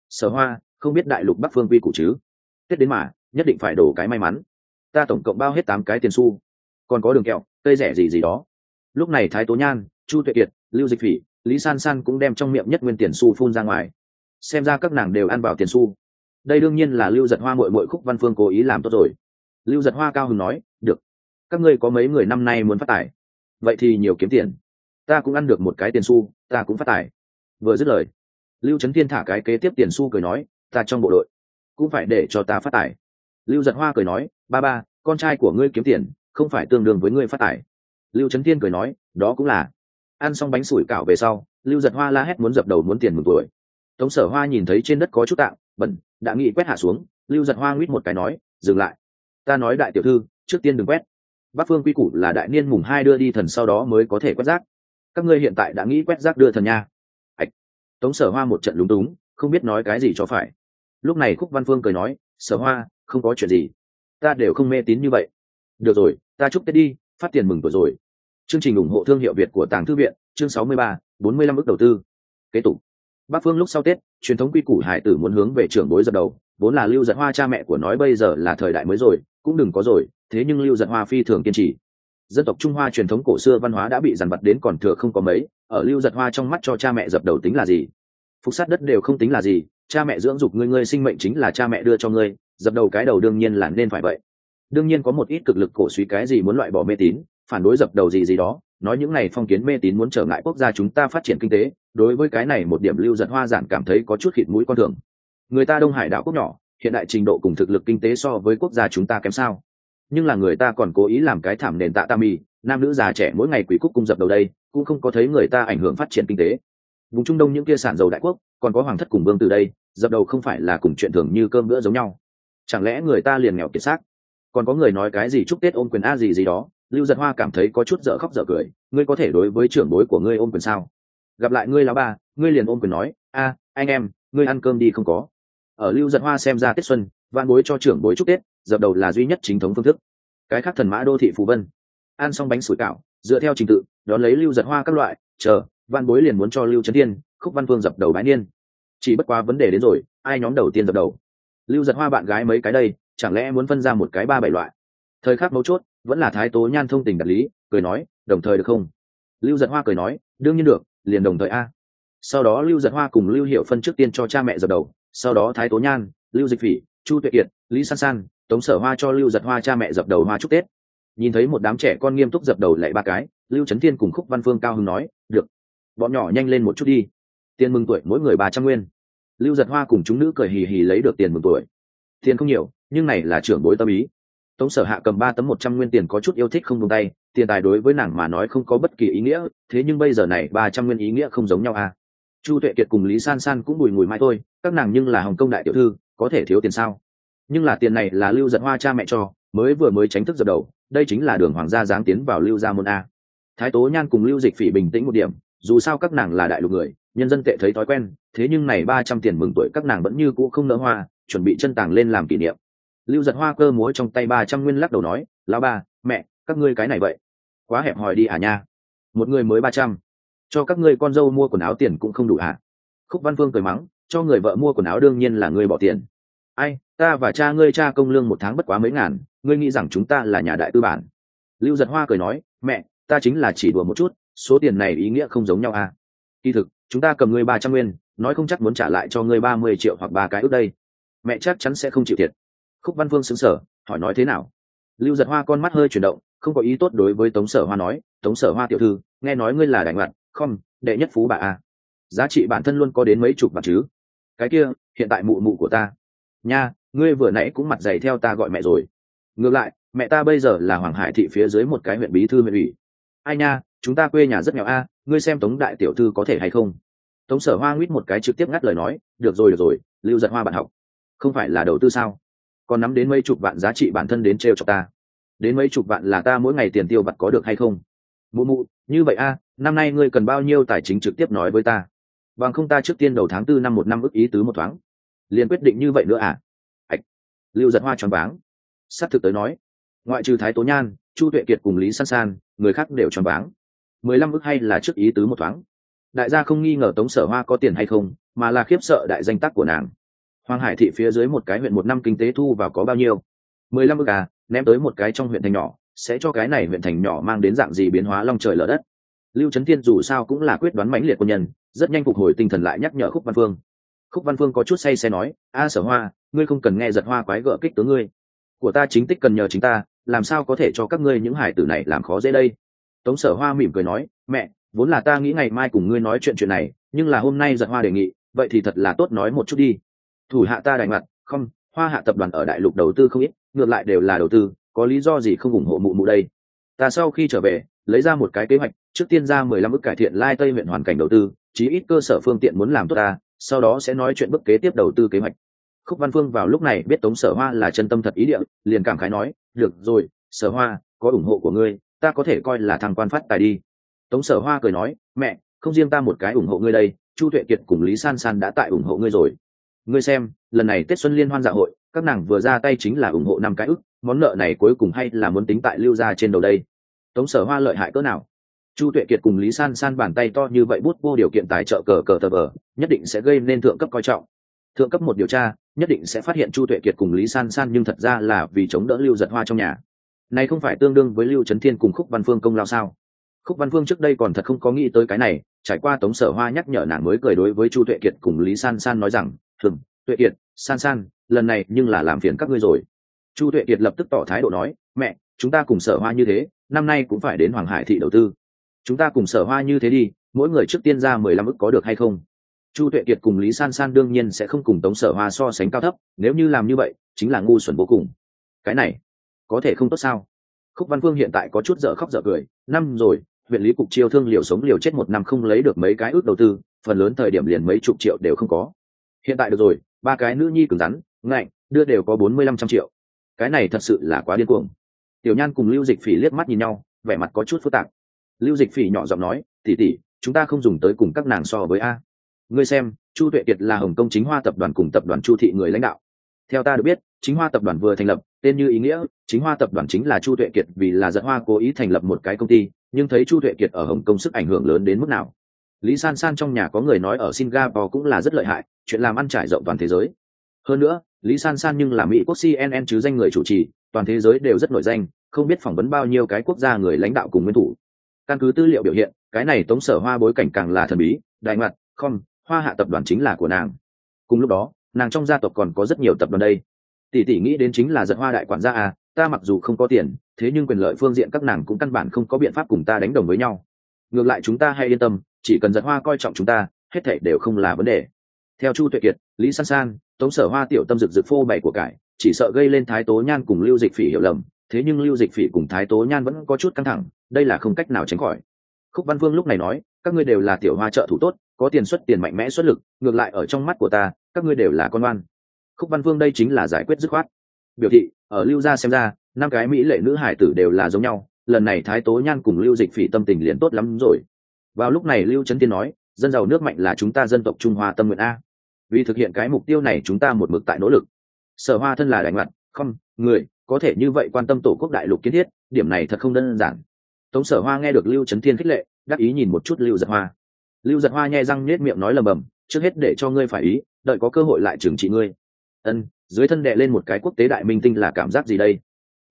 Sở Hoa, không biết đại lục Bắc Phương quy củ chứ? Tết đến mà, nhất định phải đổ cái may mắn. Ta tổng cộng bao hết 8 cái tiền xu, còn có đường kẹo, cây rẻ gì gì đó. Lúc này Thái Tố Nhan, Chu Tuệ Kiệt, Lưu Dịch Phỉ, Lý San San cũng đem trong miệng nhất nguyên tiền xu phun ra ngoài. Xem ra các nàng đều ăn vào tiền xu. Đây đương nhiên là Lưu Giật Hoa muội muội Khúc Văn Phương cố ý làm tốt rồi. Lưu Giật Hoa cao hứng nói, được, các ngươi có mấy người năm nay muốn phát tài, vậy thì nhiều kiếm tiền. Ta cũng ăn được một cái tiền xu, ta cũng phát tài. Vừa dứt lời, Lưu Trấn Thiên thả cái kế tiếp tiền xu cười nói, ta trong bộ đội cũng phải để cho ta phát tài. Lưu Giật Hoa cười nói, ba ba, con trai của ngươi kiếm tiền không phải tương đương với ngươi phát tài. Lưu Trấn Thiên cười nói, đó cũng là. Ăn xong bánh sủi cảo về sau, Lưu Giật Hoa la hét muốn dập đầu muốn tiền mừng tuổi. Tống Sở Hoa nhìn thấy trên đất có chút tạng bẩn, đã nghĩ quét hạ xuống. Lưu Giật Hoa nguyết một cái nói, dừng lại. Ta nói đại tiểu thư, trước tiên đừng quét. Bắc Phương quy củ là đại niên mùng 2 đưa đi thần, sau đó mới có thể quét rác. Các ngươi hiện tại đã nghĩ quét rác đưa thần nha. Ảch. Tống Sở Hoa một trận lúng túng, không biết nói cái gì cho phải. Lúc này Khúc Văn Phương cười nói, Sở Hoa, không có chuyện gì, ta đều không mê tín như vậy. Được rồi, ta chúc Tết đi, phát tiền mừng tuổi rồi. Chương trình ủng hộ thương hiệu Việt của Tàng Thư Viện, chương 63, 45 ức đầu tư. Kế tục. Bắc Phương lúc sau Tết, truyền thống quy củ hải tử muốn hướng về trưởng bối dập đầu, vốn là Lưu Giật Hoa cha mẹ của nói bây giờ là thời đại mới rồi, cũng đừng có rồi, thế nhưng Lưu Giật Hoa phi thường kiên trì. Dân tộc Trung Hoa truyền thống cổ xưa văn hóa đã bị dằn vặt đến còn thừa không có mấy, ở Lưu Giật Hoa trong mắt cho cha mẹ dập đầu tính là gì? Phục sát đất đều không tính là gì, cha mẹ dưỡng dục ngươi, ngươi sinh mệnh chính là cha mẹ đưa cho ngươi, dập đầu cái đầu đương nhiên là nên phải vậy. Đương nhiên có một ít cực lực cổ suý cái gì muốn loại bỏ mê tín, phản đối dập đầu gì gì đó, nói những này phong kiến mê tín muốn trở ngại quốc gia chúng ta phát triển kinh tế. Đối với cái này một điểm Lưu Giật Hoa giản cảm thấy có chút khịt mũi con thường. Người ta Đông Hải đảo quốc nhỏ, hiện đại trình độ cùng thực lực kinh tế so với quốc gia chúng ta kém sao? Nhưng là người ta còn cố ý làm cái thảm nền tạ tam mì, nam nữ già trẻ mỗi ngày quỷ cúc cung dập đầu đây, cũng không có thấy người ta ảnh hưởng phát triển kinh tế. Vùng Trung Đông những kia sản dầu đại quốc, còn có hoàng thất cùng vương từ đây, dập đầu không phải là cùng chuyện thường như cơm bữa giống nhau. Chẳng lẽ người ta liền nghèo kiệt xác? Còn có người nói cái gì chúc Tết ôm quyền a gì gì đó, Lưu Giật Hoa cảm thấy có chút dở khóc dở cười. Ngươi có thể đối với trưởng bối của ngươi ôm quyền sao? Gặp lại ngươi lão ba, ngươi liền ôm quyền nói, a anh em, ngươi ăn cơm đi không có. Ở Lưu Giật Hoa xem ra Tết xuân, van bối cho trưởng bối chúc Tết, dập đầu là duy nhất chính thống phương thức. Cái khác thần mã đô thị phù vân. Ăn xong bánh sủi cảo, dựa theo trình tự, đón lấy Lưu Giật Hoa các loại, chờ, van bối liền muốn cho Lưu Trấn Thiên, Khúc Văn Phương dập đầu bái niên. Chỉ bất quá vấn đề đến rồi, ai nhóm đầu tiên dập đầu? Lưu Giật Hoa bạn gái mấy cái đây, chẳng lẽ muốn phân ra một cái 3-7 loại? Thời khắc mấu chốt, vẫn là Thái Tố Nhan thông tình đạt lý, cười nói, đồng thời được không? Lưu Giật Hoa cười nói, đương nhiên được, liền đồng thời a. Sau đó Lưu Giật Hoa cùng Lưu Hiểu Phân trước tiên cho cha mẹ dập đầu, sau đó Thái Tố Nhan, Lưu Dịch Phỉ, Chu Tuệ Kiệt, Lý San San, Tống Sở Hoa cho Lưu Giật Hoa cha mẹ dập đầu hoa chúc Tết. Nhìn thấy một đám trẻ con nghiêm túc dập đầu lại 3 cái, Lưu Trấn Thiên cùng Khúc Văn Phương cao hứng nói, được, bọn nhỏ nhanh lên một chút đi. Tiền mừng tuổi mỗi người 300 nguyên. Lưu Giật Hoa cùng chúng nữ cười hì hì lấy được tiền mừng tuổi. Tiền không nhiều, nhưng này là trưởng bối tâm ý. Tống Sở Hạ cầm 3 tấm 100 nguyên tiền có chút yêu thích không buông tay, tiền tài đối với nàng mà nói không có bất kỳ ý nghĩa, thế nhưng bây giờ này 300 nguyên ý nghĩa không giống nhau à. Chu Tuệ Kiệt cùng Lý San San cũng bùi ngùi mai thôi, các nàng nhưng là Hồng Công đại tiểu thư, có thể thiếu tiền sao? Nhưng là tiền này là Lưu Giật Hoa cha mẹ cho, mới tránh thức dập đầu, đây chính là đường hoàng gia giáng tiến vào Lưu gia môn a. Thái Tố Nhan cùng Lưu Dịch Phỉ bình tĩnh một điểm, dù sao các nàng là đại lục người, nhân dân tệ thấy thói quen, thế nhưng này 300 tiền mừng tuổi các nàng vẫn như cũ không nỡ hoa, chuẩn bị chân tàng lên làm kỷ niệm. Lưu Giật Hoa cơ múa trong tay 300 nguyên lắc đầu nói, lão ba, mẹ, các ngươi cái này vậy, quá hẹp hòi đi à nha. Một người mới 300, cho các ngươi con dâu mua quần áo tiền cũng không đủ à? Khúc Văn Phương cười mắng, cho người vợ mua quần áo đương nhiên là ngươi bỏ tiền. Ai, ta và cha ngươi cha công lương một tháng bất quá mấy ngàn, ngươi nghĩ rằng chúng ta là nhà đại tư bản? Lưu Giật Hoa cười nói, mẹ, ta chính là chỉ đùa một chút, số tiền này ý nghĩa không giống nhau à? Kỳ thực, chúng ta cầm ngươi 300 nguyên, nói không chắc muốn trả lại cho ngươi 30 triệu hoặc 3 cái ước đây. Mẹ chắc chắn sẽ không chịu thiệt. Khúc Văn Phương sững sờ, hỏi nói thế nào? Lưu Giật Hoa con mắt hơi chuyển động, không có ý tốt đối với Tống Sở Hoa nói, Tống Sở Hoa tiểu thư, nghe nói ngươi là đại ngoạn, không, đệ nhất phú bà à? Giá trị bản thân luôn có đến mấy chục bạc chứ? Cái kia, hiện tại mụ mụ của ta, nha, ngươi vừa nãy cũng mặt dày theo ta gọi mẹ rồi. Ngược lại, mẹ ta bây giờ là Hoàng Hải thị phía dưới một cái huyện bí thư huyện ủy. Ai nha, chúng ta quê nhà rất nghèo a, ngươi xem Tống đại tiểu thư có thể hay không? Tống Sở Hoa nguyết một cái trực tiếp ngắt lời nói, được rồi, Lưu Giật Hoa bạn học, không phải là đầu tư sao? Còn nắm đến mấy chục vạn giá trị bản thân đến trêu chọc ta. Đến mấy chục vạn là ta mỗi ngày tiền tiêu vặt có được hay không? Mụ mụ, như vậy a, năm nay ngươi cần bao nhiêu tài chính trực tiếp nói với ta. Bằng không ta trước tiên đầu tháng 4 năm một năm ức ý tứ một thoáng. Liền quyết định như vậy nữa à? Ảch. Lưu Giật Hoa choáng váng. Sát thực tới nói, ngoại trừ Thái Tố Nhan, Chu Tuệ Kiệt cùng Lý San San, người khác đều choáng váng. 15 ức hay là trước ý tứ một thoáng? Đại gia không nghi ngờ Tống Sở Hoa có tiền hay không, mà là khiếp sợ đại danh tác của nàng. Hoàng Hải thị phía dưới một cái huyện một năm kinh tế thu vào có bao nhiêu? 15 ức à, ném tới một cái trong huyện thành nhỏ, sẽ cho cái này huyện thành nhỏ mang đến dạng gì biến hóa long trời lở đất. Lưu Chấn Thiên dù sao cũng là quyết đoán mãnh liệt quân nhân, rất nhanh phục hồi tinh thần lại nhắc nhở Khúc Văn Phương. Khúc Văn Phương có chút say xe nói, a Sở Hoa, ngươi không cần nghe Giật Hoa quái gở kích tướng ngươi, của ta chính tích cần nhờ chính ta, làm sao có thể cho các ngươi những hải tử này làm khó dễ đây. Tống Sở Hoa mỉm cười nói, mẹ, vốn là ta nghĩ ngày mai cùng ngươi nói chuyện này, nhưng là hôm nay Giật Hoa đề nghị, vậy thì thật là tốt nói một chút đi. Thủ hạ ta đại mặt, không, Hoa Hạ tập đoàn ở đại lục đầu tư không ít, ngược lại đều là đầu tư, có lý do gì không ủng hộ mụ mụ đây. Ta sau khi trở về, lấy ra một cái kế hoạch, trước tiên ra 15 ức cải thiện Lai Tây huyện hoàn cảnh đầu tư, chí ít cơ sở phương tiện muốn làm tốt ta, sau đó sẽ nói chuyện bước kế tiếp đầu tư kế hoạch. Khúc Văn Phương vào lúc này biết Tống Sở Hoa là chân tâm thật ý địa, liền cảm khái nói, được rồi, Sở Hoa, có ủng hộ của ngươi, ta có thể coi là thăng quan phát tài đi. Tống Sở Hoa cười nói, mẹ, không riêng ta một cái ủng hộ ngươi đây, Chu Tuệ Kiệt cùng Lý San San đã tại ủng hộ ngươi rồi. Ngươi xem, lần này Tết Xuân Liên Hoan dạ hội, các nàng vừa ra tay chính là ủng hộ 5 cái ức, món nợ này cuối cùng hay là muốn tính tại Lưu gia trên đầu đây. Tống Sở Hoa lợi hại cỡ nào? Chu Tuệ Kiệt cùng Lý San San bàn tay to như vậy bút vô điều kiện tài trợ cờ tờ vờ, nhất định sẽ gây nên thượng cấp coi trọng. Thượng cấp một điều tra, nhất định sẽ phát hiện Chu Tuệ Kiệt cùng Lý San San nhưng thật ra là vì chống đỡ Lưu Giật Hoa trong nhà. Này không phải tương đương với Lưu Chấn Thiên cùng Khúc Văn Phương công lao sao? Khúc Văn Phương trước đây còn thật không có nghĩ tới cái này, trải qua Tống Sở Hoa nhắc nhở nàng mới cười đối với Chu Tuệ Kiệt cùng Lý San San nói rằng, Tuệ Kiệt, San San, lần này nhưng là làm phiền các ngươi rồi. Chu Tuệ Kiệt lập tức tỏ thái độ nói, mẹ, chúng ta cùng Sở Hoa như thế, năm nay cũng phải đến Hoàng Hải thị đầu tư. Chúng ta cùng Sở Hoa như thế đi, mỗi người trước tiên ra 15 ức có được hay không? Chu Tuệ Kiệt cùng Lý San San đương nhiên sẽ không cùng Tống Sở Hoa so sánh cao thấp, nếu như làm như vậy, chính là ngu xuẩn vô cùng. Cái này, có thể không tốt sao? Khúc Văn Phương hiện tại có chút dở khóc dở cười, năm rồi, huyện lý cục chiêu thương liều sống liều chết một năm không lấy được mấy cái ước đầu tư, phần lớn thời điểm liền mấy chục triệu đều không có. Hiện tại được rồi, 3 cái nữ nhi cứng rắn, ngạnh, đưa đều có 4500 triệu. Cái này thật sự là quá điên cuồng. Tiểu Nhan cùng Lưu Dịch Phỉ liếc mắt nhìn nhau, vẻ mặt có chút phức tạp. Lưu Dịch Phỉ nhỏ giọng nói, tỷ tỷ, chúng ta không dùng tới cùng các nàng so với a. Ngươi xem, Chu Tuệ Kiệt là Hồng Kông Chính Hoa tập đoàn cùng tập đoàn Chu thị người lãnh đạo. Theo ta được biết, Chính Hoa tập đoàn vừa thành lập, tên như ý nghĩa, Chính Hoa tập đoàn chính là Chu Tuệ Kiệt vì là Giật Hoa cố ý thành lập một cái công ty, nhưng thấy Chu Tuệ Kiệt ở Hồng Kông sức ảnh hưởng lớn đến mức nào. Lý San San trong nhà có người nói ở Singapore cũng là rất lợi hại, chuyện làm ăn trải rộng toàn thế giới. Hơn nữa, Lý San San nhưng là Mỹ quốc CNN chứ danh người chủ trì, toàn thế giới đều rất nổi danh, không biết phỏng vấn bao nhiêu cái quốc gia người lãnh đạo cùng nguyên thủ. Căn cứ tư liệu biểu hiện, cái này Tống Sở Hoa bối cảnh càng là thần bí, đại mặt, không, Hoa Hạ tập đoàn chính là của nàng. Cùng lúc đó, nàng trong gia tộc còn có rất nhiều tập đoàn đây. Tỷ tỷ nghĩ đến chính là Giật Hoa đại quản gia à, ta mặc dù không có tiền, thế nhưng quyền lợi phương diện các nàng cũng căn bản không có biện pháp cùng ta đánh đồng với nhau. Ngược lại chúng ta hay yên tâm, chỉ cần Giật Hoa coi trọng chúng ta, hết thảy đều không là vấn đề. Theo Chu Tuệ Kiệt, Lý San San, Tống Sở Hoa tiểu tâm rực rực phô bày của cải, chỉ sợ gây lên Thái Tố Nhan cùng Lưu Dịch Phỉ hiểu lầm, thế nhưng Lưu Dịch Phỉ cùng Thái Tố Nhan vẫn có chút căng thẳng, đây là không cách nào tránh khỏi. Khúc Văn Vương lúc này nói, các ngươi đều là tiểu hoa trợ thủ tốt, có tiền xuất tiền mạnh mẽ xuất lực, ngược lại ở trong mắt của ta, các ngươi đều là con oan. Khúc Văn Vương đây chính là giải quyết dứt khoát. Biểu thị, ở Lưu gia xem ra, 5 cái mỹ lệ nữ hải tử đều là giống nhau, lần này Thái Tố Nhan cùng Lưu Dịch Phỉ tâm tình liền tốt lắm rồi. Vào lúc này Lưu Chấn Tiên nói, dân giàu nước mạnh là chúng ta dân tộc Trung Hoa tâm nguyện a. Vì thực hiện cái mục tiêu này chúng ta một mực tại nỗ lực. Sở Hoa thân là đại ngoại, không, người có thể như vậy quan tâm tổ quốc đại lục kiến thiết, điểm này thật không đơn giản. Tống Sở Hoa nghe được Lưu Chấn Thiên khích lệ, đắc ý nhìn một chút Lưu Giật Hoa. Lưu Giật Hoa nhe răng nhếch miệng nói lầm bầm, trước hết để cho ngươi phải ý, đợi có cơ hội lại trừng trị ngươi. Dưới thân đệ lên một cái quốc tế đại minh tinh là cảm giác gì đây?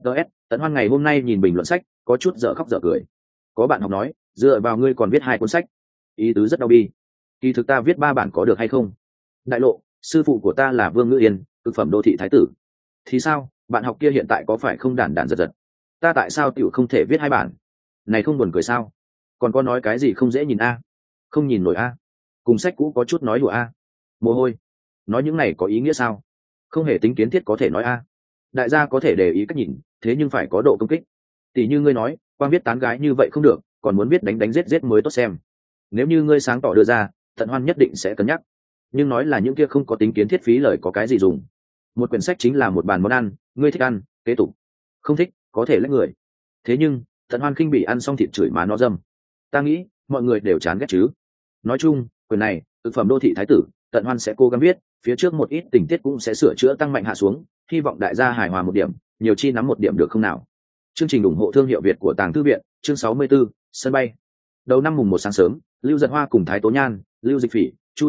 Tận Hoan ngày hôm nay nhìn bình luận sách, có chút dở khóc dở cười. Có bạn học nói, dựa vào ngươi còn viết 2 cuốn sách, ý tứ rất đau bi. Kỳ thực ta viết 3 bản có được hay không? Đại lộ, sư phụ của ta là Vương Ngữ Yên, cực phẩm đô thị thái tử. Thì sao, bạn học kia hiện tại có phải không đản giật giật? Ta tại sao tiểu không thể viết 2 bản? Này không buồn cười sao? Còn có nói cái gì không dễ nhìn a? Không nhìn nổi a? Cùng sách cũ có chút nói đùa a? Mồ hôi. Nói những này có ý nghĩa sao? Không hề tính kiến thiết có thể nói a. Đại gia có thể để ý cách nhìn, thế nhưng phải có độ công kích. Tỷ như ngươi nói, quan viết tán gái như vậy không được, còn muốn viết đánh giết mới tốt xem. Nếu như ngươi sáng tỏ đưa ra, Tận Hoan nhất định sẽ cân nhắc. Nhưng nói là những kia không có tính kiến thiết phí lời có cái gì dùng? Một quyển sách chính là một bàn món ăn, ngươi thích ăn, kế tục. Không thích, có thể lấy người. Thế nhưng, Tận Hoan khinh bị ăn xong thịt chửi má nó dâm. Ta nghĩ, mọi người đều chán ghét chứ. Nói chung, quyển này, thực phẩm đô thị thái tử, Tận Hoan sẽ cố gắng viết, phía trước một ít tình tiết cũng sẽ sửa chữa tăng mạnh hạ xuống, hy vọng đại gia hài hòa một điểm, nhiều chi nắm một điểm được không nào. Chương trình ủng hộ thương hiệu Việt của Tàng Thư viện, chương 64, sân bay. Đầu năm mùng 1 sáng sớm, Lưu Giật Hoa cùng Thái Tố Nhan, Lưu Dịch Phỉ, Chu Tuệ Kiệt,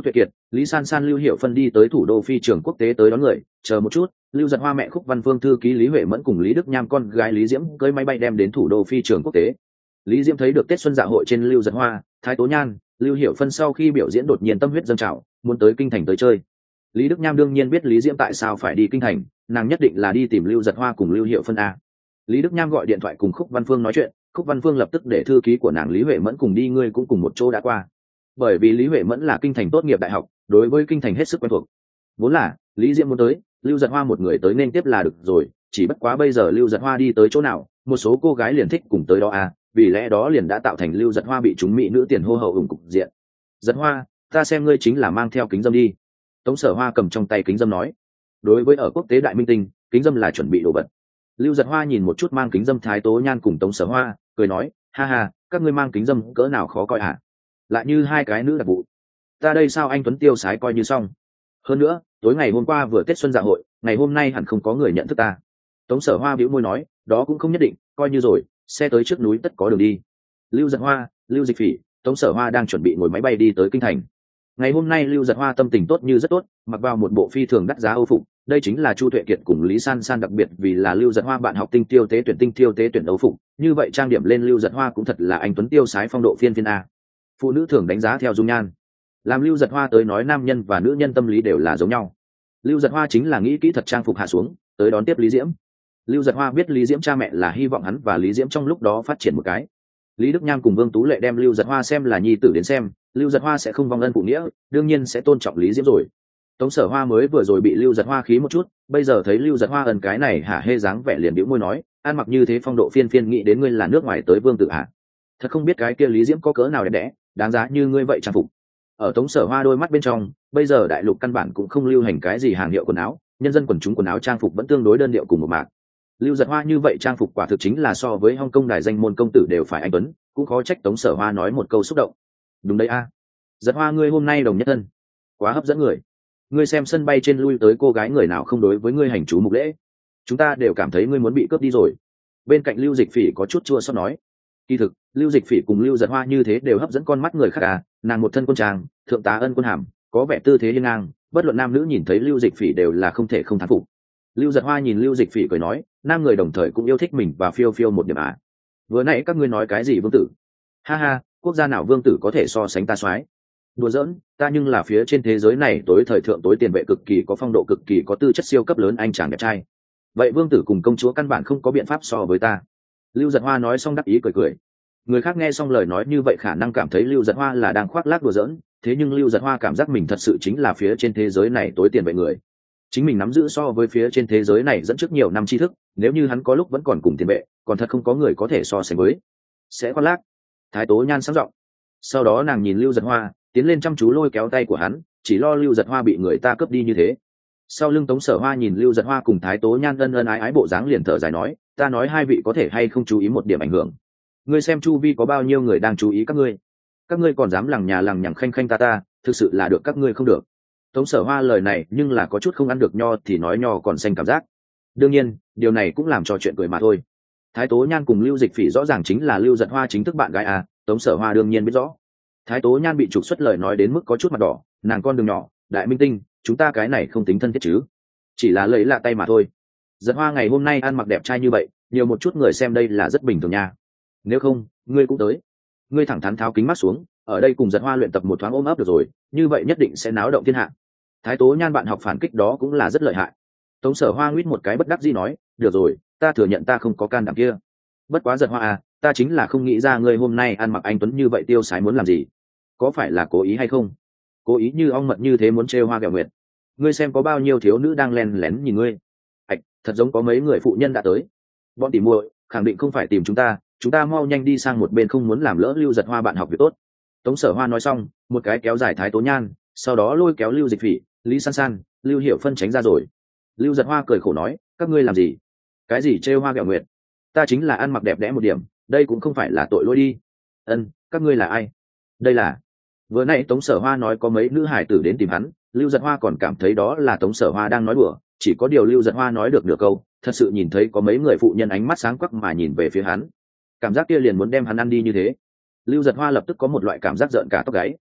Lý San San Lưu Hiểu Phân đi tới thủ đô phi trường quốc tế tới đón người, chờ một chút, Lưu Giật Hoa mẹ Khúc Văn Phương thư ký Lý Huệ Mẫn cùng Lý Đức Nham con gái Lý Diễm cưỡi máy bay đem đến thủ đô phi trường quốc tế. Lý Diễm thấy được Tết Xuân Dạ hội trên Lưu Giật Hoa, Thái Tố Nhan, Lưu Hiểu Phân sau khi biểu diễn đột nhiên tâm huyết dâng trào, muốn tới kinh thành tới chơi. Lý Đức Nham đương nhiên biết Lý Diễm tại sao phải đi kinh thành, nàng nhất định là đi tìm Lưu Giật Hoa cùng Lưu Hiểu Phân a. Lý Đức Nham gọi điện thoại cùng Khúc Văn Phương nói chuyện, Khúc Văn Phương lập tức để thư ký của nàng Lý Huệ Mẫn cùng đi, ngươi cũng cùng một chỗ đã qua. Bởi vì Lý Huệ Mẫn là kinh thành tốt nghiệp đại học, đối với kinh thành hết sức quen thuộc. Vốn là Lý Diễm muốn tới, Lưu Giật Hoa một người tới nên tiếp là được rồi, chỉ bất quá bây giờ Lưu Giật Hoa đi tới chỗ nào, một số cô gái liền thích cùng tới đó à, vì lẽ đó liền đã tạo thành Lưu Giật Hoa bị chúng mỹ nữ tiền hô hậu ủng cục diện. Giật Hoa, ta xem ngươi chính là mang theo kính dâm đi. Tống Sở Hoa cầm trong tay kính dâm nói, đối với ở quốc tế đại minh tinh, kính dâm là chuẩn bị đồ vật. Lưu Giật Hoa nhìn một chút mang kính dâm Thái Tố Nhan cùng Tống Sở Hoa, cười nói, ha ha, các ngươi mang kính dâm cỡ nào khó coi hả? Lại như hai cái nữ đặc vụ. Ta đây sao anh Tuấn tiêu sái coi như xong. Hơn nữa, tối ngày hôm qua vừa Tết Xuân Dạ hội, ngày hôm nay hẳn không có người nhận thức ta. Tống Sở Hoa bĩu môi nói, đó cũng không nhất định, coi như rồi, xe tới trước núi tất có đường đi. Lưu Giật Hoa, Lưu Dịch Phỉ, Tống Sở Hoa đang chuẩn bị ngồi máy bay đi tới kinh thành. Ngày hôm nay Lưu Giật Hoa tâm tình tốt như rất tốt, mặc vào một bộ phi thường đắt giá âu phục, đây chính là Chu Tuệ Kiệt cùng Lý San San đặc biệt vì là Lưu Giật Hoa bạn học tinh tiêu tế tuyển âu phục, như vậy trang điểm lên Lưu Giật Hoa cũng thật là anh Tuấn tiêu sái phong độ phiên phiên a. Phụ nữ thường đánh giá theo dung nhan, làm Lưu Giật Hoa tới nói nam nhân và nữ nhân tâm lý đều là giống nhau. Lưu Giật Hoa chính là nghĩ kỹ thật trang phục hạ xuống tới đón tiếp Lý Diễm. Lưu Giật Hoa biết Lý Diễm cha mẹ là hy vọng hắn và Lý Diễm trong lúc đó phát triển một cái. Lý Đức Nham cùng Vương Tú Lệ đem Lưu Giật Hoa xem là nhi tử đến xem, Lưu Giật Hoa sẽ không vong ân phụ nghĩa, đương nhiên sẽ tôn trọng Lý Diễm rồi. Tống Sở Hoa mới vừa rồi bị Lưu Giật Hoa khí một chút, bây giờ thấy Lưu Giật Hoa ẩn cái này hả hê dáng vẻ liền bĩu môi nói, ăn mặc như thế phong độ phiên phiên, nghĩ đến ngươi là nước ngoài tới vương tử hả? Thật không biết cái kia Lý Diễm có cỡ nào đẹp đẽ, đáng giá như ngươi vậy trang phục. Ở Tống Sở Hoa đôi mắt bên trong, bây giờ đại lục căn bản cũng không lưu hành cái gì hàng hiệu quần áo, nhân dân quần chúng quần áo trang phục vẫn tương đối đơn điệu cùng một mạc. Lưu Giật Hoa như vậy trang phục quả thực chính là so với Hong Kong đài danh môn công tử đều phải anh tuấn, cũng khó trách Tống Sở Hoa nói một câu xúc động. Đúng đấy a, Giật Hoa ngươi hôm nay đồng nhất thân, quá hấp dẫn người. Ngươi xem sân bay trên lui tới cô gái người nào không đối với ngươi hành chú mục lễ, chúng ta đều cảm thấy ngươi muốn bị cướp đi rồi. Bên cạnh Lưu Dịch Phỉ có chút chua xót nói, kỳ thực Lưu Dịch Phỉ cùng Lưu Giật Hoa như thế đều hấp dẫn con mắt người khác à, nàng một thân quân trang, thượng tá ân quân hàm, có vẻ tư thế hiên ngang, bất luận nam nữ nhìn thấy Lưu Dịch Phỉ đều là không thể không thán phục. Lưu Giật Hoa nhìn Lưu Dịch Phỉ cười nói, nam người đồng thời cũng yêu thích mình và phiêu phiêu một điểm à. Vừa nãy các ngươi nói cái gì vương tử? Ha ha, quốc gia nào vương tử có thể so sánh ta soái? Đùa giỡn, ta nhưng là phía trên thế giới này tối thời thượng tối tiền vệ cực kỳ có phong độ, cực kỳ có tư chất siêu cấp lớn anh chàng đẹp trai. Vậy vương tử cùng công chúa căn bản không có biện pháp so với ta. Lưu Giật Hoa nói xong đắc ý cười cười. Người khác nghe xong lời nói như vậy khả năng cảm thấy Lưu Giật Hoa là đang khoác lác đùa giỡn, thế nhưng Lưu Giật Hoa cảm giác mình thật sự chính là phía trên thế giới này tối tiền vệ người. Chính mình nắm giữ so với phía trên thế giới này dẫn trước nhiều năm tri thức, nếu như hắn có lúc vẫn còn cùng tiền vệ, còn thật không có người có thể so sánh với. Sẽ khoác lác. Thái Tố Nhan sáng giọng. Sau đó nàng nhìn Lưu Giật Hoa, tiến lên chăm chú lôi kéo tay của hắn, chỉ lo Lưu Giật Hoa bị người ta cướp đi như thế. Sau lưng Tống Sở Hoa nhìn Lưu Giật Hoa cùng Thái Tố Nhan ân ân ái ái bộ dáng liền thở dài nói, ta nói hai vị có thể hay không chú ý một điểm ảnh hưởng. Ngươi xem chu vi có bao nhiêu người đang chú ý các ngươi còn dám lằng nhà lằng nhằng khanh khanh ta, thực sự là được các ngươi không được. Tống Sở Hoa lời này nhưng là có chút không ăn được nho thì nói nho còn xanh cảm giác. Đương nhiên, điều này cũng làm cho chuyện cười mà thôi. Thái Tố Nhan cùng Lưu Dịch Phỉ rõ ràng chính là Lưu Giật Hoa chính thức bạn gái à, Tống Sở Hoa đương nhiên biết rõ. Thái Tố Nhan bị trục xuất lời nói đến mức có chút mặt đỏ, nàng con đường nhỏ, đại minh tinh, chúng ta cái này không tính thân thiết chứ, chỉ là lấy lạ tay mà thôi. Giật Hoa ngày hôm nay ăn mặc đẹp trai như vậy, nhiều một chút người xem đây là rất bình thường nha. Nếu không, ngươi cũng tới. Ngươi thẳng thắn tháo kính mắt xuống, ở đây cùng Giật Hoa luyện tập một thoáng ôm ấp được rồi, như vậy nhất định sẽ náo động thiên hạ. Thái Tố Nhan bạn học phản kích đó cũng là rất lợi hại. Tống Sở Hoa nguyết một cái bất đắc dĩ nói, được rồi, ta thừa nhận ta không có can đảm kia. Bất quá Giật Hoa à, ta chính là không nghĩ ra ngươi hôm nay ăn mặc anh tuấn như vậy tiêu sái muốn làm gì, có phải là cố ý hay không? Cố ý như ong mật như thế muốn trêu hoa ghẹo nguyệt. Ngươi xem có bao nhiêu thiếu nữ đang len lén nhìn ngươi. Ảch, thật giống có mấy người phụ nhân đã tới. Bọn tỉ muội khẳng định không phải tìm chúng ta mau nhanh đi sang một bên, không muốn làm lỡ Lưu Giật Hoa bạn học việc tốt. Tống Sở Hoa nói xong, một cái kéo dài Thái Tố Nhan, sau đó lôi kéo Lưu Dịch Phỉ, Lý San San, Lưu Hiểu Phân tránh ra rồi. Lưu Giật Hoa cười khổ nói, các ngươi làm gì? Cái gì trêu hoa ghẹo nguyệt? Ta chính là ăn mặc đẹp đẽ một điểm, đây cũng không phải là tội lỗi đi. Các ngươi là ai? Đây là... Vừa nãy Tống Sở Hoa nói có mấy nữ hải tử đến tìm hắn, Lưu Giật Hoa còn cảm thấy đó là Tống Sở Hoa đang nói đùa, chỉ có điều Lưu Giật Hoa nói được nửa câu, thật sự nhìn thấy có mấy người phụ nhân ánh mắt sáng quắc mà nhìn về phía hắn. Cảm giác kia liền muốn đem hắn ăn đi như thế. Lưu Giật Hoa lập tức có một loại cảm giác rợn cả tóc gáy.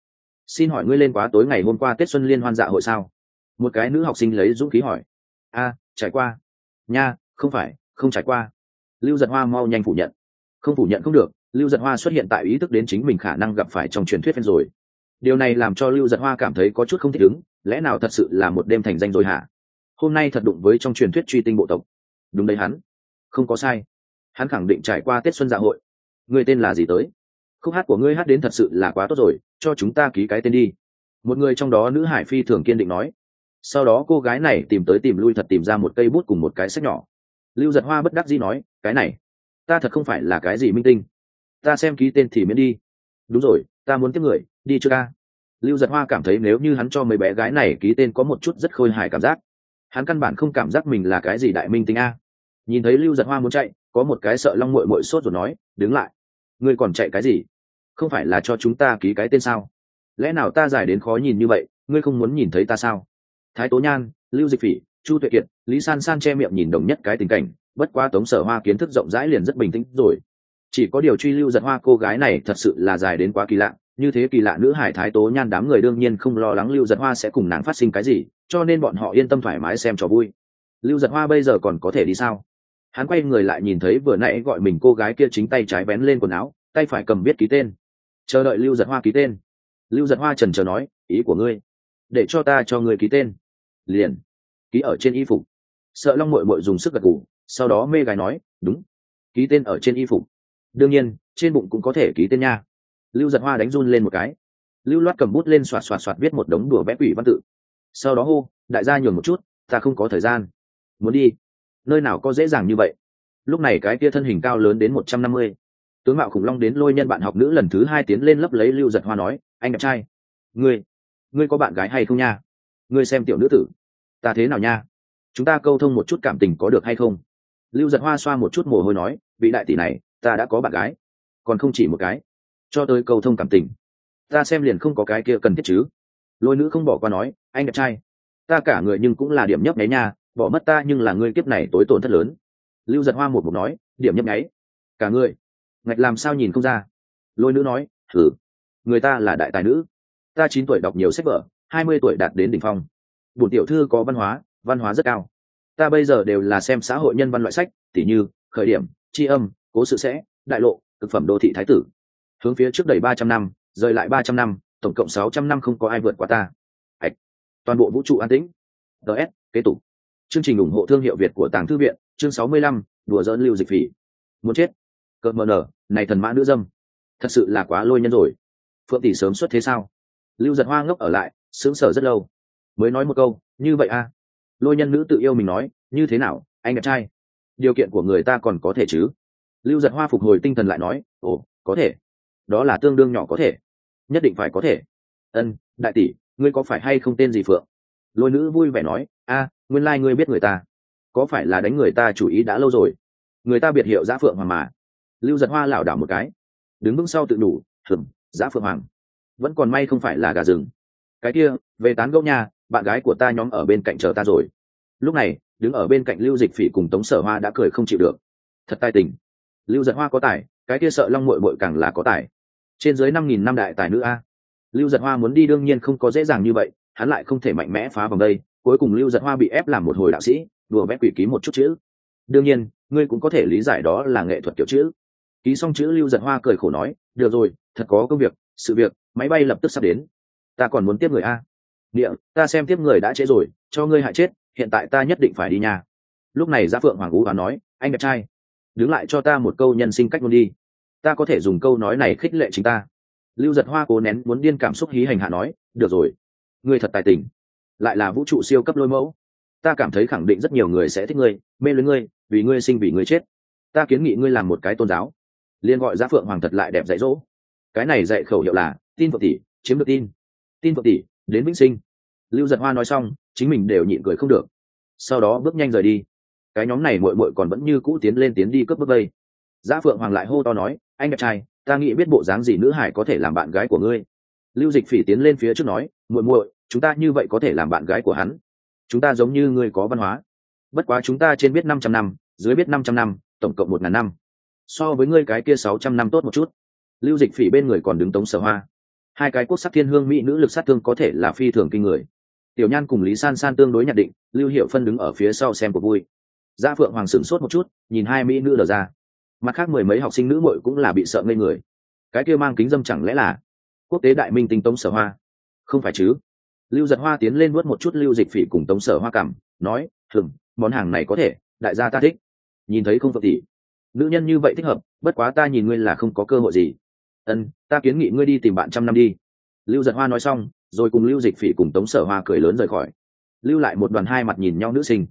xin hỏi ngươi lên quá tối ngày hôm qua Tết Xuân Liên Hoan dạ hội sao? Một cái nữ học sinh lấy dũng khí hỏi. Trải qua. Nha, không phải, không trải qua. Lưu Giật Hoa mau nhanh phủ nhận. Không phủ nhận không được, Lưu Giật Hoa xuất hiện tại ý thức đến chính mình khả năng gặp phải trong truyền thuyết fan rồi. Điều này làm cho Lưu Giật Hoa cảm thấy có chút không thích ứng, lẽ nào thật sự là một đêm thành danh rồi hả? Hôm nay thật đụng với trong truyền thuyết truy tinh bộ tộc. Đúng đấy, hắn không có sai, hắn khẳng định trải qua Tết Xuân dạ hội. Người tên là gì tới? Khúc hát của ngươi hát đến thật sự là quá tốt rồi, cho chúng ta ký cái tên đi. Một người trong đó nữ hải phi thường kiên định nói. Sau đó cô gái này tìm tới tìm lui thật tìm ra một cây bút cùng một cái sách nhỏ. Lưu Giật Hoa bất đắc dĩ nói, cái này ta thật không phải là cái gì minh tinh, ta xem ký tên thì miễn đi. Đúng rồi, ta muốn tiếp người, đi chưa ca? Lưu Giật Hoa cảm thấy nếu như hắn cho mấy bé gái này ký tên có một chút rất khôi hài cảm giác. Hắn căn bản không cảm giác mình là cái gì đại minh tinh a. Nhìn thấy Lưu Giật Hoa muốn chạy, có một cái sợ long muội muội sốt rồi nói, đứng lại, ngươi còn chạy cái gì? Không phải là cho chúng ta ký cái tên sao? Lẽ nào ta dài đến khó nhìn như vậy, ngươi không muốn nhìn thấy ta sao? Thái Tố Nhan, Lưu Dịch Phỉ, Chu Tuệ Kiệt, Lý San San che miệng nhìn đồng nhất cái tình cảnh, bất quá Tống Sở Hoa kiến thức rộng rãi liền rất bình tĩnh rồi. Chỉ có điều truy Lưu Giật Hoa cô gái này thật sự là dài đến quá kỳ lạ, như thế kỳ lạ nữ hải Thái Tố Nhan đám người đương nhiên không lo lắng Lưu Giật Hoa sẽ cùng nàng phát sinh cái gì, cho nên bọn họ yên tâm thoải mái xem trò vui. Lưu Giật Hoa bây giờ còn có thể đi sao? Hắn quay người lại nhìn thấy vừa nãy gọi mình cô gái kia chính tay trái vén lên quần áo, tay phải cầm viết ký tên, chờ đợi Lưu Giật Hoa ký tên. Lưu Giật Hoa chần chờ nói, ý của ngươi để cho ta cho ngươi ký tên? Liền ký ở trên y phục. Sợ long muội muội dùng sức gật gù, sau đó mê gái nói, đúng, ký tên ở trên y phục, đương nhiên trên bụng cũng có thể ký tên nha. Lưu Giật Hoa đánh run lên một cái, lưu loát cầm bút lên xoạt xoạt xoạt viết một đống đùa vẽ quỷ văn tự, sau đó hô, đại gia nhường một chút, ta không có thời gian, muốn đi nơi nào có dễ dàng như vậy. Lúc này cái kia thân hình cao lớn đến 150, tướng mạo khủng long đến lôi nhân bạn học nữ lần thứ hai tiến lên lấp lấy Lưu Giật Hoa nói, anh đẹp trai, ngươi có bạn gái hay không nha? Ngươi xem tiểu nữ tử ta thế nào nha, chúng ta câu thông một chút cảm tình có được hay không? Lưu Giật Hoa xoa một chút mồ hôi nói, vị đại tỷ này, ta đã có bạn gái, còn không chỉ một cái, cho tới câu thông cảm tình ta xem liền không có cái kia cần thiết chứ. Lôi nữ không bỏ qua nói, anh đẹp trai, ta cả người nhưng cũng là điểm nhấp nháy nha, bỏ mất ta nhưng là ngươi kiếp này tối tổn thất lớn. Lưu Giật Hoa một nói, điểm nhấp nháy cả người, ngạch làm sao nhìn không ra. Lôi nữ nói, thử, người ta là đại tài nữ, ta 9 tuổi đọc nhiều sách vở, 20 tuổi đạt đến đỉnh phong, bổn tiểu thư có văn hóa rất cao, ta bây giờ đều là xem xã hội nhân văn loại sách, tỉ như khởi điểm, tri âm, cố sự sẽ, đại lộ, thực phẩm đô thị thái tử, hướng phía trước đầy 300 năm, rời lại 300 năm, tổng cộng 600 năm không có ai vượt qua ta. Ảch, toàn bộ vũ trụ an tĩnh. DS, kế tục. Chương trình ủng hộ thương hiệu Việt của Tàng Thư viện, chương 65, đùa giỡn Lưu Dịch Phỉ. Muốn chết. Cợt mờ nở, này thần mã nữ dâm, thật sự là quá lôi nhân rồi. Phượng tỷ sớm xuất thế sao? Lưu Giật Hoa ngốc ở lại, sững sờ rất lâu, mới nói một câu, như vậy a. Lôi nhân nữ tự yêu mình nói, như thế nào, anh đẹp trai, điều kiện của người ta còn có thể chứ? Lưu Giật Hoa phục hồi tinh thần lại nói, ồ, có thể, đó là tương đương nhỏ có thể, nhất định phải có thể. Đại tỷ, ngươi có phải hay không tên gì Phượng? Lôi nữ vui vẻ nói, nguyên lai ngươi biết người ta, có phải là đánh người ta chủ ý đã lâu rồi, người ta biệt hiệu Dã Phượng Hoàng mà. Lưu Giật Hoa lảo đảo một cái, đứng vững sau tự đủ, Dã Phượng Hoàng, vẫn còn may không phải là gà rừng. Cái kia, về tán gẫu nha, bạn gái của ta nhóm ở bên cạnh chờ ta rồi. Lúc này, đứng ở bên cạnh Lưu Dịch Phỉ cùng Tống Sở Hoa đã cười không chịu được. Thật tài tình, Lưu Giật Hoa có tài, cái kia sợ long muội muội càng là có tài, trên dưới 5.000 năm đại tài nữ a. Lưu Giật Hoa muốn đi đương nhiên không có dễ dàng như vậy, hắn lại không thể mạnh mẽ phá vòng đây, cuối cùng Lưu Giật Hoa bị ép làm một hồi đạo sĩ, đùa vẽ quỷ ký một chút chữ. Đương nhiên, ngươi cũng có thể lý giải đó là nghệ thuật kiểu chữ. Ký xong chữ Lưu Giật Hoa cười khổ nói, được rồi, thật có công việc, sự việc, máy bay lập tức sắp đến, ta còn muốn tiếp người a. Địa, ta xem tiếp người đã trễ rồi, cho ngươi hại chết, hiện tại ta nhất định phải đi nhà. Lúc này Dã Phượng Hoàng ú và nói, anh đẹp trai, đứng lại cho ta một câu nhân sinh cách luôn đi, ta có thể dùng câu nói này khích lệ chính ta. Lưu Giật Hoa cố nén muốn điên cảm xúc hí hành hạ nói, được rồi, ngươi thật tài tình, lại là vũ trụ siêu cấp lôi mẫu, ta cảm thấy khẳng định rất nhiều người sẽ thích ngươi, mê luyến ngươi, vì ngươi sinh vì ngươi chết, ta kiến nghị ngươi làm một cái tôn giáo, liên gọi Dã Phượng Hoàng thật lại đẹp dạy dỗ. Cái này dạy khẩu hiệu là, tin Phượng tỷ, chiếm được tin Phượng tỷ, đến vĩnh sinh. Lưu Giật Hoa nói xong, chính mình đều nhịn cười không được, sau đó bước nhanh rời đi. Cái nhóm này muội muội còn vẫn như cũ tiến đi cướp bước vây. Dã Phượng Hoàng lại hô to nói, anh đẹp trai, ta nghĩ biết bộ dáng gì nữ hải có thể làm bạn gái của ngươi. Lưu Dịch Phỉ tiến lên phía trước nói, muội muội, chúng ta như vậy có thể làm bạn gái của hắn, chúng ta giống như ngươi có văn hóa, bất quá chúng ta trên biết 500 năm, dưới biết 500 năm, tổng cộng 1.000 năm, so với ngươi cái kia 600 năm tốt một chút. Lưu Dịch Phỉ bên người còn đứng Tống Sở Hoa. hai cái quốc sắc thiên hương mỹ nữ lực sát thương có thể là phi thường kinh người. Tiểu Nhan cùng Lý San San tương đối nhận định, Lưu Hiểu Phân đứng ở phía sau xem cuộc vui. Gia Phượng Hoàng sửng sốt một chút, nhìn hai mỹ nữ đờ ra. Mặt khác mười mấy học sinh nữ muội cũng là bị sợ ngây người. Cái kia mang kính dâm chẳng lẽ là quốc tế đại minh tinh Tống Sở Hoa? Không phải chứ? Lưu Giật Hoa tiến lên vuốt một chút Lưu Dịch Phỉ cùng Tống Sở Hoa cảm, nói, món hàng này có thể, đại gia ta thích. Nhìn thấy không Phượng tỷ, nữ nhân như vậy thích hợp, bất quá ta nhìn ngươi là không có cơ hội gì. Ta kiến nghị ngươi đi tìm bạn trăm năm đi. Lưu Giật Hoa nói xong, rồi cùng Lưu Dịch Phỉ cùng Tống Sở Hoa cười lớn rời khỏi, lưu lại một đoàn hai mặt nhìn nhau nữ sinh.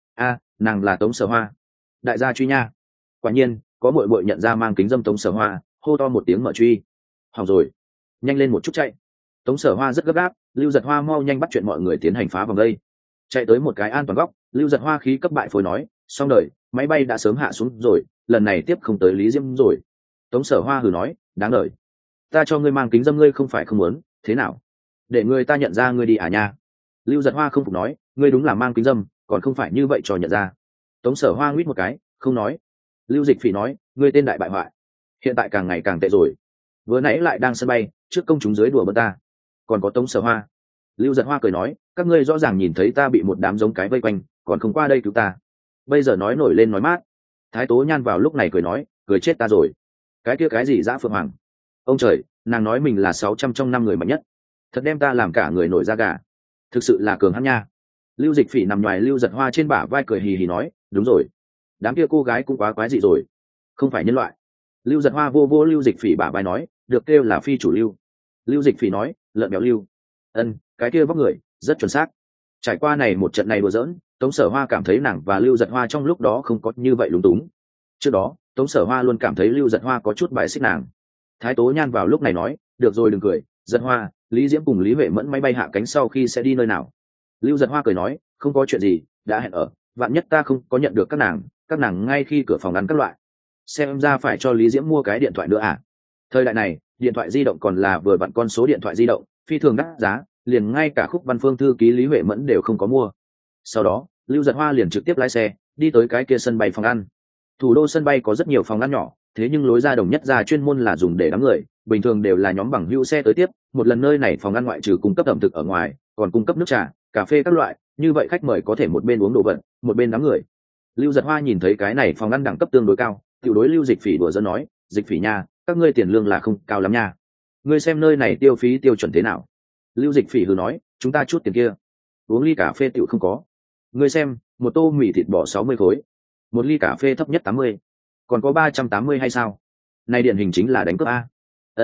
Nàng là Tống Sở Hoa. Đại gia truy nha. Quả nhiên có muội muội nhận ra mang kính dâm Tống Sở Hoa, hô to một tiếng mở truy. Hỏng rồi, nhanh lên một chút chạy. Tống Sở Hoa rất gấp gáp, Lưu Giật Hoa mau nhanh bắt chuyện mọi người tiến hành phá vòng đây. Chạy tới một cái an toàn góc, Lưu Giật Hoa khí cấp bại phối nói, xong đời, máy bay đã sớm hạ xuống rồi, lần này tiếp không tới Lý Diễm rồi. Tống Sở Hoa hừ nói, đáng đời. Ta cho ngươi mang kính dâm ngươi không phải không muốn, thế nào? Để người ta nhận ra ngươi đi à nha. Lưu Giật Hoa không phục nói, ngươi đúng là mang kính dâm, còn không phải như vậy cho nhận ra. Tống Sở Hoa nguyết một cái, không nói. Lưu Dịch Phỉ nói, ngươi tên đại bại hoại, hiện tại càng ngày càng tệ rồi. Vừa nãy lại đang sân bay, trước công chúng dưới đùa bỡn ta. Còn có Tống Sở Hoa. Lưu Giật Hoa cười nói, các ngươi rõ ràng nhìn thấy ta bị một đám giống cái vây quanh, còn không qua đây cứu ta. Bây giờ nói nổi lên nói mát. Thái Tố Nhan vào lúc này cười nói, cười chết ta rồi. Cái kia cái gì Dã Phượng Hoàng? Ông trời, nàng nói mình là 600 trong 5 người mạnh nhất, thật đem ta làm cả người nổi da gà. Thực sự là cường hãn nha. Lưu Dịch Phỉ nằm ngoài Lưu Giật Hoa trên bả vai cười hì hì nói, đúng rồi, đám kia cô gái cũng quá quái dị rồi, không phải nhân loại. Lưu Giật Hoa vô vô Lưu Dịch Phỉ bả vai nói, được kêu là phi chủ lưu. Lưu Dịch Phỉ nói, lợn béo lưu. Cái kia vóc người rất chuẩn xác. Trải qua này một trận này đùa giỡn, Tống Sở Hoa cảm thấy nàng và Lưu Giật Hoa trong lúc đó không có như vậy lúng túng. Trước đó Tống Sở Hoa luôn cảm thấy Lưu Giật Hoa có chút bài xích nàng. Thái Tố Nhan vào lúc này nói, được rồi đừng cười, Giật Hoa, Lý Diễm cùng Lý Huệ Mẫn máy bay hạ cánh sau khi sẽ đi nơi nào? Lưu Giật Hoa cười nói, không có chuyện gì, đã hẹn ở, vạn nhất ta không có nhận được các nàng ngay khi cửa phòng ngắn các loại. Xem ra phải cho Lý Diễm mua cái điện thoại nữa à? Thời đại này điện thoại di động còn là vừa vặn con số điện thoại di động, phi thường đắt giá, liền ngay cả Khúc Văn Phương thư ký Lý Huệ Mẫn đều không có mua. Sau đó Lưu Giật Hoa liền trực tiếp lái xe đi tới cái kia sân bay phòng ăn. Thủ đô sân bay có rất nhiều phòng ăn nhỏ, thế nhưng lối ra đồng nhất ra chuyên môn là dùng để đám người, bình thường đều là nhóm bằng hữu xe tới tiếp. Một lần nơi này phòng ăn ngoại trừ cung cấp ẩm thực ở ngoài, còn cung cấp nước trà, cà phê các loại, như vậy khách mời có thể một bên uống đồ vật, một bên đám người. Lưu Giật Hoa nhìn thấy cái này phòng ăn đẳng cấp tương đối cao, tiểu đối Lưu Dịch Phỉ đùa giỡn nói, Dịch Phỉ nha, các ngươi tiền lương là không cao lắm nha, ngươi xem nơi này tiêu phí tiêu chuẩn thế nào? Lưu Dịch Phỉ hừ nói, chúng ta chút tiền kia, uống ly cà phê tiểu không có. Ngươi xem, một tô mì thịt bò 60 khối, một ly cà phê thấp nhất 80, còn có 380 hay sao? Này điển hình chính là đánh cướp a.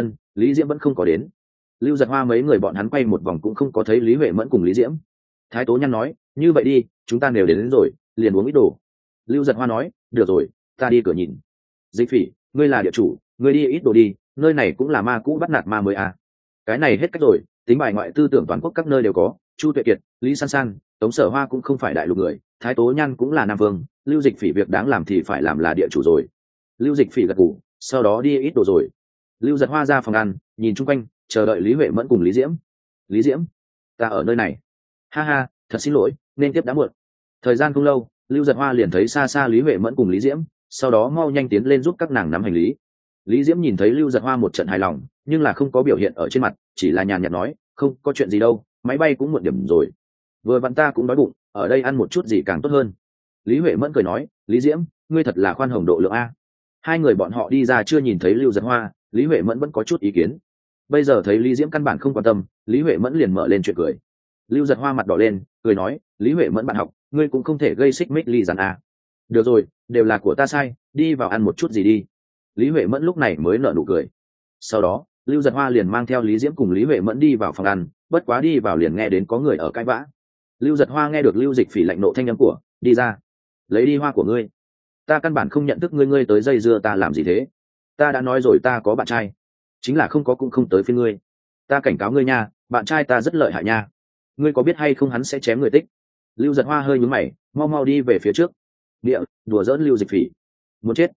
Lý Diễm vẫn không có đến. Lưu Giật Hoa mấy người bọn hắn quay một vòng cũng không có thấy Lý Huệ Mẫn cùng Lý Diễm. Thái Tố Nhan nói, như vậy đi, chúng ta đều đến rồi, liền uống ít đồ. Lưu Giật Hoa nói, được rồi, ta đi cửa nhìn. Dịch Phỉ, ngươi là địa chủ, ngươi đi ít đồ đi, nơi này cũng là ma cũ bắt nạt ma mới à. Cái này hết cách rồi, tính bài ngoại tư tưởng toàn quốc các nơi đều có. Chu Tuệ Kiệt, Lý San San, Tống Sở Hoa cũng không phải đại lục người, Thái Tố Nhan cũng là nam vương, Lưu Dịch Phỉ việc đáng làm thì phải làm là địa chủ rồi. Lưu Dịch Phỉ gật gù, sau đó đi ít đồ rồi. Lưu Giật Hoa ra phòng ăn, nhìn chung quanh, chờ đợi Lý Huệ Mẫn cùng Lý Diễm. Lý Diễm, ta ở nơi này. Ha ha, thật xin lỗi, nên tiếp đã muộn. Thời gian không lâu, Lưu Giật Hoa liền thấy xa xa Lý Huệ Mẫn cùng Lý Diễm, sau đó mau nhanh tiến lên giúp các nàng nắm hành lý. Lý Diễm nhìn thấy Lưu Giật Hoa một trận hài lòng, nhưng là không có biểu hiện ở trên mặt, chỉ là nhàn nhạt nói, không có chuyện gì đâu, máy bay cũng muộn điểm rồi. Vừa vặn ta cũng đói bụng, ở đây ăn một chút gì càng tốt hơn. Lý Huệ Mẫn cười nói, Lý Diễm, ngươi thật là khoan hồng độ lượng a. Hai người bọn họ đi ra chưa nhìn thấy Lưu Giật Hoa, Lý Huệ Mẫn vẫn có chút ý kiến. Bây giờ thấy Lý Diễm căn bản không quan tâm, Lý Huệ Mẫn liền mở lên chuyện cười. Lưu Giật Hoa mặt đỏ lên, cười nói, Lý Huệ Mẫn bạn học, ngươi cũng không thể gây xích mích ly giản a. Được rồi, đều là của ta sai, đi vào ăn một chút gì đi. Lý Huệ Mẫn lúc này mới nở nụ cười. Sau đó Lưu Giật Hoa liền mang theo Lý Diễm cùng Lý Huệ Mẫn đi vào phòng ăn, bất quá đi vào liền nghe đến có người ở cãi vã. Lưu Giật Hoa nghe được Lưu Dịch Phỉ lạnh nộ thanh âm của, đi ra, lấy đi hoa của ngươi, ta căn bản không nhận thức ngươi, ngươi tới dây dưa ta làm gì thế? Ta đã nói rồi ta có bạn trai, chính là không có cũng không tới phiên ngươi. Ta cảnh cáo ngươi nha, bạn trai ta rất lợi hại nha, ngươi có biết hay không hắn sẽ chém người tích. Lưu Giật Hoa hơi nhướng mày, mau mau đi về phía trước. Đùa giỡn Lưu Dịch Phỉ, muốn chết.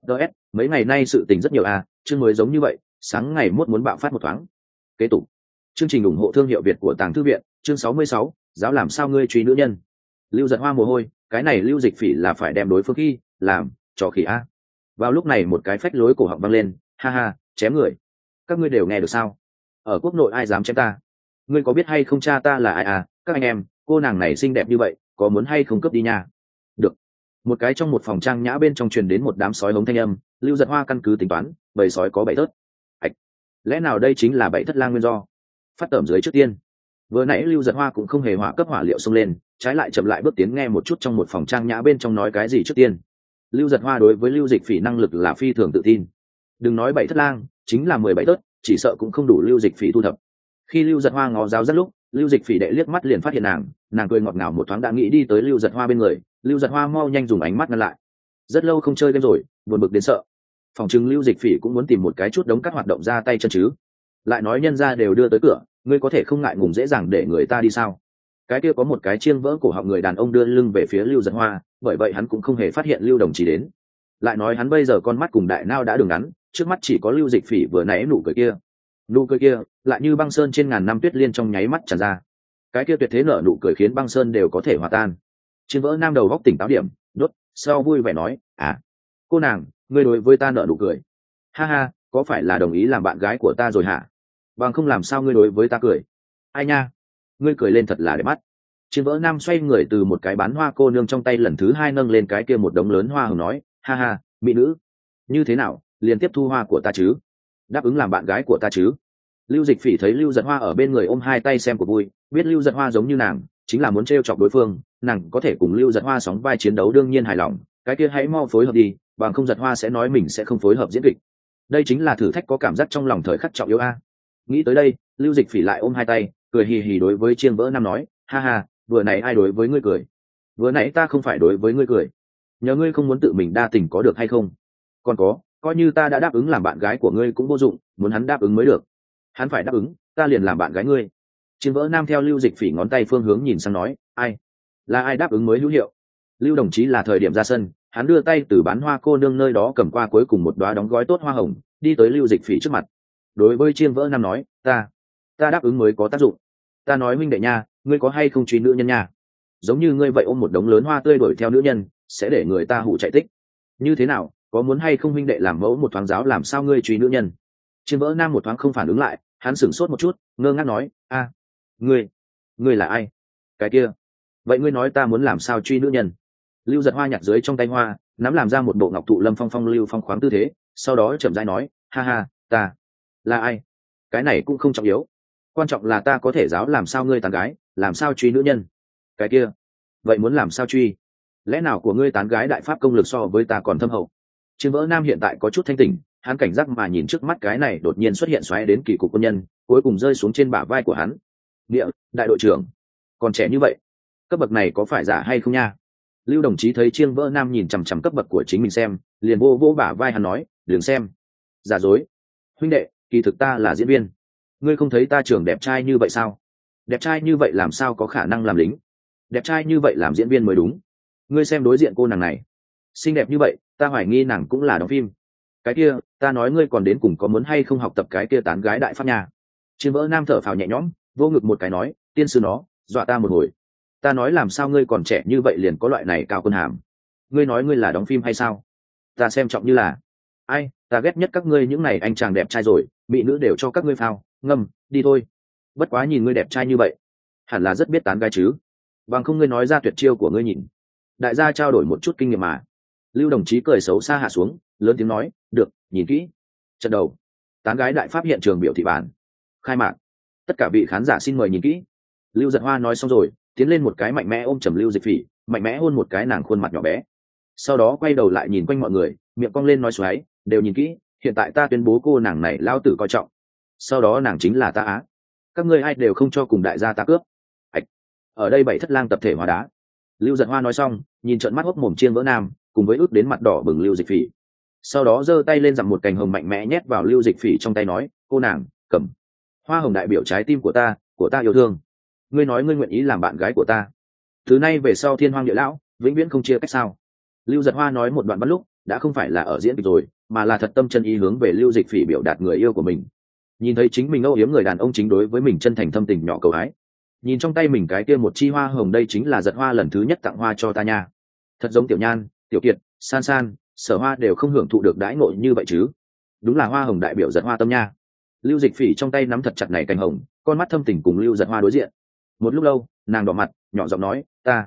Mấy ngày nay sự tình rất nhiều à, chương mới giống như vậy, sáng ngày mốt muốn bạo phát một thoáng. Kế tục chương trình ủng hộ thương hiệu Việt của Tàng Thư Viện, chương 66, giáo làm sao ngươi truy nữ nhân. Lưu Giật Hoa mồ hôi, cái này Lưu Dịch Phỉ là phải đem đối phương khi làm trò khỉ a. Vào lúc này một cái phách lối cổ họng vang lên, ha ha, chém người, các ngươi đều nghe được sao? ở quốc nội ai dám chém ta? Ngươi có biết hay không cha ta là ai à? Các anh em, cô nàng này xinh đẹp như vậy, có muốn hay không cướp đi nha? Được. Một cái trong một phòng trang nhã bên trong truyền đến một đám sói hống thanh âm. Lưu Giật Hoa căn cứ tính toán, bầy sói có 7 thớt. Ảch, lẽ nào đây chính là 7 thất lang nguyên do? Phát tẩm dưới trước tiên. Vừa nãy Lưu Giật Hoa cũng không hề hỏa cấp hỏa liệu xông lên, trái lại chậm lại bước tiến nghe một chút trong một phòng trang nhã bên trong nói cái gì trước tiên. Lưu Giật Hoa đối với Lưu Dịch Phỉ năng lực là phi thường tự tin. Đừng nói 7 thất lang, chính là 17 tớt, chỉ sợ cũng không đủ Lưu Dịch Phỉ thu thập. Khi Lưu Giật Hoa ngó giáo rất lúc, Lưu Dịch Phỉ đệ liếc mắt liền phát hiện nàng cười ngọt ngào một thoáng đã nghĩ đi tới Lưu Giật Hoa bên người. Lưu Giật Hoa mau nhanh dùng ánh mắt ngăn lại. Rất lâu không chơi game rồi, buồn bực đến sợ. Phòng trừng Lưu Dịch Phỉ cũng muốn tìm một cái chút đống các hoạt động ra tay chân chứ. Lại nói nhân gia đều đưa tới cửa, ngươi có thể không ngại ngùng dễ dàng để người ta đi sao? Cái kia có một cái chiêng vỡ cổ họng người đàn ông đưa lưng về phía Lưu Giật Hoa, bởi vậy hắn cũng không hề phát hiện Lưu đồng chí đến. Lại nói hắn bây giờ con mắt cùng đại nao đã đường ngắn, trước mắt chỉ có Lưu Dịch Phỉ vừa nãy nụ cười kia lại như băng sơn trên ngàn năm tuyết liên trong nháy mắt tràn ra. Cái kia tuyệt thế nở nụ cười khiến băng sơn đều có thể hòa tan. Chiên vỡ nam đầu góc tỉnh táo điểm, đốt sau vui vẻ nói, cô nàng, ngươi đối với ta nở nụ cười, ha ha, có phải là đồng ý làm bạn gái của ta rồi hả? Bằng không làm sao ngươi đối với ta cười? Ai nha, ngươi cười lên thật là đẹp mắt. Chiên vỡ nam xoay người từ một cái bán hoa cô nương trong tay lần thứ hai nâng lên cái kia một đống lớn hoa hồng nói, ha ha, mỹ nữ, như thế nào, liền tiếp thu hoa của ta chứ? Đáp ứng làm bạn gái của ta chứ? Lưu Dịch Phỉ thấy Lưu Giật Hoa ở bên người ôm hai tay xem cuộc vui, biết Lưu Giật Hoa giống như nàng, chính là muốn trêu chọc đối phương, nàng có thể cùng Lưu Giật Hoa sóng vai chiến đấu đương nhiên hài lòng, cái kia hãy mau phối hợp đi, bằng không Giật Hoa sẽ nói mình sẽ không phối hợp diễn kịch. Đây chính là thử thách có cảm giác trong lòng thời khắc trọng yếu a. Nghĩ tới đây, Lưu Dịch Phỉ lại ôm hai tay, cười hì hì đối với Chiên Vỡ Nam nói, ha ha, vừa nãy ai đối với ngươi cười? Vừa nãy ta không phải đối với ngươi cười. Nhờ ngươi không muốn tự mình đa tình có được hay không? Còn có, coi như ta đã đáp ứng làm bạn gái của ngươi cũng vô dụng, muốn hắn đáp ứng mới được. Hắn phải đáp ứng, ta liền làm bạn gái ngươi. Chiên Vỡ Nam theo Lưu Dịch Phỉ ngón tay phương hướng nhìn sang nói, ai? Là ai đáp ứng mới hữu hiệu? Lưu đồng chí là thời điểm ra sân, hắn đưa tay từ bán hoa cô nương nơi đó cầm qua cuối cùng một đóa đóng gói tốt hoa hồng, đi tới Lưu Dịch Phỉ trước mặt. Đối với Chiên Vỡ Nam nói, ta đáp ứng mới có tác dụng. Ta nói huynh đệ nha, ngươi có hay không truy nữ nhân nha? Giống như ngươi vậy ôm một đống lớn hoa tươi đuổi theo nữ nhân, sẽ để người ta hụ chạy tích. Như thế nào, có muốn hay không huynh đệ làm mẫu một thoáng giáo làm sao ngươi truy nữ nhân? Chiên Vỡ Nam một thoáng không phản ứng lại, hắn sửng sốt một chút, ngơ ngác nói, ngươi là ai? Cái kia, vậy ngươi nói ta muốn làm sao truy nữ nhân? Lưu Giật Hoa nhặt dưới trong tay hoa, nắm làm ra một bộ ngọc thụ lâm phong phong lưu phong khoáng tư thế, sau đó chậm rãi nói, ha ha, ta là ai? Cái này cũng không trọng yếu, quan trọng là ta có thể giáo làm sao ngươi tán gái, làm sao truy nữ nhân. Cái kia, vậy muốn làm sao truy? Lẽ nào của ngươi tán gái đại pháp công lực so với ta còn thâm hậu? Chiên Vỡ Nam hiện tại có chút thanh tỉnh, hắn cảnh giác mà nhìn trước mắt cái này đột nhiên xuất hiện xoáy đến kỳ cục quân nhân, cuối cùng rơi xuống trên bả vai của hắn. Địa, đại đội trưởng, còn trẻ như vậy, cấp bậc này có phải giả hay không nha? Lưu đồng chí thấy Chiên Vỡ Nam nhìn chằm chằm cấp bậc của chính mình xem, liền vô vô bả vai hắn nói, đừng xem, giả dối. Huynh đệ, kỳ thực ta là diễn viên. Ngươi không thấy ta trưởng đẹp trai như vậy sao? Đẹp trai như vậy làm sao có khả năng làm lính? Đẹp trai như vậy làm diễn viên mới đúng. Ngươi xem đối diện cô nàng này, xinh đẹp như vậy, ta hoài nghi nàng cũng là đóng phim. Cái kia, ta nói ngươi còn đến cùng có muốn hay không học tập cái kia tán gái đại pháp nha? Chiên Vỡ Nam thở phào nhẹ nhõm, vô ngực một cái nói, tiên sư nó, dọa ta một hồi. Ta nói làm sao ngươi còn trẻ như vậy liền có loại này cao quân hàm? Ngươi nói ngươi là đóng phim hay sao? Ta xem trọng như là, ai, ta ghét nhất các ngươi những này anh chàng đẹp trai rồi, mỹ nữ đều cho các ngươi phao, ngâm, đi thôi. Bất quá nhìn ngươi đẹp trai như vậy, hẳn là rất biết tán gái chứ? Bằng không ngươi nói ra tuyệt chiêu của ngươi nhìn. Đại gia trao đổi một chút kinh nghiệm mà. Lưu đồng chí cười xấu xa hạ xuống, lớn tiếng nói, được, nhìn kỹ. Trận đầu, tán gái đại pháp hiện trường biểu thị bản khai mạc, tất cả vị khán giả xin mời nhìn kỹ. Lưu Giật Hoa nói xong rồi, tiến lên một cái mạnh mẽ ôm chầm Lưu Dịch Phỉ, mạnh mẽ hôn một cái nàng khuôn mặt nhỏ bé, sau đó quay đầu lại nhìn quanh mọi người, miệng cong lên nói xoáy, đều nhìn kỹ, hiện tại ta tuyên bố cô nàng này lao tử coi trọng, sau đó nàng chính là ta á, các ngươi ai đều không cho cùng đại gia ta cướp. Ở đây 7 thất lang tập thể hóa đá. Lưu Giật Hoa nói xong, nhìn trợn mắt hốc mồm Chiên Vỡ Nam, cùng với ước đến mặt đỏ bừng Lưu Dịch Phỉ, sau đó giơ tay lên dặm một cành hồng mạnh mẽ nhét vào Lưu Dịch Phỉ trong tay nói, cô nàng, cầm hoa hồng đại biểu trái tim của ta yêu thương. Ngươi nói ngươi nguyện ý làm bạn gái của ta, từ nay về sau thiên hoang địa lão, vĩnh viễn không chia cách sao? Lưu Giật Hoa nói một đoạn bắt lúc, đã không phải là ở diễn kịch rồi, mà là thật tâm chân ý hướng về Lưu Dịch Phỉ biểu đạt người yêu của mình. Nhìn thấy chính mình âu yếm người đàn ông chính đối với mình chân thành thâm tình nhỏ cầu ái, nhìn trong tay mình cái kia một chi hoa hồng, đây chính là Giật Hoa lần thứ nhất tặng hoa cho ta nha. Thật giống Tiểu Nhan, Tiểu Kiệt, San San, Sở Hoa đều không hưởng thụ được đãi ngộ như vậy chứ. Đúng là hoa hồng đại biểu Giật Hoa tâm nha. Lưu Dịch Phỉ trong tay nắm thật chặt này cành hồng, con mắt thâm tình cùng Lưu Giật Hoa đối diện. Một lúc lâu, nàng đỏ mặt, nhỏ giọng nói,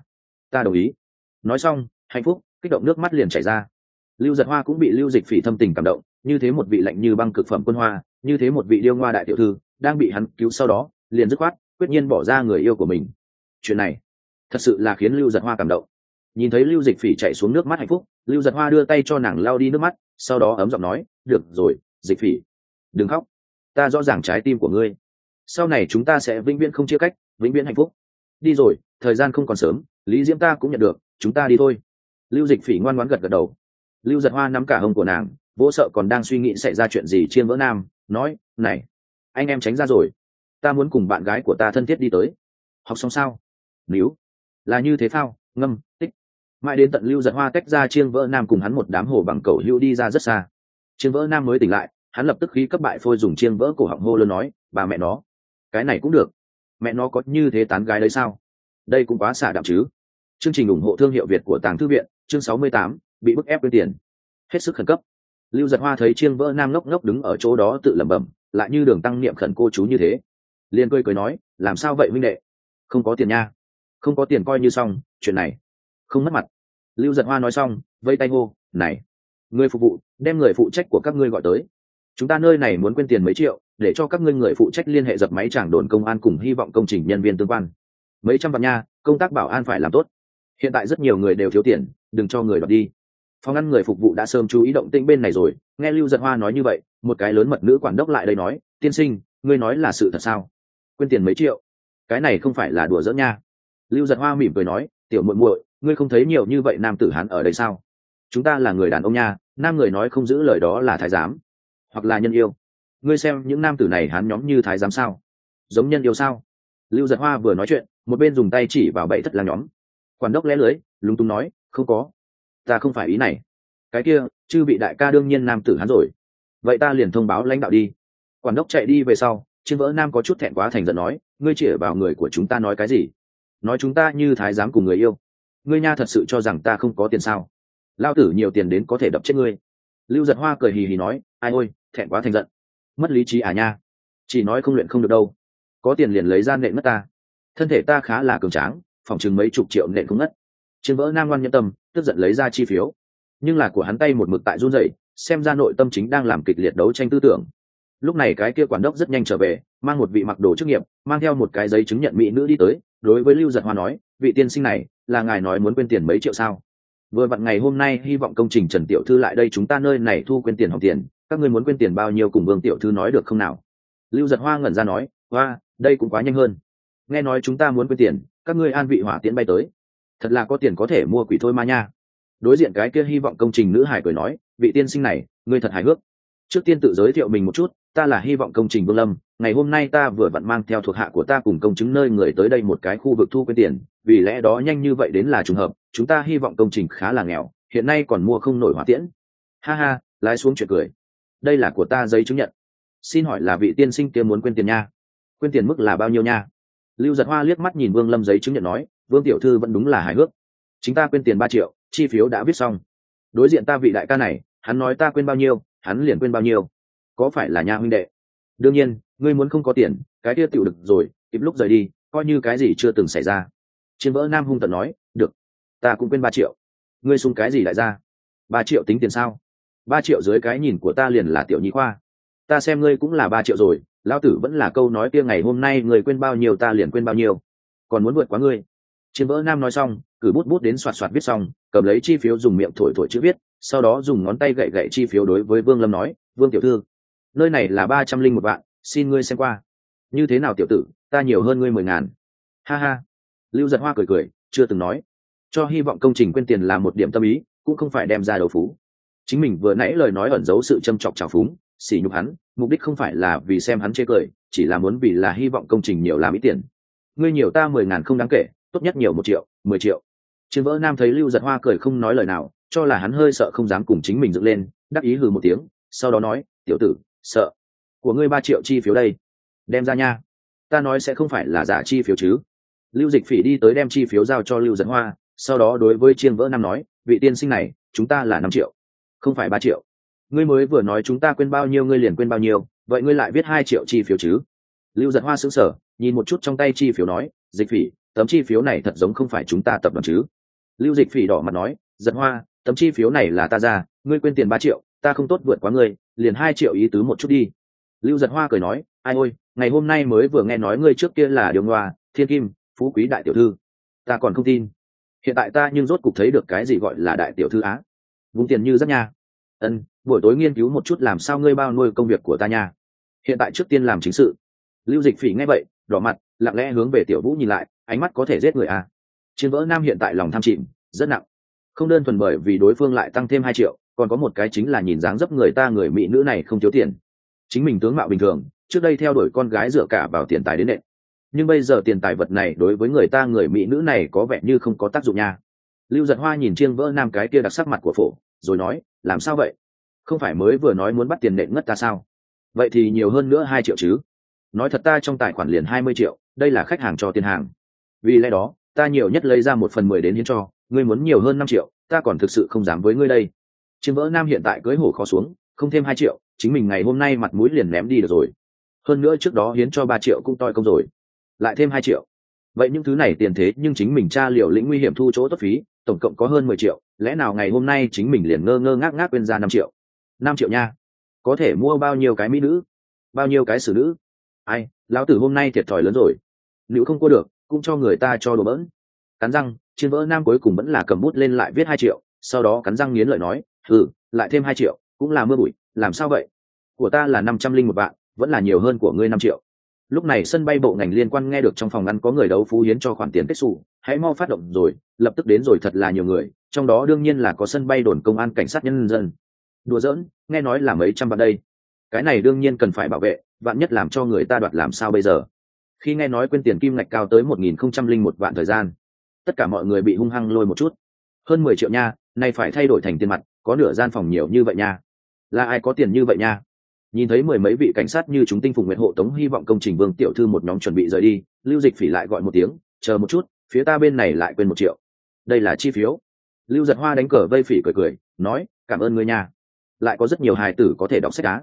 ta đồng ý. Nói xong, hạnh phúc, kích động nước mắt liền chảy ra. Lưu Giật Hoa cũng bị Lưu Dịch Phỉ thâm tình cảm động, như thế một vị lạnh như băng cực phẩm quân hoa, như thế một vị điêu ngoa đại tiểu thư, đang bị hắn cứu sau đó, liền dứt khoát, quyết nhiên bỏ ra người yêu của mình. Chuyện này, thật sự là khiến Lưu Giật Hoa cảm động. Nhìn thấy Lưu Dịch Phỉ chảy xuống nước mắt hạnh phúc, Lưu Giật Hoa đưa tay cho nàng lau đi nước mắt, sau đó ấm giọng nói, được rồi, Dịch Phỉ, đừng khóc, ta rõ ràng trái tim của ngươi, sau này chúng ta sẽ vĩnh viễn không chia cách, vĩnh viễn hạnh phúc. Đi rồi, thời gian không còn sớm, Lý Diễm ta cũng nhận được, chúng ta đi thôi. Lưu Dịch Phỉ ngoan ngoãn gật gật đầu. Lưu Giật Hoa nắm cả hông của nàng, vỗ sợ còn đang suy nghĩ xảy ra chuyện gì Chiêm Vỡ Nam, nói, này, anh em tránh ra rồi, ta muốn cùng bạn gái của ta thân thiết đi tới. Học xong sao? Níu, là như thế phao, ngâm, tích. Mãi đến tận Lưu Giật Hoa tách ra Chiêm Vỡ Nam cùng hắn một đám hồ bằng cầu hữu đi ra rất xa. Chiêm Vỡ Nam mới tỉnh lại, hắn lập tức khí cấp bại phôi dùng chiêm vỡ cổ họng hô lớn nói, bà mẹ nó, cái này cũng được, mẹ nó có như thế tán gái đấy sao? Đây cũng quá xả đạm chứ. Chương trình ủng hộ thương hiệu Việt của Tàng Thư Viện, chương 68, bị bức ép quên tiền. Hết sức khẩn cấp. Lưu Giật Hoa thấy Chiêm Vỡ Nam ngốc ngốc đứng ở chỗ đó tự lẩm bẩm, lại như Đường Tăng niệm khẩn cô chú như thế, liền cười nói, làm sao vậy huynh đệ? Không có tiền nha. Không có tiền coi như xong, chuyện này không mất mặt. Lưu Giật Hoa nói xong, vây tay hô, này, người phục vụ, đem người phụ trách của các ngươi gọi tới. Chúng ta nơi này muốn quên tiền mấy triệu, để cho các ngươi người phụ trách liên hệ dập máy trảng đồn công an cùng hy vọng công trình nhân viên tương quan. Mấy trăm vạn nha, công tác bảo an phải làm tốt. Hiện tại rất nhiều người đều thiếu tiền, đừng cho người đoạt đi. Phòng ngăn người phục vụ đã sớm chú ý động tĩnh bên này rồi, nghe Lưu Giật Hoa nói như vậy, một cái lớn mật nữ quản đốc lại đây nói, tiên sinh, ngươi nói là sự thật sao? Quên tiền mấy triệu, cái này không phải là đùa giỡn nha. Lưu Giật Hoa mỉm cười nói, tiểu muội muội, ngươi không thấy nhiều như vậy nam tử hán ở đây sao? Chúng ta là người đàn ông nha, nam người nói không giữ lời đó là thái giám, hoặc là nhân yêu. Ngươi xem những nam tử này hán nhóm như thái giám sao? Giống nhân yêu sao? Lưu Giật Hoa vừa nói chuyện, một bên dùng tay chỉ vào 7 thất lang nhóm. Quản đốc lẽ lưới, lúng túng nói, không có, ta không phải ý này. Cái kia, chư vị đại ca đương nhiên nam tử hán rồi. Vậy ta liền thông báo lãnh đạo đi. Quản đốc chạy đi về sau, Chiêm Vỡ Nam có chút thẹn quá thành giận nói, ngươi chĩa vào người của chúng ta nói cái gì? Nói chúng ta như thái giám cùng người yêu. Ngươi nha thật sự cho rằng ta không có tiền sao? Lao tử nhiều tiền đến có thể đập chết ngươi. Lưu Giật Hoa cười hì hì nói, ai ôi, thẹn quá thành giận, mất lý trí à nha. Chỉ nói không luyện không được đâu, có tiền liền lấy ra nện mất ta. Thân thể ta khá là cường tráng, phòng chừng mấy chục triệu nện cũng ngất. Chiêm Vỡ Nam ngoan nhân tâm, tức giận lấy ra chi phiếu, nhưng là của hắn tay một mực tại run rẩy, xem ra nội tâm chính đang làm kịch liệt đấu tranh tư tưởng. Lúc này cái kia quản đốc rất nhanh trở về, mang một vị mặc đồ chức nghiệp, mang theo một cái giấy chứng nhận mỹ nữ đi tới, đối với Lưu Giật Hoa nói, vị tiên sinh này, là ngài nói muốn quên tiền mấy triệu sao? Vừa vặn ngày hôm nay hy vọng công trình Trần tiểu thư lại đây chúng ta nơi này thu quên tiền hỏng tiền, các ngươi muốn quên tiền bao nhiêu cùng Vương tiểu thư nói được không nào? Lưu Giật Hoa ngẩn ra nói, hoa, đây cũng quá nhanh hơn. Nghe nói chúng ta muốn quên tiền, các ngươi an vị hỏa tiễn bay tới, thật là có tiền có thể mua quỷ thôi ma nha. Đối diện cái kia hy vọng công trình nữ hải cười nói, vị tiên sinh này, ngươi thật hài hước. Trước tiên tự giới thiệu mình một chút, ta là hy vọng công trình Vương Lâm, ngày hôm nay ta vừa vặn mang theo thuộc hạ của ta cùng công chứng nơi người tới đây một cái khu vực thu quên tiền, vì lẽ đó nhanh như vậy đến là trùng hợp, chúng ta hy vọng công trình khá là nghèo, hiện nay còn mua không nổi hỏa tiễn. Ha ha, lái xuống chuyện cười. Đây là của ta giấy chứng nhận. Xin hỏi là vị tiên sinh kia muốn quên tiền nha? Quên tiền mức là bao nhiêu nha? Lưu Giật Hoa liếc mắt nhìn Vương Lâm giấy chứng nhận nói, Vương tiểu thư vẫn đúng là hài hước. Chúng ta quên tiền 3 triệu, chi phiếu đã viết xong. Đối diện ta vị đại ca này, hắn nói ta quên bao nhiêu, hắn liền quên bao nhiêu. Có phải là nha huynh đệ? Đương nhiên, ngươi muốn không có tiền, cái kia tiểu được rồi, kịp lúc rời đi, coi như cái gì chưa từng xảy ra. Chiêm Vỡ Nam hung tợn nói, được, ta cũng quên 3 triệu. Ngươi sung cái gì lại ra? 3 triệu tính tiền sao? 3 triệu dưới cái nhìn của ta liền là tiểu nhi khoa. Ta xem ngươi cũng là 3 triệu rồi, lão tử vẫn là câu nói kia ngày hôm nay người quên bao nhiêu ta liền quên bao nhiêu. Còn muốn vượt quá ngươi. Chiêm Vỡ Nam nói xong, cử bút bút đến soạt soạt viết xong, cầm lấy chi phiếu dùng miệng thổi thổi chữ viết, sau đó dùng ngón tay gậy gậy chi phiếu đối với Vương Lâm nói, Vương tiểu thư, nơi này là 301 vạn, xin ngươi xem qua. Như thế nào tiểu tử, ta nhiều hơn ngươi 10.000. Ha ha. Lưu Giật Hoa cười cười, chưa từng nói, cho hy vọng công trình quên tiền là một điểm tâm ý, cũng không phải đem ra đấu phú. Chính mình vừa nãy lời nói ẩn giấu sự châm chọc trào phúng, sỉ nhục hắn, mục đích không phải là vì xem hắn chê cười, chỉ là muốn vì là hy vọng công trình nhiều làm ít tiền. Ngươi nhiều ta 10.000 không đáng kể, tốt nhất nhiều 1 triệu, 10 triệu. Chiêm Vỡ Nam thấy Lưu Giật Hoa cười không nói lời nào, cho là hắn hơi sợ không dám cùng chính mình dựng lên, đắc ý hừ một tiếng, sau đó nói, tiểu tử, sợ của ngươi 3 triệu chi phiếu đây, đem ra nha. Ta nói sẽ không phải là giả chi phiếu chứ? Lưu Dịch Phỉ đi tới đem chi phiếu giao cho Lưu Giật Hoa, sau đó đối với Chiêm Vỡ Nam nói, vị tiên sinh này, chúng ta là 5 triệu, không phải 3 triệu. Ngươi mới vừa nói chúng ta quên bao nhiêu ngươi liền quên bao nhiêu, vậy ngươi lại viết 2 triệu chi phiếu chứ? Lưu Giật Hoa sững sờ, nhìn một chút trong tay chi phiếu nói, Dịch Phỉ, tấm chi phiếu này thật giống không phải chúng ta tập đoàn chứ? Lưu Dịch Phỉ đỏ mặt nói, Giật Hoa, tấm chi phiếu này là ta ra, ngươi quên tiền 3 triệu, ta không tốt vượt quá ngươi, liền 2 triệu ý tứ một chút đi. Lưu Giật Hoa cười nói, ai ôi, ngày hôm nay mới vừa nghe nói ngươi trước kia là Điều Ngoa, Thiên Kim, phú quý đại tiểu thư, ta còn không tin. Hiện tại ta nhưng rốt cục thấy được cái gì gọi là đại tiểu thư á. Vung tiền như rất nha. Buổi tối nghiên cứu một chút làm sao ngươi bao nuôi công việc của ta nha. Hiện tại trước tiên làm chính sự. Lưu Dịch Phỉ nghe vậy, đỏ mặt, lặng lẽ hướng về Tiểu Vũ nhìn lại, ánh mắt có thể giết người à. Chiến Vỡ Nam hiện tại lòng tham chìm rất nặng, không đơn thuần bởi vì đối phương lại tăng thêm 2 triệu, còn có một cái chính là nhìn dáng dấp người ta người mỹ nữ này không thiếu tiền. Chính mình tướng mạo bình thường, trước đây theo đuổi con gái dựa cả vào tiền tài đến nện, nhưng bây giờ tiền tài vật này đối với người ta người mỹ nữ này có vẻ như không có tác dụng nha. Lưu Giật Hoa nhìn Chiến Vỡ Nam cái kia đặc sắc mặt của phổ, rồi nói, làm sao vậy? Không phải mới vừa nói muốn bắt tiền nện ngất ta sao? Vậy thì nhiều hơn nữa 2 triệu chứ? Nói thật ta trong tài khoản liền 20 triệu, đây là khách hàng cho tiền hàng. Vì lẽ đó, ta nhiều nhất lấy ra 1/10 đến hiến cho, ngươi muốn nhiều hơn 5 triệu, ta còn thực sự không dám với ngươi đây. Chiến Vỡ Nam hiện tại cưới hổ khó xuống, không thêm 2 triệu, chính mình ngày hôm nay mặt mũi liền ném đi được rồi. Hơn nữa trước đó hiến cho 3 triệu cũng toi công rồi, lại thêm 2 triệu. Vậy những thứ này tiền thế nhưng chính mình tra liều lĩnh nguy hiểm thu chỗ tốt phí, tổng cộng có hơn 10 triệu, lẽ nào ngày hôm nay chính mình liền ngơ ngơ ngác ngác quên ra 5 triệu. 5 triệu nha, có thể mua bao nhiêu cái mỹ nữ, bao nhiêu cái xử nữ. Ai, lão tử hôm nay thiệt thòi lớn rồi. Nếu không qua được, cũng cho người ta cho đồ bỡn. Cắn răng, Chiến Vỡ Nam cuối cùng vẫn là cầm bút lên lại viết 2 triệu, sau đó cắn răng nghiến lợi nói, lại thêm 2 triệu, cũng là mưa bụi, làm sao vậy? Của ta là 501 vạn, vẫn là nhiều hơn của ngươi 5 triệu. Lúc này sân bay bộ ngành liên quan nghe được trong phòng ăn có người đấu phú hiến cho khoản tiền kết xù, hãy mau phát động rồi, lập tức đến rồi, thật là nhiều người, trong đó đương nhiên là có sân bay đồn công an cảnh sát nhân dân. Đùa giỡn, nghe nói là mấy trăm vạn đây. Cái này đương nhiên cần phải bảo vệ, vạn nhất làm cho người ta đoạt làm sao bây giờ? Khi nghe nói quên tiền kim ngạch cao tới 1001 vạn thời gian, tất cả mọi người bị hung hăng lôi một chút. Hơn 10 triệu nha, này phải thay đổi thành tiền mặt, có nửa gian phòng nhiều như vậy nha. Là ai có tiền như vậy nha? Nhìn thấy mười mấy vị cảnh sát như chúng tinh phùng nguyện hộ tống hy vọng công trình Vương tiểu thư một nhóm chuẩn bị rời đi, Lưu Dịch Phỉ lại gọi một tiếng, chờ một chút, phía ta bên này lại quên 1 triệu. Đây là chi phiếu. Lưu Giật Hoa đánh cờ vây Phỉ cười, nói, cảm ơn ngươi nha. Lại có rất nhiều hài tử có thể đọc sách á.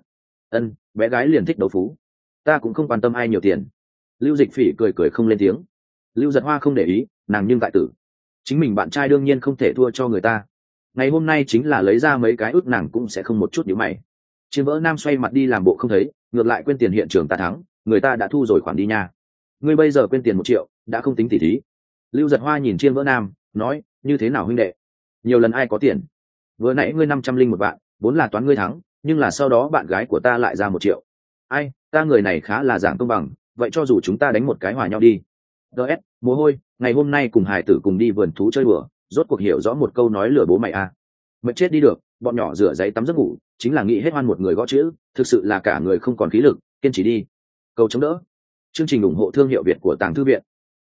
Bé gái liền thích đấu phú. Ta cũng không quan tâm ai nhiều tiền. Lưu Dịch Phỉ cười không lên tiếng. Lưu Giật Hoa không để ý, nàng nhưng tại tử. Chính mình bạn trai đương nhiên không thể thua cho người ta. Ngày hôm nay chính là lấy ra mấy cái ước nàng cũng sẽ không một chút nhíu mày. Chiến Vỡ Nam xoay mặt đi làm bộ không thấy, ngược lại quên tiền hiện trường ta thắng, người ta đã thu rồi khoản đi nha. Ngươi bây giờ quên tiền 1 triệu, đã không tính tỉ thí. Lưu Giật Hoa nhìn Chiến Vỡ Nam, nói, như thế nào huynh đệ? Nhiều lần ai có tiền? Vừa nãy ngươi 501 vạn, vốn là toán ngươi thắng, nhưng là sau đó bạn gái của ta lại ra 1 triệu. Ai, ta người này khá là giảng công bằng, vậy cho dù chúng ta đánh một cái hòa nhau đi. DS, mồ hôi, ngày hôm nay cùng hải tử cùng đi vườn thú chơi đùa, rốt cuộc hiểu rõ một câu nói lừa bố mày à. Mệt chết đi được, bọn nhỏ rửa giấy tắm giấc ngủ, chính là nghĩ hết hoan một người gõ chữ, thực sự là cả người không còn khí lực, kiên trì đi. Cầu chống đỡ. Chương trình ủng hộ thương hiệu Việt của Tàng Thư Viện.